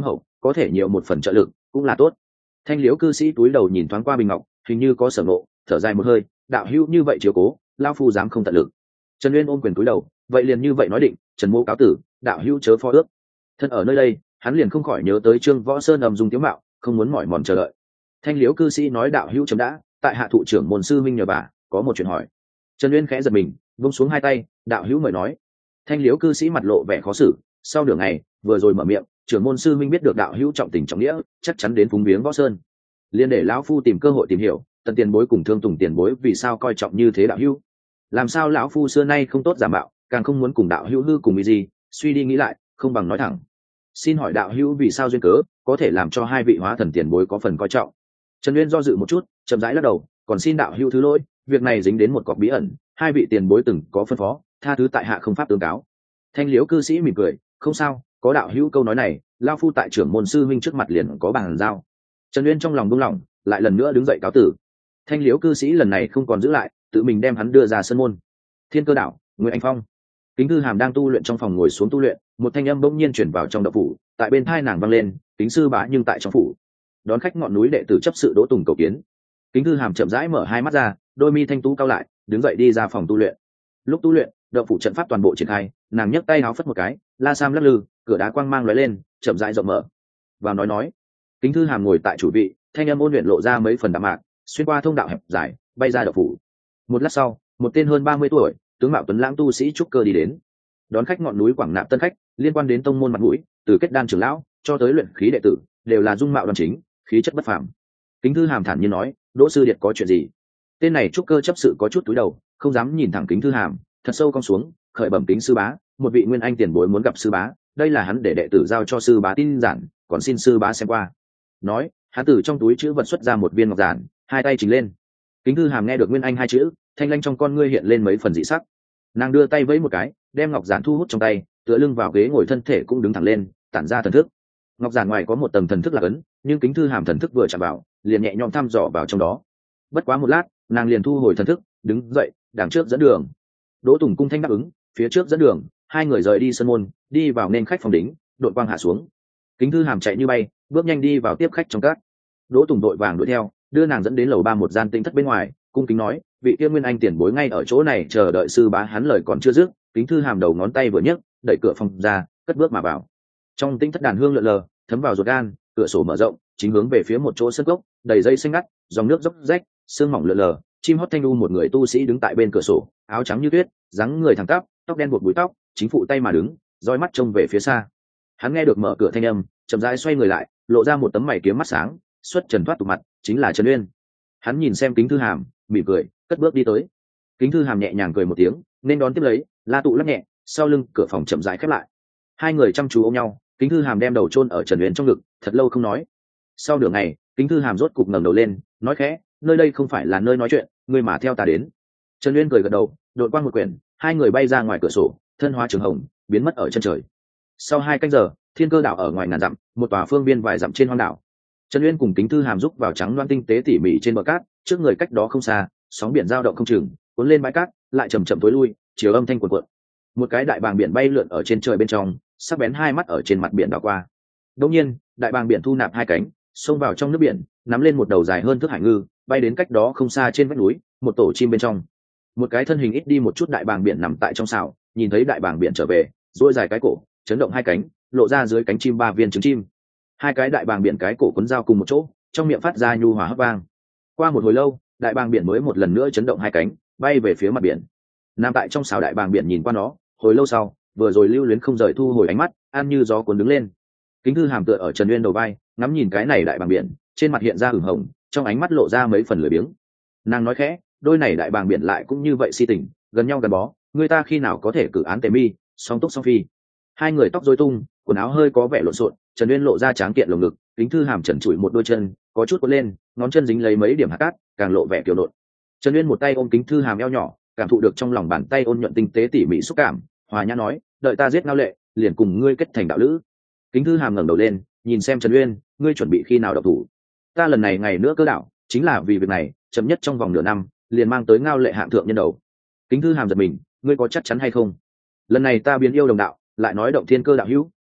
có thể nhiều một phần trợ lực cũng là tốt. Thanh liễu cư sĩ túi đầu nhìn thoáng qua bình ngọc, hình như có sở ngộ, thở dài một hơi, đạo hữu như vậy chiếu cố, lao phu dám không tận lực. Trần Uyên ôm quyền túi đầu, vậy liền như vậy nói định, Trần mô cáo tử, đạo hữu chớ phó ước. Thân ở nơi đây, hắn liền không khỏi nhớ tới Trương Võ Sơn ầm dung tiếu mạo, không muốn mỏi mòn chờ đợi. Thanh liễu cư sĩ nói đạo hữu chấm đã, tại hạ thụ trưởng môn sư minh nhờ bà, có một chuyện hỏi. Trần Uyên khẽ giật mình, buông xuống hai tay, đạo hữu mời nói. Thanh liễu cư sĩ mặt lộ vẻ khó xử, sau nửa ngày, vừa rồi mở miệng, trưởng môn sư minh biết được đạo hữu trọng tình trọng nghĩa, chắc chắn đến phúng viếng Võ Sơn, liền để lão phu tìm cơ hội tìm hiểu, tần tiền bối cùng thương tùng tiền bối vì sao coi trọng như thế đạo hữu. Làm sao lão phu xưa nay không tốt giả mạo, càng không muốn cùng đạo hữu hư cùng ý gì, suy đi nghĩ lại, không bằng nói thẳng. Xin hỏi đạo hữu vì sao duyên cớ có thể làm cho hai vị hóa thần tiền bối có phần coi trọng. Trần Uyên do dự một chút, chậm rãi lắc đầu, còn xin đạo hữu thứ lỗi, việc này dính đến một cọc bí ẩn, hai vị tiền bối từng có phân phó, tha thứ tại hạ không pháp tương cáo. Thanh liễu cư sĩ mỉm cười, không sao, có đạo hữu câu nói này, lao phu tại trưởng môn sư minh trước mặt liền có bàn giao. Trần Uyên trong lòng buông lỏng, lại lần nữa đứng dậy cáo tử. Thanh liễu cư sĩ lần này không còn giữ lại, tự mình đem hắn đưa ra sân môn. Thiên Cơ Đạo, Nguyễn Anh Phong, Kính Thư Hàm đang tu luyện trong phòng ngồi xuống tu luyện, một thanh âm bỗng nhiên chuyển vào trong động phủ, tại bên tai nàng vang lên, Kính sư bá nhưng tại trong phủ. Đón khách ngọn núi đệ tử chấp sự Đỗ Tùng cầu kiến. Kính Thư Hàm chậm rãi mở hai mắt ra, đôi mi thanh tú cao lại, đứng dậy đi ra phòng tu luyện. Lúc tu luyện, động phủ trận pháp toàn bộ triển khai, nàng nhấc tay áo phất một cái, la sam lắc lư, cửa đá quang mang lóe lên, chậm rãi rộng mở. Vào nói nói, Kính Thư Hàm ngồi tại chủ vị, thanh âm ôn luyện lộ ra mấy phần đạm mạc, xuyên qua thông đạo hẹp dài, bay ra động phủ. Một lát sau, một tên hơn ba mươi tuổi, tướng mạo tuấn lãng tu sĩ trúc cơ đi đến. Đón khách ngọn núi quảng nạp tân khách, liên quan đến tông môn mặt mũi, từ kết đan trưởng lão cho tới luyện khí đệ tử, đều là dung mạo đoan chính, khí chất bất phàm. Kính Thư Hàm thản nhiên nói, Đỗ sư điệt có chuyện gì? Tên này trúc cơ chấp sự có chút túi đầu, không dám nhìn thẳng Kính Thư Hàm, thật sâu cong xuống, khởi bẩm Kính sư bá, một vị nguyên anh tiền bối muốn gặp sư bá, đây là hắn để đệ tử giao cho sư bá tin giản, còn xin sư bá xem qua. Nói, hắn từ trong túi chữ vật xuất ra một viên ngọc giản, hai tay chỉnh lên. Kính Thư Hàm nghe được nguyên anh hai chữ, thanh lanh trong con ngươi hiện lên mấy phần dị sắc. Nàng đưa tay vẫy một cái, đem ngọc giản thu hút trong tay, tựa lưng vào ghế ngồi, thân thể cũng đứng thẳng lên, tản ra thần thức. Ngọc giản ngoài có một tầng thần thức là ấn, nhưng Kính Thư Hàm thần thức vừa chạm vào, liền nhẹ nhõm thăm dò vào trong đó. Bất quá một lát, nàng liền thu hồi thần thức, đứng dậy, đằng trước dẫn đường. Đỗ Tùng cung thanh đáp ứng, phía trước dẫn đường, hai người rời đi sân môn, đi vào nên khách phòng đính, đội quang hạ xuống. Kính Thư Hàm chạy như bay, bước nhanh đi vào tiếp khách trong các. Đỗ Tùng đội vàng đuổi theo, đưa nàng dẫn đến lầu ba một gian tinh thất bên ngoài, cung kính nói, vị kia nguyên anh tiền bối ngay ở chỗ này chờ đợi sư bá. Hắn lời còn chưa dứt, Kính Thư Hàm đầu ngón tay vừa nhấc, đẩy cửa phòng ra, cất bước mà vào. Trong tinh thất đàn hương lượn lờ, thấm vào ruột gan, cửa sổ mở rộng, chính hướng về phía một chỗ sân gốc, đầy dây xanh ngắt, dòng nước dốc rách, sương mỏng lượn lờ, chim hót thanh lu. Một người tu sĩ đứng tại bên cửa sổ, áo trắng như tuyết, dáng người thẳng tắp, tóc đen buộc búi tóc, chính phụ tay mà đứng, roi mắt trông về phía xa. Hắn nghe được mở cửa thanh âm, chậm rãi xoay người lại, lộ ra một tấm mày kiếm mắt sáng, xuất trần thoát tục mặt, chính là Trần Uyên. Hắn nhìn xem Kính Thư Hàm, mỉm cười, cất bước đi tới. Kính Thư Hàm nhẹ nhàng cười một tiếng, nên đón tiếp lấy, la tụ lắc nhẹ, sau lưng cửa phòng chậm rãi khép lại. Hai người chăm chú ôm nhau, Kính Thư Hàm đem đầu chôn ở Trần Uyên trong ngực, thật lâu không nói. Sau nửa ngày, Kính Thư Hàm rốt cục ngẩng đầu lên, nói khẽ, nơi đây không phải là nơi nói chuyện, ngươi mà theo ta đến. Trần Uyên cười gật đầu, đội quang một quyển, hai người bay ra ngoài cửa sổ, thân hóa trường hồng, biến mất ở chân trời. Sau hai canh giờ, Thiên Cơ Đảo ở ngoài ngàn dặm, một tòa phương biên vài dặm trên hoang đảo. Trần Uyên cùng Kính Thư Hàm giúp vào trắng loan tinh tế tỉ mỉ trên bờ cát, trước người cách đó không xa, sóng biển dao động không chừng, cuốn lên bãi cát, lại chầm chậm tối lui, chiều âm thanh cuộn cuộn. Một cái đại bàng biển bay lượn ở trên trời bên trong, sắc bén hai mắt ở trên mặt biển đảo qua. Đột nhiên, đại bàng biển thu nạp hai cánh, xông vào trong nước biển, nắm lên một đầu dài hơn thước hải ngư, bay đến cách đó không xa trên vách núi, một tổ chim bên trong. Một cái thân hình ít đi một chút đại bàng biển nằm tại trong sào, nhìn thấy đại bàng biển trở về, duỗi dài cái cổ, chấn động hai cánh, lộ ra dưới cánh chim ba viên trứng chim. Hai cái đại bàng biển cái cổ cuốn dao cùng một chỗ, trong miệng phát ra nhu hòa hấp vang. Qua một hồi lâu, đại bàng biển mới một lần nữa chấn động hai cánh, bay về phía mặt biển. Nằm tại trong sào đại bàng biển nhìn qua nó, hồi lâu sau, vừa rồi lưu luyến không rời thu hồi ánh mắt, an như gió cuốn đứng lên. Kính Thư Hàm tựa ở Trần Uyên đầu vai, ngắm nhìn cái này đại bàng biển, trên mặt hiện ra ửng hồng, trong ánh mắt lộ ra mấy phần lười biếng. Nàng nói khẽ, đôi này đại bàng biển lại cũng như vậy si tình, gần nhau gần bó, người ta khi nào có thể cử án tề mi, song túc song phi. Hai người tóc rối tung, quần áo hơi có vẻ lộn xộn, Trần Uyên lộ ra tráng kiện lồng ngực, Kính Thư Hàm trần trụi một đôi chân, có chút cuộn lên, ngón chân dính lấy mấy điểm hạt cát, càng lộ vẻ kiều nộn. Trần Uyên một tay ôm Kính Thư Hàm eo nhỏ, cảm thụ được trong lòng bàn tay ôn nhuận tinh tế tỉ mỉ xúc cảm, hòa nhã nói, đợi ta giết Ngao Lệ, liền cùng ngươi kết thành đạo lữ. Kính Thư Hàm ngẩng đầu lên, nhìn xem Trần Uyên, ngươi chuẩn bị khi nào động thủ? Ta lần này ngày nữa cơ đạo, chính là vì việc này, chậm nhất trong vòng nửa năm, liền mang tới Ngao Lệ hạng thượng nhân đầu. Kính Thư Hàm giật mình, ngươi có chắc chắn hay không? Lần này ta biến yêu đồng đạo, lại nói động thiên cơ đạo hữu,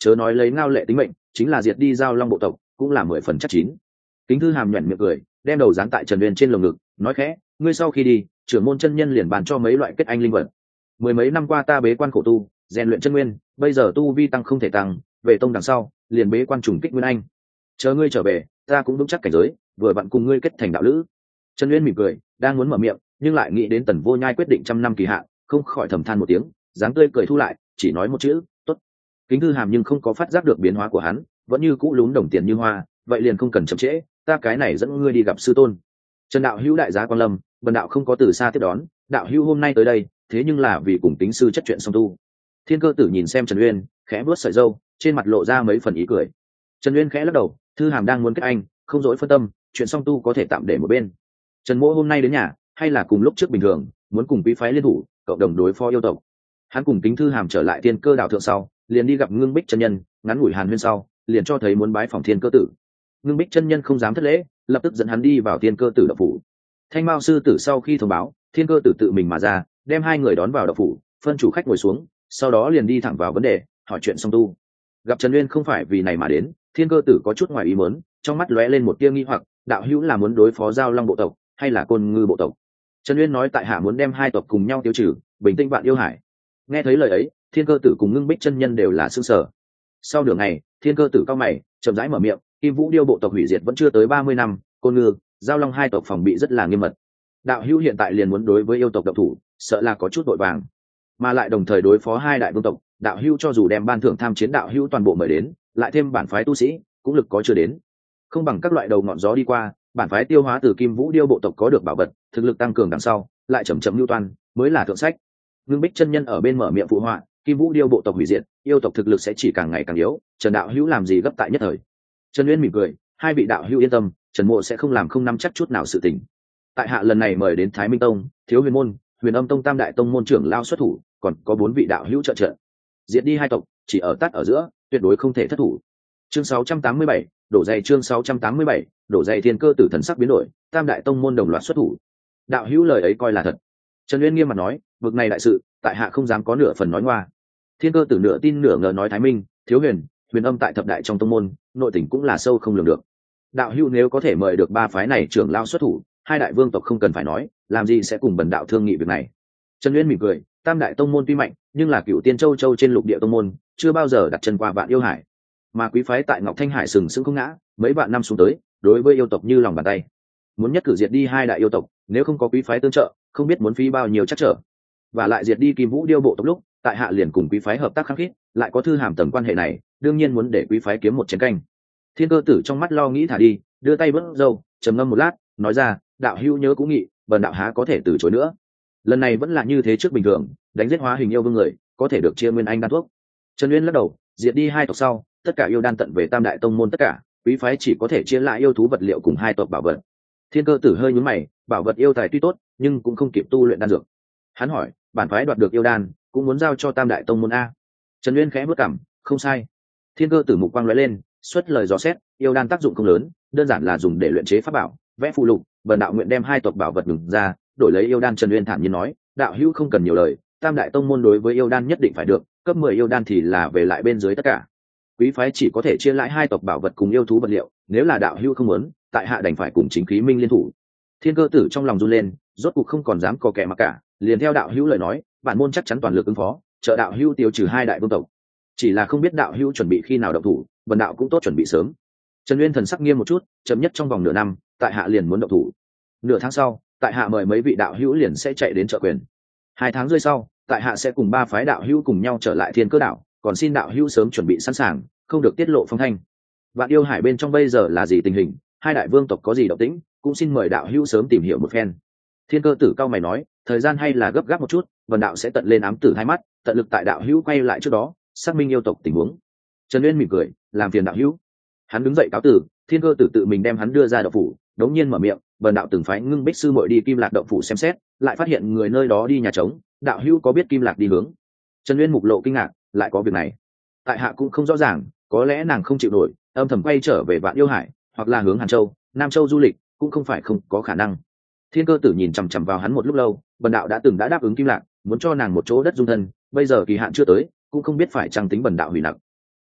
chớ nói lấy ngao lệ tính mệnh, chính là diệt đi giao long bộ tộc cũng là mười phần chắc chín. Kính Thư Hàm nhoẻn miệng cười, đem đầu dán tại Trần Uyên trên lồng ngực, nói khẽ, ngươi sau khi đi, trưởng môn chân nhân liền bàn cho mấy loại kết anh linh vật. Mười mấy năm qua ta bế quan khổ tu, rèn luyện chân nguyên, bây giờ tu vi tăng không thể tăng, về tông đằng sau, liền bế quan trùng kích nguyên anh. Chờ ngươi trở về, ta cũng vững chắc cảnh giới, vừa vặn cùng ngươi kết thành đạo lữ. Trần Uyên mỉm cười, đang muốn mở miệng, nhưng lại nghĩ đến Tần Vô Nhai quyết định trăm năm kỳ hạn, không khỏi thầm than một tiếng, dáng tươi cười thu lại, chỉ nói một chữ, tốt. Kính Thư Hàm nhưng không có phát giác được biến hóa của hắn, vẫn như cũ lún đồng tiền như hoa, vậy liền không cần chậm trễ, ta cái này dẫn ngươi đi gặp sư tôn. Trần đạo hữu đại giá quan lâm, bần đạo không có từ xa tiếp đón, đạo hữu hôm nay tới đây, thế nhưng là vì cùng tính sư chất chuyện song tu. Thiên Cơ Tử nhìn xem Trần Uyên, khẽ vuốt sợi râu, trên mặt lộ ra mấy phần ý cười. Trần Uyên khẽ lắc đầu, Thư Hàm đang muốn kết anh, không dối phân tâm, chuyện song tu có thể tạm để một bên. Trần Mỗ hôm nay đến nhà, hay là cùng lúc trước bình thường, muốn cùng quý phái liên thủ, cộng đồng đối phó yêu tộc. Hắn cùng Kính Thư Hàm trở lại Thiên Cơ đảo thượng sau, liền đi gặp Ngưng Bích chân nhân, ngắn ngủi hàn huyên sau, liền cho thấy muốn bái phòng Thiên Cơ Tử. Ngưng Bích chân nhân không dám thất lễ, lập tức dẫn hắn đi vào Thiên Cơ Tử đạo phủ. Thanh Mao sư tử sau khi thông báo, Thiên Cơ Tử tự mình mà ra, đem hai người đón vào đạo phủ, phân chủ khách ngồi xuống, sau đó liền đi thẳng vào vấn đề, hỏi chuyện song tu. Gặp Trần Uyên không phải vì này mà đến, Thiên Cơ Tử có chút ngoài ý muốn, trong mắt lóe lên một tia nghi hoặc, đạo hữu là muốn đối phó giao long bộ tộc hay là côn ngư bộ tộc? Trần Uyên nói tại hạ muốn đem hai tộc cùng nhau tiêu trừ, bình tĩnh vạn yêu hải. Nghe thấy lời ấy, Thiên Cơ Tử cùng Ngưng Bích chân nhân đều là sửng sở. Sau nửa ngày, Thiên Cơ Tử cao mày, chậm rãi mở miệng, Kim Vũ Điêu bộ tộc hủy diệt vẫn chưa tới ba mươi năm, côn ngư, giao long hai tộc phòng bị rất là nghiêm mật. Đạo hữu hiện tại liền muốn đối với yêu tộc động thủ, sợ là có chút vội vàng, mà lại đồng thời đối phó hai đại vương tộc. Đạo hữu cho dù đem ban thưởng tham chiến đạo hữu toàn bộ mời đến, lại thêm bản phái tu sĩ, cũng lực có chưa đến. Không bằng các loại đầu ngọn gió đi qua, bản phái tiêu hóa từ Kim Vũ Điêu bộ tộc có được bảo vật, thực lực tăng cường đằng sau, lại chậm chậm lưu toan, mới là thượng sách. Ngưng Bích chân nhân ở bên mở miệng phụ họa, Kim Vũ Điêu bộ tộc hủy diệt, yêu tộc thực lực sẽ chỉ càng ngày càng yếu, Trần đạo hữu làm gì gấp tại nhất thời. Trần Uyên mỉm cười, hai vị đạo hữu yên tâm, Trần Mộ sẽ không làm không nắm chắc chút nào sự tình. Tại hạ lần này mời đến Thái Minh Tông, Thiếu Huyền môn, Huyền Âm Tông tam đại tông môn trưởng lao xuất thủ, còn có bốn vị đạo hữu trợ trợ. Diệt đi hai tộc, chỉ ở tắt ở giữa, tuyệt đối không thể thất thủ. Chương sáu trăm tám mươi bảy, đổ dày chương sáu trăm tám mươi bảy, đổ dày Thiên Cơ Tử thần sắc biến đổi, tam đại tông môn đồng loạt xuất thủ. Đạo hữu lời ấy coi là thật. Trần Uyên nghiêm mặt nói, vực này đại sự, tại hạ không dám có nửa phần nói ngoa. Thiên Cơ Tử nửa tin nửa ngờ nói Thái Minh, Thiếu Huyền, Huyền Âm tại thập đại trong tông môn, nội tình cũng là sâu không lường được. Đạo hữu nếu có thể mời được ba phái này trưởng lao xuất thủ, hai đại vương tộc không cần phải nói, làm gì sẽ cùng bần đạo thương nghị việc này. Trần Uyên mỉm cười, tam đại tông môn tuy mạnh, nhưng là Cửu Tiên Châu Châu trên lục địa tông môn, chưa bao giờ đặt chân qua Vạn Yêu Hải. Mà quý phái tại Ngọc Thanh Hải sừng sững không ngã, mấy vạn năm xuống tới, đối với yêu tộc như lòng bàn tay. Muốn nhất cử diệt đi hai đại yêu tộc, nếu không có quý phái tương trợ, không biết muốn phí bao nhiêu chắc trở. Và lại diệt đi Kim Vũ Điêu bộ tộc lúc, tại hạ liền cùng quý phái hợp tác khăng khít, lại có Thư Hàm tầng quan hệ này, đương nhiên muốn để quý phái kiếm một chén canh. Thiên Cơ Tử trong mắt lo nghĩ thả đi, đưa tay vớt râu, trầm ngâm một lát, nói ra, đạo hữu nhớ cũ nghị, bần đạo há có thể từ chối nữa. Lần này vẫn là như thế trước bình thường, đánh giết hóa hình yêu vương người, có thể được chia nguyên anh đan thuốc. Trần Uyên lắc đầu, diệt đi hai tộc sau, tất cả yêu đan tận về tam đại tông môn tất cả, quý phái chỉ có thể chia lại yêu thú vật liệu cùng hai tộc bảo vật. Thiên Cơ Tử hơi nhướng mày, bảo vật yêu tài tuy tốt, nhưng cũng không kịp tu luyện đan dược. Hắn hỏi, bản phái đoạt được yêu đan, cũng muốn giao cho tam đại tông môn a? Trần Uyên khẽ bước cằm, không sai. Thiên Cơ Tử mục quang lóe lên, xuất lời dò xét, yêu đan tác dụng không lớn, đơn giản là dùng để luyện chế pháp bảo, vẽ phù lục, bần đạo nguyện đem hai tộc bảo vật ngừng ra, đổi lấy yêu đan. Trần Uyên thản nhiên nói, đạo hữu không cần nhiều lời, tam đại tông môn đối với yêu đan nhất định phải được, cấp mười yêu đan thì là về lại bên dưới tất cả. Quý phái chỉ có thể chia lại hai tộc bảo vật cùng yêu thú vật liệu, nếu là đạo hữu không muốn, tại hạ đành phải cùng chính khí minh liên thủ. Thiên Cơ Tử trong lòng run lên, rốt cuộc không còn dám có kẻ mặc cả, liền theo đạo hữu lời nói, bản môn chắc chắn toàn lực ứng phó, trợ đạo hữu tiêu trừ hai đại vương tộc. Chỉ là không biết đạo hữu chuẩn bị khi nào động thủ, bần đạo cũng tốt chuẩn bị sớm. Trần Uyên thần sắc nghiêm một chút, chậm nhất trong vòng nửa năm, tại hạ liền muốn động thủ. Nửa tháng sau, tại hạ mời mấy vị đạo hữu liền sẽ chạy đến trợ quyền. Hai tháng rưỡi sau, tại hạ sẽ cùng ba phái đạo hữu cùng nhau trở lại Thiên Cơ đảo, còn xin đạo hữu sớm chuẩn bị sẵn sàng, không được tiết lộ phong thanh. Vạn Yêu Hải bên trong bây giờ là gì tình hình, hai đại vương tộc có gì động tĩnh, cũng xin mời đạo hữu sớm tìm hiểu một phen. Thiên Cơ Tử cao mày nói, thời gian hay là gấp gáp một chút, vần đạo sẽ tận lên ám tử hai mắt, tận lực tại đạo hữu quay lại trước đó, xác minh yêu tộc tình huống. Trần Uyên mỉm cười, làm phiền đạo hữu. Hắn đứng dậy cáo từ, Thiên Cơ Tử tự mình đem hắn đưa ra động phủ, đống nhiên mở miệng, vần đạo từng phái Ngưng Bích sư muội đi Kim Lạc động phủ xem xét, lại phát hiện người nơi đó đi nhà trống, đạo hữu có biết Kim Lạc đi hướng? Trần Uyên mục lộ kinh ngạc, lại có việc này. Tại hạ cũng không rõ ràng, có lẽ nàng không chịu nổi, âm thầm quay trở về Vạn Yêu Hải, hoặc là hướng Hàn Châu, Nam Châu du lịch, cũng không phải không có khả năng. Thiên Cơ Tử nhìn chằm chằm vào hắn một lúc lâu, bần đạo đã từng đã đáp ứng Kim Lạc, muốn cho nàng một chỗ đất dung thân, bây giờ kỳ hạn chưa tới, cũng không biết phải chăng tính bần đạo hủy nặng.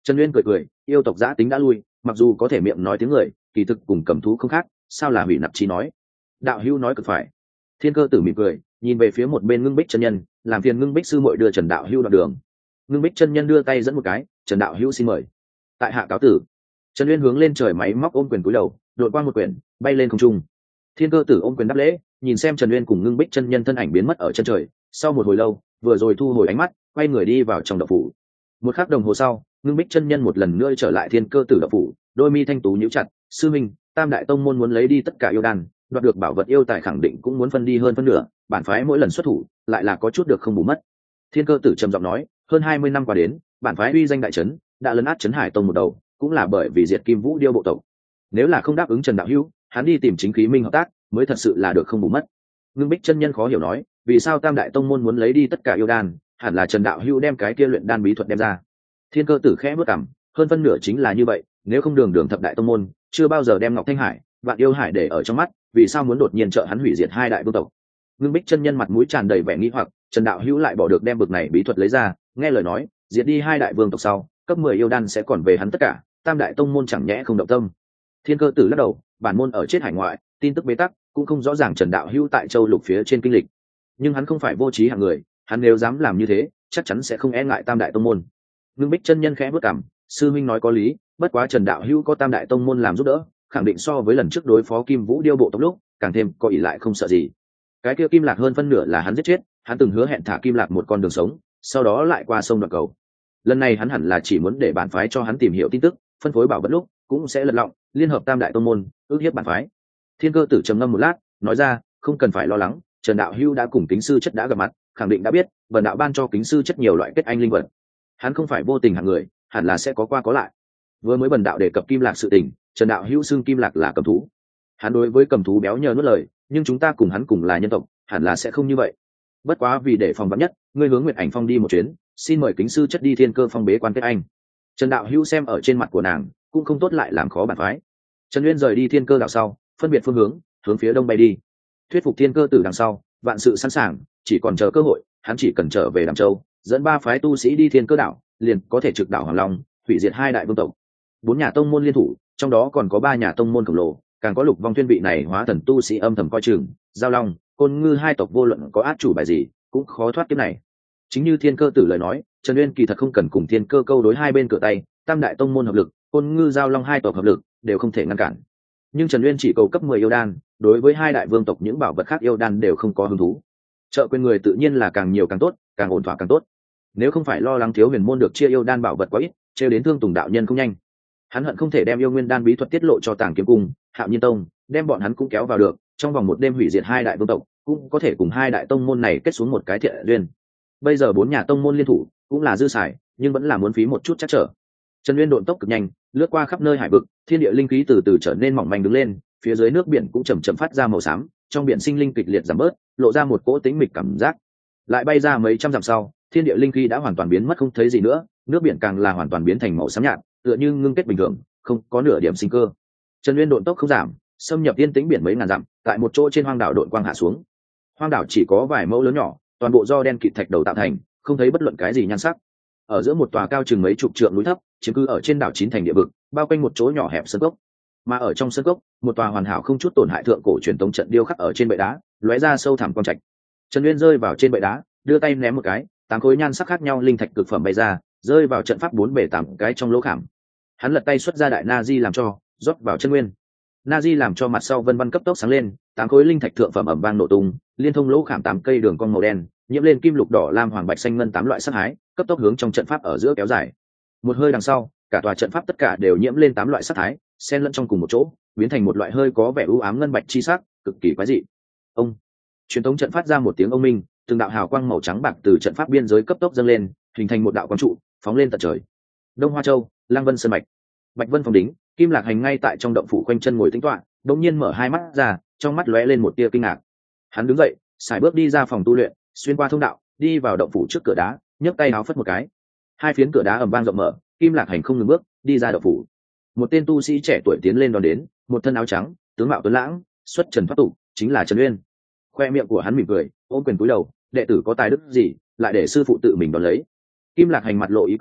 Trần Uyên cười cười, yêu tộc giã tính đã lui, mặc dù có thể miệng nói tiếng người, kỳ thực cùng cầm thú không khác, sao là hủy nạp chi nói. Đạo hữu nói cực phải. Thiên Cơ Tử mỉm cười, nhìn về phía một bên Ngưng Bích chân nhân, làm phiền Ngưng Bích sư muội đưa Trần đạo hữu đoạn đường. Ngưng Bích chân nhân đưa tay dẫn một cái, Trần đạo hữu xin mời. Tại hạ cáo tử. Trần Uyên hướng lên trời máy móc ôm quyền cúi đầu, đội qua một quyển, bay lên không trung. Thiên Cơ Tử ôm quyền đáp lễ, nhìn xem Trần Uyên cùng Ngưng Bích chân nhân thân ảnh biến mất ở chân trời. Sau một hồi lâu, vừa rồi thu hồi ánh mắt, quay người đi vào trong động phủ. Một khắc đồng hồ sau, Ngưng Bích chân nhân một lần nữa trở lại Thiên Cơ Tử động phủ, đôi mi thanh tú nhíu chặt, sư minh, Tam đại tông môn muốn lấy đi tất cả yêu đan, đoạt được bảo vật yêu tài khẳng định cũng muốn phân đi hơn phân nửa, bản phái mỗi lần xuất thủ lại là có chút được không bù mất. Thiên Cơ Tử trầm giọng nói, hơn hai mươi năm qua đến, bản phái uy danh đại trấn, đã lấn át trấn Hải tông một đầu, cũng là bởi vì diệt Kim Vũ điêu bộ tộc. Nếu là không đáp ứng Trần đạo hữu, hắn đi tìm Chính Khí Minh hợp tác, mới thật sự là được không bù mất. Ngưng Bích chân nhân khó hiểu nói, vì sao Tam đại tông môn muốn lấy đi tất cả yêu đan, hẳn là Trần đạo hữu đem cái kia luyện đan bí thuật đem ra. Thiên Cơ Tử khẽ bước cằm, hơn phân nửa chính là như vậy, nếu không đường đường thập đại tông môn, chưa bao giờ đem Ngọc Thanh Hải, Vạn Yêu Hải để ở trong mắt, vì sao muốn đột nhiên trợ hắn hủy diệt hai đại vương tộc. Ngưng Bích chân nhân mặt mũi tràn đầy vẻ nghi hoặc, Trần đạo hữu lại bỏ được đem bực này bí thuật lấy ra, nghe lời nói, diệt đi hai đại vương tộc sau, cấp mười yêu đan sẽ còn về hắn tất cả, Tam đại tông môn chẳng nhẽ không động tâm. Thiên Cơ Tử lắc đầu, bản môn ở chết hải ngoại, tin tức bế tắc, cũng không rõ ràng Trần đạo hữu tại châu lục phía trên kinh lịch. Nhưng hắn không phải vô trí hạng người, hắn nếu dám làm như thế, chắc chắn sẽ không e ngại Tam đại tông môn. Ngưng Bích chân nhân khẽ bước cằm, sư minh nói có lý, bất quá Trần đạo hữu có Tam đại tông môn làm giúp đỡ, khẳng định so với lần trước đối phó Kim Vũ điêu bộ tộc lúc, càng thêm có ỷ lại không sợ gì. Cái kia Kim Lạc hơn phân nửa là hắn giết chết, hắn từng hứa hẹn thả Kim Lạc một con đường sống, sau đó lại qua sông đoạt cầu. Lần này hắn hẳn là chỉ muốn để bản phái cho hắn tìm hiểu tin tức, phân phối bảo vật lúc cũng sẽ lật lọng, liên hợp Tam đại tông môn, ước hiếp bản phái. Thiên Cơ Tử trầm ngâm một lát, nói ra, không cần phải lo lắng, Trần đạo hữu đã cùng Kính sư chất đã gặp mặt, khẳng định đã biết, Vân đạo ban cho Kính sư chất nhiều loại kết anh linh vật. Hắn không phải vô tình hạng người, hẳn là sẽ có qua có lại. Vừa mới Bần đạo đề cập Kim Lạc sự tình, Trần đạo hữu xưng Kim Lạc là cầm thú. Hắn đối với cầm thú béo nhờ nuốt lời, nhưng chúng ta cùng hắn cùng là nhân tộc, hẳn là sẽ không như vậy. Bất quá vì để phòng vắn nhất, ngươi hướng Nguyệt Ảnh Phong đi một chuyến, xin mời Kính sư chất đi Thiên Cơ Phong bế quan kết anh. Trần đạo hữu xem ở trên mặt của nàng, cũng không tốt lại làm khó bản phái. Trần Uyên rời đi Thiên Cơ đạo sau, phân biệt phương hướng, hướng phía đông bay đi. Thuyết phục Thiên Cơ Tử đằng sau, vạn sự sẵn sàng, chỉ còn chờ cơ hội, hắn chỉ cần trở về Đàm Châu, dẫn ba phái tu sĩ đi Thiên Cơ đạo, liền có thể trực đảo Hoàng Long, hủy diệt hai đại vương tộc. Bốn nhà tông môn liên thủ, trong đó còn có ba nhà tông môn khổng lồ, càng có Lục Vong Tuyên vị này hóa thần tu sĩ âm thầm coi chừng, Giao Long, Côn Ngư hai tộc vô luận có át chủ bài gì, cũng khó thoát kiếp này. Chính như Thiên Cơ Tử lời nói, Trần Uyên kỳ thật không cần cùng Thiên Cơ câu đối hai bên cửa tay, tam đại tông môn hợp lực, Côn Ngư Giao Long hai tộc hợp lực, đều không thể ngăn cản. Nhưng Trần Uyên chỉ cầu cấp mười yêu đan, đối với hai đại vương tộc những bảo vật khác yêu đan đều không có hứng thú. Trợ quyền người tự nhiên là càng nhiều càng tốt, càng ổn thỏa càng tốt. Nếu không phải lo lắng thiếu huyền môn được chia yêu đan bảo vật quá ít, trêu đến Thương Tùng đạo nhân không nhanh. Hắn hận không thể đem yêu nguyên đan bí thuật tiết lộ cho Tàng Kiếm Cung, Hạo Nhiên Tông, đem bọn hắn cũng kéo vào được, trong vòng một đêm hủy diệt hai đại vương tộc, cũng có thể cùng hai đại tông môn này kết xuống một cái thiện duyên. Bây giờ bốn nhà tông môn liên thủ, cũng là dư xài, nhưng vẫn là muốn phí một chút chắc trở. Trần Uyên độn tốc cực nhanh, lướt qua khắp nơi hải vực, thiên địa linh khí từ từ trở nên mỏng manh đứng lên, phía dưới nước biển cũng chậm chậm phát ra màu xám, trong biển sinh linh kịch liệt giảm bớt, lộ ra một cỗ tĩnh mịch cảm giác. Lại bay ra mấy trăm dặm sau, thiên địa linh khí đã hoàn toàn biến mất không thấy gì nữa, nước biển càng là hoàn toàn biến thành màu xám nhạt, tựa như ngưng kết bình thường, không có nửa điểm sinh cơ. Trần Uyên độn tốc không giảm, xâm nhập yên tĩnh biển mấy ngàn dặm, tại một chỗ trên hoang đảo độn quang hạ xuống. Hoang đảo chỉ có vài mẫu lớn nhỏ, toàn bộ do đen kịt thạch đầu tạo thành, không thấy bất luận cái gì nhan sắc. Ở giữa một tòa cao chừng mấy chục trượng núi thấp, chiếm cứ ở trên đảo chín thành địa vực, bao quanh một chỗ nhỏ hẹp sơn cốc. Mà ở trong sơn cốc, một tòa hoàn hảo không chút tổn hại thượng cổ truyền tống trận điêu khắc ở trên bệ đá, lóe ra sâu thẳm quang trạch. Trần Uyên rơi vào trên bệ đá, đưa tay ném một cái, tám khối nhan sắc khác nhau linh thạch cực phẩm bay ra, rơi vào trận pháp bốn bể tám cái trong lỗ khảm. Hắn lật tay xuất ra đại na di làm cho, rót vào chân nguyên. Na di làm cho mặt sau vân vân cấp tốc sáng lên, tám khối linh thạch thượng phẩm ẩm vang nổ tung, liên thông lỗ khảm tám cây đường cong màu đen, nhiễm lên kim lục đỏ lam hoàng bạch xanh ngân tám loại sắc hái, cấp tốc hướng trong trận pháp ở giữa kéo dài. Một hơi đằng sau, cả tòa trận pháp tất cả đều nhiễm lên tám loại sắc thái, xen lẫn trong cùng một chỗ, biến thành một loại hơi có vẻ u ám ngân bạch chi sắc, cực kỳ quái dị. Ông, truyền thống trận phát ra một tiếng ông minh, từng đạo hào quang màu trắng bạc từ trận pháp biên giới cấp tốc dâng lên, hình thành một đạo quang trụ, phóng lên tận trời. Đông Hoa Châu, Lăng Vân Sơn mạch, Bạch Vân phòng đính, Kim Lạc Hành ngay tại trong động phủ quanh chân ngồi tĩnh tọa, đột nhiên mở hai mắt ra, trong mắt lóe lên một tia kinh ngạc. Hắn đứng dậy, sải bước đi ra phòng tu luyện, xuyên qua thông đạo, đi vào động phủ trước cửa đá, nhấc tay áo phất một cái. Hai phiến cửa đá ầm vang rộng mở, Kim Lạc Hành không ngừng bước, đi ra động phủ. Một tên tu sĩ trẻ tuổi tiến lên đón đến, một thân áo trắng, tướng mạo tuấn lãng, xuất trần thoát tục, chính là Trần Uyên. Khoe miệng của hắn mỉm cười, ôm quyền cúi đầu, đệ tử có tài đức gì, lại để sư phụ tự mình đón lấy. Kim Lạc Hành mặt lộ ý cười,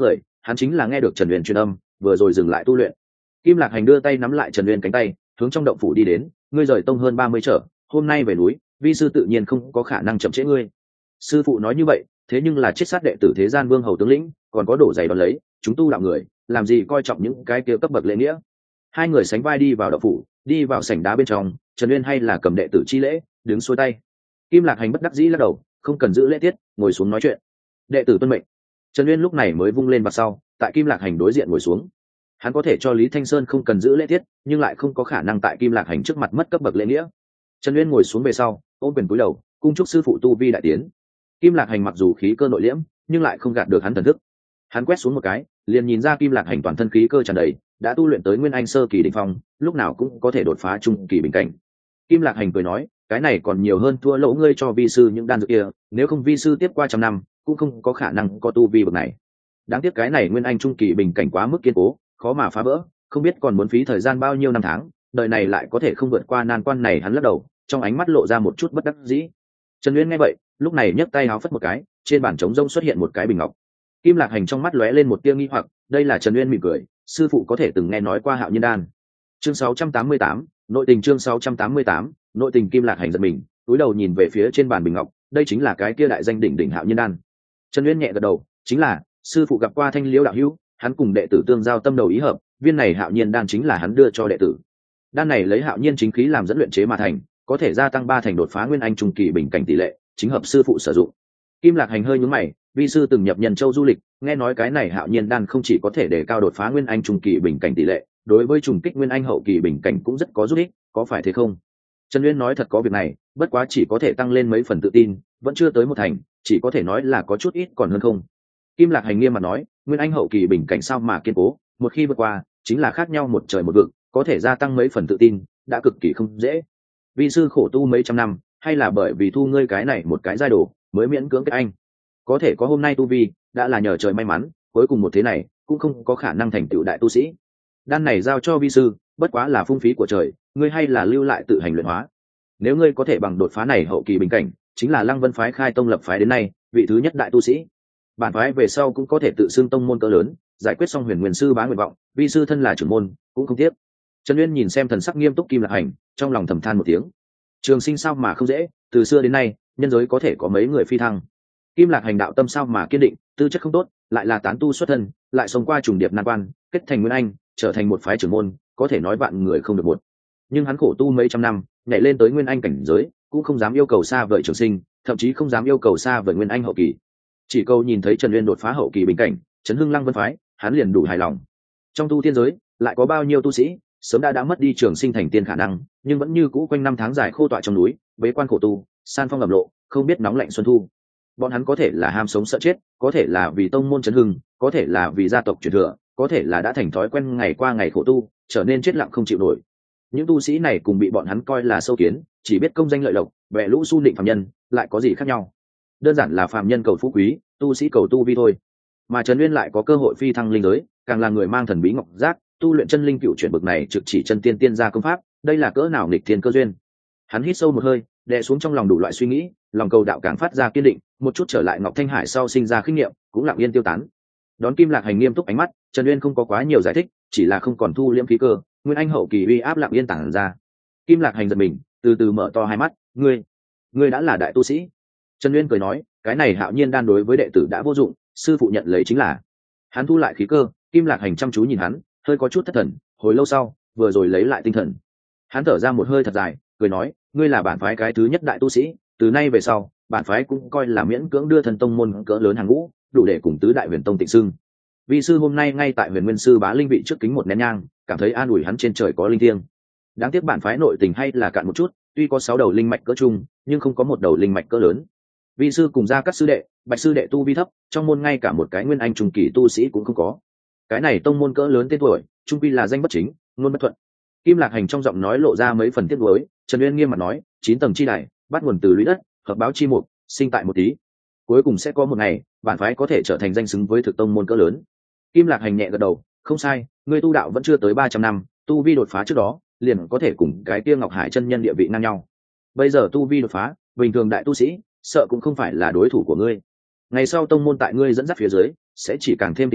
hắn chính là nghe được Trần Uyên truyền âm, vừa rồi dừng lại tu luyện. Kim Lạc Hành đưa tay nắm lại Trần Uyên cánh tay, hướng trong động phủ đi đến. Ngươi rời tông hơn ba mươi trở, hôm nay về núi, vi sư tự nhiên không có khả năng chậm trễ ngươi. Sư phụ nói như vậy, thế nhưng là chết sát đệ tử thế gian vương hầu tướng lĩnh, còn có đổ giày đón lấy, chúng tu đạo người, làm gì coi trọng những cái kia cấp bậc lễ nghĩa. Hai người sánh vai đi vào động phủ, đi vào sảnh đá bên trong, Trần Uyên hay là cầm đệ tử chi lễ, đứng xuôi tay. Kim Lạc Hành bất đắc dĩ lắc đầu, không cần giữ lễ tiết, ngồi xuống nói chuyện. Đệ tử tuân mệnh. Trần Uyên lúc này mới vung lên mặt sau, tại Kim Lạc Hành đối diện ngồi xuống. Hắn có thể cho Lý Thanh Sơn không cần giữ lễ tiết, nhưng lại không có khả năng tại Kim Lạc Hành trước mặt mất cấp bậc lễ nghĩa. Trần Uyên ngồi xuống về sau, ôm quyền cúi đầu, cung chúc sư phụ tu vi đại tiến. Kim Lạc Hành mặc dù khí cơ nội liễm, nhưng lại không gạt được hắn thần thức. Hắn quét xuống một cái, liền nhìn ra Kim Lạc Hành toàn thân khí cơ tràn đầy, đã tu luyện tới nguyên anh sơ kỳ đỉnh phong, lúc nào cũng có thể đột phá trung kỳ bình cảnh. Kim Lạc Hành cười nói, cái này còn nhiều hơn thua lỗ ngươi cho vi sư những đan dược kia, nếu không vi sư tiếp qua trăm năm cũng không có khả năng có tu vi bậc này. Đáng tiếc cái này nguyên anh trung kỳ bình cảnh quá mức kiên cố, khó mà phá vỡ, không biết còn muốn phí thời gian bao nhiêu năm tháng, đời này lại có thể không vượt qua nan quan này. Hắn lắc đầu, trong ánh mắt lộ ra một chút bất đắc dĩ. Trần Uyên nghe vậy, lúc này nhấc tay háo phất một cái, trên bàn trống rông xuất hiện một cái bình ngọc. Kim Lạc Hành trong mắt lóe lên một tia nghi hoặc, đây là Trần Uyên mỉm cười, sư phụ có thể từng nghe nói qua Hạo Nhiên đan. Chương sáu trăm tám mươi tám, nội tình. Chương sáu trăm tám mươi tám, nội tình. Kim Lạc Hành giật mình, cúi đầu nhìn về phía trên bàn bình ngọc, đây chính là cái kia đại danh đỉnh đỉnh Hạo Nhiên đan. Trần Uyên nhẹ gật đầu, chính là, sư phụ gặp qua Thanh Liễu đạo hữu, hắn cùng đệ tử tương giao tâm đầu ý hợp, viên này Hạo Nhiên đan chính là hắn đưa cho đệ tử. Đan này lấy Hạo Nhiên chính khí làm dẫn luyện chế mà thành, có thể gia tăng ba thành đột phá nguyên anh trung kỳ bình cảnh tỷ lệ, chính hợp sư phụ sử dụng. Kim Lạc Hành hơi nhướng mày, vi sư từng nhập Nhân Châu du lịch, nghe nói cái này Hạo Nhiên đan không chỉ có thể để cao đột phá nguyên anh trung kỳ bình cảnh tỷ lệ, đối với trùng kích nguyên anh hậu kỳ bình cảnh cũng rất có giúp ích, có phải thế không? Trần Uyên nói thật có việc này, bất quá chỉ có thể tăng lên mấy phần tự tin, vẫn chưa tới một thành, chỉ có thể nói là có chút ít còn hơn không. Kim Lạc Hành nghiêm mặt nói, nguyên anh hậu kỳ bình cảnh sao mà kiên cố, một khi vượt qua, chính là khác nhau một trời một vực, có thể gia tăng mấy phần tự tin, đã cực kỳ không dễ. Vi sư khổ tu mấy trăm năm, hay là bởi vì thu ngươi cái này một cái giai đồ, mới miễn cưỡng kết anh. Có thể có hôm nay tu vi, đã là nhờ trời may mắn, cuối cùng một thế này, cũng không có khả năng thành tựu đại tu sĩ. Đan này giao cho vi sư, bất quá là phung phí của trời, ngươi hay là lưu lại tự hành luyện hóa. Nếu ngươi có thể bằng đột phá này hậu kỳ bình cảnh, chính là Lăng Vân phái khai tông lập phái đến nay, vị thứ nhất đại tu sĩ. Bản phái về sau cũng có thể tự xưng tông môn cỡ lớn, giải quyết xong Huyền Nguyên sư bá nguyện vọng, vi sư thân là trưởng môn, cũng không tiếc. Trần Uyên nhìn xem thần sắc nghiêm túc Kim Lạc Hành, trong lòng thầm than một tiếng. Trường sinh sao mà không dễ, từ xưa đến nay, nhân giới có thể có mấy người phi thăng. Kim Lạc Hành đạo tâm sao mà kiên định, tư chất không tốt, lại là tán tu xuất thân, lại sống qua trùng điệp nan quan, kết thành nguyên anh, trở thành một phái trưởng môn, có thể nói vạn người không được một. Nhưng hắn khổ tu mấy trăm năm, nhảy lên tới nguyên anh cảnh giới, cũng không dám yêu cầu xa vời trường sinh, thậm chí không dám yêu cầu xa vời nguyên anh hậu kỳ. Chỉ câu nhìn thấy Trần Uyên đột phá hậu kỳ bình cảnh, chấn hưng Lăng Vân phái, hắn liền đủ hài lòng. Trong tu tiên giới, lại có bao nhiêu tu sĩ sớm đã đã mất đi trường sinh thành tiên khả năng, nhưng vẫn như cũ quanh năm tháng dài khô tọa trong núi, bế quan khổ tu, san phong ẩm lộ, không biết nóng lạnh xuân thu. Bọn hắn có thể là ham sống sợ chết, có thể là vì tông môn chấn hưng, có thể là vì gia tộc truyền thừa, có thể là đã thành thói quen ngày qua ngày khổ tu, trở nên chết lặng không chịu nổi. Những tu sĩ này cùng bị bọn hắn coi là sâu kiến, chỉ biết công danh lợi lộc, bè lũ su nịnh phàm nhân, lại có gì khác nhau? Đơn giản là phàm nhân cầu phú quý, tu sĩ cầu tu vi thôi. Mà Trần Uyên lại có cơ hội phi thăng linh giới, càng là người mang thần bí ngọc giác, tu luyện chân linh cựu chuyển bực này trực chỉ chân tiên tiên gia công pháp, đây là cỡ nào nghịch thiên cơ duyên. Hắn hít sâu một hơi, đè xuống trong lòng đủ loại suy nghĩ, lòng cầu đạo càng phát ra kiên định, một chút trở lại Ngọc Thanh Hải sau sinh ra kinh nghiệm, cũng lặng yên tiêu tán. Đón Kim Lạc Hành nghiêm túc ánh mắt, Trần Uyên không có quá nhiều giải thích, chỉ là không còn thu liễm khí cơ, nguyên anh hậu kỳ uy áp lặng yên tản ra. Kim Lạc Hành giật mình, từ từ mở to hai mắt, ngươi, ngươi đã là đại tu sĩ. Trần Uyên cười nói, cái này Hạo Nhiên đan đối với đệ tử đã vô dụng, sư phụ nhận lấy chính là. Hắn thu lại khí cơ, Kim Lạc Hành chăm chú nhìn hắn, hơi có chút thất thần, hồi lâu sau, vừa rồi lấy lại tinh thần. Hắn thở ra một hơi thật dài, cười nói, ngươi là bản phái cái thứ nhất đại tu sĩ, từ nay về sau, bản phái cũng coi là miễn cưỡng đưa thân tông môn cỡ lớn hàng ngũ, đủ để cùng tứ đại huyền tông tịnh xưng. Vi sư hôm nay ngay tại Huyền Nguyên sư bá linh vị trước kính một nén nhang, cảm thấy an ủi hắn trên trời có linh thiêng. Đáng tiếc bản phái nội tình hay là cạn một chút, tuy có sáu đầu linh mạch cỡ trung, nhưng không có một đầu linh mạch cỡ lớn. Vi sư cùng ra các sư đệ, Bạch sư đệ tu vi thấp, trong môn ngay cả một cái nguyên anh trung kỳ tu sĩ cũng không có. Cái này tông môn cỡ lớn tên tuổi, trung quy là danh bất chính, ngôn bất thuận. Kim Lạc Hành trong giọng nói lộ ra mấy phần tiếc nuối, Trần Uyên nghiêm mặt nói, chín tầng chi đài, bắt nguồn từ lũy đất, hợp báo chi mục, sinh tại một tí. Cuối cùng sẽ có một ngày, bản phái có thể trở thành danh xứng với thực tông môn cỡ lớn. Kim Lạc Hành nhẹ gật đầu, không sai, ngươi tu đạo vẫn chưa tới ba trăm năm, tu vi đột phá trước đó, liền có thể cùng cái kia Ngọc Hải chân nhân địa vị ngang nhau. Bây giờ tu vi đột phá, bình thường đại tu sĩ, sợ cũng không phải là đối thủ của ngươi. Ngày sau tông môn tại ngươi dẫn dắt phía dưới, sẽ chỉ càng thêm thịnh vượng,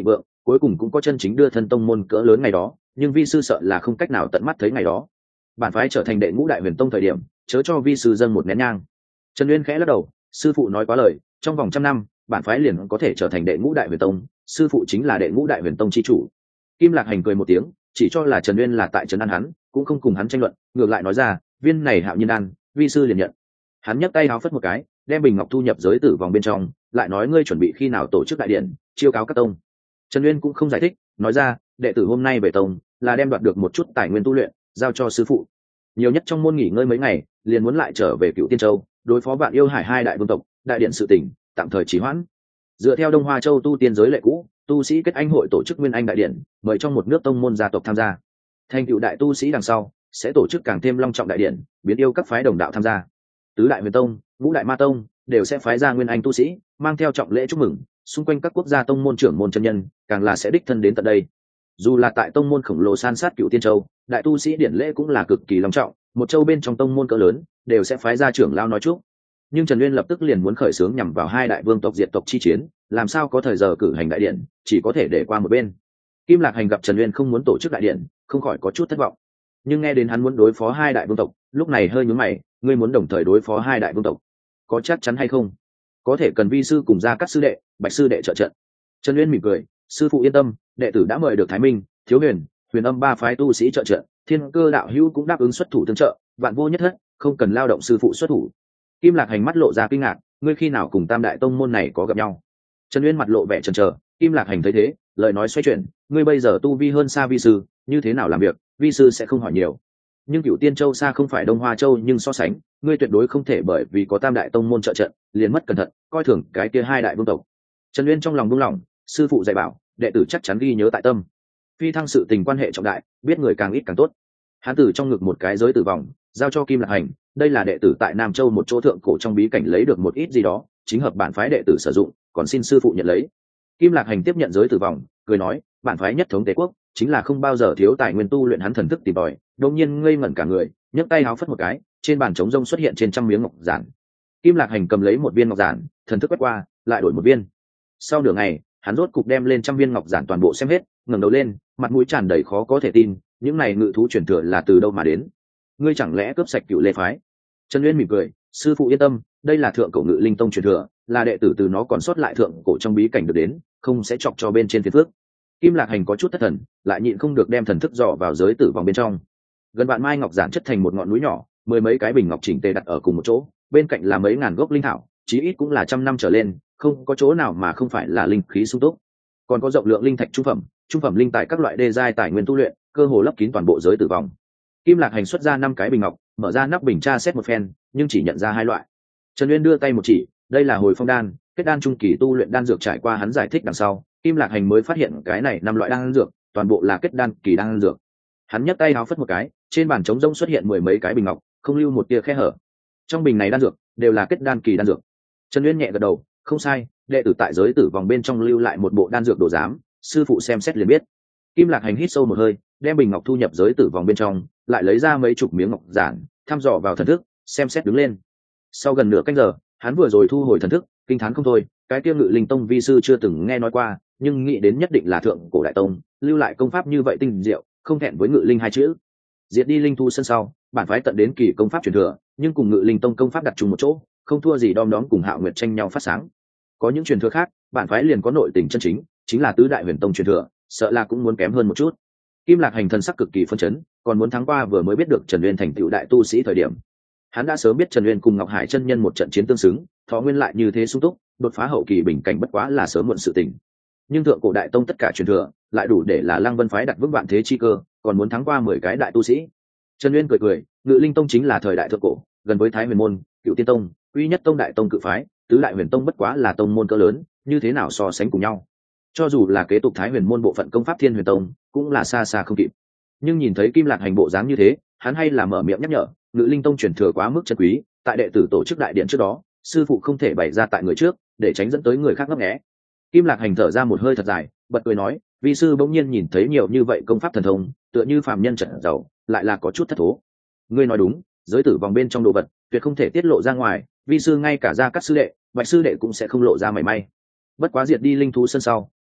cuối cùng cũng có chân chính đưa thân tông môn cỡ lớn ngày đó, nhưng vi sư sợ là không cách nào tận mắt thấy ngày đó. Bản phái trở thành đệ ngũ đại huyền tông thời điểm, chớ cho vi sư dâng một nén nhang. Trần Uyên khẽ lắc đầu, sư phụ nói quá lời, trong vòng trăm năm bản phái liền có thể trở thành đệ ngũ đại huyền tông, sư phụ chính là đệ ngũ đại huyền tông chi chủ. Kim Lạc Hành cười một tiếng, chỉ cho là Trần Uyên là tại trấn an hắn, cũng không cùng hắn tranh luận, ngược lại nói ra, viên này hạo nhiên đan, vi sư liền nhận. Hắn nhấc tay háo phất một cái, đem bình ngọc thu nhập giới tử vòng bên trong, lại nói ngươi chuẩn bị khi nào tổ chức đại điện, chiêu cáo các tông. Trần Uyên cũng không giải thích, nói ra, đệ tử hôm nay về tông là đem đoạt được một chút tài nguyên tu luyện, giao cho sư phụ. Nhiều nhất trong môn nghỉ ngơi mấy ngày, liền muốn lại trở về Cựu Tiên Châu, đối phó Vạn Yêu Hải hai đại vương tộc, đại điện sự tỉnh, tạm thời trì hoãn. Dựa theo Đông Hoa Châu tu tiên giới lệ cũ, tu sĩ kết anh hội tổ chức Nguyên Anh đại điện, mời trong một nước tông môn gia tộc tham gia. Thành tựu đại tu sĩ đằng sau, sẽ tổ chức càng thêm long trọng đại điện, biến yêu các phái đồng đạo tham gia. Tứ đại huyền tông, ngũ đại ma tông đều sẽ phái ra Nguyên Anh tu sĩ, mang theo trọng lễ chúc mừng, xung quanh các quốc gia tông môn trưởng môn chân nhân, càng là sẽ đích thân đến tận đây. Dù là tại tông môn khổng lồ san sát Cựu Tiên Châu, đại tu sĩ điển lễ cũng là cực kỳ long trọng, một châu bên trong tông môn cỡ lớn đều sẽ phái ra trưởng lao nói chúc. Nhưng Trần Uyên lập tức liền muốn khởi xướng nhằm vào hai đại vương tộc diệt tộc chi chiến, làm sao có thời giờ cử hành đại điện, chỉ có thể để qua một bên. Kim Lạc Hành gặp Trần Uyên không muốn tổ chức đại điện, không khỏi có chút thất vọng. Nhưng nghe đến hắn muốn đối phó hai đại vương tộc, lúc này hơi nhướng mày, ngươi muốn đồng thời đối phó hai đại vương tộc, có chắc chắn hay không? Có thể cần vi sư cùng ra các sư đệ, Bạch sư đệ trợ trận. Trần Uyên mỉm cười, sư phụ yên tâm, đệ tử đã mời được Thái Minh, Thiếu Huyền, Huyền Âm ba phái tu sĩ trợ trận, Thiên Cơ đạo hữu cũng đáp ứng xuất thủ tương trợ, vạn vô nhất thất, không cần lao động sư phụ xuất thủ. Kim Lạc Hành mắt lộ ra kinh ngạc, ngươi khi nào cùng Tam đại tông môn này có gặp nhau? Trần Uyên mặt lộ vẻ chần chờ, Kim Lạc Hành thấy thế, lời nói xoay chuyển, ngươi bây giờ tu vi hơn xa vi sư, như thế nào làm việc, vi sư sẽ không hỏi nhiều. Nhưng Cựu Tiên Châu xa không phải Đông Hoa Châu, nhưng so sánh, ngươi tuyệt đối không thể bởi vì có Tam đại tông môn trợ trận, liền mất cẩn thận, coi thường cái kia hai đại vương tộc. Trần Uyên trong lòng buông lỏng, sư phụ dạy bảo, đệ tử chắc chắn ghi nhớ tại tâm. Phi thăng sự tình quan hệ trọng đại, biết người càng ít càng tốt. Hắn tử trong ngực một cái giới tử vòng, giao cho Kim Lạc Hành, đây là đệ tử tại Nam Châu một chỗ thượng cổ trong bí cảnh lấy được một ít gì đó, chính hợp bản phái đệ tử sử dụng, còn xin sư phụ nhận lấy. Kim Lạc Hành tiếp nhận giới tử vòng, cười nói, bản phái nhất thống Tế Quốc, chính là không bao giờ thiếu tài nguyên tu luyện. Hắn thần thức tìm tòi, đột nhiên ngây ngẩn cả người, nhấc tay háo phất một cái, trên bàn trống rông xuất hiện trên trăm miếng ngọc giản. Kim Lạc Hành cầm lấy một viên ngọc giản, thần thức quét qua, lại đổi một viên. Sau nửa ngày, hắn rốt cục đem lên trăm viên ngọc giản toàn bộ xem hết, ngẩng đầu lên, mặt mũi tràn đầy khó có thể tin, những này ngự thú truyền thừa là từ đâu mà đến? Ngươi chẳng lẽ cướp sạch Cựu Lê phái? Trần Uyên mỉm cười, sư phụ yên tâm, đây là thượng cổ ngự linh tông truyền thừa, là đệ tử từ nó còn sót lại thượng cổ trong bí cảnh được đến, không sẽ chọc cho bên trên phiền phước. Kim Lạc Hành có chút thất thần, lại nhịn không được đem thần thức dò vào giới tử vòng bên trong. Gần vạn mai ngọc giản chất thành một ngọn núi nhỏ, mười mấy cái bình ngọc chỉnh tề đặt ở cùng một chỗ, bên cạnh là mấy ngàn gốc linh thảo, chí ít cũng là trăm năm trở lên, không có chỗ nào mà không phải là linh khí sung túc. Còn có rộng lượng linh thạch trung phẩm, trung phẩm linh tài các loại đê giai tài nguyên tu luyện, cơ hồ lấp kín toàn bộ giới tử vòng. Kim Lạc Hành xuất ra năm cái bình ngọc, mở ra nắp bình tra xét một phen, nhưng chỉ nhận ra hai loại. Trần Uyên đưa tay một chỉ, đây là hồi phong đan, kết đan trung kỳ tu luyện đan dược. Trải qua hắn giải thích đằng sau, Kim Lạc Hành mới phát hiện cái này năm loại đan dược, toàn bộ là kết đan kỳ đan dược. Hắn nhấc tay háo phất một cái, trên bàn trống rỗng xuất hiện mười mấy cái bình ngọc, không lưu một tia khe hở. Trong bình này đan dược đều là kết đan kỳ đan dược. Trần Uyên nhẹ gật đầu, không sai, đệ tử tại giới tử vòng bên trong lưu lại một bộ đan dược đồ giám, sư phụ xem xét liền biết. Kim Lạc Hành hít sâu một hơi, đem bình ngọc thu nhập giới tử vòng bên trong, lại lấy ra mấy chục miếng ngọc giản, thăm dò vào thần thức, xem xét đứng lên. Sau gần nửa canh giờ, hắn vừa rồi thu hồi thần thức, kinh thán không thôi, cái tiêu ngự linh tông vi sư chưa từng nghe nói qua, nhưng nghĩ đến nhất định là thượng cổ đại tông, lưu lại công pháp như vậy tinh diệu, không thẹn với ngự linh hai chữ. Diệt đi linh thu sân sau, bản phái tận đến kỳ công pháp truyền thừa, nhưng cùng ngự linh tông công pháp đặt chung một chỗ, không thua gì đom đóm cùng Hạo Nguyệt tranh nhau phát sáng. Có những truyền thừa khác, bản phái liền có nội tình chân chính, chính là tứ đại huyền tông truyền thừa, sợ là cũng muốn kém hơn một chút. Kim Lạc Hành thần sắc cực kỳ phân chấn, còn muốn thắng qua vừa mới biết được Trần Uyên thành tựu đại tu sĩ thời điểm. Hắn đã sớm biết Trần Uyên cùng Ngọc Hải chân nhân một trận chiến tương xứng, thọ nguyên lại như thế sung túc, đột phá hậu kỳ bình cảnh bất quá là sớm muộn sự tình. Nhưng thượng cổ đại tông tất cả truyền thừa, lại đủ để là Lăng Vân phái đặt vững vạn thế chi cơ, còn muốn thắng qua mười cái đại tu sĩ. Trần Uyên cười cười, ngự linh tông chính là thời đại thượng cổ, gần với Thái Huyền môn, Cựu Tiên tông, uy nhất tông đại tông cự phái, tứ đại huyền tông bất quá là tông môn cỡ lớn, như thế nào so sánh cùng nhau? Cho dù là kế tục Thái Huyền môn bộ phận công pháp Thiên Huyền tông, cũng là xa xa không kịp. Nhưng nhìn thấy Kim Lạc Hành bộ dáng như thế, hắn hay là mở miệng nhắc nhở, ngự linh tông truyền thừa quá mức chân quý, tại đệ tử tổ chức đại điện trước đó, sư phụ không thể bày ra tại người trước, để tránh dẫn tới người khác ngấp nghé. Kim Lạc Hành thở ra một hơi thật dài, bật cười nói, vi sư bỗng nhiên nhìn thấy nhiều như vậy công pháp thần thông, tựa như phàm nhân trận giàu, lại là có chút thất thố. Ngươi nói đúng, giới tử vòng bên trong đồ vật, tuyệt không thể tiết lộ ra ngoài, vi sư ngay cả ra các sư đệ, Bạch sư đệ cũng sẽ không lộ ra mảy may. Bất quá diệt đi linh thú sân sau,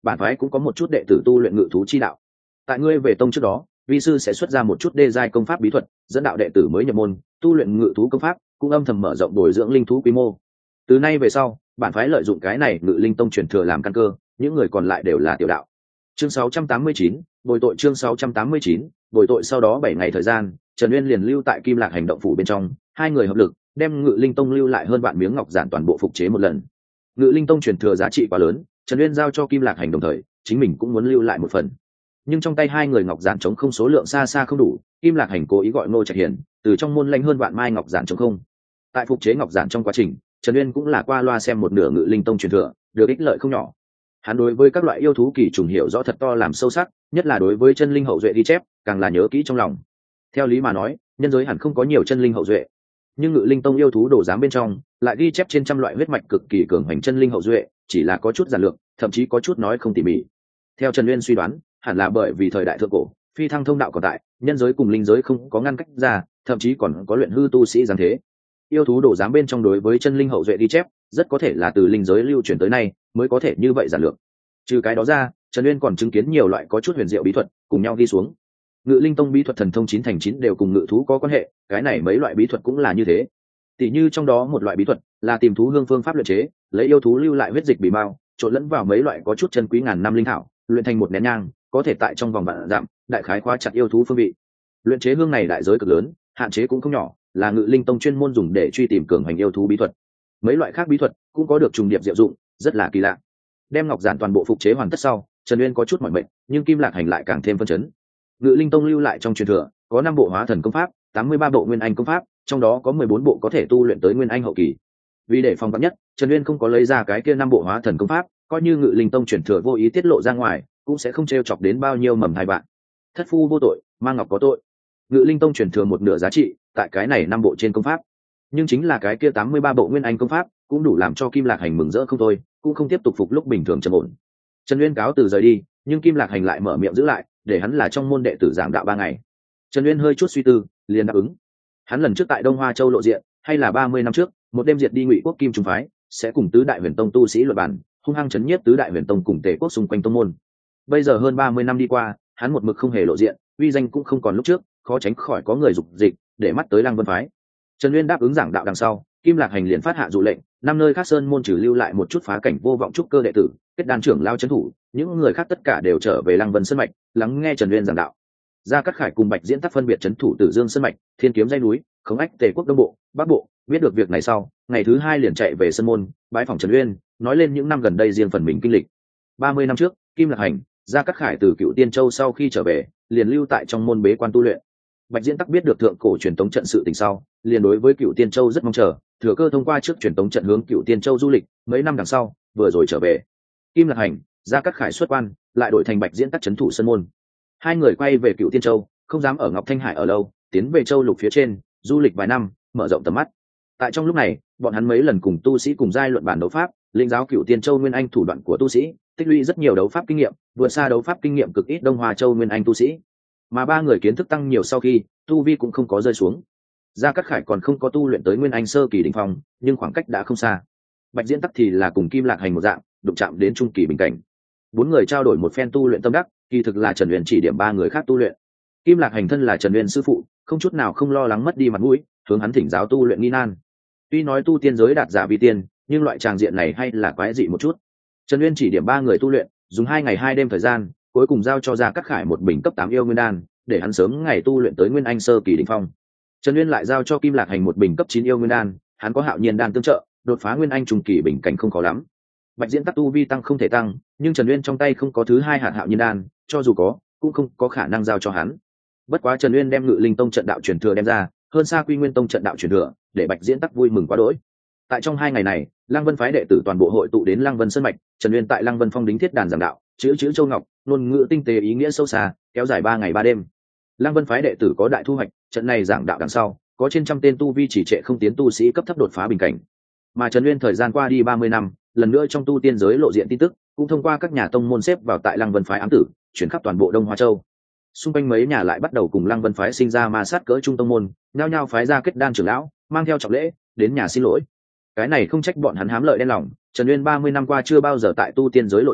bản phái cũng có một chút đệ tử tu luyện ngự thú chi đạo. Tại ngươi về tông trước đó, vi sư sẽ xuất ra một chút đê giai công pháp bí thuật, dẫn đạo đệ tử mới nhập môn tu luyện ngự thú công pháp, cũng âm thầm mở rộng bồi dưỡng linh thú quy mô. Từ nay về sau, bản phái lợi dụng cái này ngự linh tông truyền thừa làm căn cơ, những người còn lại đều là tiểu đạo. Chương sáu trăm tám mươi chín, bồi tội. Chương sáu trăm tám mươi chín, bồi tội. Sau đó bảy ngày thời gian, Trần Uyên liền lưu tại Kim Lạc hành động phủ bên trong, hai người hợp lực đem ngự linh tông lưu lại hơn vạn miếng ngọc giản toàn bộ phục chế một lần. Ngự linh tông truyền thừa giá trị quá lớn, Trần Uyên giao cho Kim Lạc hành đồng thời chính mình cũng muốn lưu lại một phần, nhưng trong tay hai người ngọc giản chống không số lượng xa xa không đủ. Kim Lạc hành cố ý gọi Ngô Trạch Hiền từ trong môn lãnh hơn vạn mai ngọc giản chống không. Tại phục chế ngọc giản trong quá trình, Trần Uyên cũng là qua loa xem một nửa ngự linh tông truyền thừa, được ích lợi không nhỏ. Hắn đối với các loại yêu thú kỳ trùng hiểu rõ thật to làm sâu sắc, nhất là đối với chân linh hậu duệ ghi chép càng là nhớ kỹ trong lòng. Theo lý mà nói, nhân giới hẳn không có nhiều chân linh hậu duệ, nhưng ngự linh tông yêu thú đồ giám bên trong lại ghi chép trên trăm loại huyết mạch cực kỳ cường hành chân linh hậu duệ, chỉ là có chút giản lược, thậm chí có chút nói không tỉ mỉ. Theo Trần Uyên suy đoán, hẳn là bởi vì thời đại thượng cổ phi thăng thông đạo còn tại, nhân giới cùng linh giới không có ngăn cách ra, thậm chí còn có luyện hư tu sĩ giáng thế. Yêu thú đồ giám bên trong đối với chân linh hậu duệ ghi chép rất có thể là từ linh giới lưu truyền tới nay mới có thể như vậy giản lược. Trừ cái đó ra, Trần Uyên còn chứng kiến nhiều loại có chút huyền diệu bí thuật cùng nhau ghi xuống. Ngự linh tông bí thuật thần thông chín thành chín đều cùng ngự thú có quan hệ, cái này mấy loại bí thuật cũng là như thế. Tỷ như trong đó một loại bí thuật là tìm thú hương phương pháp luyện chế, lấy yêu thú lưu lại huyết dịch bì mao trộn lẫn vào mấy loại có chút chân quý ngàn năm linh thảo, luyện thành một nén nhang, có thể tại trong vòng vạn dặm đại khái khóa chặt yêu thú phương vị. Luyện chế hương này đại giới cực lớn, hạn chế cũng không nhỏ, là ngự linh tông chuyên môn dùng để truy tìm cường hành yêu thú bí thuật. Mấy loại khác bí thuật cũng có được trùng điệp diệu dụng, rất là kỳ lạ. Đem ngọc giản toàn bộ phục chế hoàn tất sau, Trần Uyên có chút mỏi mệt, nhưng Kim Lạc hành lại càng thêm phân chấn. Ngự linh tông lưu lại trong truyền thừa có năm bộ hóa thần công pháp, tám mươi ba bộ nguyên anh công pháp, trong đó có mười bốn bộ có thể tu luyện tới nguyên anh hậu kỳ. Vì để phòng vắn nhất, Trần Uyên không có lấy ra cái kia năm bộ hóa thần công pháp, coi như ngự linh tông truyền thừa vô ý tiết lộ ra ngoài, cũng sẽ không trêu chọc đến bao nhiêu mầm thai bạn. Thất phu vô tội, mang ngọc có tội. Ngự linh tông truyền thừa một nửa giá trị tại cái này năm bộ trên công pháp, nhưng chính là cái kia tám mươi ba bộ nguyên anh công pháp cũng đủ làm cho Kim Lạc hành mừng rỡ không thôi, cũng không tiếp tục phục lúc bình thường trầm ổn. Trần Uyên cáo từ rời đi, nhưng Kim Lạc hành lại mở miệng giữ lại, để hắn là trong môn đệ tử giảng đạo ba ngày. Trần Uyên hơi chút suy tư, liền đáp ứng. Hắn lần trước tại Đông Hoa Châu lộ diện, hay là ba mươi năm trước, một đêm diệt đi Ngụy quốc Kim Trung phái, sẽ cùng tứ đại huyền tông tu sĩ luận bàn, hung hăng chấn nhiếp tứ đại huyền tông cùng Tề quốc xung quanh tông môn. Bây giờ hơn ba mươi năm đi qua, hắn một mực không hề lộ diện, uy danh cũng không còn lúc trước, khó tránh khỏi có người dục dịch để mắt tới Lăng Vân phái. Trần Uyên đáp ứng giảng đạo đằng sau, Kim Lạc hành liền phát hạ dụ lệnh, năm nơi khác sơn môn trừ lưu lại một chút phá cảnh vô vọng trúc cơ đệ tử, kết đan trưởng lao trấn thủ, những người khác tất cả đều trở về Lăng Vân sơn mạch, lắng nghe Trần Uyên giảng đạo. Gia Cát Khải cùng Bạch Diễn Tắc phân biệt trấn thủ Tử Dương sơn mạch, Thiên Kiếm dãy núi, Khống Ách Tề quốc đông bộ, bắc bộ. Biết được việc này sau, ngày thứ hai liền chạy về sơn môn, bái phỏng Trần Uyên, nói lên những năm gần đây riêng phần mình kinh lịch. ba mươi năm trước, Kim Lạc hành, Gia Cát Khải từ Cựu Tiên Châu sau khi trở về, liền lưu tại trong môn bế quan tu luyện. Bạch Diễn Tắc biết được thượng cổ truyền tống trận sự tình sau, liền đối với Cựu Tiên Châu rất mong chờ, thừa cơ thông qua trước truyền tống trận hướng Cựu Tiên Châu du lịch, mấy năm đằng sau, vừa rồi trở về. Kim Lạc hành, Gia Cát Khải xuất quan, lại đổi thành Bạch Diễn Tắc trấn thủ sơn môn. Hai người quay về Cựu Tiên Châu, không dám ở Ngọc Thanh Hải ở lâu, tiến về châu lục phía trên, du lịch vài năm, mở rộng tầm mắt. Tại trong lúc này, bọn hắn mấy lần cùng tu sĩ cùng giai luận bản đấu pháp, linh giáo Cựu Tiên Châu nguyên anh thủ đoạn của tu sĩ, tích lũy rất nhiều đấu pháp kinh nghiệm, vượt xa đấu pháp kinh nghiệm cực ít Đông Hoa Châu nguyên anh tu sĩ. Mà ba người kiến thức tăng nhiều sau khi, tu vi cũng không có rơi xuống. Gia Cát Khải còn không có tu luyện tới nguyên anh sơ kỳ đỉnh phong, nhưng khoảng cách đã không xa. Bạch Diễn Tắc thì là cùng Kim Lạc hành một dạng, đụng chạm đến trung kỳ bình cảnh. Bốn người trao đổi một phen tu luyện tâm đắc, kỳ thực là Trần Uyên chỉ điểm ba người khác tu luyện. Kim Lạc hành thân là Trần Uyên sư phụ, không chút nào không lo lắng mất đi mặt mũi, hướng hắn thỉnh giáo tu luyện nghi nan. Tuy nói tu tiên giới đạt giả vi tiên, nhưng loại tràng diện này hay là quái dị một chút. Trần Uyên chỉ điểm ba người tu luyện, dùng hai ngày hai đêm thời gian, cuối cùng giao cho Gia Cát Khải một bình cấp tám yêu nguyên đan, để hắn sớm ngày tu luyện tới nguyên anh sơ kỳ đỉnh phong. Trần Uyên lại giao cho Kim Lạc hành một bình cấp chín yêu nguyên đan, hắn có hạo nhiên đan tương trợ, đột phá nguyên anh trung kỳ bình cảnh không khó lắm. Bạch Diễn Tắc tu vi tăng không thể tăng, nhưng Trần Uyên trong tay không có thứ hai hạt hạo nhiên đan, cho dù có, cũng không có khả năng giao cho hắn. Bất quá Trần Uyên đem Ngự Linh Tông trận đạo truyền thừa đem ra, hơn xa Quy Nguyên Tông trận đạo truyền thừa, để Bạch Diễn Tắc vui mừng quá đỗi. Tại trong hai ngày này, Lăng Vân phái đệ tử toàn bộ hội tụ đến Lăng Vân sơn mạch, Trần Uyên tại Lăng Vân phong đính thiết đàn giảng đạo, chữ chữ châu ngọc, ngôn ngữ tinh tế ý nghĩa sâu xa, kéo dài ba ngày ba đêm. Lăng Vân phái đệ tử có đại thu hoạch, trận này giảng đạo đằng sau, có trên trăm tên tu vi chỉ trệ không tiến tu sĩ cấp thấp đột phá bình cảnh. Mà Trần Uyên thời gian qua đi ba mươi năm, lần nữa trong tu tiên giới lộ diện tin tức, cũng thông qua các nhà tông môn xếp vào tại Lăng Vân phái ám tử, chuyển khắp toàn bộ Đông Hoa Châu. Xung quanh mấy nhà lại bắt đầu cùng Lăng Vân phái sinh ra ma sát cỡ trung tông môn, nhao nhao phái ra kết đan trưởng lão, mang theo trọng lễ, đến nhà xin lỗi. Cái này không trách bọn hắn hám lợi đen lòng, Trần Uyên ba mươi năm qua chưa bao giờ tại tu tiên giới lộ diện,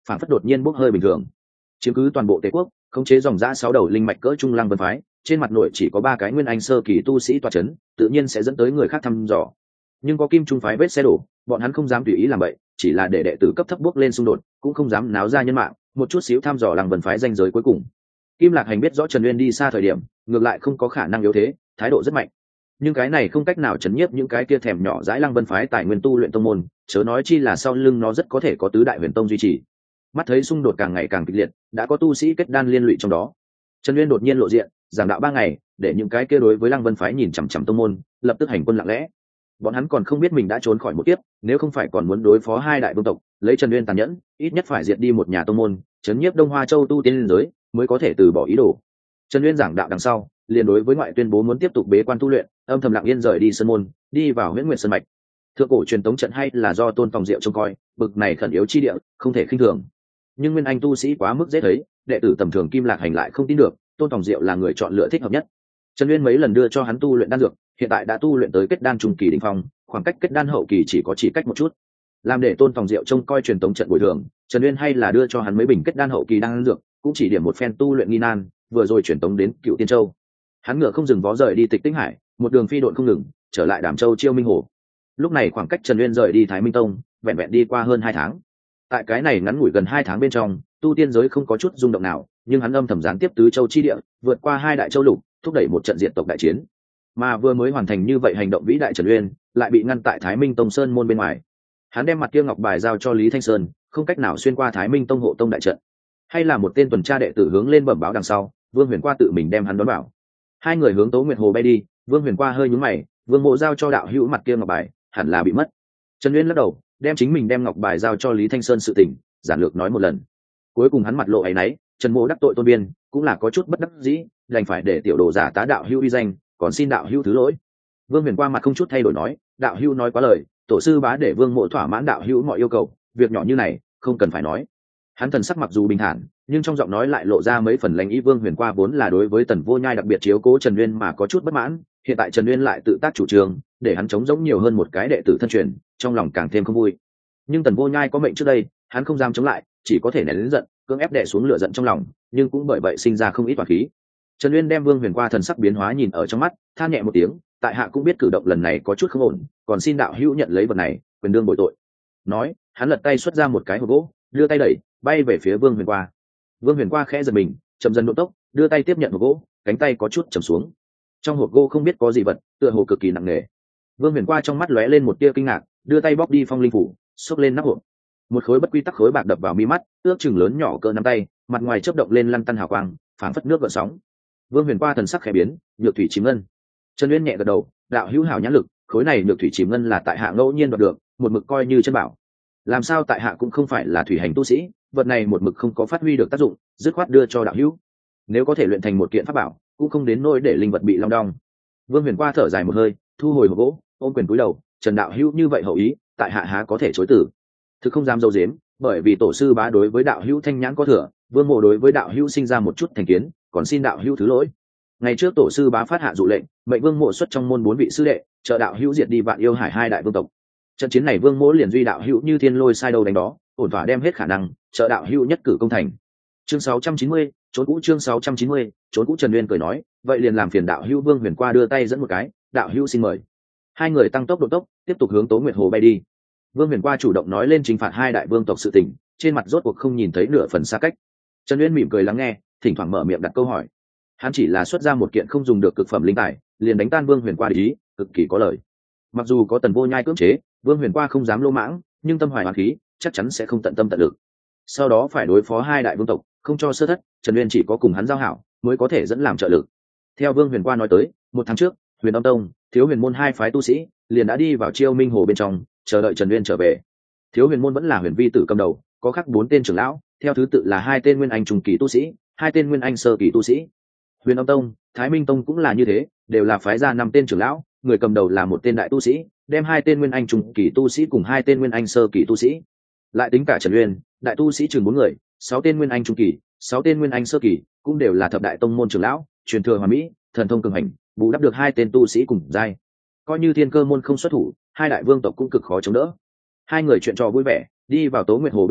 phản phất đột nhiên bốc hơi bình thường, chiếm cứ toàn bộ Tề quốc, khống chế dòng dã sáu đầu linh mạch cỡ trung Lăng Vân phái, trên mặt nội chỉ có ba cái nguyên anh sơ kỳ tu sĩ tọa chấn, tự nhiên sẽ dẫn tới người khác thăm dò. Nhưng có Kim Trung phái vết xe đổ, bọn hắn không dám tùy ý làm vậy, chỉ là để đệ tử cấp thấp bước lên xung đột, cũng không dám náo ra nhân mạng, một chút xíu thăm dò Lăng Vân phái danh giới cuối cùng. Kim Lạc Hành biết rõ Trần Uyên đi xa thời điểm, ngược lại không có khả năng yếu thế, thái độ rất mạnh. Nhưng cái này không cách nào chấn nhiếp những cái kia thèm nhỏ dãi Lăng Vân phái tài nguyên tu luyện tông môn, chớ nói chi là sau lưng nó rất có thể có tứ đại huyền tông duy trì. Mắt thấy xung đột càng ngày càng kịch liệt, đã có tu sĩ kết đan liên lụy trong đó. Trần Uyên đột nhiên lộ diện, giảng đạo ba ngày, để những cái kia đối với Lăng Vân phái nhìn chằm chằm tông môn, lập tức hành quân lặng lẽ. Bọn hắn còn không biết mình đã trốn khỏi một kiếp, nếu không phải còn muốn đối phó hai đại vương tộc, lấy Trần Uyên tàn nhẫn, ít nhất phải diệt đi một nhà tông môn, chấn nhiếp Đông Hoa Châu tu tiên liên giới, mới có thể từ bỏ ý đồ. Trần Uyên giảng đạo đằng sau, liền đối với ngoại tuyên bố muốn tiếp tục bế quan tu luyện, âm thầm lặng yên rời đi sơn môn, đi vào Huyễn Nguyệt Sơn mạch. Thượng cổ truyền tống trận hay là do Tôn Tòng Diệu trông coi, bực này khẩn yếu chi địa, không thể khinh thường. Nhưng nguyên anh tu sĩ quá mức dễ thấy, đệ tử tầm thường Kim Lạc Hành lại không tin được, Tôn Tòng Diệu là người chọn lựa thích hợp nhất. Trần Uyên mấy lần đưa cho hắn tu luyện đan dược, hiện tại đã tu luyện tới kết đan trung kỳ đỉnh phong, khoảng cách kết đan hậu kỳ chỉ có chỉ cách một chút. Làm để Tôn Tòng Diệu trông coi truyền tống trận bồi thường, Trần Uyên hay là đưa cho hắn mấy bình kết đan hậu kỳ đan dược, cũng chỉ điểm một phen tu luyện nghi nan, vừa rồi truyền tống đến Cựu Tiên Châu. Hắn ngựa không dừng vó rời đi Tịch Tĩnh Hải, một đường phi độn không ngừng, trở lại Đàm Châu Chiêu Minh Hồ. Lúc này khoảng cách Trần Uyên rời đi Thái Minh Tông, vẹn vẹn đi qua hơn hai tháng. Tại cái này ngắn ngủi gần hai tháng bên trong, tu tiên giới không có chút rung động nào, nhưng hắn âm thầm gián tiếp tứ châu chi địa, vượt qua hai đại châu lục, thúc đẩy một trận diệt tộc đại chiến. Mà vừa mới hoàn thành như vậy hành động vĩ đại Trần Uyên, lại bị ngăn tại Thái Minh Tông sơn môn bên ngoài. Hắn đem mặt kia ngọc bài giao cho Lý Thanh Sơn, không cách nào xuyên qua Thái Minh Tông hộ tông đại trận. Hay là một tên tuần tra đệ tử hướng lên bẩm báo đằng sau, Vương Huyền Qua tự mình đem hắn đón bảo. Hai người hướng Tố Nguyệt Hồ bay đi, Vương Huyền Qua hơi nhướng mày, Vương Mộ giao cho đạo hữu mặt kia ngọc bài, hẳn là bị mất. Trần Uyên lắc đầu, đem chính mình đem ngọc bài giao cho Lý Thanh Sơn sự tình, giản lược nói một lần. Cuối cùng hắn mặt lộ áy náy, Trần Mộ đắc tội Tôn Biên, cũng là có chút bất đắc dĩ, đành phải để tiểu đồ giả tá đạo hữu uy danh, còn xin đạo hữu thứ lỗi. Vương Huyền Qua mặt không chút thay đổi nói, đạo hữu nói quá lời, tổ sư bá để Vương Mộ thỏa mãn đạo hữu mọi yêu cầu, việc nhỏ như này không cần phải nói. Hắn thần sắc mặc dù bình thản, nhưng trong giọng nói lại lộ ra mấy phần lãnh ý. Vương Huyền Qua vốn là đối với Tần Vô Nhai đặc biệt chiếu cố Trần Uyên mà có chút bất mãn, hiện tại Trần Uyên lại tự tác chủ trương, để hắn chống giống nhiều hơn một cái đệ tử thân truyền, trong lòng càng thêm không vui. Nhưng Tần Vô Nhai có mệnh trước đây, hắn không dám chống lại, chỉ có thể nén lớn giận, cưỡng ép đè xuống lửa giận trong lòng, nhưng cũng bởi vậy sinh ra không ít oán khí. Trần Uyên đem Vương Huyền Qua thần sắc biến hóa nhìn ở trong mắt, than nhẹ một tiếng, tại hạ cũng biết cử động lần này có chút không ổn, còn xin đạo hữu nhận lấy vật này, quyền đương bồi tội. Nói, hắn lật tay xuất ra một cái hộp gỗ, đưa tay đẩy, bay về phía Vương Huyền Qua. Vương Huyền Qua khẽ giật mình, chậm dần độ tốc, đưa tay tiếp nhận hộp gỗ, cánh tay có chút trầm xuống. Trong hộp gỗ không biết có gì vật, tựa hồ cực kỳ nặng nề. Vương Huyền Qua trong mắt lóe lên một tia kinh ngạc, đưa tay bóc đi phong linh phủ, xốc lên nắp hộp. Một khối bất quy tắc khối bạc đập vào mi mắt, ước chừng lớn nhỏ cỡ nắm tay, mặt ngoài chớp động lên lăn tăn hào quang, phảng phất nước gợn sóng. Vương Huyền Qua thần sắc khẽ biến, nhược thủy chìm ngân. Trần Uyên nhẹ gật đầu, đạo hữu hảo nhãn lực, khối này nhược thủy chìm ngân là tại hạ ngẫu nhiên đoạt được, một mực coi như chân bảo. Làm sao tại hạ cũng không phải là thủy hành tu sĩ, vật này một mực không có phát huy được tác dụng, dứt khoát đưa cho đạo hữu. Nếu có thể luyện thành một kiện pháp bảo, cũng không đến nỗi để linh vật bị long đong. Vương Huyền Qua thở dài một hơi, thu hồi hộp gỗ, ôm quyền cúi đầu, Trần đạo hữu như vậy hậu ý, tại hạ há có thể chối từ. Thực không dám dâu dếm, bởi vì tổ sư bá đối với đạo hữu thanh nhãn có thừa, Vương Mộ đối với đạo hữu sinh ra một chút thành kiến, còn xin đạo hữu thứ lỗi. Ngày trước tổ sư bá phát hạ dụ lệnh, mệnh Vương Mộ xuất trong môn bốn vị sư đệ, trợ đạo hữu diệt đi Vạn Yêu Hải hai đại vương tộc. Trận chiến này Vương Mộ liền duy đạo hữu như thiên lôi sai đâu đánh đó, ổn thỏa đem hết khả năng, trợ đạo hữu nhất cử công thành. Chương sáu trăm chín mươi, trốn cũ chương sáu trăm chín mươi, trốn cũ. Trần Uyên cười nói, vậy liền làm phiền đạo hữu. Vương Huyền Qua đưa tay dẫn một cái, đạo hữu xin mời. Hai người tăng tốc độ tốc, tiếp tục hướng Tố Nguyệt Hồ bay đi. Vương Huyền Qua chủ động nói lên trừng phạt hai đại vương tộc sự tình, trên mặt rốt cuộc không nhìn thấy nửa phần xa cách. Trần Uyên mỉm cười lắng nghe, thỉnh thoảng mở miệng đặt câu hỏi. Hắn chỉ là xuất ra một kiện không dùng được cực phẩm linh tài, liền đánh tan Vương Huyền Qua để ý, cực kỳ có lời. Mặc dù có Tần Vô Nhai cưỡng chế, Vương Huyền Qua không dám lô mãng, nhưng tâm hoài oán khí, chắc chắn sẽ không tận tâm tận lực. Sau đó phải đối phó hai đại vương tộc, không cho sơ thất, Trần Uyên chỉ có cùng hắn giao hảo, mới có thể dẫn làm trợ lực. Theo Vương Huyền Qua nói tới, một tháng trước, Huyền Âm Tông, Thiếu Huyền môn hai phái tu sĩ liền đã đi vào Chiêu Minh Hồ bên trong, chờ đợi Trần Uyên trở về. Thiếu Huyền môn vẫn là Huyền Vi tử cầm đầu, có khắc bốn tên trưởng lão, theo thứ tự là hai tên nguyên anh trung kỳ tu sĩ, hai tên nguyên anh sơ kỳ tu sĩ. Huyền Âm Tông, Thái Minh Tông cũng là như thế, đều là phái ra năm tên trưởng lão, người cầm đầu là một tên đại tu sĩ, đem hai tên nguyên anh trung kỳ tu sĩ cùng hai tên nguyên anh sơ kỳ tu sĩ. Lại tính cả Trần Uyên, đại tu sĩ chừng bốn người, sáu tên nguyên anh trung kỳ, sáu tên nguyên anh sơ kỳ, cũng đều là thập đại tông môn trưởng lão, truyền thừa hoàn mỹ, thần thông cường hành, bù đắp được hai tên tu sĩ cùng giai. Coi như Thiên Cơ môn không xuất thủ, hai đại vương tộc cũng cực khó chống đỡ. Hai người chuyện trò vui vẻ, đi vào Tố Nguyệt Hồ bên trong,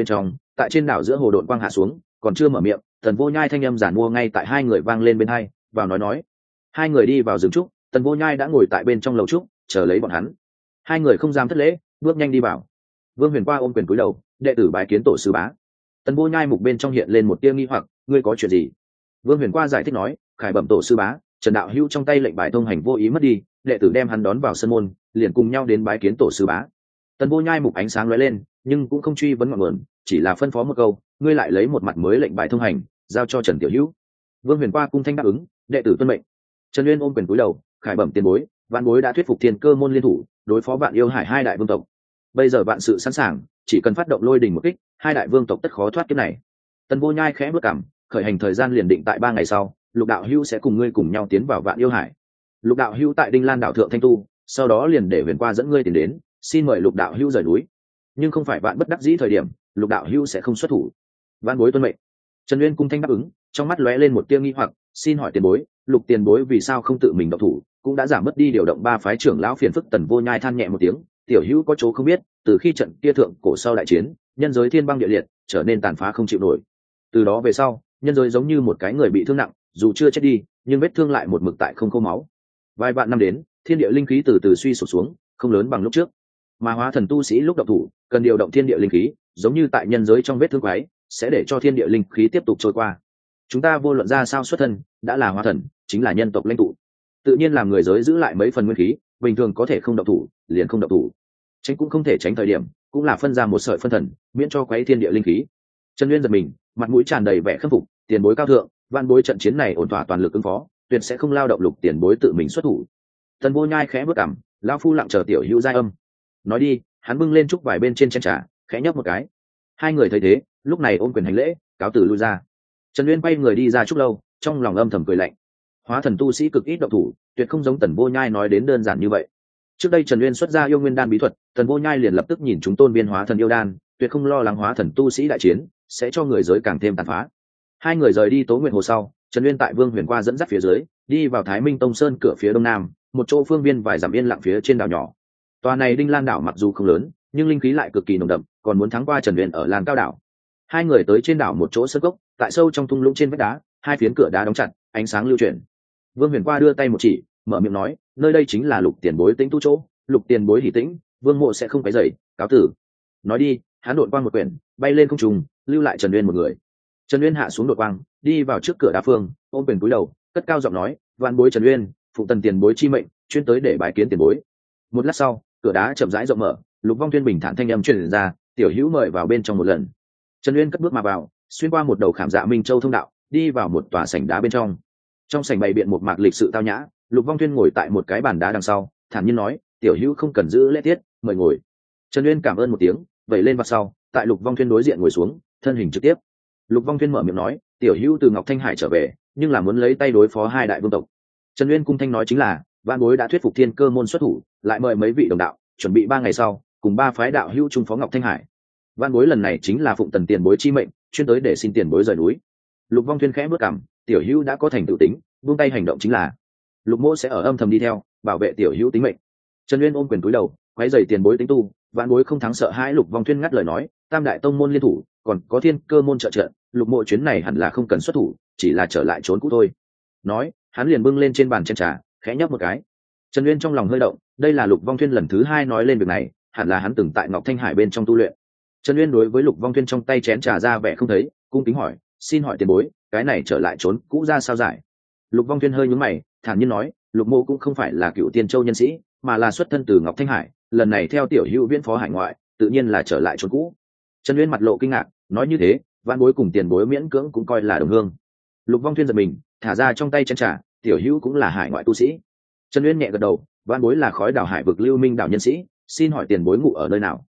tại trên đảo giữa hồ đội quang hạ xuống, còn chưa mở miệng, Tần Vô Nhai thanh âm giản mua ngay tại hai người vang lên bên hai, vào nói nói. Hai người đi vào rừng trúc, Tần Vô Nhai đã ngồi tại bên trong lầu trúc, chờ lấy bọn hắn. Hai người không dám thất lễ, bước nhanh đi vào. Vương Huyền Qua ôm quyền cúi đầu, đệ tử bái kiến tổ sư bá. Tần Vô Nhai mục bên trong hiện lên một tia nghi hoặc, ngươi có chuyện gì? Vương Huyền Qua giải thích nói, khải bẩm tổ sư bá, Trần đạo hữu trong tay lệnh bài thông hành vô ý mất đi, đệ tử đem hắn đón vào sân môn, liền cùng nhau đến bái kiến tổ sư bá. Tần Vô Nhai mục ánh sáng lóe lên, nhưng cũng không truy vấn ngọn nguồn, chỉ là phân phó một câu, ngươi lại lấy một mặt mới lệnh bài thông hành, giao cho Trần tiểu hữu. Vương Huyền Qua cung thanh đáp ứng, đệ tử tuân mệnh. Trần Uyên ôm quyền cúi đầu, khải bẩm tiền bối, vạn bối đã thuyết phục thiên cơ môn liên thủ, đối phó vạn yêu hải hai đại vương tộc. Bây giờ vạn sự sẵn sàng, chỉ cần phát động lôi đình một kích, hai đại vương tộc tất khó thoát kiếp này. Tần Vô Nhai khẽ bước cằm, khởi hành thời gian liền định tại ba ngày sau, Lục đạo hữu sẽ cùng ngươi cùng nhau tiến vào vạn yêu hải. Lục đạo hữu tại Đinh Lan đảo thượng thanh tu, sau đó liền để Huyền Qua dẫn ngươi tiến đến, xin mời Lục đạo hữu rời núi. Nhưng không phải vạn bất đắc dĩ thời điểm, Lục đạo hữu sẽ không xuất thủ. Vạn bối tuân mệnh. Trần Uyên cung thanh đáp ứng, trong mắt lóe lên một tia nghi hoặc, xin hỏi tiền bối, Lục tiền bối vì sao không tự mình động thủ, cũng đã giảm mất đi điều động ba phái trưởng lão phiền phức. Tần Vô Nhai than nhẹ một tiếng, tiểu hữu có chỗ không biết, từ khi trận kia thượng cổ sau đại chiến, nhân giới thiên băng địa liệt, trở nên tàn phá không chịu nổi. Từ đó về sau, nhân giới giống như một cái người bị thương nặng, dù chưa chết đi, nhưng vết thương lại một mực tại không khô máu. Vài vạn năm đến, thiên địa linh khí từ từ suy sụp xuống, không lớn bằng lúc trước. Mà hóa thần tu sĩ lúc động thủ, cần điều động thiên địa linh khí, giống như tại nhân giới trong vết thương quái, sẽ để cho thiên địa linh khí tiếp tục trôi qua. Chúng ta vô luận ra sao xuất thân, đã là hóa thần, chính là nhân tộc lãnh tụ, tự nhiên làm người giới giữ lại mấy phần nguyên khí, bình thường có thể không động thủ, liền không động thủ. Tránh cũng không thể tránh thời điểm, cũng là phân ra một sợi phân thần, miễn cho quấy thiên địa linh khí. Trần Nguyên giật mình, mặt mũi tràn đầy vẻ khâm phục, tiền bối cao thượng, vạn bối trận chiến này ổn thỏa toàn lực ứng phó, tuyệt sẽ không lao động Lục tiền bối tự mình xuất thủ. Tần Vô Nhai khẽ bước cằm, lão phu lặng chờ tiểu hữu giai âm. Nói đi, hắn bưng lên chúc vài bên trên chén trà, khẽ nhấp một cái. Hai người thấy thế, lúc này ôm quyền hành lễ, cáo từ lui ra. Trần Uyên quay người đi ra chúc lâu, trong lòng âm thầm cười lạnh. Hóa thần tu sĩ cực ít động thủ, tuyệt không giống Tần Vô Nhai nói đến đơn giản như vậy. Trước đây Trần Uyên xuất ra yêu nguyên đan bí thuật, Tần Vô Nhai liền lập tức nhìn chúng tôn viên hóa thần yêu đan, tuyệt không lo lắng hóa thần tu sĩ đại chiến sẽ cho người giới càng thêm tàn phá. Hai người rời đi Tố Nguyện Hồ sau, Trần Uyên tại Vương Huyền Qua dẫn dắt phía dưới, đi vào Thái Minh Tông Sơn cửa phía đông nam, một chỗ phương viên vài dặm yên lặng phía trên đảo nhỏ. Tòa này Đinh Lan đảo mặc dù không lớn, nhưng linh khí lại cực kỳ nồng đậm, còn muốn thắng qua Trần Uyên ở Lan Cao đảo. Hai người tới trên đảo một chỗ sơn gốc, tại sâu trong thung lũng trên vách đá, hai phiến cửa đá đóng chặt, ánh sáng lưu chuyển. Vương Huyền Qua đưa tay một chỉ, mở miệng nói, nơi đây chính là Lục tiền bối tĩnh tu chỗ, Lục tiền bối hỉ tĩnh, Vương mộ sẽ không quấy rầy, cáo tử. Nói đi, hắn đột quang một quyển, bay lên không trung, lưu lại Trần Uyên một người. Trần Uyên hạ xuống đột quang, đi vào trước cửa đá phương, ôm quyền cúi đầu, cất cao giọng nói, vạn bối Trần Uyên, phụ Tần tiền bối chi mệnh, chuyên tới để bái kiến tiền bối. Một lát sau, cửa đá chậm rãi rộng mở, Lục Vong Tuyên bình thản thanh âm truyền ra, tiểu hữu mời vào bên trong một lần. Trần Uyên cất bước mà vào, xuyên qua một đầu khảm dạ minh châu thông đạo, đi vào một tòa sảnh đá bên trong. Trong sảnh bày biện một mạc lịch sự tao nhã, Lục Vong Tuyên ngồi tại một cái bàn đá đằng sau, thản nhiên nói, tiểu hữu không cần giữ lễ tiết, mời ngồi. Trần Uyên cảm ơn một tiếng, vẩy lên vạt sau, tại Lục Vong Tuyên đối diện ngồi xuống, thân hình trực tiếp. Lục Vong Tuyên mở miệng nói, tiểu hữu từ Ngọc Thanh Hải trở về, nhưng là muốn lấy tay đối phó hai đại vương tộc. Trần Uyên cung thanh nói chính là, vạn bối đã thuyết phục thiên cơ môn xuất thủ, lại mời mấy vị đồng đạo, chuẩn bị ba ngày sau, cùng ba phái đạo hữu trung phó Ngọc Thanh Hải. Vạn bối lần này chính là phụng Tần tiền bối chi mệnh, chuyên tới để xin tiền bối rời núi. Lục Vong Tuyên khẽ bước cằm, tiểu hữu đã có thành tựu tính, buông tay hành động chính là. Lục mỗ sẽ ở âm thầm đi theo, bảo vệ tiểu hữu tính mệnh. Trần Uyên ôm quyền cúi đầu, quấy rầy tiền bối tính tu, vạn bối không thắng sợ hãi. Lục Vong Tuyên ngắt lời nói, tam đại tông môn liên thủ, còn có thiên cơ môn trợ trợ, Lục mộ chuyến này hẳn là không cần xuất thủ, chỉ là trở lại trốn cũ thôi. Nói, hắn liền bưng lên trên bàn chén trà, khẽ nhấp một cái. Trần Uyên trong lòng hơi động, đây là Lục Vong Tuyên lần thứ hai nói lên việc này, hẳn là hắn từng tại Ngọc Thanh Hải bên trong tu luyện. Trần Uyên đối với Lục Vong Tuyên trong tay chén trà ra vẻ không thấy, cung kính hỏi, xin hỏi tiền bối, cái này trở lại trốn cũ ra sao giải? Lục Vong Tuyên hơi nhướng mày, thản nhiên nói, Lục mộ cũng không phải là cựu tiên châu nhân sĩ, mà là xuất thân từ Ngọc Thanh Hải, lần này theo tiểu hữu viễn phó hải ngoại, tự nhiên là trở lại trốn cũ. Trần Uyên mặt lộ kinh ngạc, nói như thế, vạn bối cùng tiền bối miễn cưỡng cũng coi là đồng hương. Lục Vong Tuyên giật mình, thả ra trong tay chén trà, tiểu hữu cũng là hải ngoại tu sĩ. Trần Uyên nhẹ gật đầu, vạn bối là khói đảo hải vực lưu minh đảo nhân sĩ, xin hỏi tiền bối ngụ ở nơi nào?